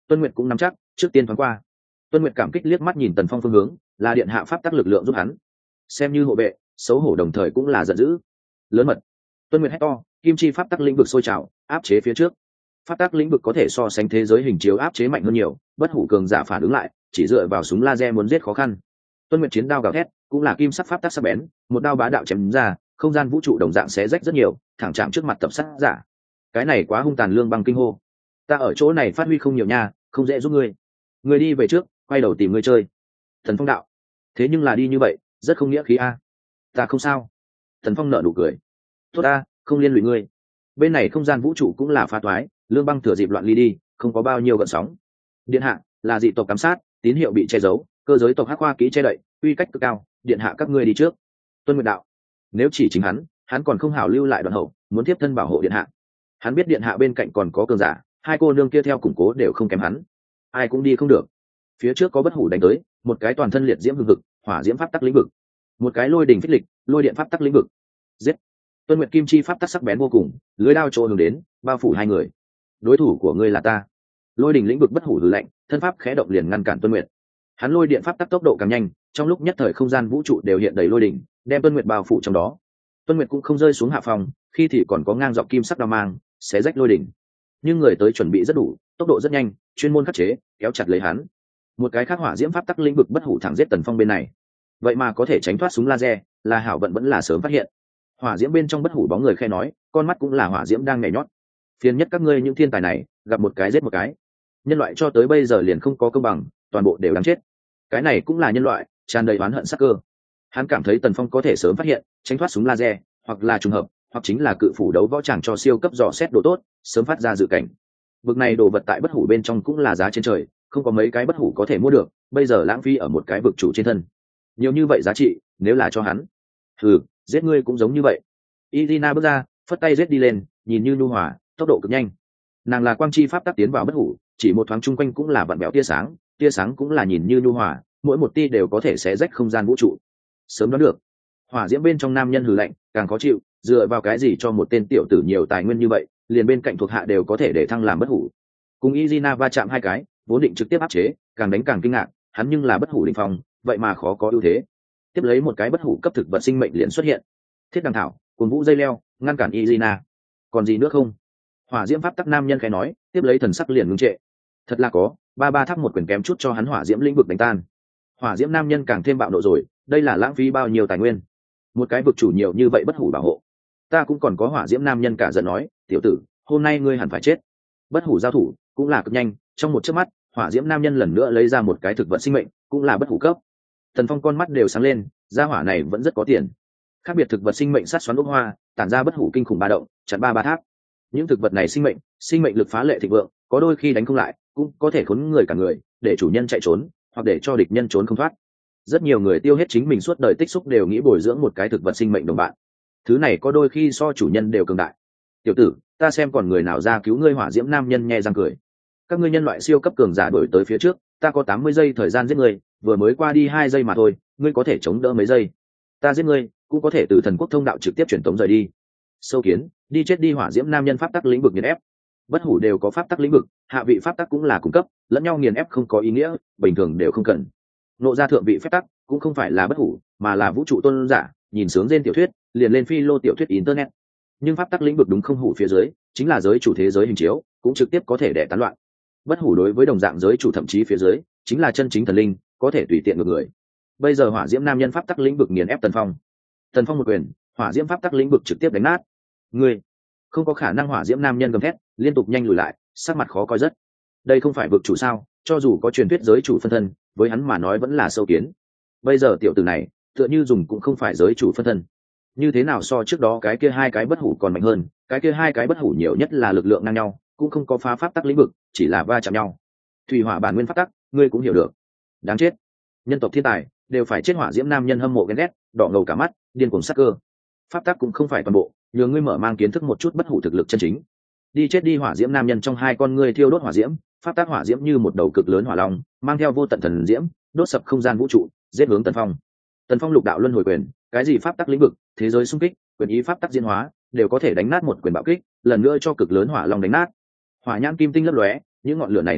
Tuân Nguyệt cũng nắm chắc, trước tiên thoáng qua. Tuân Nguyệt cảm kích liếc mắt nhìn Tần Phong phương hướng, là điện hạ pháp tắc lực lượng giúp hắn, xem như hộ vệ, xấu hổ đồng thời cũng là giận dữ. Lớn mật. Tuân Nguyệt hét to, kim chi pháp tắc lĩnh vực sôi trào, áp chế phía trước. Pháp tắc lĩnh vực có thể so sánh thế giới hình chiếu áp chế mạnh hơn nhiều, bất hủ cường giả phản ứng lại, chỉ dựa vào súng laser muốn giết khó khăn. Tuân Nguyệt chiến đao gào thét, cũng là kim sắc pháp tắc sắc bén, một đao bá đạo chém ra, không gian vũ trụ đồng dạng xé rách rất nhiều, thẳng chạm trước mặt tập sát giả. Cái này quá hung tàn, lương băng kinh hô. Ta ở chỗ này phát huy không nhiều nha, không dễ giúp ngươi. Ngươi đi về trước, quay đầu tìm ngươi chơi. Thần Phong đạo. Thế nhưng là đi như vậy, rất không nghĩa khí a. Ta không sao. Thần Phong nở nụ cười. Tốt a, không liên lụy ngươi. Bên này không gian vũ trụ cũng là phá toái, lương băng thừa dịp loạn ly đi, không có bao nhiêu gợn sóng. Điện hạ, là dị tộc giám sát, tín hiệu bị che giấu, cơ giới tộc hắc hoa kỹ che đậy, uy cách cực cao, điện hạ các ngươi đi trước. Tuân Nguyệt đạo. Nếu chỉ chính hắn, hắn còn không hảo lưu lại đoạn hậu, muốn tiếp thân bảo hộ điện hạ. Hắn biết điện hạ bên cạnh còn có cường giả, hai cô nương kia theo củng cố đều không kém hắn, ai cũng đi không được. Phía trước có bất hủ đánh tới, một cái toàn thân liệt diễm hừng hực, hỏa diễm pháp tắc lĩnh vực, một cái lôi đỉnh phích lịch, lôi điện pháp tắc lĩnh vực. Giết. Tuân Nguyệt kim chi pháp tắc sắc bén vô cùng, lưới đao chỗ hướng đến, bao phủ hai người. Đối thủ của ngươi là ta. Lôi đỉnh lĩnh vực bất hủ hừ lạnh, thân pháp khẽ động liền ngăn cản Tuân Nguyệt. Hắn lôi điện pháp tắc tốc độ càng nhanh, trong lúc nhất thời không gian vũ trụ đều hiện đầy lôi đỉnh, đem Tuân Nguyệt bao phủ trong đó. Tuân Nguyệt cũng không rơi xuống hạ phòng, khi thì còn có ngang dọc kim sắc đao mang, xé rách lôi đỉnh. Nhưng người tới chuẩn bị rất đủ, tốc độ rất nhanh, chuyên môn khắc chế, kéo chặt lấy hắn. Một cái khác hỏa diễm pháp tắc lĩnh vực bất hủ thẳng giết Tần Phong bên này. Vậy mà có thể tránh thoát súng laser, là hảo vận vẫn là sớm phát hiện. Hỏa diễm bên trong bất hủ bóng người khe nói, con mắt cũng là hỏa diễm đang nhảy nhót. Phiền nhất các ngươi những thiên tài này, gặp một cái giết một cái. Nhân loại cho tới bây giờ liền không có công bằng, toàn bộ đều đáng chết. Cái này cũng là nhân loại, tràn đầy oán hận sắc cơ. Hắn cảm thấy Tần Phong có thể sớm phát hiện, tránh thoát súng laser, hoặc là trùng hợp, hoặc chính là cự phủ đấu võ tràng cho siêu cấp dò xét đồ tốt, sớm phát ra dự cảnh. Vực này đồ vật tại bất hủ bên trong cũng là giá trên trời, không có mấy cái bất hủ có thể mua được, bây giờ lãng phí ở một cái vực chủ trên thân. Nhiều như vậy giá trị, nếu là cho hắn, hừ, giết ngươi cũng giống như vậy. Irina bước ra, phất tay giết đi lên, nhìn như nhu hòa, tốc độ cực nhanh. Nàng là quang chi pháp tác tiến vào bất hủ, chỉ một thoáng chung quanh cũng là vặn bẹo tia sáng, tia sáng cũng là nhìn như nhu hòa, mỗi một tia đều có thể xé rách không gian vũ trụ. Sớm đoán được. Hỏa diễm bên trong nam nhân hừ lạnh, càng khó chịu, dựa vào cái gì cho một tên tiểu tử nhiều tài nguyên như vậy, liền bên cạnh thuộc hạ đều có thể để thăng làm bất hủ. Cùng Irina va chạm hai cái, vốn định trực tiếp áp chế, càng đánh càng kinh ngạc, hắn nhưng là bất hủ đỉnh phong, vậy mà khó có ưu thế. Tiếp lấy một cái bất hủ cấp thực vật sinh mệnh liền xuất hiện. Thiết đằng thảo, cuồng vũ dây leo, ngăn cản Irina. Còn gì nữa không? Hỏa diễm pháp tắc nam nhân khẽ nói, tiếp lấy thần sắc liền ngưng trệ. Thật là có, ba ba tháp một quyền kém chút cho hắn hỏa diễm lĩnh vực đánh tan. Hỏa diễm nam nhân càng thêm bạo nộ rồi, đây là lãng phí bao nhiêu tài nguyên. Một cái vực chủ nhiều như vậy bất hủ bảo hộ. Ta cũng còn có hỏa diễm nam nhân cả giận nói, tiểu tử, hôm nay ngươi hẳn phải chết. Bất hủ giao thủ, cũng là cực nhanh, trong một chớp mắt, hỏa diễm nam nhân lần nữa lấy ra một cái thực vật sinh mệnh, cũng là bất hủ cấp. Tần Phong con mắt đều sáng lên, gia hỏa này vẫn rất có tiền. Khác biệt thực vật sinh mệnh sát xoắn ốc hoa, tản ra bất hủ kinh khủng ba động, chặn ba ba tháp. Những thực vật này sinh mệnh, sinh mệnh lực phá lệ thịnh vượng, có đôi khi đánh không lại, cũng có thể khốn người cả người, để chủ nhân chạy trốn, hoặc để cho địch nhân trốn không thoát. Rất nhiều người tiêu hết chính mình suốt đời tích xúc đều nghĩ bồi dưỡng một cái thực vật sinh mệnh đồng bạn. Thứ này có đôi khi so chủ nhân đều cường đại. Tiểu tử, ta xem còn người nào ra cứu ngươi. Hỏa diễm nam nhân nhe răng cười. Các ngươi nhân loại siêu cấp cường giả đuổi tới phía trước, ta có tám mươi giây thời gian giết ngươi, vừa mới qua đi hai giây mà thôi, ngươi có thể chống đỡ mấy giây. Ta giết ngươi, cũng có thể từ thần quốc thông đạo trực tiếp truyền tống rời đi. Sâu kiến, đi chết đi. Hỏa diễm nam nhân pháp tắc lĩnh vực nghiền ép. Bất hủ đều có pháp tắc lĩnh vực, hạ vị pháp tắc cũng là cung cấp, lẫn nhau nghiền ép không có ý nghĩa, bình thường đều không cần. Nộ ra thượng vị phép tắc cũng không phải là bất hủ, mà là vũ trụ tôn giả, nhìn sướng trên tiểu thuyết, liền lên phi lô tiểu thuyết internet. Nhưng pháp tắc lĩnh vực đúng không hủ phía dưới, chính là giới chủ thế giới hình chiếu, cũng trực tiếp có thể đẻ tán loạn. Bất hủ đối với đồng dạng giới chủ thậm chí phía dưới, chính là chân chính thần linh, có thể tùy tiện ngược người. Bây giờ hỏa diễm nam nhân pháp tắc lĩnh vực nghiền ép Tần Phong. Tần Phong một quyền, hỏa diễm pháp tắc lĩnh vực trực tiếp đánh nát. Ngươi không có khả năng. Hỏa diễm nam nhân gầm thét, liên tục nhanh lùi lại, sắc mặt khó coi rất. Đây không phải vực chủ sao? Cho dù có truyền thuyết giới chủ phân thân, với hắn mà nói vẫn là sâu kiến. Bây giờ tiểu tử này tựa như dùng cũng không phải giới chủ phân thân, như thế nào so trước đó cái kia hai cái bất hủ còn mạnh hơn. Cái kia hai cái bất hủ nhiều nhất là lực lượng ngang nhau, cũng không có phá pháp tắc lĩnh vực, chỉ là va chạm nhau. Thủy hỏa bản nguyên pháp tắc, ngươi cũng hiểu được. Đáng chết, nhân tộc thiên tài đều phải chết. Hỏa diễm nam nhân hâm mộ ghen ghét, đỏ ngầu cả mắt, điên cuồng sắc cơ. Pháp tắc cũng không phải toàn bộ, nhờ ngươi mở mang kiến thức một chút bất hủ thực lực chân chính. Đi chết đi. Hỏa diễm nam nhân trong hai con ngươi thiêu đốt hỏa diễm, pháp tác hỏa diễm như một đầu cực lớn hỏa long, mang theo vô tận thần diễm, đốt sập không gian vũ trụ, giết hướng Tần Phong. Tần Phong lục đạo luân hồi quyền, cái gì pháp tắc lĩnh vực, thế giới xung kích, quyền ý pháp tắc diễn hóa, đều có thể đánh nát một quyền bạo kích, lần nữa cho cực lớn hỏa long đánh nát. Hỏa nhãn kim tinh lấp lóe, những ngọn lửa này không tệ,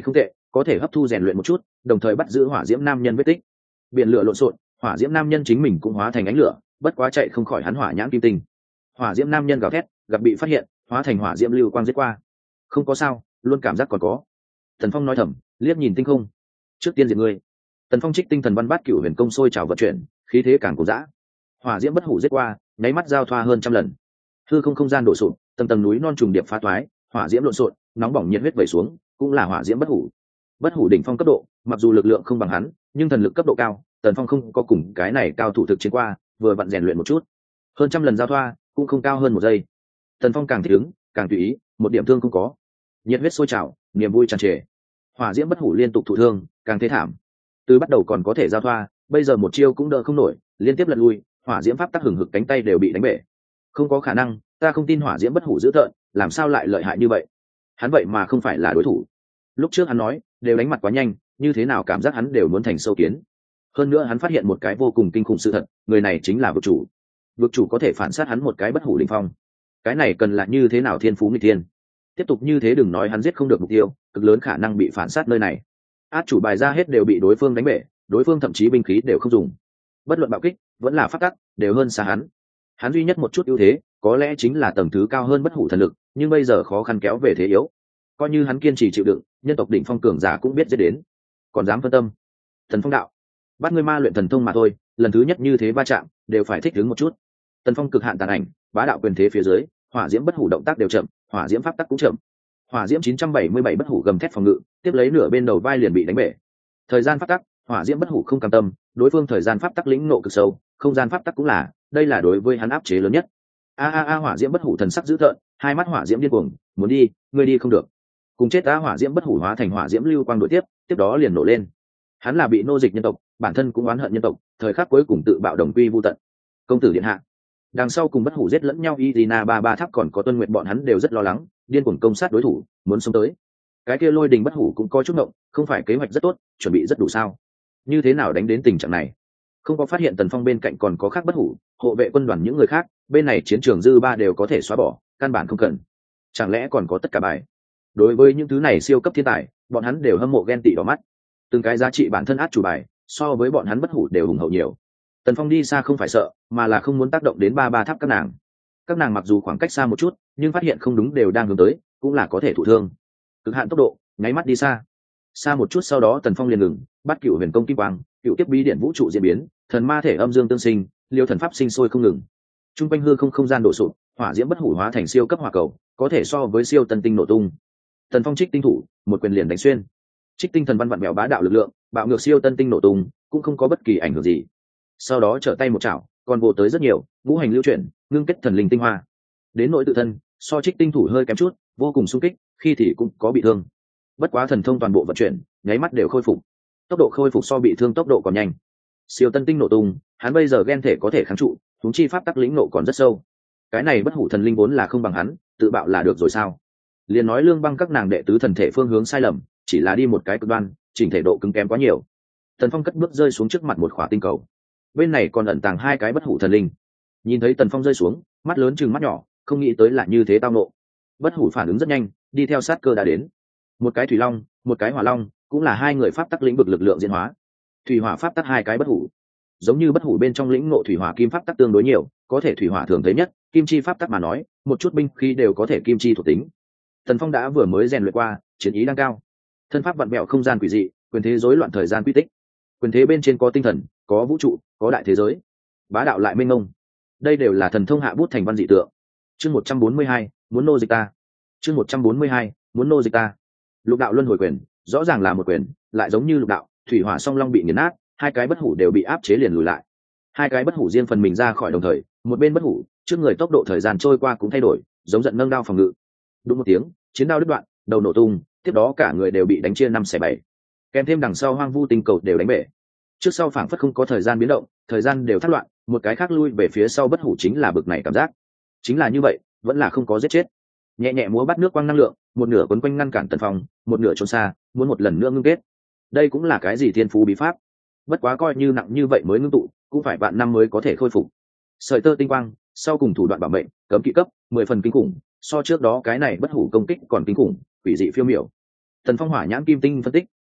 có thể hấp thu rèn luyện một chút, đồng thời bắt giữ hỏa diễm nam nhân vết tích. Biển lửa lộn xộn, hỏa diễm nam nhân chính mình cũng hóa thành ánh lửa, bất quá chạy không khỏi hắn hỏa nhãn kim tinh. Hỏa diễm nam nhân gào thét, gặp bị phát hiện, hóa thành hỏa diễm lưu quang giết qua. Không có sao, luôn cảm giác còn có. Tần Phong nói thầm, liếc nhìn tinh không. Trước tiên diệt ngươi. Tần Phong trích tinh thần văn bát cửu huyền công sôi trào vận chuyển, khí thế càng cổ dã. Hỏa diễm bất hủ giết qua, nháy mắt giao thoa hơn trăm lần. Hư không không gian đổ sụp, tầng tầng núi non trùng điệp phá toái, hỏa diễm lộn xộn, nóng bỏng nhiệt huyết vẩy xuống, cũng là hỏa diễm bất hủ. Bất hủ đỉnh phong cấp độ, mặc dù lực lượng không bằng hắn, nhưng thần lực cấp độ cao, Tần Phong không có cùng cái này cao thủ thực chiến qua, vừa vặn rèn luyện một chút. Hơn trăm lần giao thoa, cũng không cao hơn một giây. Tần Phong càng thích ứng, càng tùy ý, một điểm thương không có. Nhiệt huyết sôi trào, niềm vui tràn trề. Hỏa diễm bất hủ liên tục thụ thương, càng thế thảm. Từ bắt đầu còn có thể giao thoa, bây giờ một chiêu cũng đỡ không nổi, liên tiếp lật lui, hỏa diễm pháp tắc hừng hực cánh tay đều bị đánh bể. Không có khả năng, ta không tin hỏa diễm bất hủ dữ tợn, làm sao lại lợi hại như vậy? Hắn vậy mà không phải là đối thủ. Lúc trước hắn nói, đều đánh mặt quá nhanh, như thế nào cảm giác hắn đều muốn thành sâu kiến. Hơn nữa hắn phát hiện một cái vô cùng kinh khủng sự thật, người này chính là vực chủ. Vực chủ có thể phản sát hắn một cái bất hủ đỉnh phong. Cái này cần là như thế nào thiên phú nghịch thiên. Tiếp tục như thế đừng nói hắn giết không được mục tiêu, cực lớn khả năng bị phản sát nơi này. Át chủ bài ra hết đều bị đối phương đánh bể, đối phương thậm chí binh khí đều không dùng. Bất luận bạo kích, vẫn là phát tắc, đều hơn xa hắn. Hắn duy nhất một chút ưu thế, có lẽ chính là tầng thứ cao hơn bất hủ thần lực, nhưng bây giờ khó khăn kéo về thế yếu. Coi như hắn kiên trì chịu đựng, nhân tộc đỉnh phong cường giả cũng biết giết đến. Còn dám phân tâm? Thần Phong đạo, bắt ngươi ma luyện thần thông mà thôi, lần thứ nhất như thế va chạm, đều phải thích ứng một chút. Tần Phong cực hạn tàn ảnh, bá đạo quyền thế phía dưới, hỏa diễm bất hủ động tác đều chậm, hỏa diễm pháp tắc cũng chậm. Hỏa diễm chín trăm bảy mươi bảy bất hủ gầm thét phòng ngự, tiếp lấy nửa bên đầu vai liền bị đánh bể. Thời gian pháp tắc, hỏa diễm bất hủ không cam tâm, đối phương thời gian pháp tắc lĩnh ngộ cực sâu, không gian pháp tắc cũng là, đây là đối với hắn áp chế lớn nhất. A a a hỏa diễm bất hủ thần sắc dữ tợn, hai mắt hỏa diễm điên cuồng, muốn đi, ngươi đi không được. Cùng chết ta hỏa diễm bất hủ hóa thành hỏa diễm lưu quang đội tiếp, tiếp đó liền nổ lên. Hắn là bị nô dịch nhân tộc, bản thân cũng oán hận nhân tộc, thời khắc cuối cùng tự bạo đồng quy vu tận. Công tử điện hạ. Đằng sau cùng bất hủ giết lẫn nhau Irina ba ba tháp còn có Tuân Nguyện bọn hắn đều rất lo lắng, điên cuồng công sát đối thủ, muốn sống tới. Cái kia Lôi Đình bất hủ cũng có chút ngộng, không phải kế hoạch rất tốt, chuẩn bị rất đủ sao? Như thế nào đánh đến tình trạng này? Không có phát hiện Tần Phong bên cạnh còn có khác bất hủ, hộ vệ quân đoàn những người khác, bên này chiến trường dư ba đều có thể xóa bỏ, căn bản không cần. Chẳng lẽ còn có tất cả bài? Đối với những thứ này siêu cấp thiên tài, bọn hắn đều hâm mộ ghen tị đỏ mắt. Từng cái giá trị bản thân át chủ bài, so với bọn hắn bất hủ đều hùng hậu nhiều. Tần Phong đi xa không phải sợ, mà là không muốn tác động đến ba ba tháp các nàng. Các nàng mặc dù khoảng cách xa một chút, nhưng phát hiện không đúng đều đang hướng tới, cũng là có thể thụ thương. Cực hạn tốc độ, nháy mắt đi xa. Xa một chút sau đó Tần Phong liền ngừng, bắt cửu huyền công kim quang, cửu tiếp bí điện vũ trụ diễn biến, thần ma thể âm dương tương sinh, liêu thần pháp sinh sôi không ngừng. Trung quanh hư không không gian đổ sụp, hỏa diễm bất hủ hóa thành siêu cấp hỏa cầu, có thể so với siêu tân tinh nổ tung. Tần Phong trích tinh thủ, một quyền liền đánh xuyên. Trích tinh thần văn vặn mèo bá đạo lực lượng, bạo ngược siêu tân tinh nổ tung, cũng không có bất kỳ ảnh hưởng gì. Sau đó trở tay một chảo, còn bộ tới rất nhiều, ngũ hành lưu chuyển, ngưng kết thần linh tinh hoa. Đến nội tự thân, so trích tinh thủ hơi kém chút, vô cùng sung kích, khi thì cũng có bị thương. Bất quá thần thông toàn bộ vận chuyển, nháy mắt đều khôi phục. Tốc độ khôi phục so bị thương tốc độ còn nhanh. Siêu tân tinh nổ tung, hắn bây giờ ghen thể có thể kháng trụ, huống chi pháp tắc lĩnh nộ còn rất sâu. Cái này bất hủ thần linh vốn là không bằng hắn, tự bạo là được rồi sao? Liền nói Lương Băng các nàng đệ tứ thần thể phương hướng sai lầm, chỉ là đi một cái cực đoan, chỉnh thể độ cứng kém quá nhiều. Tần Phong cất bước rơi xuống trước mặt một khỏa tinh cầu. Bên này còn ẩn tàng hai cái bất hủ thần linh. Nhìn thấy Tần Phong rơi xuống, mắt lớn chừng mắt nhỏ, không nghĩ tới là như thế tao nộ. Bất hủ phản ứng rất nhanh, đi theo sát cơ đã đến. Một cái thủy long, một cái hỏa long, cũng là hai người pháp tắc lĩnh vực lực lượng diễn hóa. Thủy hỏa pháp tắc hai cái bất hủ. Giống như bất hủ bên trong lĩnh ngộ thủy hỏa kim pháp tắc tương đối nhiều, có thể thủy hỏa thường thấy nhất, kim chi pháp tắc mà nói, một chút binh khí đều có thể kim chi thuộc tính. Tần Phong đã vừa mới rèn luyện qua, chiến ý đang cao. Thân pháp vặn vẹo không gian quỷ dị, quyền thế rối loạn thời gian quy tích. Quyền thế bên trên có tinh thần, có vũ trụ, có đại thế giới. Bá đạo lại mênh mông. Đây đều là thần thông hạ bút thành văn dị tượng. Chương một trăm bốn mươi hai, muốn nô dịch ta. Chương một trăm bốn mươi hai, muốn nô dịch ta. Lục đạo luân hồi quyền, rõ ràng là một quyền, lại giống như lục đạo, thủy hỏa song long bị nghiền nát, hai cái bất hủ đều bị áp chế liền lùi lại. Hai cái bất hủ riêng phần mình ra khỏi đồng thời, một bên bất hủ, trước người tốc độ thời gian trôi qua cũng thay đổi, giống giận nâng đao phòng ngự. Đúng một tiếng, chiến đao đứt đoạn, đầu nổ tung, tiếp đó cả người đều bị đánh chia năm xẻ bảy. Kèm thêm đằng sau hoang vu tinh cầu đều đánh bể. Trước sau phảng phất không có thời gian biến động, thời gian đều thất loạn, một cái khác lui về phía sau bất hủ chính là bực này cảm giác. Chính là như vậy, vẫn là không có giết chết. Nhẹ nhẹ múa bắt nước quang năng lượng, một nửa quấn quanh ngăn cản Tần Phong, một nửa trốn xa, muốn một lần nữa ngưng kết. Đây cũng là cái gì thiên phú bí pháp. Bất quá coi như nặng như vậy mới ngưng tụ, cũng phải vạn năm mới có thể khôi phục. Sợi tơ tinh quang, sau cùng thủ đoạn bảo mệnh, cấm kỵ cấp, mười phần kinh khủng, so trước đó cái này bất hủ công kích còn kinh khủng, quỷ dị phiêu miểu. Tần Phong hỏa nhãn kim tinh phân tích,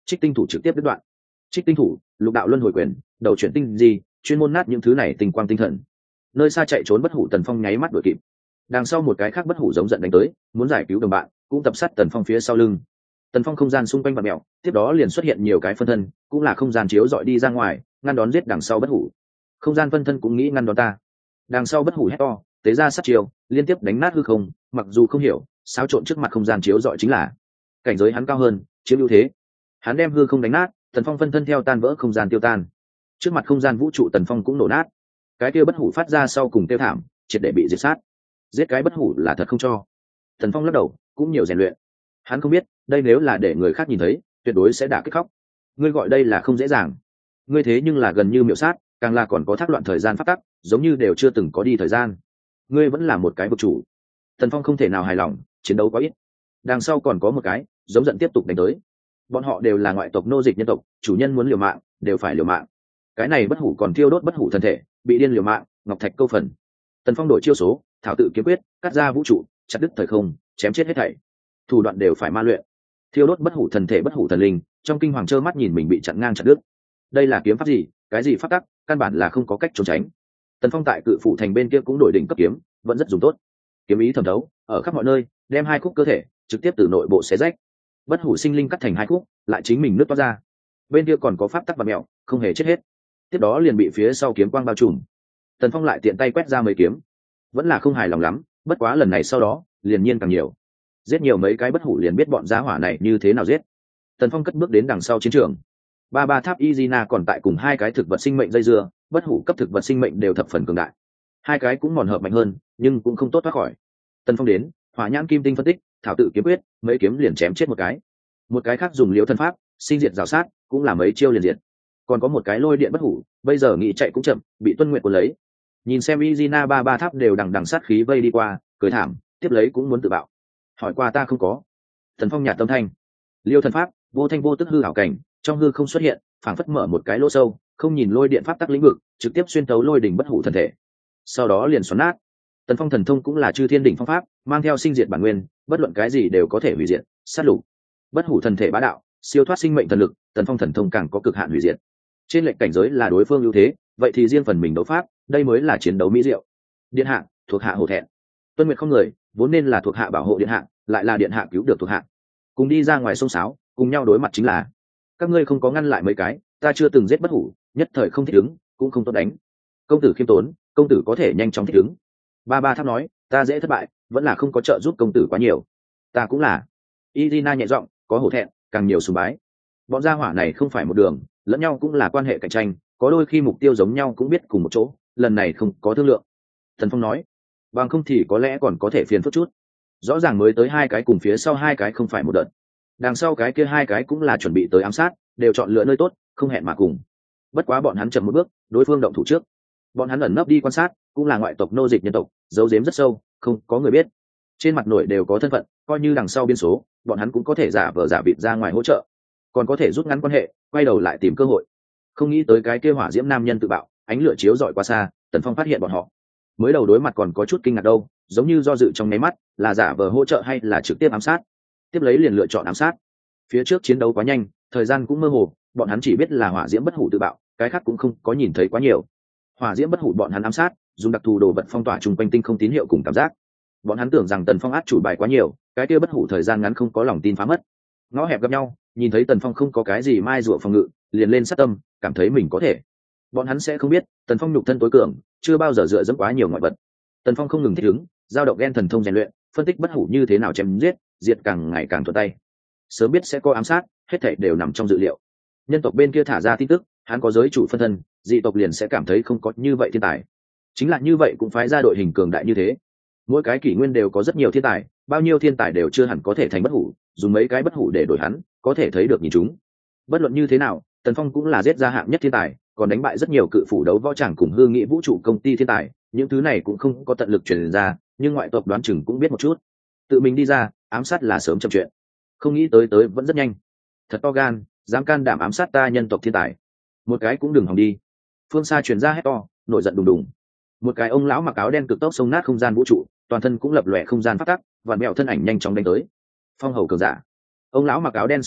trích tinh thủ trực tiếp đứt đoạn. Trích tinh thủ, lục đạo luân hồi quyền, đầu chuyển tinh gì, chuyên môn nát những thứ này tinh quang tinh thần. Nơi xa chạy trốn bất hủ Tần Phong nháy mắt đuổi kịp. Đằng sau một cái khác bất hủ giống giận đánh tới, muốn giải cứu đồng bạn, cũng tập sát Tần Phong phía sau lưng. Tần Phong không gian xung quanh vặn mèo, tiếp đó liền xuất hiện nhiều cái phân thân, cũng là không gian chiếu dọi đi ra ngoài, ngăn đón giết đằng sau bất hủ. Không gian phân thân cũng nghĩ ngăn đón ta. Đằng sau bất hủ hét to, tế ra sát chiêu, liên tiếp đánh nát hư không, mặc dù không hiểu, xáo trộn trước mặt không gian chiếu dọi chính là cảnh giới hắn cao hơn, chiếm ưu thế. Hắn đem hư không đánh nát, Tần Phong phân thân theo tan vỡ không gian tiêu tan. Trước mặt không gian vũ trụ Tần Phong cũng nổ nát. Cái kia bất hủ phát ra sau cùng tiêu thảm, triệt để bị diệt sát. Giết cái bất hủ là thật không cho. Tần Phong lắc đầu, cũng nhiều rèn luyện. Hắn không biết, đây nếu là để người khác nhìn thấy, tuyệt đối sẽ đả kích khóc. Ngươi gọi đây là không dễ dàng. Ngươi thế nhưng là gần như miểu sát, càng là còn có thác loạn thời gian phát tắc, giống như đều chưa từng có đi thời gian. Ngươi vẫn là một cái vực chủ. Tần Phong không thể nào hài lòng, chiến đấu quá ít. Đằng sau còn có một cái, giống giận tiếp tục đánh tới. Bọn họ đều là ngoại tộc nô dịch nhân tộc, chủ nhân muốn liều mạng, đều phải liều mạng. Cái này bất hủ còn thiêu đốt bất hủ thân thể, bị điên liều mạng, ngọc thạch câu phần. Tần Phong đổi chiêu số, thảo tự kiếm quyết, cắt ra vũ trụ, chặt đứt thời không, chém chết hết thảy. Thủ đoạn đều phải ma luyện. Thiêu đốt bất hủ thần thể bất hủ thần linh, trong kinh hoàng trơ mắt nhìn mình bị chặn ngang chặt đứt. Đây là kiếm pháp gì, cái gì pháp tắc, căn bản là không có cách trốn tránh. Tần Phong tại cự phủ thành bên kia cũng đổi đỉnh cấp kiếm, vẫn rất dùng tốt. Kiếm ý thẩm thấu, ở khắp mọi nơi, đem hai khúc cơ thể trực tiếp từ nội bộ xé rách. Bất hủ sinh linh cắt thành hai khúc, lại chính mình nứt toát ra. Bên kia còn có pháp tắc và mẹo, không hề chết hết. Tiếp đó liền bị phía sau kiếm quang bao trùm. Tần Phong lại tiện tay quét ra mấy kiếm, vẫn là không hài lòng lắm, bất quá lần này sau đó, liền nhiên càng nhiều. Giết nhiều mấy cái bất hủ liền biết bọn giá hỏa này như thế nào giết. Tần Phong cất bước đến đằng sau chiến trường. Ba ba tháp Izina còn tại cùng hai cái thực vật sinh mệnh dây dưa, bất hủ cấp thực vật sinh mệnh đều thập phần cường đại. Hai cái cũng mòn hợp mạnh hơn, nhưng cũng không tốt thoát khỏi. Tần Phong đến, hỏa nhãn kim tinh phân tích, thảo tự kiếm quyết, mấy kiếm liền chém chết một cái. Một cái khác dùng liễu thân pháp, sinh diệt rào sát, cũng là mấy chiêu liền diệt. Còn có một cái lôi điện bất hủ, bây giờ nghĩ chạy cũng chậm, bị Tuân Nguyệt cuốn lấy. Nhìn xem Izina ba ba tháp đều đằng đằng sát khí vây đi qua, cười thảm, tiếp lấy cũng muốn tự bạo. Hỏi qua ta không có. Tần Phong nhạt tâm thanh. Liêu thần pháp, vô thanh vô tức hư ảo cảnh, trong hư không xuất hiện, phảng phất mở một cái lỗ sâu, không nhìn lôi điện pháp tắc lĩnh vực, trực tiếp xuyên tấu lôi đỉnh bất hủ thần thể. Sau đó liền xoắn nát. Tần Phong thần thông cũng là chư thiên đỉnh phong pháp, mang theo sinh diệt bản nguyên, bất luận cái gì đều có thể hủy diệt, sát lục. Bất hủ thần thể bá đạo, siêu thoát sinh mệnh thần lực, Tần Phong thần thông càng có cực hạn hủy diệt. Trên lệnh cảnh giới là đối phương ưu thế, vậy thì riêng phần mình đấu pháp, đây mới là chiến đấu mỹ diệu. Điện hạ, thuộc hạ hổ thẹn. Tuân Nguyệt không người, vốn nên là thuộc hạ bảo hộ điện hạ, lại là điện hạ cứu được thuộc hạ. Cùng đi ra ngoài sông sáo, cùng nhau đối mặt chính là các ngươi không có ngăn lại mấy cái, ta chưa từng giết bất hủ, nhất thời không thích ứng, cũng không tốt đánh. Công tử khiêm tốn, công tử có thể nhanh chóng thích ứng. Ba ba tháp nói, ta dễ thất bại, vẫn là không có trợ giúp công tử quá nhiều. Ta cũng là. Irina nhẹ giọng, có hổ thẹn, càng nhiều sùng bái. Bọn gia hỏa này không phải một đường, lẫn nhau cũng là quan hệ cạnh tranh, có đôi khi mục tiêu giống nhau cũng biết cùng một chỗ, lần này không có thương lượng. Thần Phong nói, bằng không thì có lẽ còn có thể phiền phức chút. Rõ ràng mới tới hai cái cùng phía sau hai cái không phải một đợt. Đằng sau cái kia hai cái cũng là chuẩn bị tới ám sát, đều chọn lựa nơi tốt, không hẹn mà cùng. Bất quá bọn hắn chậm một bước, đối phương động thủ trước. Bọn hắn ẩn nấp đi quan sát, cũng là ngoại tộc nô dịch nhân tộc, giấu giếm rất sâu, không có người biết. Trên mặt nổi đều có thân phận, coi như đằng sau biên số, bọn hắn cũng có thể giả vờ giả vịt ra ngoài hỗ trợ, còn có thể rút ngắn quan hệ, quay đầu lại tìm cơ hội. Không nghĩ tới cái kia hỏa diễm nam nhân tự bạo, ánh lửa chiếu rọi qua xa, Tần Phong phát hiện bọn họ. Mới đầu đối mặt còn có chút kinh ngạc đâu, giống như do dự trong nháy mắt, là giả vờ hỗ trợ hay là trực tiếp ám sát. Tiếp lấy liền lựa chọn ám sát. Phía trước chiến đấu quá nhanh, thời gian cũng mơ hồ, bọn hắn chỉ biết là hỏa diễm bất hủ tự bạo, cái khác cũng không có nhìn thấy quá nhiều. Hỏa diễm bất hủ bọn hắn ám sát, dùng đặc thù đồ vật phong tỏa chung quanh tinh không tín hiệu cùng cảm giác. Bọn hắn tưởng rằng Tần Phong át chủ bài quá nhiều, cái kia bất hủ thời gian ngắn không có lòng tin phá mất. Ngõ hẹp gặp nhau, nhìn thấy Tần Phong không có cái gì mai rùa phòng ngự, liền lên sát tâm, cảm thấy mình có thể. Bọn hắn sẽ không biết, Tần Phong nhục thân tối cường, chưa bao giờ dựa dẫm quá nhiều ngoại vật. Tần Phong không ngừng thích ứng, giao động gen thần thông rèn luyện, phân tích bất hủ như thế nào chém giết, diệt càng ngày càng thuận tay. Sớm biết sẽ có ám sát, hết thảy đều nằm trong dự liệu. Nhân tộc bên kia thả ra tin tức, hắn có giới chủ phân thân, dị tộc liền sẽ cảm thấy không có như vậy thiên tài. Chính là như vậy cũng phái ra đội hình cường đại như thế. Mỗi cái kỷ nguyên đều có rất nhiều thiên tài, bao nhiêu thiên tài đều chưa hẳn có thể thành bất hủ, dùng mấy cái bất hủ để đổi hắn, có thể thấy được nhìn chúng. Bất luận như thế nào, Tần Phong cũng là giết ra hạng nhất thiên tài, còn đánh bại rất nhiều cự phủ đấu võ tràng cùng hư nghị vũ trụ công ty thiên tài, những thứ này cũng không có tận lực truyền ra, nhưng ngoại tộc đoán chừng cũng biết một chút. Tự mình đi ra, ám sát là sớm chậm chuyện. Không nghĩ tới tới vẫn rất nhanh. Thật to gan, dám can đảm ám sát ta nhân tộc thiên tài. Một cái cũng đừng hòng đi. Phương xa truyền ra hét to, nổi giận đùng đùng. Một cái ông lão mặc áo đen cực tốc xông nát không gian vũ trụ, toàn thân cũng lập lòe không gian phát tắc, vạn mẹo thân ảnh nhanh chóng đánh tới. Phong hầu cường giả. Ông lão mặc áo đen xông lại,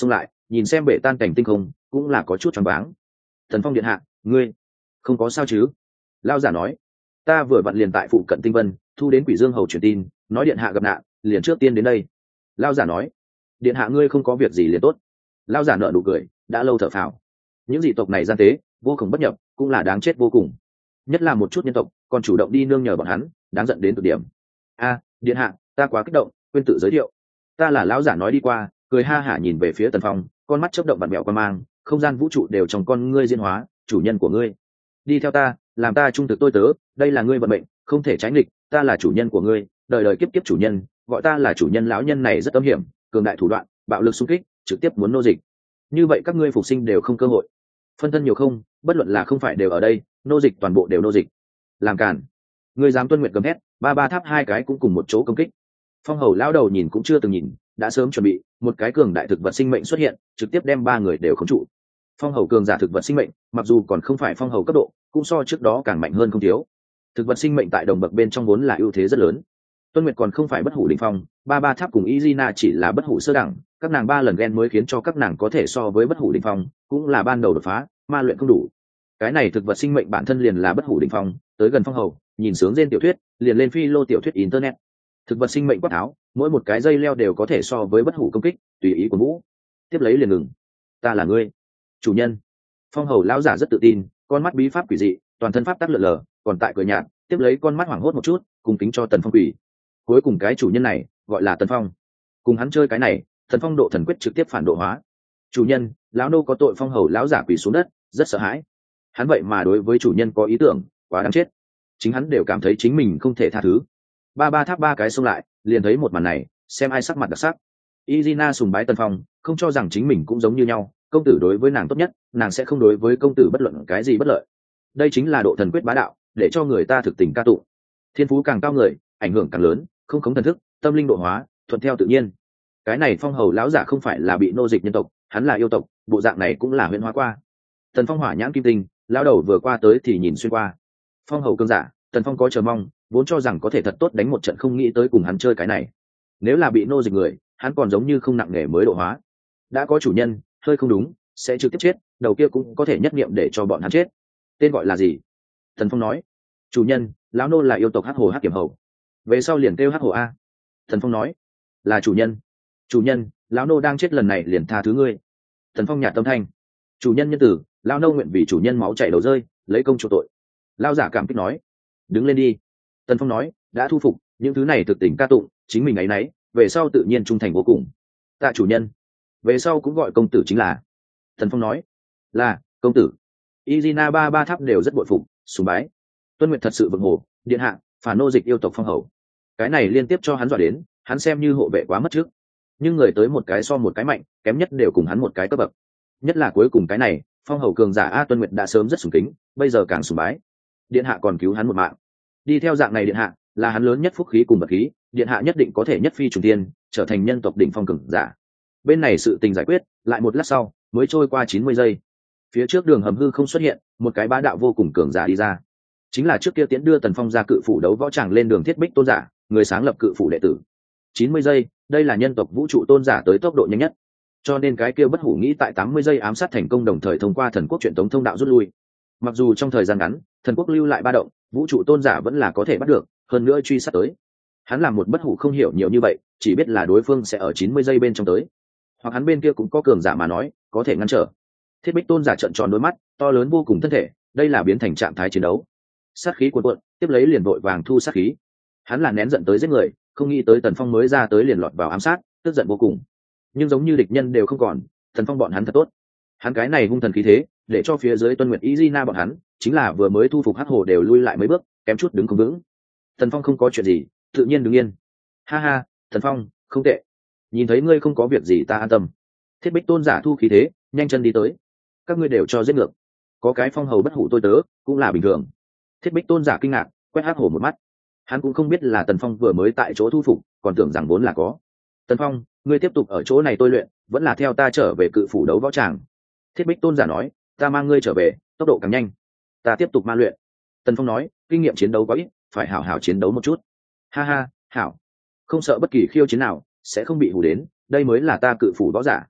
nhìn xem bể tan cảnh tinh không cũng là có chút choáng váng. Thần Phong điện hạ, ngươi không có sao chứ? Lao giả nói, ta vừa vặn liền tại phụ cận tinh vân thu đến Quỷ Dương hầu truyền tin, nói điện hạ gặp nạn, liền trước tiên đến đây. Lao giả nói, điện hạ ngươi không có việc gì liền tốt. Lao giả nợ nụ cười, đã lâu thở phào. Những dị tộc này gian tế vô cùng bất nhập, cũng là đáng chết vô cùng, nhất là một chút nhân tộc còn chủ động đi nương nhờ bọn hắn, đáng giận đến cực điểm. A, điện hạ, ta quá kích động, quên tự giới thiệu. Ta là lão giả nói đi qua, cười ha hả nhìn về phía Tần Phong, con mắt chớp động vặn mèo qua mang, không gian vũ trụ đều trong con ngươi diễn hóa, chủ nhân của ngươi. Đi theo ta, làm ta trung thực tôi tớ, đây là ngươi vận mệnh, không thể tránh nghịch, ta là chủ nhân của ngươi, đời đời kiếp kiếp chủ nhân, gọi ta là chủ nhân. Lão nhân này rất âm hiểm, cường đại thủ đoạn, bạo lực xung kích, trực tiếp muốn nô dịch. Như vậy các ngươi phục sinh đều không cơ hội. Phân thân nhiều không, bất luận là không phải đều ở đây, nô dịch toàn bộ đều nô dịch. Làm cản. Ngươi dám tuân nguyện gầm hét, ba ba tháp hai cái cũng cùng một chỗ công kích. Phong hầu lão đầu nhìn cũng chưa từng nhìn, đã sớm chuẩn bị, một cái cường đại thực vật sinh mệnh xuất hiện, trực tiếp đem ba người đều khống trụ. Phong hầu cường giả thực vật sinh mệnh, mặc dù còn không phải phong hầu cấp độ, cũng so trước đó càng mạnh hơn không thiếu. Thực vật sinh mệnh tại đồng bậc bên trong vốn là ưu thế rất lớn. Tuân Nguyệt còn không phải bất hủ đỉnh phong, ba ba tháp cùng Izina chỉ là bất hủ sơ đẳng, các nàng ba lần ghen mới khiến cho các nàng có thể so với bất hủ đỉnh phong, cũng là ban đầu đột phá, ma luyện không đủ. Cái này thực vật sinh mệnh bản thân liền là bất hủ đỉnh phong, tới gần phong hầu, nhìn sướng trên tiểu thuyết, liền lên phi lô tiểu thuyết internet. Thực vật sinh mệnh quát tháo, mỗi một cái dây leo đều có thể so với bất hủ công kích, tùy ý của vũ. Tiếp lấy liền ngừng. Ta là ngươi, chủ nhân. Phong hầu lão giả rất tự tin, con mắt bí pháp quỷ dị, toàn thân pháp tắc lượn lờ, còn tại cửa nhạt, tiếp lấy con mắt hoảng hốt một chút, cùng kính cho Tần Phong quỷ. Cuối cùng cái chủ nhân này gọi là Tần Phong, cùng hắn chơi cái này, Tần Phong độ thần quyết trực tiếp phản độ hóa. Chủ nhân, lão nô có tội. Phong hầu lão giả quỳ xuống đất, rất sợ hãi. Hắn vậy mà đối với chủ nhân có ý tưởng, quá đáng chết. Chính hắn đều cảm thấy chính mình không thể tha thứ. Ba ba tháp ba cái xông lại, liền thấy một màn này, xem ai sắc mặt đặc sắc. Izina sùng bái Tần Phong, không cho rằng chính mình cũng giống như nhau, công tử đối với nàng tốt nhất, nàng sẽ không đối với công tử bất luận cái gì bất lợi. Đây chính là độ thần quyết bá đạo, để cho người ta thực tình ca tụng. Thiên phú càng cao người, ảnh hưởng càng lớn, không khống thần thức, tâm linh độ hóa, thuận theo tự nhiên. Cái này Phong hầu lão giả không phải là bị nô dịch nhân tộc, hắn là yêu tộc, bộ dạng này cũng là huyễn hóa qua. Tần Phong hỏa nhãn kim tinh, lão đầu vừa qua tới thì nhìn xuyên qua. Phong hầu cương giả, Tần Phong có chờ mong, vốn cho rằng có thể thật tốt đánh một trận, không nghĩ tới cùng hắn chơi cái này. Nếu là bị nô dịch người, hắn còn giống như không nặng nề mới độ hóa. Đã có chủ nhân, hơi không đúng, sẽ trực tiếp chết, đầu kia cũng có thể nhất niệm để cho bọn hắn chết. Tên gọi là gì? Tần Phong nói, chủ nhân, lão nô là yêu tộc hắc hồ hắc kiểm hầu. Về sau liền kêu hắc hồ a. Tần Phong nói, là chủ nhân. Chủ nhân, lão nô đang chết, lần này liền tha thứ ngươi. Tần Phong nhạt tâm thanh, chủ nhân nhân tử, lão nô nguyện vì chủ nhân máu chảy đầu rơi, lấy công chuộc tội. Lão giả cảm kích nói, đứng lên đi. Tần Phong nói, đã thu phục, những thứ này thực tình ca tụng, chính mình ấy nấy, về sau tự nhiên trung thành vô cùng. Tạ chủ nhân, về sau cũng gọi công tử chính là. Tần Phong nói, là công tử. Izina ba ba tháp đều rất bội phục, sùng bái. Tuân Nguyệt thật sự vượng hồ, điện hạ, phản nô dịch yêu tộc Phong hầu. Cái này liên tiếp cho hắn dọa đến, hắn xem như hộ vệ quá mất trước. Nhưng người tới một cái so một cái mạnh, kém nhất đều cùng hắn một cái cấp bậc. Nhất là cuối cùng cái này, Phong hầu cường giả a. Tuân Nguyệt đã sớm rất sùng kính, bây giờ càng sùng bái. Điện hạ còn cứu hắn một mạng. Đi theo dạng này điện hạ, là hắn lớn nhất phúc khí cùng vật khí, điện hạ nhất định có thể nhất phi trùng tiên, trở thành nhân tộc đỉnh phong cường giả. Bên này sự tình giải quyết, lại một lát sau, mới trôi qua chín mươi giây. Phía trước đường hầm hư không xuất hiện, một cái bá đạo vô cùng cường giả đi ra. Chính là trước kia tiến đưa Tần Phong ra cự phủ đấu võ tràng lên đường Thiết Bích tôn giả, người sáng lập cự phủ đệ tử. chín mươi giây, đây là nhân tộc vũ trụ tôn giả tới tốc độ nhanh nhất. Cho nên cái kia bất hủ nghĩ tại tám mươi giây ám sát thành công, đồng thời thông qua thần quốc truyền tống thông đạo rút lui. Mặc dù trong thời gian ngắn, thần quốc lưu lại ba động, vũ trụ tôn giả vẫn là có thể bắt được, hơn nữa truy sát tới. Hắn làm một bất hủ không hiểu nhiều như vậy, chỉ biết là đối phương sẽ ở chín mươi giây bên trong tới, hoặc hắn bên kia cũng có cường giả mà nói, có thể ngăn trở. Thiết Bích tôn giả trợn tròn đôi mắt, to lớn vô cùng thân thể, đây là biến thành trạng thái chiến đấu. Sát khí cuồn cuộn, tiếp lấy liền vội vàng thu sát khí. Hắn là nén giận tới giết người, không nghĩ tới Tần Phong mới ra tới liền lọt vào ám sát, tức giận vô cùng. Nhưng giống như địch nhân đều không còn, Tần Phong bọn hắn thật tốt. Hắn cái này hung thần khí thế, để cho phía dưới Tuân Nguyệt Izina bọn hắn, chính là vừa mới thu phục hắc hồ đều lui lại mấy bước, kém chút đứng không vững. Tần Phong không có chuyện gì, tự nhiên đứng yên. Ha ha, Tần Phong, không tệ. Nhìn thấy ngươi không có việc gì ta an tâm. Thiết Bích tôn giả thu khí thế, nhanh chân đi tới. Các ngươi đều cho giết ngược. Có cái phong hầu bất hủ tôi tớ, cũng là bình thường. Thiết Bích tôn giả kinh ngạc, quét hắc hổ một mắt. Hắn cũng không biết là Tần Phong vừa mới tại chỗ thu phục, còn tưởng rằng vốn là có. Tần Phong, ngươi tiếp tục ở chỗ này tôi luyện, vẫn là theo ta trở về cự phủ đấu võ tràng. Thiết Bích tôn giả nói, ta mang ngươi trở về, tốc độ càng nhanh. Ta tiếp tục ma luyện. Tần Phong nói, kinh nghiệm chiến đấu quá ít, phải hảo hảo chiến đấu một chút. Ha ha, hảo. Không sợ bất kỳ khiêu chiến nào, sẽ không bị hù đến, đây mới là ta cự phủ võ giả.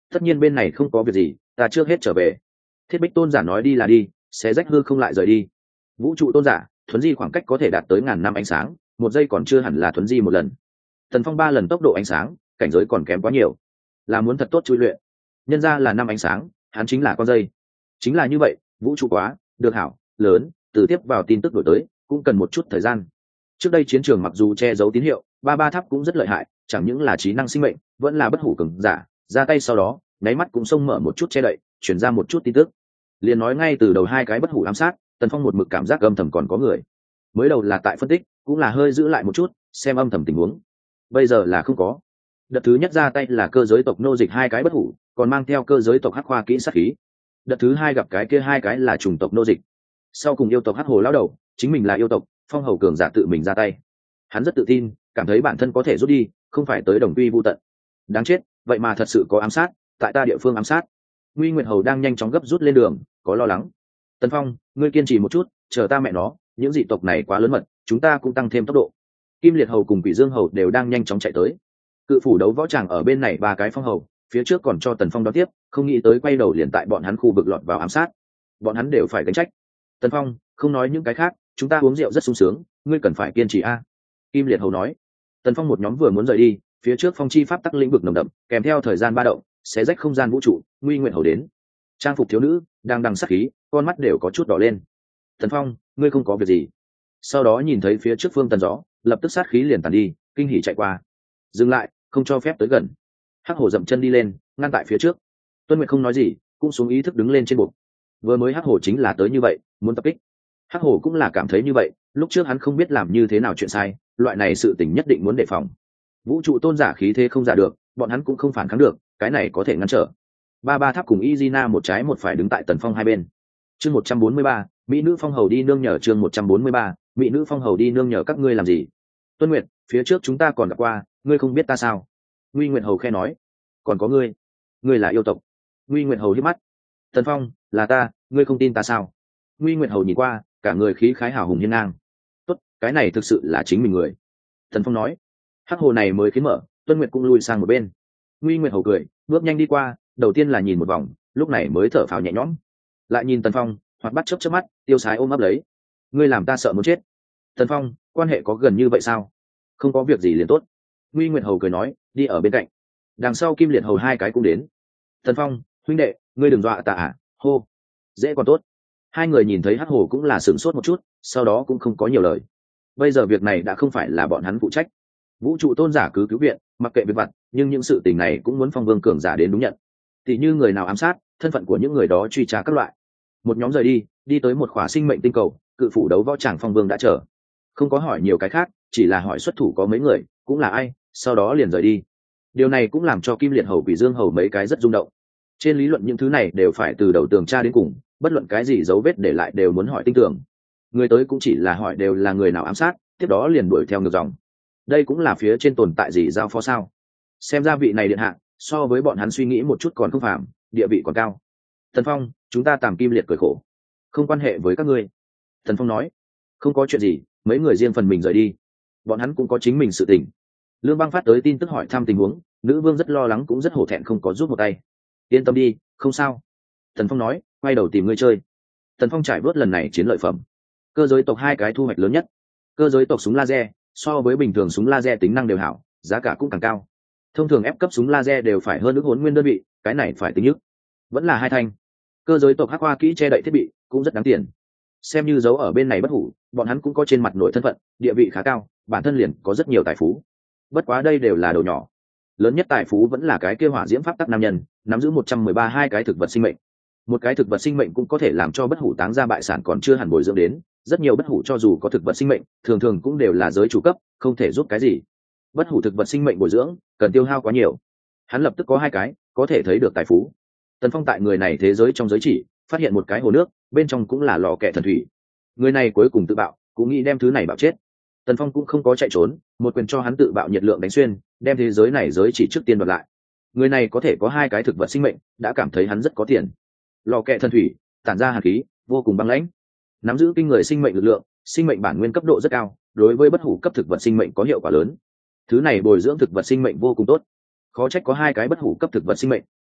tất nhiên bên này không có việc gì, ta trước hết trở về. Thiết Bích tôn giả nói đi là đi, xé rách hư không lại rời đi. Vũ trụ tôn giả, thuấn di khoảng cách có thể đạt tới ngàn năm ánh sáng, một giây còn chưa hẳn là thuấn di một lần. Tần Phong ba lần tốc độ ánh sáng, cảnh giới còn kém quá nhiều, là muốn thật tốt chui luyện. Nhân ra là năm ánh sáng, hắn chính là con dây. Chính là như vậy, vũ trụ quá được hảo lớn, từ tiếp vào tin tức đổi tới cũng cần một chút thời gian. Trước đây chiến trường mặc dù che giấu tín hiệu, ba ba tháp cũng rất lợi hại, chẳng những là trí năng sinh mệnh, vẫn là bất hủ cường giả, ra tay sau đó nháy mắt cũng xông mở một chút che đậy, chuyển ra một chút tin tức. Liền nói ngay từ đầu hai cái bất hủ ám sát, Tần Phong một mực cảm giác âm thầm còn có người. Mới đầu là tại phân tích, cũng là hơi giữ lại một chút, xem âm thầm tình huống. Bây giờ là không có. Đợt thứ nhất ra tay là cơ giới tộc nô dịch hai cái bất hủ, còn mang theo cơ giới tộc hắc khoa kỹ sát khí. Đợt thứ hai gặp cái kia hai cái là chủng tộc nô dịch. Sau cùng yêu tộc hắc hồ lão đầu, chính mình là yêu tộc, phong hầu cường giả tự mình ra tay. Hắn rất tự tin, cảm thấy bản thân có thể rút đi, không phải tới đồng quy vu tận. Đáng chết, vậy mà thật sự có ám sát, tại ta địa phương ám sát. Nguy Nguyệt Hầu đang nhanh chóng gấp rút lên đường, có lo lắng. Tần Phong, ngươi kiên trì một chút, chờ ta mẹ nó, những dị tộc này quá lớn mật, chúng ta cũng tăng thêm tốc độ. Kim Liệt Hầu cùng Quỷ Dương Hầu đều đang nhanh chóng chạy tới. Cự phủ đấu võ tràng ở bên này ba cái phong hầu, phía trước còn cho Tần Phong đón tiếp, không nghĩ tới quay đầu liền tại bọn hắn khu vực lọt vào ám sát. Bọn hắn đều phải gánh trách. Tần Phong, không nói những cái khác, chúng ta uống rượu rất sung sướng, ngươi cần phải kiên trì a. Kim Liệt Hầu nói. Tần Phong một nhóm vừa muốn rời đi, phía trước phong chi pháp tắc lĩnh vực nồng đậm, kèm theo thời gian ba động, xé rách không gian vũ trụ, Nguy Nguyệt Hầu đến. Trang phục thiếu nữ đang đằng sát khí, con mắt đều có chút đỏ lên. Tần Phong, ngươi không có việc gì? Sau đó nhìn thấy phía trước Phương Tần Gió, lập tức sát khí liền tàn đi, kinh hỉ chạy qua. Dừng lại, không cho phép tới gần. Hắc Hổ dậm chân đi lên, ngăn tại phía trước. Tuân Nguyệt không nói gì, cũng xuống ý thức đứng lên trên bục. Vừa mới Hắc Hổ chính là tới như vậy, muốn tập kích. Hắc Hổ cũng là cảm thấy như vậy, lúc trước hắn không biết làm như thế nào chuyện sai, loại này sự tình nhất định muốn đề phòng. Vũ trụ tôn giả khí thế không giả được, bọn hắn cũng không phản kháng được, cái này có thể ngăn trở. Ba ba tháp cùng Izina một trái một phải đứng tại Tần Phong hai bên. Chương một trăm bốn mươi ba, mỹ nữ phong hầu đi nương nhờ. Chương một trăm bốn mươi ba, mỹ nữ phong hầu đi nương nhờ. Các ngươi làm gì? Tuân Nguyệt, phía trước chúng ta còn gặp qua, ngươi không biết ta sao? Nguy Nguyệt Hầu khe nói. Còn có ngươi, ngươi là yêu tộc. Nguy Nguyệt Hầu hít mắt. Tần Phong, là ta, ngươi không tin ta sao? Nguy Nguyệt Hầu nhìn qua, cả người khí khái hào hùng hiên ngang. Tốt, cái này thực sự là chính mình người. Tần Phong nói. Hắc hồ này mới khiến mở, Tuân Nguyệt cũng lui sang một bên. Nguy Nguyệt Hầu cười, bước nhanh đi qua, đầu tiên là nhìn một vòng, lúc này mới thở phào nhẹ nhõm. Lại nhìn Tần Phong, hoặc bắt chớp chớp mắt, tiêu sái ôm ấp lấy. Ngươi làm ta sợ muốn chết. Tần Phong, quan hệ có gần như vậy sao? Không có việc gì liền tốt. Nguy Nguyệt Hầu cười nói, đi ở bên cạnh. Đằng sau Kim Liệt Hầu hai cái cũng đến. Tần Phong, huynh đệ, ngươi đừng dọa ta à? Hô, dễ còn tốt. Hai người nhìn thấy Hắc Hổ cũng là sửng sốt một chút, sau đó cũng không có nhiều lời. Bây giờ việc này đã không phải là bọn hắn phụ trách. Vũ trụ tôn giả cứ cứu viện, mặc kệ việc vặt, nhưng những sự tình này cũng muốn phong vương cường giả đến đúng nhận. Tỷ như người nào ám sát, thân phận của những người đó truy tra các loại. Một nhóm rời đi, đi tới một khỏa sinh mệnh tinh cầu, cự phủ đấu võ tràng phong vương đã chờ. Không có hỏi nhiều cái khác, chỉ là hỏi xuất thủ có mấy người, cũng là ai, sau đó liền rời đi. Điều này cũng làm cho Kim Liệt Hầu, Quỷ Dương Hầu mấy cái rất rung động. Trên lý luận những thứ này đều phải từ đầu tường tra đến cùng, bất luận cái gì dấu vết để lại đều muốn hỏi tinh tường. Người tới cũng chỉ là hỏi đều là người nào ám sát, tiếp đó liền đuổi theo ngược dòng. Đây cũng là phía trên tồn tại gì giao phó sao? Xem ra vị này điện hạ so với bọn hắn suy nghĩ một chút còn không phạm, địa vị còn cao. Thần Phong, chúng ta Tàm Kim Liệt cười khổ, không quan hệ với các ngươi. Thần Phong nói, không có chuyện gì, mấy người riêng phần mình rời đi, bọn hắn cũng có chính mình sự tình. Lương Băng phát tới tin tức hỏi thăm tình huống, nữ vương rất lo lắng cũng rất hổ thẹn không có giúp một tay. Yên tâm đi, không sao. Thần Phong nói, quay đầu tìm ngươi chơi. Thần Phong trải bớt lần này chiến lợi phẩm. Cơ giới tộc hai cái thu hoạch lớn nhất. Cơ giới tộc súng laser so với bình thường súng laser tính năng đều hảo, giá cả cũng càng cao. Thông thường ép cấp súng laser đều phải hơn ước hốn nguyên đơn vị, cái này phải tính nhức. Vẫn là hai thanh. Cơ giới tộc hắc hoa kỹ che đậy thiết bị cũng rất đáng tiền. Xem như giấu ở bên này bất hủ, bọn hắn cũng có trên mặt nội thân phận, địa vị khá cao, bản thân liền có rất nhiều tài phú. Bất quá đây đều là đồ nhỏ. Lớn nhất tài phú vẫn là cái kia hỏa diễm pháp tắc nam nhân, nắm giữ một trăm mười ba hai cái thực vật sinh mệnh. Một cái thực vật sinh mệnh cũng có thể làm cho bất hủ táng ra bại sản còn chưa hẳn bồi dưỡng đến, rất nhiều bất hủ cho dù có thực vật sinh mệnh, thường thường cũng đều là giới chủ cấp, không thể giúp cái gì. Bất hủ thực vật sinh mệnh bồi dưỡng, cần tiêu hao quá nhiều. Hắn lập tức có hai cái, có thể thấy được tài phú. Tần Phong tại người này thế giới trong giới chỉ, phát hiện một cái hồ nước, bên trong cũng là lò kẹ thần thủy. Người này cuối cùng tự bạo, cũng nghĩ đem thứ này bạo chết. Tần Phong cũng không có chạy trốn, một quyền cho hắn tự bạo nhiệt lượng đánh xuyên, đem thế giới này giới chỉ trước tiên đoạt lại. Người này có thể có hai cái thực vật sinh mệnh, đã cảm thấy hắn rất có tiền. Lò kẹ thần thủy tản ra hàn khí, vô cùng băng lãnh, nắm giữ kinh người sinh mệnh lực lượng, sinh mệnh bản nguyên cấp độ rất cao, đối với bất hủ cấp thực vật sinh mệnh có hiệu quả lớn. Thứ này bồi dưỡng thực vật sinh mệnh vô cùng tốt, khó trách có hai cái bất hủ cấp thực vật sinh mệnh.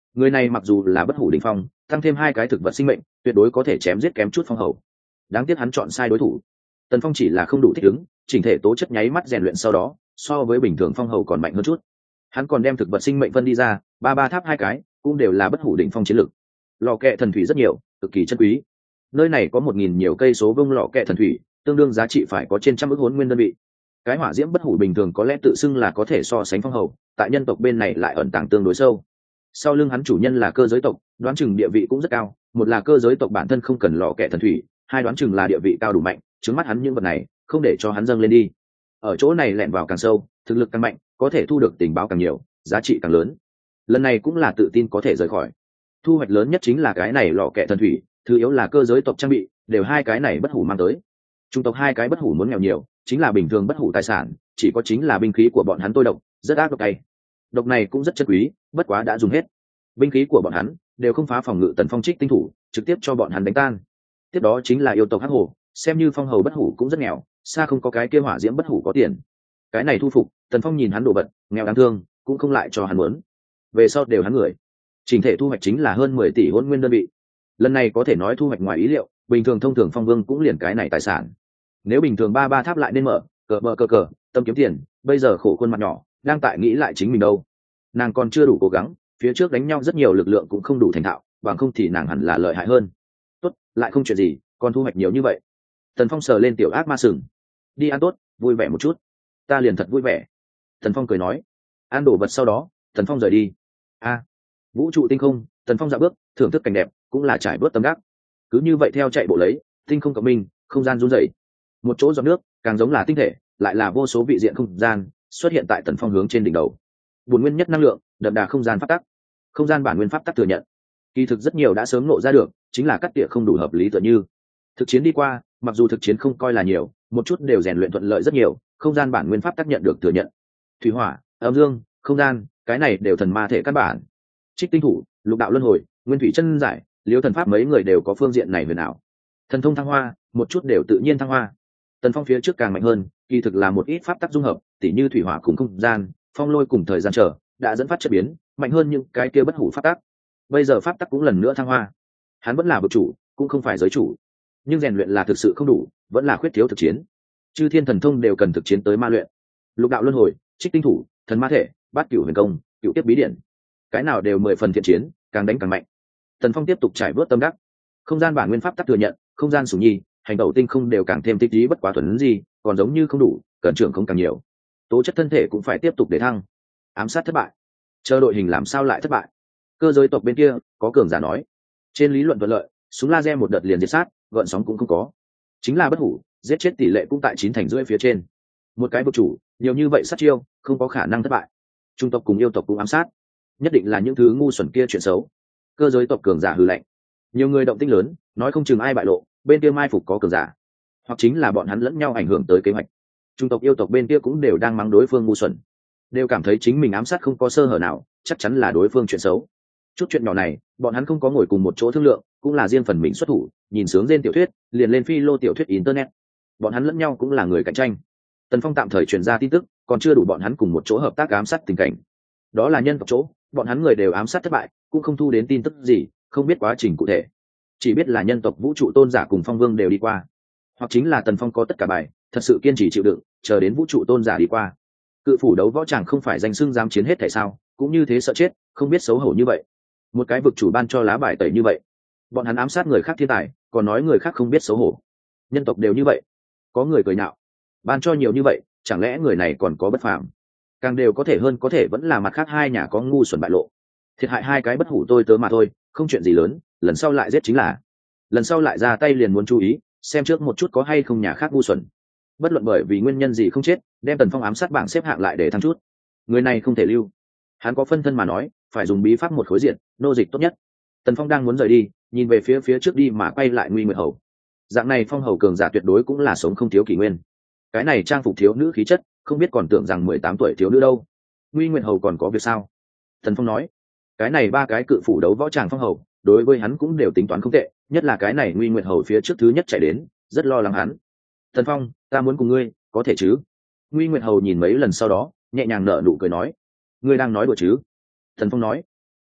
Người này mặc dù là bất hủ đỉnh phong, tăng thêm hai cái thực vật sinh mệnh, tuyệt đối có thể chém giết kém chút phong hầu. Đáng tiếc hắn chọn sai đối thủ. Tần Phong chỉ là không đủ thích ứng, chỉnh thể tố chất nháy mắt rèn luyện sau đó, so với bình thường phong hầu còn mạnh hơn chút. Hắn còn đem thực vật sinh mệnh phân đi ra, ba ba tháp hai cái, cũng đều là bất hủ đỉnh phong chiến lực. Lò kẹ thần thủy rất nhiều, cực kỳ chân quý. Nơi này có một nghìn nhiều cây số vuông lò kẹ thần thủy, tương đương giá trị phải có trên trăm ức hỗn nguyên đơn vị. Cái hỏa diễm bất hủ bình thường có lẽ tự xưng là có thể so sánh phong hầu, tại nhân tộc bên này lại ẩn tàng tương đối sâu. Sau lưng hắn chủ nhân là cơ giới tộc, đoán chừng địa vị cũng rất cao, một là cơ giới tộc bản thân không cần lò kẹ thần thủy, hai đoán chừng là địa vị cao đủ mạnh, trước mắt hắn những vật này, không để cho hắn dâng lên đi. Ở chỗ này lẻn vào càng sâu, thực lực càng mạnh, có thể thu được tình báo càng nhiều, giá trị càng lớn. Lần này cũng là tự tin có thể rời khỏi. Thu hoạch lớn nhất chính là cái này lò kẹ thần thủy, thứ yếu là cơ giới tộc trang bị, đều hai cái này bất hủ mang tới. Trung tộc hai cái bất hủ muốn nghèo nhiều, chính là bình thường bất hủ tài sản, chỉ có chính là binh khí của bọn hắn tôi độc, rất ác độc tay. Độc này cũng rất chân quý, bất quá đã dùng hết. Binh khí của bọn hắn đều không phá phòng ngự Tần Phong trích tinh thủ, trực tiếp cho bọn hắn đánh tan. Tiếp đó chính là yêu tộc hắc hổ, xem như phong hầu bất hủ cũng rất nghèo, xa không có cái kia hỏa diễm bất hủ có tiền. Cái này thu phục, Tần Phong nhìn hắn đồ vật, nghèo đáng thương, cũng không lại cho hắn muốn. Về sau đều hắn người. Trình thể thu hoạch chính là hơn mười tỷ hỗn nguyên đơn vị. Lần này có thể nói thu hoạch ngoài ý liệu, bình thường thông thường phong vương cũng liền cái này tài sản. Nếu bình thường ba ba tháp lại nên mở, cờ bờ cờ cờ, tâm kiếm tiền, bây giờ khổ khuôn mặt nhỏ, đang tại nghĩ lại chính mình đâu. Nàng còn chưa đủ cố gắng, phía trước đánh nhau rất nhiều lực lượng cũng không đủ thành thạo, bằng không thì nàng hẳn là lợi hại hơn. Tốt, lại không chuyện gì, còn thu hoạch nhiều như vậy. Tần Phong sờ lên tiểu ác ma sừng. Đi ăn tốt, vui vẻ một chút. Ta liền thật vui vẻ. Tần Phong cười nói. Ăn đồ vật sau đó, Tần Phong rời đi. A, vũ trụ tinh không, Tần Phong dạo bước, thưởng thức cảnh đẹp, cũng là trải bớt tâm đắc. Cứ như vậy theo chạy bộ lấy, tinh không cộng minh, không gian run rẩy. Một chỗ giọt nước, càng giống là tinh thể, lại là vô số vị diện không gian xuất hiện tại Tần Phong hướng trên đỉnh đầu. Bổn nguyên nhất năng lượng, đậm đà không gian pháp tắc. Không gian bản nguyên pháp tắc thừa nhận. Kỳ thực rất nhiều đã sớm nộ ra được, chính là cắt tỉa không đủ hợp lý tựa như. Thực chiến đi qua, mặc dù thực chiến không coi là nhiều, một chút đều rèn luyện thuận lợi rất nhiều, không gian bản nguyên pháp tác nhận được thừa nhận. Thủy hỏa, âm dương, không gian, cái này đều thần ma thể căn bản. Trích tinh thủ, lục đạo luân hồi, nguyên thủy chân giải, liễu thần pháp mấy người đều có phương diện này huyền ảo. Thần thông thăng hoa, một chút đều tự nhiên thăng hoa. Tần Phong phía trước càng mạnh hơn, kỳ thực là một ít pháp tắc dung hợp, tỉ như thủy hỏa cùng không gian, phong lôi cùng thời gian trở, đã dẫn phát chất biến, mạnh hơn những cái kia bất hủ pháp tắc. Bây giờ pháp tắc cũng lần nữa thăng hoa. Hắn vẫn là vực chủ, cũng không phải giới chủ, nhưng rèn luyện là thực sự không đủ, vẫn là khuyết thiếu thực chiến. Chư thiên thần thông đều cần thực chiến tới ma luyện. Lục đạo luân hồi, trích tinh thủ, thần ma thể, bát cửu huyền công, cửu tiếp bí điển, cái nào đều mười phần thiện chiến, càng đánh càng mạnh. Tần Phong tiếp tục trải vớt tâm đắc. Không gian bản nguyên pháp tắc thừa nhận, không gian sủng nhi, hành động tinh không đều càng thêm tích trí bất quá thuần gì, còn giống như không đủ, cần trưởng không càng nhiều. Tố chất thân thể cũng phải tiếp tục để thăng. Ám sát thất bại. Chờ đội hình làm sao lại thất bại? Cơ giới tộc bên kia có cường giả nói, trên lý luận thuận lợi, súng laser một đợt liền diệt sát, gợn sóng cũng không có. Chính là bất hủ, giết chết tỷ lệ cũng tại chín thành rưỡi phía trên. Một cái vực chủ, nhiều như vậy sát chiêu, không có khả năng thất bại. Trung tộc cùng yêu tộc cũng ám sát, nhất định là những thứ ngu xuẩn kia chuyện xấu. Cơ giới tộc cường giả hừ lạnh. Nhiều người động tĩnh lớn, nói không chừng ai bại lộ, bên kia mai phục có cường giả, hoặc chính là bọn hắn lẫn nhau ảnh hưởng tới kế hoạch. Trung tộc yêu tộc bên kia cũng đều đang mắng đối phương ngu xuẩn, đều cảm thấy chính mình ám sát không có sơ hở nào, chắc chắn là đối phương chuyện xấu. Chút chuyện nhỏ này, bọn hắn không có ngồi cùng một chỗ thương lượng, cũng là riêng phần mình xuất thủ, nhìn sướng trên tiểu thuyết, liền lên phi lô tiểu thuyết internet. Bọn hắn lẫn nhau cũng là người cạnh tranh. Tần Phong tạm thời truyền ra tin tức, còn chưa đủ bọn hắn cùng một chỗ hợp tác ám sát tình cảnh. Đó là nhân tộc chỗ, bọn hắn người đều ám sát thất bại, cũng không thu đến tin tức gì, không biết quá trình cụ thể. Chỉ biết là nhân tộc vũ trụ tôn giả cùng phong vương đều đi qua, hoặc chính là Tần Phong có tất cả bài, thật sự kiên trì chịu đựng, chờ đến vũ trụ tôn giả đi qua. Cự phủ đấu võ chẳng không phải danh xưng dám chiến hết tại sao, cũng như thế sợ chết, không biết xấu hổ như vậy. Một cái vực chủ ban cho lá bài tẩy như vậy, bọn hắn ám sát người khác thiên tài, còn nói người khác không biết xấu hổ. Nhân tộc đều như vậy. Có người cười nhạo, ban cho nhiều như vậy, chẳng lẽ người này còn có bất phàm? Càng đều có thể hơn có thể vẫn là mặt khác hai nhà có ngu xuẩn bại lộ. Thiệt hại hai cái bất hủ tôi tớ mà thôi, không chuyện gì lớn, lần sau lại giết chính là. Lần sau lại ra tay liền muốn chú ý, xem trước một chút có hay không nhà khác ngu xuẩn. Bất luận bởi vì nguyên nhân gì không chết, đem Tần Phong ám sát bảng xếp hạng lại để thăng chút. Người này không thể lưu. Hắn có phân thân mà nói, phải dùng bí pháp một khối diện, nô dịch tốt nhất. Tần Phong đang muốn rời đi, nhìn về phía phía trước đi mà quay lại Nguy Nguyệt Hầu. Dạng này phong hầu cường giả tuyệt đối cũng là sống không thiếu kỷ nguyên. Cái này trang phục thiếu nữ khí chất, không biết còn tưởng rằng mười tám tuổi thiếu nữ đâu. Nguy Nguyệt Hầu còn có việc sao? Tần Phong nói, cái này ba cái cự phủ đấu võ tràng phong hầu, đối với hắn cũng đều tính toán không tệ, nhất là cái này Nguy Nguyệt Hầu phía trước thứ nhất chạy đến, rất lo lắng hắn. Tần Phong, ta muốn cùng ngươi, có thể chứ? Nguy Nguyệt Hầu nhìn mấy lần sau đó, nhẹ nhàng nở nụ cười nói, ngươi đang nói đùa chứ? Tần Phong nói,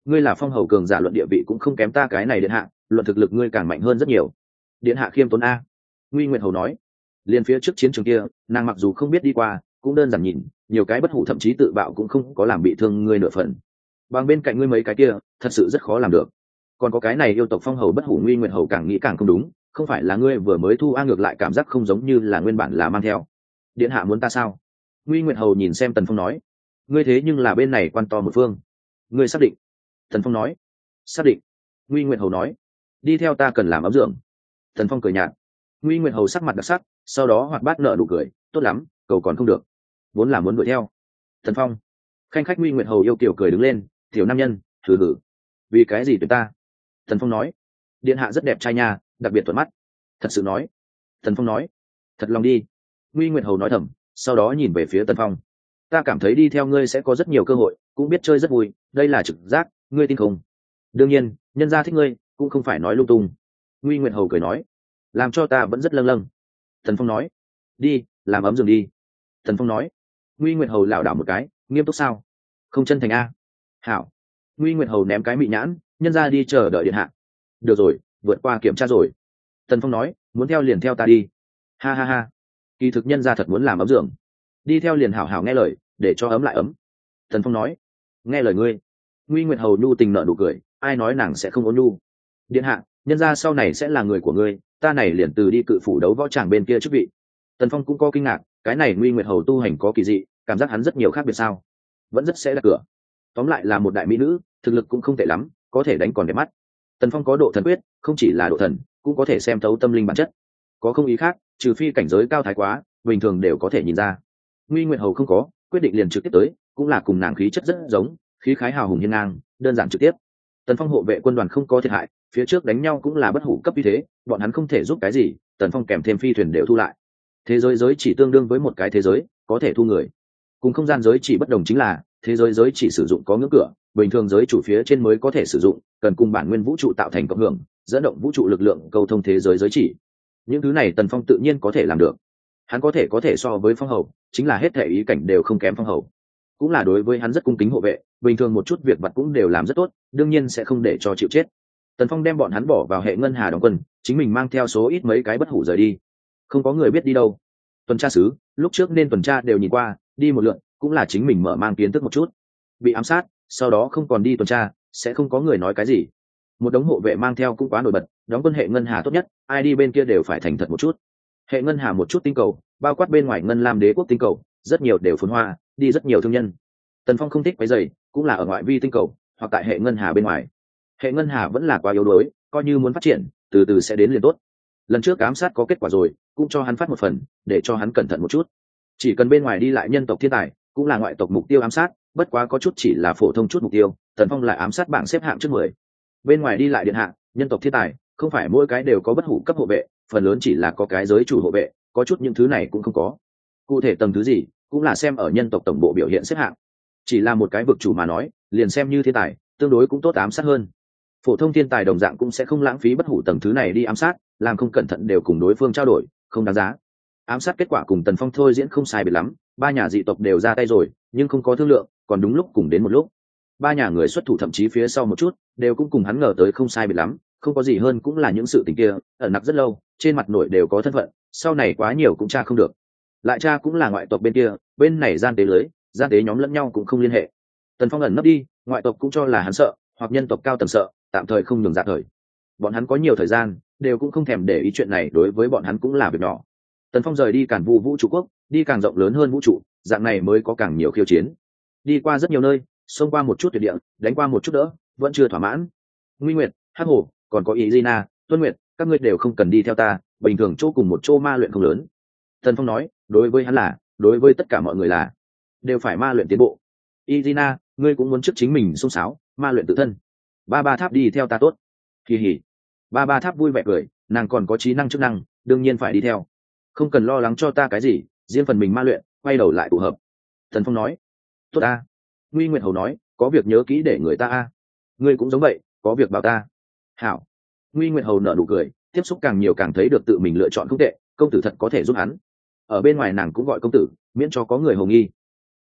ngươi là phong hầu cường giả, luận địa vị cũng không kém ta cái này điện hạ, luận thực lực ngươi càng mạnh hơn rất nhiều. Điện hạ khiêm tốn a. Nguy Nguyệt hầu nói. Liên phía trước chiến trường kia, nàng mặc dù không biết đi qua, cũng đơn giản nhìn, nhiều cái bất hủ thậm chí tự bạo cũng không có làm bị thương ngươi nửa phần. Bằng bên cạnh ngươi mấy cái kia, thật sự rất khó làm được. Còn có cái này yêu tộc phong hầu bất hủ. Nguy Nguyệt hầu càng nghĩ càng không đúng, không phải là ngươi vừa mới thu a, ngược lại cảm giác không giống như là nguyên bản là mang theo. Điện hạ muốn ta sao? Nguy Nguyệt hầu nhìn xem Tần Phong nói. Ngươi thế nhưng là bên này quan to một phương, ngươi xác định? Tần Phong nói. Xác định. Nguy Nguyệt hầu nói. Đi theo ta cần làm ấm dưỡng. Tần Phong cười nhạt. Nguy Nguyệt hầu sắc mặt đặc sắc, sau đó hoạt bát nở nụ cười. Tốt lắm, cầu còn không được, vốn là muốn đuổi theo. Tần Phong. Khanh khách. Nguy Nguyệt hầu yêu kiều cười đứng lên. Tiểu nam nhân, thử hử. Vì cái gì tuyệt ta? Tần Phong nói. Điện hạ rất đẹp trai nha, đặc biệt thuận mắt. Thật sự nói. Tần Phong nói. Thật lòng đi. Nguy Nguyệt hầu nói thầm, sau đó nhìn về phía Tần Phong. Ta cảm thấy đi theo ngươi sẽ có rất nhiều cơ hội, cũng biết chơi rất vui, đây là trực giác, ngươi tin không? Đương nhiên, nhân gia thích ngươi, cũng không phải nói lung tung. Nguy Nguyệt hầu cười nói. Làm cho ta vẫn rất lâng lâng. Tần Phong nói. Đi, làm ấm giường đi. Tần Phong nói. Nguy Nguyệt hầu lảo đảo một cái, nghiêm túc sao? Không chân thành a. Hảo. Nguy Nguyệt hầu ném cái mị nhãn, nhân gia đi chờ đợi điện hạ. Được rồi, vượt qua kiểm tra rồi. Tần Phong nói, muốn theo liền theo ta đi. Ha ha ha. Kỳ thực nhân gia thật muốn làm ấm giường. Đi theo liền hảo hảo nghe lời, để cho ấm lại ấm. Tần Phong nói. Nghe lời ngươi. Nguy Nguyệt hầu nhu tình nở nụ cười, ai nói nàng sẽ không ôn nhu? Điện hạ, nhân gia sau này sẽ là người của ngươi, ta này liền từ đi cự phủ đấu võ tràng bên kia chức vị. Tần Phong cũng có kinh ngạc, cái này Nguy Nguyệt hầu tu hành có kỳ dị, cảm giác hắn rất nhiều khác biệt sao? Vẫn rất sẽ đặt cửa. Tóm lại là một đại mỹ nữ, thực lực cũng không tệ lắm, có thể đánh còn đẹp mắt. Tần Phong có độ thần quyết, không chỉ là độ thần, cũng có thể xem thấu tâm linh bản chất. Có không ý khác, trừ phi cảnh giới cao thái quá, bình thường đều có thể nhìn ra. Nguy Nguyệt hầu không có, quyết định liền trực tiếp tới, cũng là cùng nàng khí chất rất giống, khí khái hào hùng hiên ngang, đơn giản trực tiếp. Tần Phong hộ vệ quân đoàn không có thiệt hại, phía trước đánh nhau cũng là bất hủ cấp như thế, bọn hắn không thể giúp cái gì, Tần Phong kèm thêm phi thuyền đều thu lại. Thế giới giới chỉ tương đương với một cái thế giới, có thể thu người. Cùng không gian giới chỉ bất đồng chính là, thế giới giới chỉ sử dụng có ngưỡng cửa, bình thường giới chủ phía trên mới có thể sử dụng, cần cùng bản nguyên vũ trụ tạo thành cộng hưởng, dẫn động vũ trụ lực lượng cầu thông thế giới giới chỉ. Những thứ này Tần Phong tự nhiên có thể làm được. Hắn có thể có thể so với phong hầu, chính là hết thể ý cảnh đều không kém phong hầu. Cũng là đối với hắn rất cung kính hộ vệ, bình thường một chút việc vặt cũng đều làm rất tốt, đương nhiên sẽ không để cho chịu chết. Tần Phong đem bọn hắn bỏ vào hệ ngân hà đóng quân, chính mình mang theo số ít mấy cái bất hủ rời đi. Không có người biết đi đâu. Tuần tra sứ, lúc trước nên tuần tra đều nhìn qua, đi một lượt, cũng là chính mình mở mang kiến thức một chút. Bị ám sát, sau đó không còn đi tuần tra, sẽ không có người nói cái gì. Một đống hộ vệ mang theo cũng quá nổi bật, đóng quân hệ ngân hà tốt nhất, ai đi bên kia đều phải thành thật một chút. Hệ ngân hà một chút tinh cầu, bao quát bên ngoài ngân lam đế quốc tinh cầu, rất nhiều đều phồn hoa, đi rất nhiều thương nhân. Tần Phong không thích quấy rầy, cũng là ở ngoại vi tinh cầu, hoặc tại hệ ngân hà bên ngoài. Hệ ngân hà vẫn là quá yếu đuối, coi như muốn phát triển, từ từ sẽ đến liền tốt. Lần trước ám sát có kết quả rồi, cũng cho hắn phát một phần, để cho hắn cẩn thận một chút. Chỉ cần bên ngoài đi lại nhân tộc thiên tài, cũng là ngoại tộc mục tiêu ám sát, bất quá có chút chỉ là phổ thông chút mục tiêu, Tần Phong lại ám sát bảng xếp hạng trước mười. Bên ngoài đi lại điện hạ, nhân tộc thiên tài, không phải mỗi cái đều có bất hủ cấp hộ vệ, phần lớn chỉ là có cái giới chủ hộ vệ, có chút những thứ này cũng không có. Cụ thể tầng thứ gì, cũng là xem ở nhân tộc tổng bộ biểu hiện xếp hạng. Chỉ là một cái vực chủ mà nói, liền xem như thiên tài, tương đối cũng tốt ám sát hơn. Phổ thông thiên tài đồng dạng cũng sẽ không lãng phí bất hủ tầng thứ này đi ám sát, làm không cẩn thận đều cùng đối phương trao đổi, không đáng giá. Ám sát kết quả cùng Tần Phong thôi diễn không sai biệt lắm, ba nhà dị tộc đều ra tay rồi, nhưng không có thương lượng, còn đúng lúc cùng đến một lúc. Ba nhà người xuất thủ thậm chí phía sau một chút, đều cũng cùng hắn ngờ tới không sai biệt lắm, không có gì hơn cũng là những sự tình kia, ẩn nặc rất lâu, trên mặt nổi đều có thân phận, sau này quá nhiều cũng tra không được. Lại tra cũng là ngoại tộc bên kia, bên này gian tế lưới, gian tế nhóm lẫn nhau cũng không liên hệ. Tần Phong ẩn nấp đi, ngoại tộc cũng cho là hắn sợ, hoặc nhân tộc cao tầng sợ, tạm thời không nhường dạ thời. Bọn hắn có nhiều thời gian, đều cũng không thèm để ý chuyện này, đối với bọn hắn cũng là việc nhỏ. Tần Phong rời đi Càn Vu vũ trụ quốc, đi càng rộng lớn hơn vũ trụ, dạng này mới có càng nhiều khiêu chiến. Đi qua rất nhiều nơi, xông qua một chút tuyệt địa, đánh qua một chút đỡ, vẫn chưa thỏa mãn. Nguy Nguyệt, Hắc Hổ, còn có Ý Gina, Tuân Nguyệt, các ngươi đều không cần đi theo ta, bình thường chỗ cùng một chỗ ma luyện không lớn. Tần Phong nói, đối với hắn là, đối với tất cả mọi người là, đều phải ma luyện tiến bộ. Ý Gina, ngươi cũng muốn trước chính mình xông xáo, ma luyện tự thân. Ba Ba Tháp đi theo ta tốt. Kỳ hỉ. Ba Ba Tháp vui vẻ cười, nàng còn có trí năng chức năng, đương nhiên phải đi theo. Không cần lo lắng cho ta cái gì, riêng phần mình ma luyện, quay đầu lại tụ hợp. Tần Phong nói, tốt a. Nguy Nguyệt hầu nói, có việc nhớ kỹ để người ta a. Ngươi cũng giống vậy, có việc bảo ta. Hảo. Nguy Nguyệt hầu nở nụ cười, tiếp xúc càng nhiều càng thấy được tự mình lựa chọn không tệ, công tử thật có thể giúp hắn. Ở bên ngoài nàng cũng gọi công tử, miễn cho có người hồ nghi.